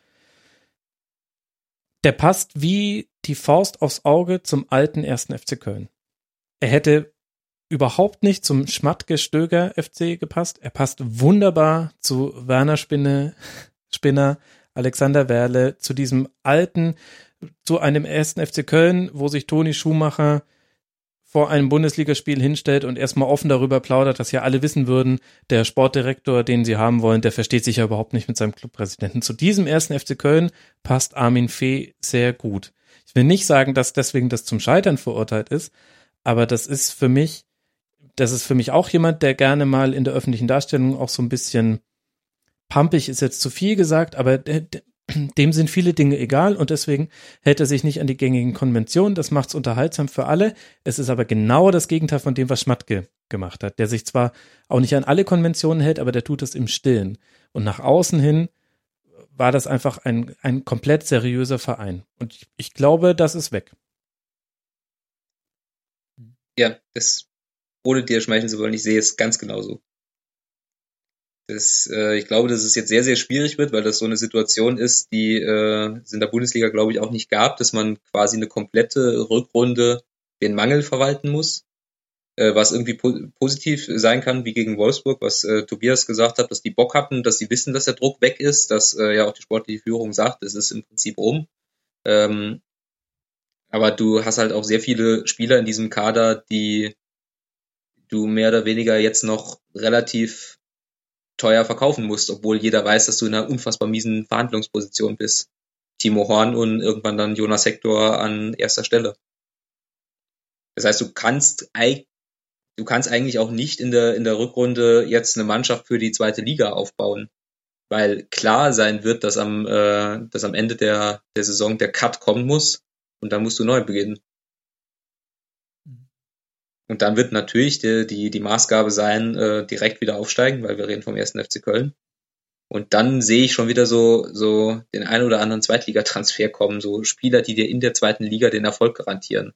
[SPEAKER 3] Der passt wie die Faust aufs Auge zum alten ersten F C Köln. Er hätte überhaupt nicht zum Schmatke-Stöger F C gepasst. Er passt wunderbar zu Werner Spinne, Spinner, Alexander Werle, zu diesem alten, zu einem ersten F C Köln, wo sich Toni Schumacher vor einem Bundesligaspiel hinstellt und erstmal offen darüber plaudert, dass ja alle wissen würden, der Sportdirektor, den sie haben wollen, der versteht sich ja überhaupt nicht mit seinem Clubpräsidenten. Zu diesem ersten F C Köln passt Armin Fee sehr gut. Ich will nicht sagen, dass deswegen das zum Scheitern verurteilt ist, aber das ist für mich, das ist für mich auch jemand, der gerne mal in der öffentlichen Darstellung auch so ein bisschen pampig ist jetzt zu viel gesagt, aber der, dem sind viele Dinge egal und deswegen hält er sich nicht an die gängigen Konventionen. Das macht es unterhaltsam für alle. Es ist aber genau das Gegenteil von dem, was Schmatke gemacht hat, der sich zwar auch nicht an alle Konventionen hält, aber der tut es im Stillen. Und nach außen hin war das einfach ein, ein komplett seriöser Verein. Und ich, ich glaube, das ist weg.
[SPEAKER 4] Ja, das, ohne dir schmeicheln zu wollen, ich sehe es ganz genauso. Das, äh, ich glaube, dass es jetzt sehr, sehr schwierig wird, weil das so eine Situation ist, die äh, es in der Bundesliga, glaube ich, auch nicht gab, dass man quasi eine komplette Rückrunde den Mangel verwalten muss. äh, was irgendwie po- positiv sein kann, wie gegen Wolfsburg, was äh, Tobias gesagt hat, dass die Bock hatten, dass sie wissen, dass der Druck weg ist, dass äh, ja auch die sportliche Führung sagt, es ist im Prinzip um. Ähm, aber du hast halt auch sehr viele Spieler in diesem Kader, die du mehr oder weniger jetzt noch relativ teuer verkaufen musst, obwohl jeder weiß, dass du in einer unfassbar miesen Verhandlungsposition bist. Timo Horn und irgendwann dann Jonas Hector an erster Stelle. Das heißt, du kannst du kannst eigentlich auch nicht in der in der Rückrunde jetzt eine Mannschaft für die zweite Liga aufbauen, weil klar sein wird, dass am äh, dass am Ende der der Saison der Cut kommen muss und dann musst du neu beginnen. Und dann wird natürlich die, die, die Maßgabe sein, äh, direkt wieder aufsteigen, weil wir reden vom ersten F C Köln. Und dann sehe ich schon wieder so, so den ein oder anderen Zweitligatransfer kommen, so Spieler, die dir in der zweiten Liga den Erfolg garantieren.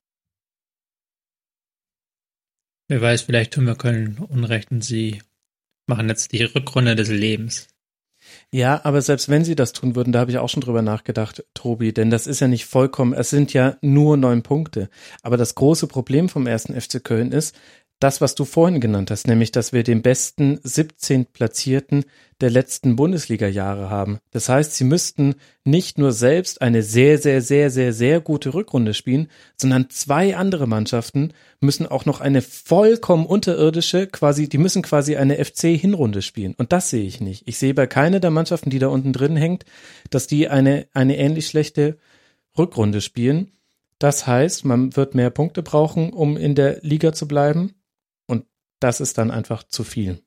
[SPEAKER 5] Wer weiß, vielleicht tun wir Köln Unrecht und sie machen jetzt die Rückrunde des Lebens.
[SPEAKER 3] Ja, aber selbst wenn sie das tun würden, da habe ich auch schon drüber nachgedacht, Tobi, denn das ist ja nicht vollkommen, es sind ja nur neun Punkte. Aber das große Problem vom ersten F C Köln ist, das, was du vorhin genannt hast, nämlich, dass wir den besten siebzehnten Platzierten der letzten Bundesliga-Jahre haben. Das heißt, sie müssten nicht nur selbst eine sehr, sehr, sehr, sehr, sehr gute Rückrunde spielen, sondern zwei andere Mannschaften müssen auch noch eine vollkommen unterirdische, quasi, die müssen quasi eine F C-Hinrunde spielen. Und das sehe ich nicht. Ich sehe bei keiner der Mannschaften, die da unten drin hängt, dass die eine, eine ähnlich schlechte Rückrunde spielen. Das heißt, man wird mehr Punkte brauchen, um in der Liga zu bleiben. Das ist dann einfach zu viel.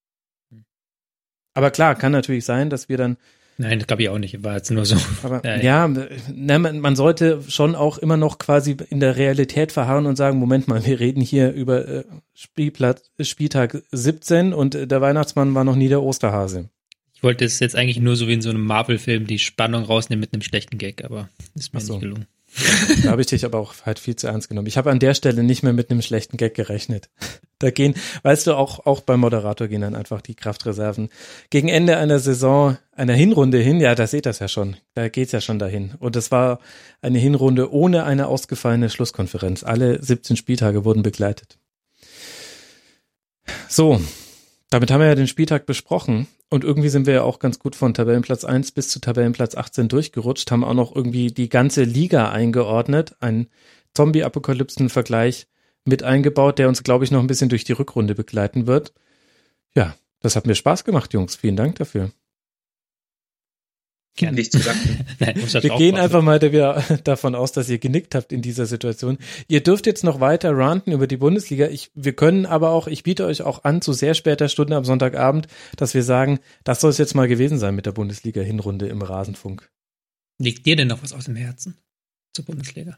[SPEAKER 3] Aber klar, kann natürlich sein, dass wir dann...
[SPEAKER 5] Nein, das glaube ich auch nicht, war jetzt nur so.
[SPEAKER 3] Aber
[SPEAKER 5] ja,
[SPEAKER 3] ja, ne, man, man sollte schon auch immer noch quasi in der Realität verharren und sagen, Moment mal, wir reden hier über äh, Spielplatz, Spieltag siebzehn und äh, der Weihnachtsmann war noch nie der Osterhase.
[SPEAKER 5] Ich wollte es jetzt eigentlich nur so wie in so einem Marvel-Film die Spannung rausnehmen mit einem schlechten Gag, aber ist mir
[SPEAKER 3] Ach so.
[SPEAKER 5] nicht gelungen.
[SPEAKER 3] Da habe ich dich aber auch halt viel zu ernst genommen. Ich habe an der Stelle nicht mehr mit einem schlechten Gag gerechnet. Da gehen, weißt du, auch, auch beim Moderator gehen dann einfach die Kraftreserven. Gegen Ende einer Saison, einer Hinrunde hin, ja, da seht das ja schon. Da geht's ja schon dahin. Und es war eine Hinrunde ohne eine ausgefallene Schlusskonferenz. Alle siebzehn Spieltage wurden begleitet. So, damit haben wir ja den Spieltag besprochen. Und irgendwie sind wir ja auch ganz gut von Tabellenplatz eins bis zu Tabellenplatz achtzehn durchgerutscht, haben auch noch irgendwie die ganze Liga eingeordnet, einen Zombie-Apokalypsen-Vergleich mit eingebaut, der uns, glaube ich, noch ein bisschen durch die Rückrunde begleiten wird. Ja, das hat mir Spaß gemacht, Jungs. Vielen Dank dafür.
[SPEAKER 4] Gerne nicht zu danken.
[SPEAKER 5] Nein,
[SPEAKER 3] wir gehen einfach mal davon aus, dass ihr genickt habt in dieser Situation. Ihr dürft jetzt noch weiter ranten über die Bundesliga. Ich, wir können aber auch, ich biete euch auch an, zu sehr später Stunde am Sonntagabend, dass wir sagen, das soll es jetzt mal gewesen sein mit der Bundesliga-Hinrunde im Rasenfunk.
[SPEAKER 5] Liegt dir denn noch was aus dem Herzen zur Bundesliga?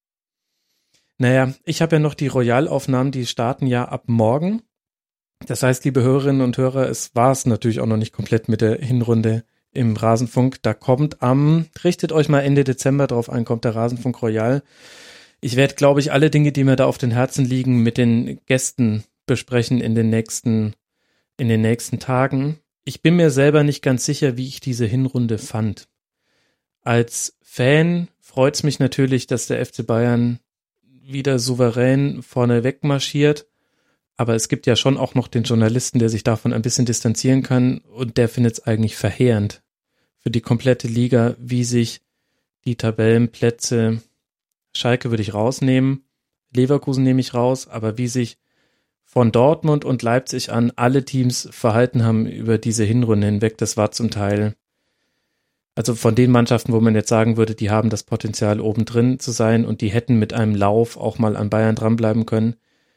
[SPEAKER 3] Naja, ich habe ja noch die Royalaufnahmen, die starten ja ab morgen. Das heißt, liebe Hörerinnen und Hörer, es war es natürlich auch noch nicht komplett mit der Hinrunde im Rasenfunk. Da kommt am, richtet euch mal Ende Dezember drauf ein, kommt der Rasenfunk Royal. Ich werde, glaube ich, alle Dinge, die mir da auf den Herzen liegen, mit den Gästen besprechen in den nächsten, in den nächsten Tagen. Ich bin mir selber nicht ganz sicher, wie ich diese Hinrunde fand. Als Fan freut es mich natürlich, dass der F C Bayern wieder souverän vorne wegmarschiert. Aber es gibt ja schon auch noch den Journalisten, der sich davon ein bisschen distanzieren kann und der findet es eigentlich verheerend für die komplette Liga, wie sich die Tabellenplätze, Schalke würde ich rausnehmen, Leverkusen nehme ich raus, aber wie sich von Dortmund und Leipzig an alle Teams verhalten haben über diese Hinrunde hinweg, das war zum Teil, also von den Mannschaften, wo man jetzt sagen würde, die haben das Potenzial oben drin zu sein und die hätten mit einem Lauf auch mal an Bayern dranbleiben können,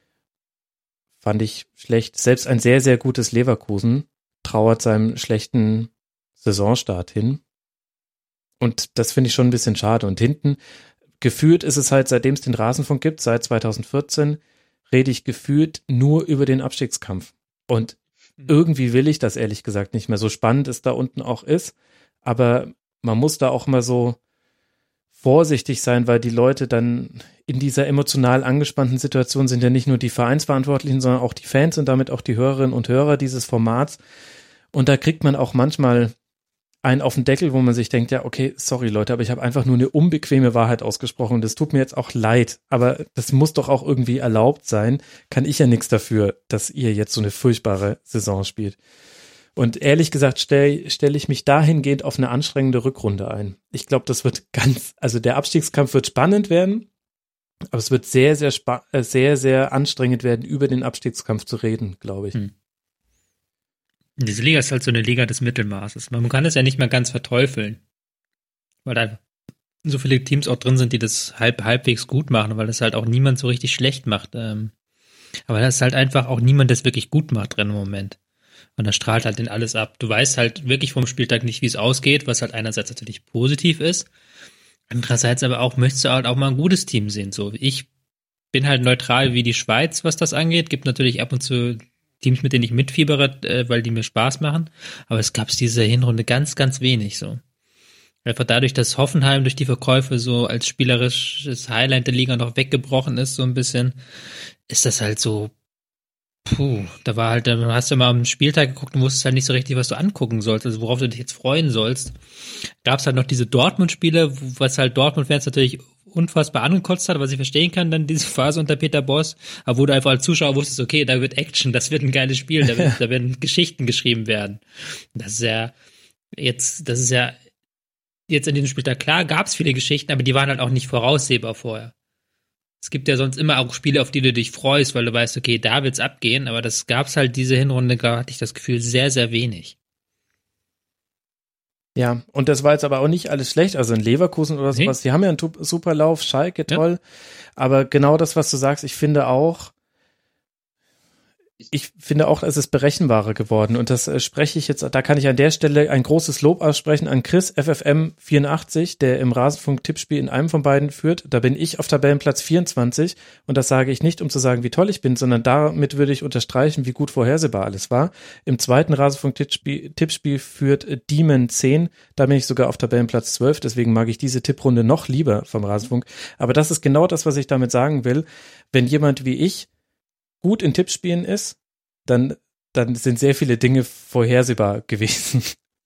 [SPEAKER 3] fand ich schlecht. Selbst ein sehr, sehr gutes Leverkusen trauert seinem schlechten Saisonstart hin. Und das finde ich schon ein bisschen schade. Und hinten, gefühlt ist es halt, seitdem es den Rasenfunk gibt, seit zweitausendvierzehn, rede ich gefühlt nur über den Abstiegskampf. Und irgendwie will ich das ehrlich gesagt nicht mehr. So spannend es da unten auch ist. Aber man muss da auch mal so vorsichtig sein, weil die Leute dann in dieser emotional angespannten Situation sind ja nicht nur die Vereinsverantwortlichen, sondern auch die Fans und damit auch die Hörerinnen und Hörer dieses Formats. Und da kriegt man auch manchmal einen auf den Deckel, wo man sich denkt, ja, okay, sorry Leute, aber ich habe einfach nur eine unbequeme Wahrheit ausgesprochen. Das tut mir jetzt auch leid, aber das muss doch auch irgendwie erlaubt sein. Kann ich ja nichts dafür, dass ihr jetzt so eine furchtbare Saison spielt. Und ehrlich gesagt stelle stell ich mich dahingehend auf eine anstrengende Rückrunde ein. Ich glaube, das wird ganz, also der Abstiegskampf wird spannend werden, aber es wird sehr, sehr, spa- äh, sehr, sehr anstrengend werden, über den Abstiegskampf zu reden, glaube ich.
[SPEAKER 5] Hm. Diese Liga ist halt so eine Liga des Mittelmaßes. Man kann es ja nicht mehr ganz verteufeln, weil da so viele Teams auch drin sind, die das halb halbwegs gut machen, weil das halt auch niemand so richtig schlecht macht. Ähm, aber da ist halt einfach auch niemand, das wirklich gut macht drin im Moment. Und das strahlt halt in alles ab. Du weißt halt wirklich vom Spieltag nicht, wie es ausgeht, was halt einerseits natürlich positiv ist. Andererseits aber auch, möchtest du halt auch mal ein gutes Team sehen. So, ich bin halt neutral wie die Schweiz, was das angeht. Gibt natürlich ab und zu Teams, mit denen ich mitfiebere, äh, weil die mir Spaß machen. Aber es gab diese Hinrunde ganz, ganz wenig so. Einfach dadurch, dass Hoffenheim durch die Verkäufe so als spielerisches Highlight der Liga noch weggebrochen ist, so ein bisschen, ist das halt so, puh, da war halt, da hast du mal am Spieltag geguckt und wusstest halt nicht so richtig, was du angucken sollst, also worauf du dich jetzt freuen sollst. Gab es halt noch diese Dortmund-Spiele, was halt Dortmund-Fans natürlich unfassbar angekotzt hat, was ich verstehen kann, dann diese Phase unter Peter Bosz, aber wo du einfach als Zuschauer wusstest, okay, da wird Action, das wird ein geiles Spiel, da, wird, da werden Geschichten geschrieben werden. Das ist ja jetzt, das ist ja jetzt in diesem Spieltag, klar, gab es viele Geschichten, aber die waren halt auch nicht voraussehbar vorher. Es gibt ja sonst immer auch Spiele, auf die du dich freust, weil du weißt, okay, da wird's abgehen, aber das gab's halt diese Hinrunde, da hatte ich das Gefühl, sehr, sehr wenig.
[SPEAKER 3] Ja, und das war jetzt aber auch nicht alles schlecht, also in Leverkusen oder sowas, die haben ja einen super Lauf, Schalke, toll, ja. Aber genau das, was du sagst, ich finde auch, ich finde auch, es ist berechenbarer geworden und das äh, spreche ich jetzt, da kann ich an der Stelle ein großes Lob aussprechen an Chris F F M vierundachtzig, der im Rasenfunk-Tippspiel in einem von beiden führt. Da bin ich auf Tabellenplatz vierundzwanzig und das sage ich nicht, um zu sagen, wie toll ich bin, sondern damit würde ich unterstreichen, wie gut vorhersehbar alles war. Im zweiten Rasenfunk-Tippspiel Tippspiel führt äh, Demon zehn, da bin ich sogar auf Tabellenplatz zwölf, deswegen mag ich diese Tipprunde noch lieber vom Rasenfunk. Aber das ist genau das, was ich damit sagen will. Wenn jemand wie ich gut in Tippspielen ist, dann, dann sind sehr viele Dinge vorhersehbar gewesen.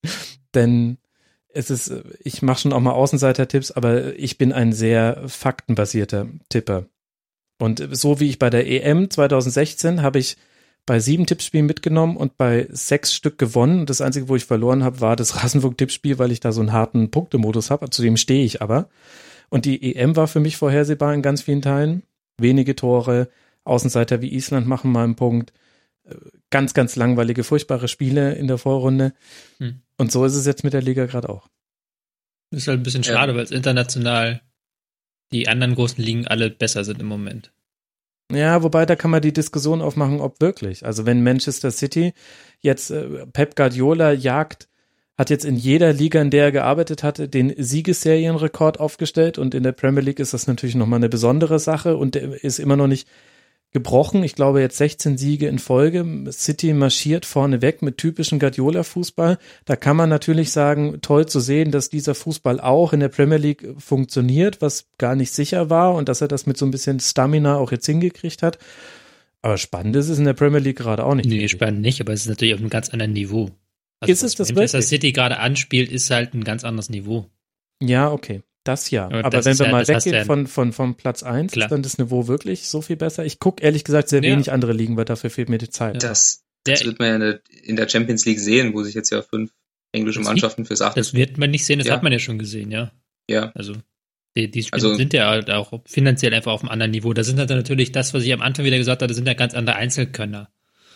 [SPEAKER 3] Denn es ist, ich mache schon auch mal Außenseiter-Tipps, aber ich bin ein sehr faktenbasierter Tipper. Und so wie ich bei der E M zwanzig sechzehn habe ich bei sieben Tippspielen mitgenommen und bei sechs Stück gewonnen. Und das Einzige, wo ich verloren habe, war das Rasenfunk-Tippspiel, weil ich da so einen harten Punktemodus habe. Zu dem stehe ich aber. Und die E M war für mich vorhersehbar in ganz vielen Teilen. Wenige Tore, Außenseiter wie Island machen mal einen Punkt. Ganz, ganz langweilige, furchtbare Spiele in der Vorrunde. Hm. Und so ist es jetzt mit der Liga gerade auch.
[SPEAKER 5] Das ist halt ein bisschen schade, ja. Weil es international die anderen großen Ligen alle besser sind im Moment.
[SPEAKER 3] Ja, wobei da kann man die Diskussion aufmachen, ob wirklich. Also wenn Manchester City jetzt äh, Pep Guardiola jagt, hat jetzt in jeder Liga, in der er gearbeitet hatte, den Siegesserienrekord aufgestellt und in der Premier League ist das natürlich nochmal eine besondere Sache und der ist immer noch nicht gebrochen. Ich glaube jetzt sechzehn Siege in Folge. City marschiert vorne weg mit typischem Guardiola-Fußball. Da kann man natürlich sagen, toll zu sehen, dass dieser Fußball auch in der Premier League funktioniert, was gar nicht sicher war und dass er das mit so ein bisschen Stamina auch jetzt hingekriegt hat. Aber spannend ist es in der Premier League gerade auch nicht.
[SPEAKER 5] Nee, spannend nicht, aber es ist natürlich auf einem ganz anderen Niveau. Also
[SPEAKER 3] ist es das
[SPEAKER 5] wirklich? Was City gerade anspielt, ist halt ein ganz anderes Niveau.
[SPEAKER 3] Ja, okay. Das ja, aber, aber wenn wir ja, mal weggehen ja von, von, vom Platz eins, ist dann das Niveau wirklich so viel besser? Ich gucke ehrlich gesagt sehr ja. wenig andere Ligen, weil dafür fehlt mir die Zeit.
[SPEAKER 4] Das, das wird man ja in der, in der Champions League sehen, wo sich jetzt ja fünf englische Mannschaften fürs Achte.
[SPEAKER 5] Das wird man nicht sehen, das ja. hat man ja schon gesehen, ja.
[SPEAKER 4] Ja.
[SPEAKER 5] Also die, die Spiele also, sind ja halt auch finanziell einfach auf einem anderen Niveau. Das sind halt natürlich das, was ich am Anfang wieder gesagt habe, das sind ja ganz andere Einzelkönner.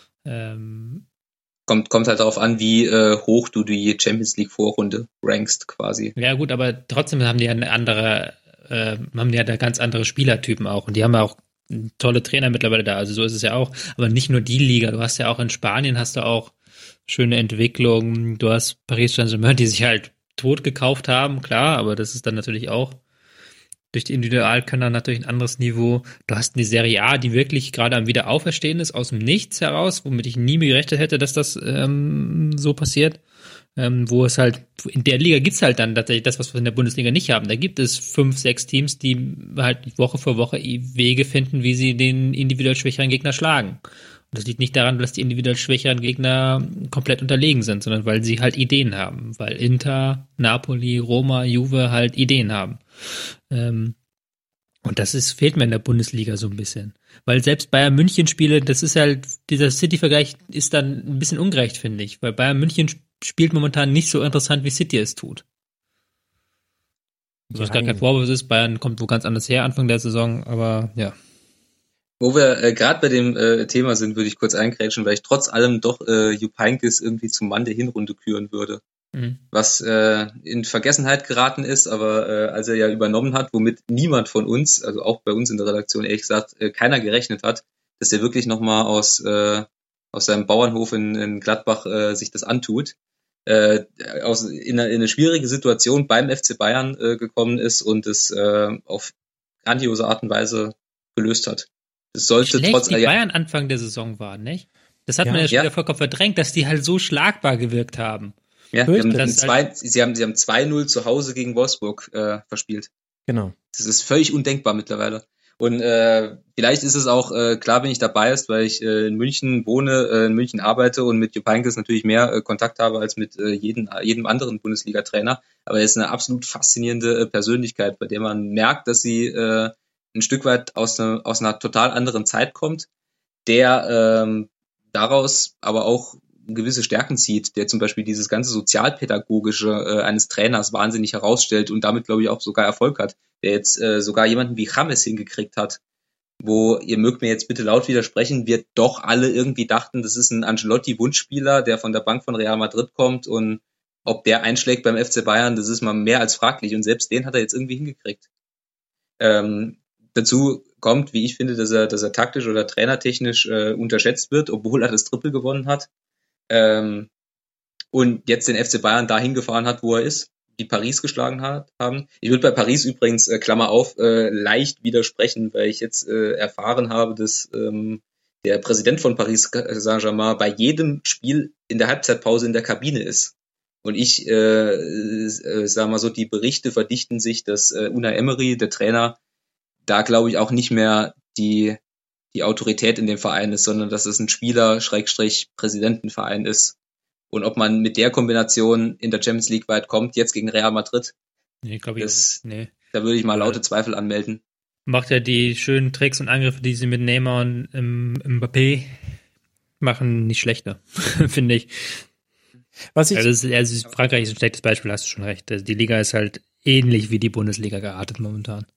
[SPEAKER 5] Ähm,
[SPEAKER 4] Kommt, kommt halt darauf an, wie äh, hoch du die Champions League Vorrunde rankst quasi.
[SPEAKER 5] Ja gut, aber trotzdem haben die ja eine andere, äh, haben die ja da ganz andere Spielertypen auch und die haben ja auch tolle Trainer mittlerweile da, also so ist es ja auch. Aber nicht nur die Liga, du hast ja auch in Spanien hast du auch schöne Entwicklungen, du hast Paris Saint-Germain, die sich halt tot gekauft haben, klar, aber das ist dann natürlich auch durch die Individualkönner natürlich ein anderes Niveau. Du hast eine Serie A, die wirklich gerade am Wiederauferstehen ist, aus dem Nichts heraus, womit ich nie gerechnet hätte, dass das ähm, so passiert. Ähm, wo es halt, in der Liga gibt's halt dann tatsächlich das, was wir in der Bundesliga nicht haben. Da gibt es fünf, sechs Teams, die halt Woche für Woche Wege finden, wie sie den individuell schwächeren Gegner schlagen. Das liegt nicht daran, dass die individuell schwächeren Gegner komplett unterlegen sind, sondern weil sie halt Ideen haben. Weil Inter, Napoli, Roma, Juve halt Ideen haben. Ähm, und das ist, fehlt mir in der Bundesliga so ein bisschen. Weil selbst Bayern München Spiele, das ist halt, dieser City-Vergleich ist dann ein bisschen ungerecht, finde ich. Weil Bayern München spielt momentan nicht so interessant, wie City es tut. Was gar kein Vorwurf ist, Bayern kommt wo ganz anders her Anfang der Saison, aber ja.
[SPEAKER 4] Wo wir äh, gerade bei dem äh, Thema sind, würde ich kurz eingrätschen, weil ich trotz allem doch äh, Jupp Heynckes irgendwie zum Mann der Hinrunde küren würde. Mhm. Was äh, in Vergessenheit geraten ist, aber äh, als er ja übernommen hat, womit niemand von uns, also auch bei uns in der Redaktion ehrlich gesagt, äh, keiner gerechnet hat, dass er wirklich nochmal aus, äh, aus seinem Bauernhof in, in Gladbach äh, sich das antut. Äh, aus, in, eine, in eine schwierige Situation beim F C Bayern äh, gekommen ist und es äh, auf grandiose Art und Weise gelöst hat. Es sollte
[SPEAKER 5] Schlecht
[SPEAKER 4] trotz
[SPEAKER 5] die
[SPEAKER 4] ja,
[SPEAKER 5] Bayern Anfang der Saison waren, nicht? Das hat
[SPEAKER 3] ja,
[SPEAKER 5] man ja schon
[SPEAKER 4] ja.
[SPEAKER 5] wieder vollkommen verdrängt, dass die halt so schlagbar gewirkt haben.
[SPEAKER 4] Ja, die haben
[SPEAKER 5] das
[SPEAKER 4] zwei, sie haben, sie haben zwei null zu Hause gegen Wolfsburg äh, verspielt.
[SPEAKER 3] Genau.
[SPEAKER 4] Das ist völlig undenkbar mittlerweile. Und äh, vielleicht ist es auch, äh, klar bin ich dabei ist, weil ich äh, in München wohne, äh, in München arbeite und mit Jupp Heynckes natürlich mehr äh, Kontakt habe als mit äh, jedem, jedem anderen Bundesliga-Trainer. Aber er ist eine absolut faszinierende äh, Persönlichkeit, bei der man merkt, dass sie äh, ein Stück weit aus, ne, aus einer total anderen Zeit kommt, der ähm, daraus aber auch gewisse Stärken zieht, der zum Beispiel dieses ganze Sozialpädagogische äh, eines Trainers wahnsinnig herausstellt und damit, glaube ich, auch sogar Erfolg hat, der jetzt äh, sogar jemanden wie James hingekriegt hat, wo, ihr mögt mir jetzt bitte laut widersprechen, wir doch alle irgendwie dachten, das ist ein Ancelotti-Wunschspieler, der von der Bank von Real Madrid kommt und ob der einschlägt beim F C Bayern, das ist mal mehr als fraglich und selbst den hat er jetzt irgendwie hingekriegt. Ähm, dazu kommt, wie ich finde, dass er, dass er taktisch oder trainertechnisch äh, unterschätzt wird, obwohl er das Triple gewonnen hat. Ähm, und jetzt den F C Bayern dahin gefahren hat, wo er ist, die Paris geschlagen hat, haben. Ich würde bei Paris übrigens, äh, Klammer auf, äh, leicht widersprechen, weil ich jetzt äh, erfahren habe, dass ähm, der Präsident von Paris Saint-Germain bei jedem Spiel in der Halbzeitpause in der Kabine ist. Und ich äh, äh, sag mal so, die Berichte verdichten sich, dass äh, Unai Emery, der Trainer, da glaube ich auch nicht mehr die die Autorität in dem Verein ist, sondern dass es ein Spieler-Präsidentenverein ist. Und ob man mit der Kombination in der Champions League weit kommt, jetzt gegen Real Madrid,
[SPEAKER 5] nee, glaub ich
[SPEAKER 4] das,
[SPEAKER 5] nee.
[SPEAKER 4] Da würde ich mal laute Zweifel anmelden.
[SPEAKER 5] Macht ja die schönen Tricks und Angriffe, die sie mit Neymar und ähm, Mbappé machen, nicht schlechter, finde ich. Was ich also, also Frankreich ist ein schlechtes Beispiel, hast du schon recht. Also die Liga ist halt ähnlich wie die Bundesliga geartet momentan.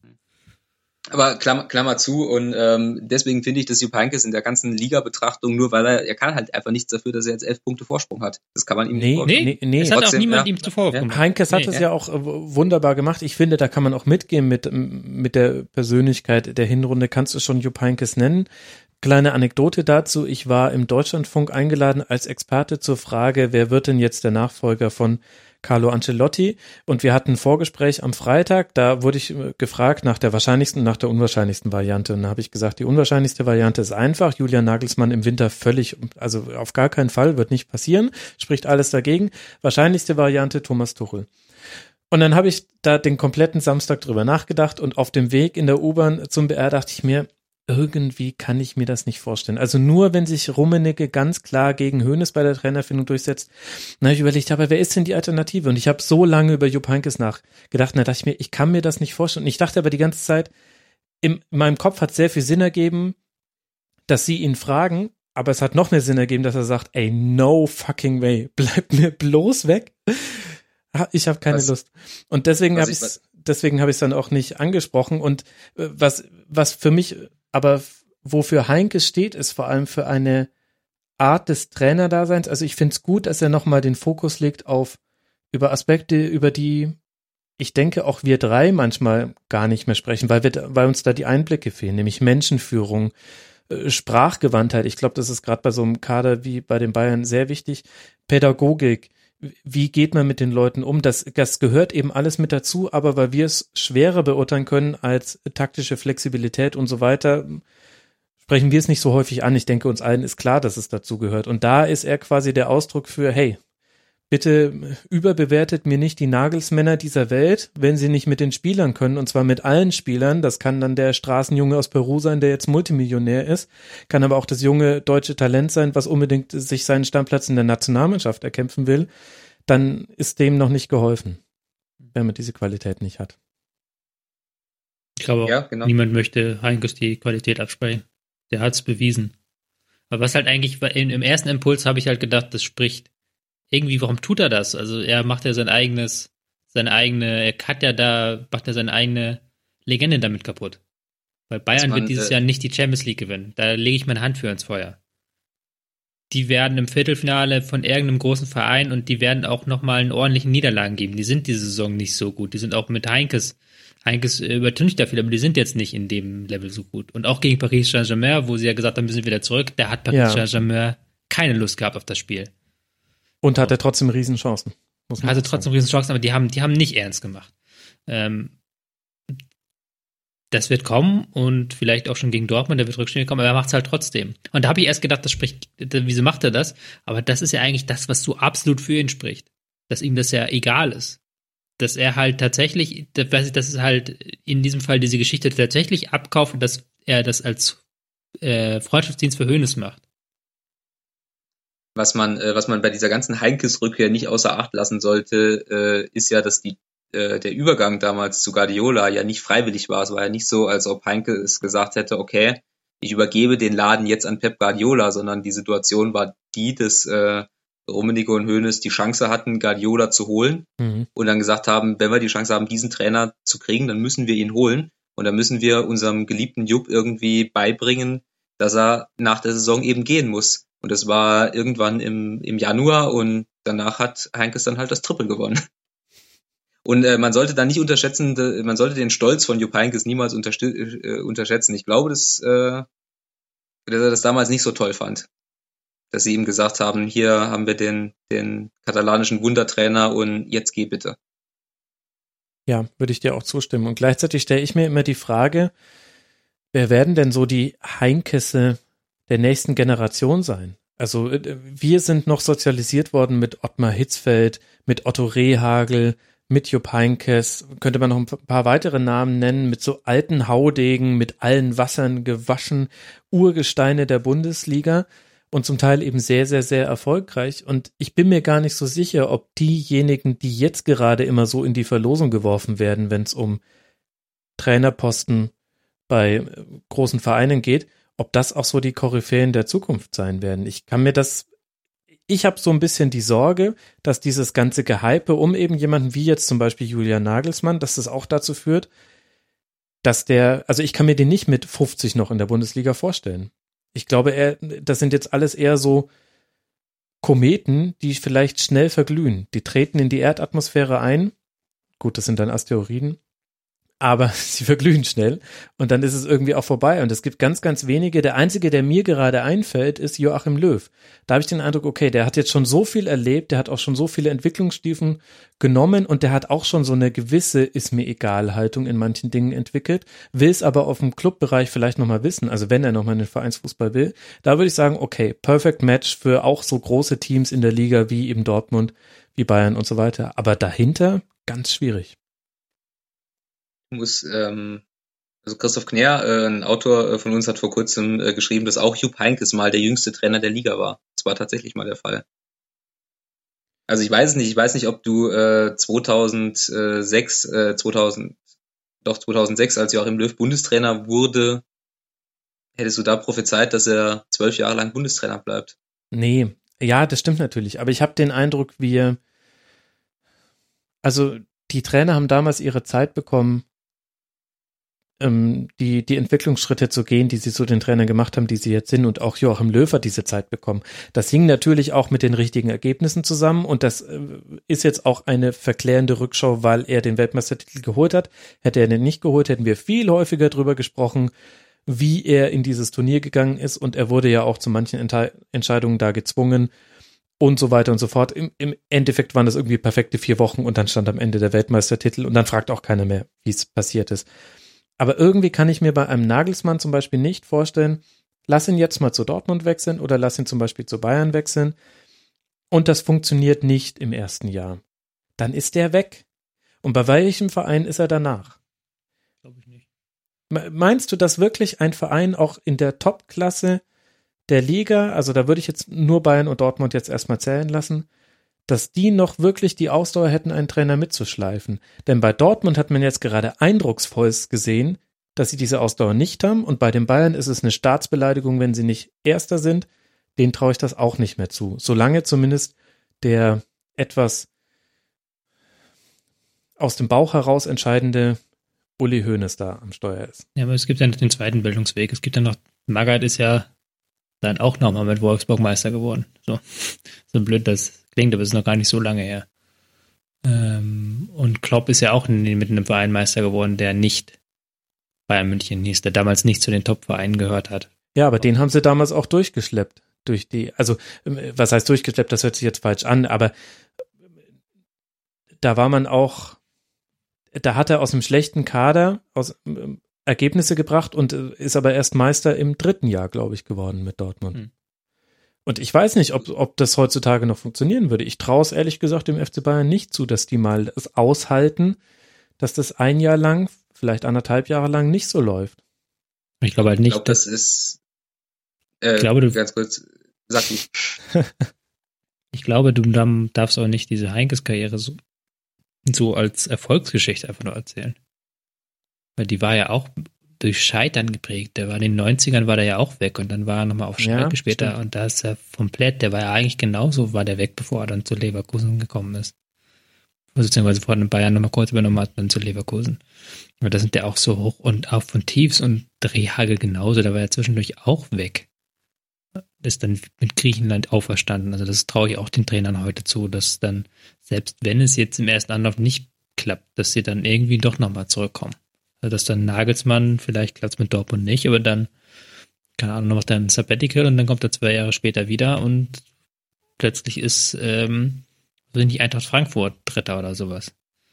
[SPEAKER 4] Aber Klammer, Klammer zu und ähm, deswegen finde ich, dass Jupp Heynckes in der ganzen Liga-Betrachtung, nur weil er, er kann halt einfach nichts dafür, dass er jetzt elf Punkte Vorsprung hat. Das kann man ihm
[SPEAKER 3] nee,
[SPEAKER 4] nicht vorstellen.
[SPEAKER 3] Nee, nee,
[SPEAKER 5] es hat
[SPEAKER 4] Trotzdem,
[SPEAKER 5] auch niemand
[SPEAKER 4] ja.
[SPEAKER 5] ihm zuvor
[SPEAKER 3] ja. Heynckes hat es nee, ja auch wunderbar gemacht. Ich finde, da kann man auch mitgehen mit, mit der Persönlichkeit der Hinrunde. Kannst du schon Jupp Heynckes nennen? Kleine Anekdote dazu. Ich war im Deutschlandfunk eingeladen als Experte zur Frage, wer wird denn jetzt der Nachfolger von Carlo Ancelotti, und wir hatten ein Vorgespräch am Freitag, da wurde ich gefragt nach der wahrscheinlichsten und nach der unwahrscheinlichsten Variante, und da habe ich gesagt, die unwahrscheinlichste Variante ist einfach, Julian Nagelsmann im Winter völlig, also auf gar keinen Fall, wird nicht passieren, spricht alles dagegen, wahrscheinlichste Variante Thomas Tuchel. Und dann habe ich da den kompletten Samstag drüber nachgedacht und auf dem Weg in der U-Bahn zum B R dachte ich mir, irgendwie kann ich mir das nicht vorstellen. Also nur, wenn sich Rummenigge ganz klar gegen Hoeneß bei der Trainerfindung durchsetzt. Dann habe ich überlegt, aber wer ist denn die Alternative? Und ich habe so lange über Jupp Heynckes nachgedacht, und da dachte ich mir, ich kann mir das nicht vorstellen. Und ich dachte aber die ganze Zeit, in meinem Kopf hat sehr viel Sinn ergeben, dass sie ihn fragen, aber es hat noch mehr Sinn ergeben, dass er sagt, ey, no fucking way, bleib mir bloß weg. Ich habe keine was, Lust. Und deswegen habe ich es deswegen habe ich es dann auch nicht angesprochen. Und was was für mich aber wofür Heynckes steht, ist vor allem für eine Art des Trainerdaseins. Also ich finde es gut, dass er nochmal den Fokus legt auf über Aspekte, über die ich denke auch wir drei manchmal gar nicht mehr sprechen, weil wir, weil uns da die Einblicke fehlen, nämlich Menschenführung, äh, Sprachgewandtheit. Ich glaube, das ist gerade bei so einem Kader wie bei den Bayern sehr wichtig. Pädagogik. Wie geht man mit den Leuten um? Das, das gehört eben alles mit dazu, aber weil wir es schwerer beurteilen können als taktische Flexibilität und so weiter, sprechen wir es nicht so häufig an. Ich denke, uns allen ist klar, dass es dazu gehört. Und da ist er quasi der Ausdruck für, hey, bitte überbewertet mir nicht die Nagelsmänner dieser Welt, wenn sie nicht mit den Spielern können, und zwar mit allen Spielern. Das kann dann der Straßenjunge aus Peru sein, der jetzt Multimillionär ist, kann aber auch das junge deutsche Talent sein, was unbedingt sich seinen Stammplatz in der Nationalmannschaft erkämpfen will. Dann ist dem noch nicht geholfen, wenn man diese Qualität nicht hat.
[SPEAKER 5] Ich glaube auch,
[SPEAKER 4] Ja, genau.
[SPEAKER 5] niemand möchte Heinkes die Qualität absprechen. Der hat es bewiesen. Aber was halt eigentlich, im ersten Impuls habe ich halt gedacht, das spricht irgendwie, warum tut er das? Also er macht ja sein eigenes, seine eigene, er hat ja da, macht ja seine eigene Legende damit kaputt. Weil Bayern
[SPEAKER 4] man,
[SPEAKER 5] wird dieses
[SPEAKER 4] äh,
[SPEAKER 5] Jahr nicht die Champions League gewinnen. Da lege ich meine Hand für ins Feuer. Die werden im Viertelfinale von irgendeinem großen Verein und die werden auch nochmal einen ordentlichen Niederlagen geben. Die sind diese Saison nicht so gut. Die sind auch mit Heinkes Heinkes übertüncht da viel, aber die sind jetzt nicht in dem Level so gut. Und auch gegen Paris Saint-Germain, wo sie ja gesagt haben, wir sind wieder zurück, da hat Paris
[SPEAKER 3] Ja.
[SPEAKER 5] Saint-Germain keine Lust gehabt auf das Spiel.
[SPEAKER 3] Und hatte trotzdem Riesenchancen. Muss man
[SPEAKER 5] Hatte
[SPEAKER 3] auch
[SPEAKER 5] trotzdem
[SPEAKER 3] sagen.
[SPEAKER 5] Riesenchancen, aber die haben, die haben nicht ernst gemacht. Ähm, das wird kommen und vielleicht auch schon gegen Dortmund, der wird rückständig kommen, aber er macht es halt trotzdem. Und da habe ich erst gedacht, das spricht, wieso macht er das? Aber das ist ja eigentlich das, was so absolut für ihn spricht. Dass ihm das ja egal ist. Dass er halt tatsächlich, dass es halt in diesem Fall diese Geschichte tatsächlich abkauft und dass er das als äh, Freundschaftsdienst für Hoeneß macht.
[SPEAKER 4] Was man, äh, was man bei dieser ganzen Heinkes-Rückkehr nicht außer Acht lassen sollte, äh, ist ja, dass die, äh, der Übergang damals zu Guardiola ja nicht freiwillig war. Es war ja nicht so, als ob Heinke es gesagt hätte, okay, ich übergebe den Laden jetzt an Pep Guardiola, sondern die Situation war die, dass äh, Rummenigge und Hoeneß die Chance hatten, Guardiola zu holen
[SPEAKER 3] Mhm.
[SPEAKER 4] und dann gesagt haben, wenn wir die Chance haben, diesen Trainer zu kriegen, dann müssen wir ihn holen und dann müssen wir unserem geliebten Jupp irgendwie beibringen, dass er nach der Saison eben gehen muss. Und das war irgendwann im, im Januar und danach hat Heinkes dann halt das Triple gewonnen. Und äh, man sollte da nicht unterschätzen, de, man sollte den Stolz von Jupp Heynckes niemals unterstü- äh, unterschätzen. Ich glaube, dass, äh, dass er das damals nicht so toll fand. Dass sie ihm gesagt haben, hier haben wir den, den katalanischen Wundertrainer und jetzt geh bitte.
[SPEAKER 3] Ja, würde ich dir auch zustimmen. Und gleichzeitig stelle ich mir immer die Frage, wer werden denn so die Heinkesse der nächsten Generation sein? Also wir sind noch sozialisiert worden mit Ottmar Hitzfeld, mit Otto Rehhagel, mit Jupp Heynckes, könnte man noch ein paar weitere Namen nennen, mit so alten Haudegen, mit allen Wassern gewaschen, Urgesteine der Bundesliga und zum Teil eben sehr, sehr, sehr erfolgreich. Und ich bin mir gar nicht so sicher, ob diejenigen, die jetzt gerade immer so in die Verlosung geworfen werden, wenn es um Trainerposten bei großen Vereinen geht, ob das auch so die Koryphäen der Zukunft sein werden. Ich kann mir das, ich habe so ein bisschen die Sorge, dass dieses ganze Gehype um eben jemanden wie jetzt zum Beispiel Julian Nagelsmann, dass das auch dazu führt, dass der, also ich kann mir den nicht mit fünfzig noch in der Bundesliga vorstellen. Ich glaube, er, das sind jetzt alles eher so Kometen, die vielleicht schnell verglühen. Die treten in die Erdatmosphäre ein. Gut, das sind dann Asteroiden. Aber sie verglühen schnell und dann ist es irgendwie auch vorbei. Und es gibt ganz, ganz wenige. Der einzige, der mir gerade einfällt, ist Joachim Löw. Da habe ich den Eindruck, okay, der hat jetzt schon so viel erlebt, der hat auch schon so viele Entwicklungsstufen genommen und der hat auch schon so eine gewisse Ist-mir-egal-Haltung in manchen Dingen entwickelt, will es aber auf dem Clubbereich vielleicht nochmal wissen, also wenn er nochmal in den Vereinsfußball will. Da würde ich sagen, okay, perfect match für auch so große Teams in der Liga wie eben Dortmund, wie Bayern und so weiter. Aber dahinter ganz schwierig.
[SPEAKER 4] Muss, ähm, also Christoph Knär, äh, ein Autor äh, von uns, hat vor kurzem äh, geschrieben, dass auch Jupp Heynckes mal der jüngste Trainer der Liga war. Das war tatsächlich mal der Fall. Also ich weiß nicht, ich weiß nicht, ob du äh, zweitausendsechs, äh, zweitausend, doch zweitausendsechs, als Joachim Löw Bundestrainer wurde, hättest du da prophezeit, dass er zwölf Jahre lang Bundestrainer bleibt?
[SPEAKER 3] Nee, ja, das stimmt natürlich. Aber ich habe den Eindruck, wir, also die Trainer haben damals ihre Zeit bekommen, die die Entwicklungsschritte zu gehen, die sie zu den Trainern gemacht haben, die sie jetzt sind, und auch Joachim Löw hat diese Zeit bekommen. Das hing natürlich auch mit den richtigen Ergebnissen zusammen und das ist jetzt auch eine verklärende Rückschau, weil er den Weltmeistertitel geholt hat. Hätte er den nicht geholt, hätten wir viel häufiger drüber gesprochen, wie er in dieses Turnier gegangen ist, und er wurde ja auch zu manchen Ente- Entscheidungen da gezwungen und so weiter und so fort. Im, Im Endeffekt waren das irgendwie perfekte vier Wochen und dann stand am Ende der Weltmeistertitel und dann fragt auch keiner mehr, wie es passiert ist. Aber irgendwie kann ich mir bei einem Nagelsmann zum Beispiel nicht vorstellen, lass ihn jetzt mal zu Dortmund wechseln oder lass ihn zum Beispiel zu Bayern wechseln. und das funktioniert nicht im ersten Jahr, dann ist der weg. Und bei welchem Verein ist er danach?
[SPEAKER 5] Glaube ich nicht.
[SPEAKER 3] Meinst du, dass wirklich ein Verein auch in der Top-Klasse der Liga, also da würde ich jetzt nur Bayern und Dortmund jetzt erstmal zählen lassen, dass die noch wirklich die Ausdauer hätten, einen Trainer mitzuschleifen? Denn bei Dortmund hat man jetzt gerade eindrucksvoll gesehen, dass sie diese Ausdauer nicht haben, und bei den Bayern ist es eine Staatsbeleidigung, wenn sie nicht Erster sind. Denen traue ich das auch nicht mehr zu. Solange zumindest der etwas aus dem Bauch heraus entscheidende Uli Hoeneß da am Steuer ist.
[SPEAKER 5] Ja, aber es gibt ja noch den zweiten Bildungsweg. Es gibt ja noch, Magath ist ja dann auch nochmal mit Wolfsburg Meister geworden. So, so blöd das klingt, aber es ist noch gar nicht so lange her. Ähm, und Klopp ist ja auch mit einem Verein Meister geworden, der nicht Bayern München hieß, der damals nicht zu den Top-Vereinen gehört hat.
[SPEAKER 3] Ja, aber den haben sie damals auch durchgeschleppt. Durch die, also, was heißt durchgeschleppt, das hört sich jetzt falsch an, aber da war man auch, da hat er aus einem schlechten Kader aus, äh, Ergebnisse gebracht und äh, ist aber erst Meister im dritten Jahr, glaube ich, geworden mit Dortmund. Hm. Und ich weiß nicht, ob, ob das heutzutage noch funktionieren würde. Ich traue es ehrlich gesagt dem F C Bayern nicht zu, dass die mal es aushalten, dass das ein Jahr lang, vielleicht anderthalb Jahre lang nicht so läuft.
[SPEAKER 5] Ich glaube halt nicht.
[SPEAKER 4] Ich glaube, das ist äh,
[SPEAKER 5] ich glaube, du,
[SPEAKER 4] ganz kurz, sag ich.
[SPEAKER 5] ich glaube, du darfst auch nicht diese Heinkes-Karriere so, so als Erfolgsgeschichte einfach nur erzählen. Weil die war ja auch durch Scheitern geprägt. Der war in den neunzigern war der ja auch weg und dann war er nochmal auf Schalke ja, später stimmt. Und da ist er komplett, der war ja eigentlich genauso, war der weg, bevor er dann zu Leverkusen gekommen ist. Beziehungsweise vor den Bayern nochmal kurz übernommen hat, dann zu Leverkusen. Aber da sind der auch so hoch und auf von Tiefs und Drehhagel genauso, da war er zwischendurch auch weg. Ist dann mit Griechenland auferstanden. Also das traue ich auch den Trainern heute zu, dass dann, selbst wenn es jetzt im ersten Anlauf nicht klappt, dass sie dann irgendwie doch nochmal zurückkommen. Also dass dann Nagelsmann, vielleicht klappt es mit Dortmund nicht, aber dann, keine Ahnung, noch dann ein Sabbatical und dann kommt er zwei Jahre später wieder und plötzlich ist, ähm, sind die Eintracht Frankfurt Dritter oder sowas.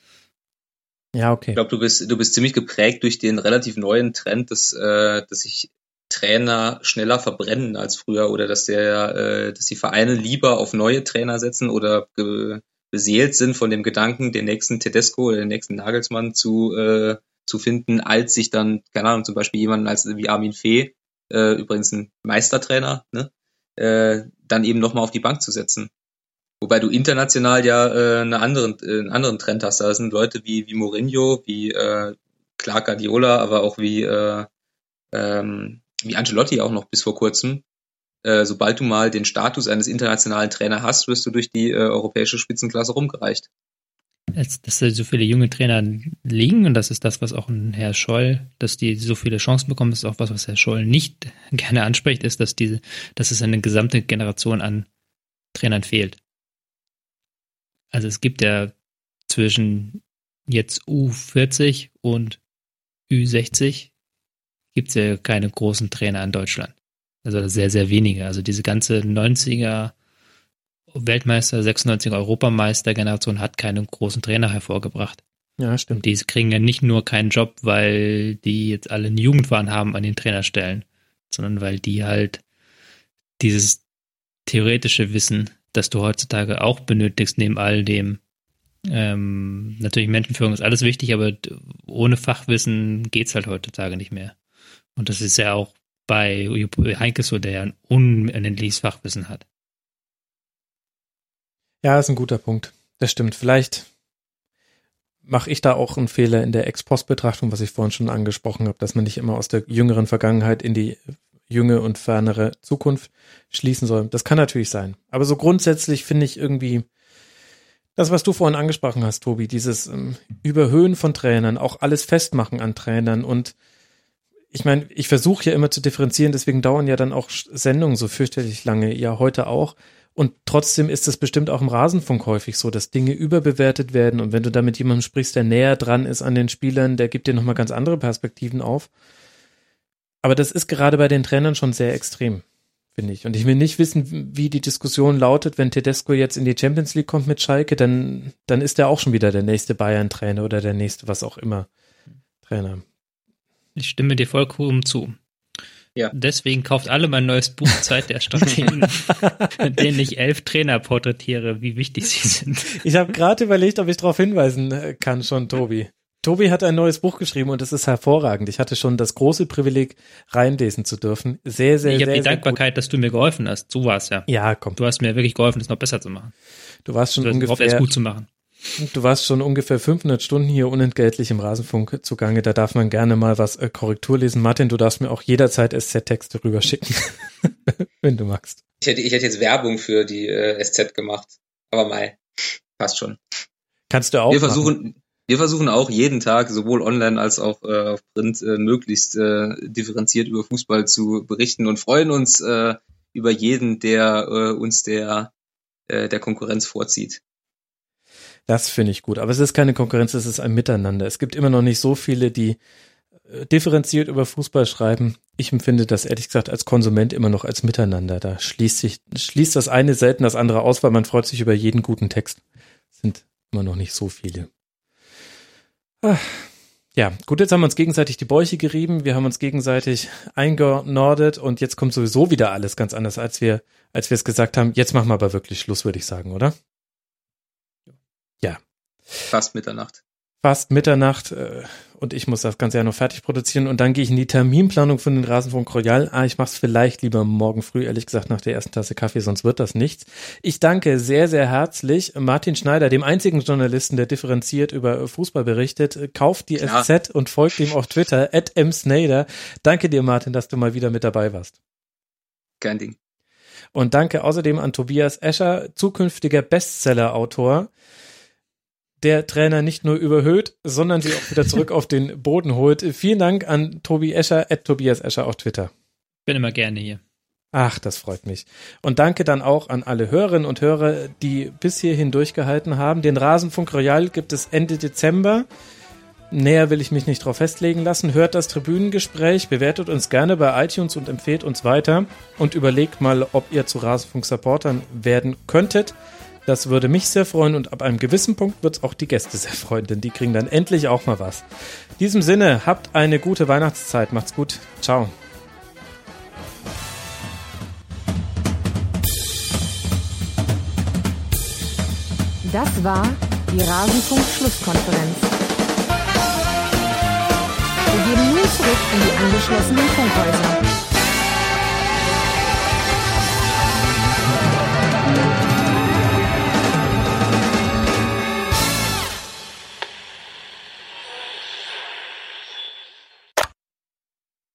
[SPEAKER 3] Ja, okay.
[SPEAKER 4] Ich glaube, du bist, du bist ziemlich geprägt durch den relativ neuen Trend, dass, äh, dass sich Trainer schneller verbrennen als früher oder dass der, äh, dass die Vereine lieber auf neue Trainer setzen oder ge- beseelt sind von dem Gedanken, den nächsten Tedesco oder den nächsten Nagelsmann zu, äh, zu finden, als sich dann, keine Ahnung, zum Beispiel jemanden als wie Armin Fee, äh, übrigens ein Meistertrainer, ne, äh, dann eben nochmal auf die Bank zu setzen. Wobei du international ja äh, eine anderen, äh, einen anderen Trend hast. Da sind Leute wie, wie Mourinho, wie äh, klar Guardiola, aber auch wie äh, ähm, wie Ancelotti auch noch bis vor kurzem. Äh, sobald du mal den Status eines internationalen Trainers hast, wirst du durch die äh, europäische Spitzenklasse rumgereicht.
[SPEAKER 5] Dass, dass so viele junge Trainer liegen, und das ist das, was auch ein Herr Scholl, dass die so viele Chancen bekommen, das ist auch was, was Herr Scholl nicht gerne anspricht, ist, dass diese, dass es eine gesamte Generation an Trainern fehlt. Also es gibt ja zwischen jetzt U vierzig und Ü sechzig gibt es ja keine großen Trainer in Deutschland. Also sehr, sehr wenige. Also diese ganze neunziger Weltmeister, sechsundneunziger Europameister-Generation hat keinen großen Trainer hervorgebracht.
[SPEAKER 3] Ja, stimmt.
[SPEAKER 5] Und die kriegen ja nicht nur keinen Job, weil die jetzt alle eine Jugendwahn haben an den Trainerstellen, sondern weil die halt dieses theoretische Wissen, das du heutzutage auch benötigst, neben all dem, ähm, natürlich Menschenführung ist alles wichtig, aber ohne Fachwissen geht's halt heutzutage nicht mehr. Und das ist ja auch bei Heinkes so, der ja ein unendliches Fachwissen hat.
[SPEAKER 3] Ja, ist ein guter Punkt. Das stimmt. Vielleicht mache ich da auch einen Fehler in der Ex-Post-Betrachtung, was ich vorhin schon angesprochen habe, dass man nicht immer aus der jüngeren Vergangenheit in die junge und fernere Zukunft schließen soll. Das kann natürlich sein. Aber so grundsätzlich finde ich irgendwie das, was du vorhin angesprochen hast, Tobi, dieses ähm, Überhöhen von Trainern, auch alles festmachen an Trainern. Und ich meine, ich versuche ja immer zu differenzieren, deswegen dauern ja dann auch Sendungen so fürchterlich lange, ja heute auch. Und trotzdem ist es bestimmt auch im Rasenfunk häufig so, dass Dinge überbewertet werden. Und wenn du da mit jemandem sprichst, der näher dran ist an den Spielern, der gibt dir nochmal ganz andere Perspektiven auf. Aber das ist gerade bei den Trainern schon sehr extrem, finde ich. Und ich will nicht wissen, wie die Diskussion lautet, wenn Tedesco jetzt in die Champions League kommt mit Schalke, dann, dann ist er auch schon wieder der nächste Bayern-Trainer oder der nächste was auch immer Trainer.
[SPEAKER 5] Ich stimme dir vollkommen zu.
[SPEAKER 4] Ja.
[SPEAKER 5] Deswegen kauft alle mein neues Buch Zeit der Strategen, in dem ich elf Trainer porträtiere, wie wichtig sie sind.
[SPEAKER 3] Ich habe gerade überlegt, ob ich darauf hinweisen kann schon, Tobi. Tobi hat ein neues Buch geschrieben und es ist hervorragend. Ich hatte schon das große Privileg, reinlesen zu dürfen. Sehr, sehr,
[SPEAKER 5] ich
[SPEAKER 3] sehr,
[SPEAKER 5] habe die
[SPEAKER 3] sehr
[SPEAKER 5] Dankbarkeit,
[SPEAKER 3] gut.
[SPEAKER 5] dass du mir geholfen hast. So war es ja.
[SPEAKER 3] Ja, komm.
[SPEAKER 5] Du hast mir wirklich geholfen, das noch besser zu machen.
[SPEAKER 3] Du warst schon
[SPEAKER 5] du hast
[SPEAKER 3] ungefähr
[SPEAKER 5] es gut zu machen.
[SPEAKER 3] Du warst schon ungefähr fünfhundert Stunden hier unentgeltlich im Rasenfunk zugange. Da darf man gerne mal was äh, Korrektur lesen. Martin, du darfst mir auch jederzeit S Z-Texte rüberschicken, wenn du magst.
[SPEAKER 4] Ich hätte, ich hätte jetzt Werbung für die äh, S Z gemacht, aber mei, passt schon.
[SPEAKER 3] Kannst du auch
[SPEAKER 4] Wir
[SPEAKER 3] machen.
[SPEAKER 4] versuchen, wir versuchen auch jeden Tag, sowohl online als auch äh, auf Print, äh, möglichst äh, differenziert über Fußball zu berichten und freuen uns äh, über jeden, der äh, uns der, äh, der Konkurrenz vorzieht.
[SPEAKER 3] Das finde ich gut. Aber es ist keine Konkurrenz, es ist ein Miteinander. Es gibt immer noch nicht so viele, die differenziert über Fußball schreiben. Ich empfinde das ehrlich gesagt als Konsument immer noch als Miteinander. Da schließt sich, schließt das eine selten das andere aus, weil man freut sich über jeden guten Text. Es sind immer noch nicht so viele. Ach. Ja, gut, jetzt haben wir uns gegenseitig die Bäuche gerieben, wir haben uns gegenseitig eingenordet und jetzt kommt sowieso wieder alles ganz anders, als wir, als wir es gesagt haben. Jetzt machen wir aber wirklich Schluss, würde ich sagen, oder? Ja.
[SPEAKER 4] Fast Mitternacht.
[SPEAKER 3] Fast Mitternacht äh, und ich muss das Ganze ja noch fertig produzieren und dann gehe ich in die Terminplanung von den Rasenfunk Royal. Ah, ich mache es vielleicht lieber morgen früh, ehrlich gesagt, nach der ersten Tasse Kaffee, sonst wird das nichts. Ich danke sehr, sehr herzlich Martin Schneider, dem einzigen Journalisten, der differenziert über Fußball berichtet. Kauft die
[SPEAKER 4] Klar.
[SPEAKER 3] S Z und folgt ihm auf Twitter, at msnader. Danke dir, Martin, dass du mal wieder mit dabei warst.
[SPEAKER 4] Kein Ding.
[SPEAKER 3] Und danke außerdem an Tobias Escher, zukünftiger Bestseller-Autor, der Trainer nicht nur überhöht, sondern sie auch wieder zurück auf den Boden holt. Vielen Dank an Tobi Escher, at Tobias Escher auf Twitter.
[SPEAKER 5] Bin immer gerne hier.
[SPEAKER 3] Ach, das freut mich. Und danke dann auch an alle Hörerinnen und Hörer, die bis hierhin durchgehalten haben. Den Rasenfunk Royal gibt es Ende Dezember. Näher will ich mich nicht drauf festlegen lassen. Hört das Tribünengespräch, bewertet uns gerne bei iTunes und empfehlt uns weiter und überlegt mal, ob ihr zu Rasenfunk-Supportern werden könntet. Das würde mich sehr freuen und ab einem gewissen Punkt wird es auch die Gäste sehr freuen, denn die kriegen dann endlich auch mal was. In diesem Sinne, habt eine gute Weihnachtszeit. Macht's gut. Ciao.
[SPEAKER 1] Das war die Rasenfunk-Schlusskonferenz. Wir gehen nun zurück in die angeschlossenen Funkhäuser.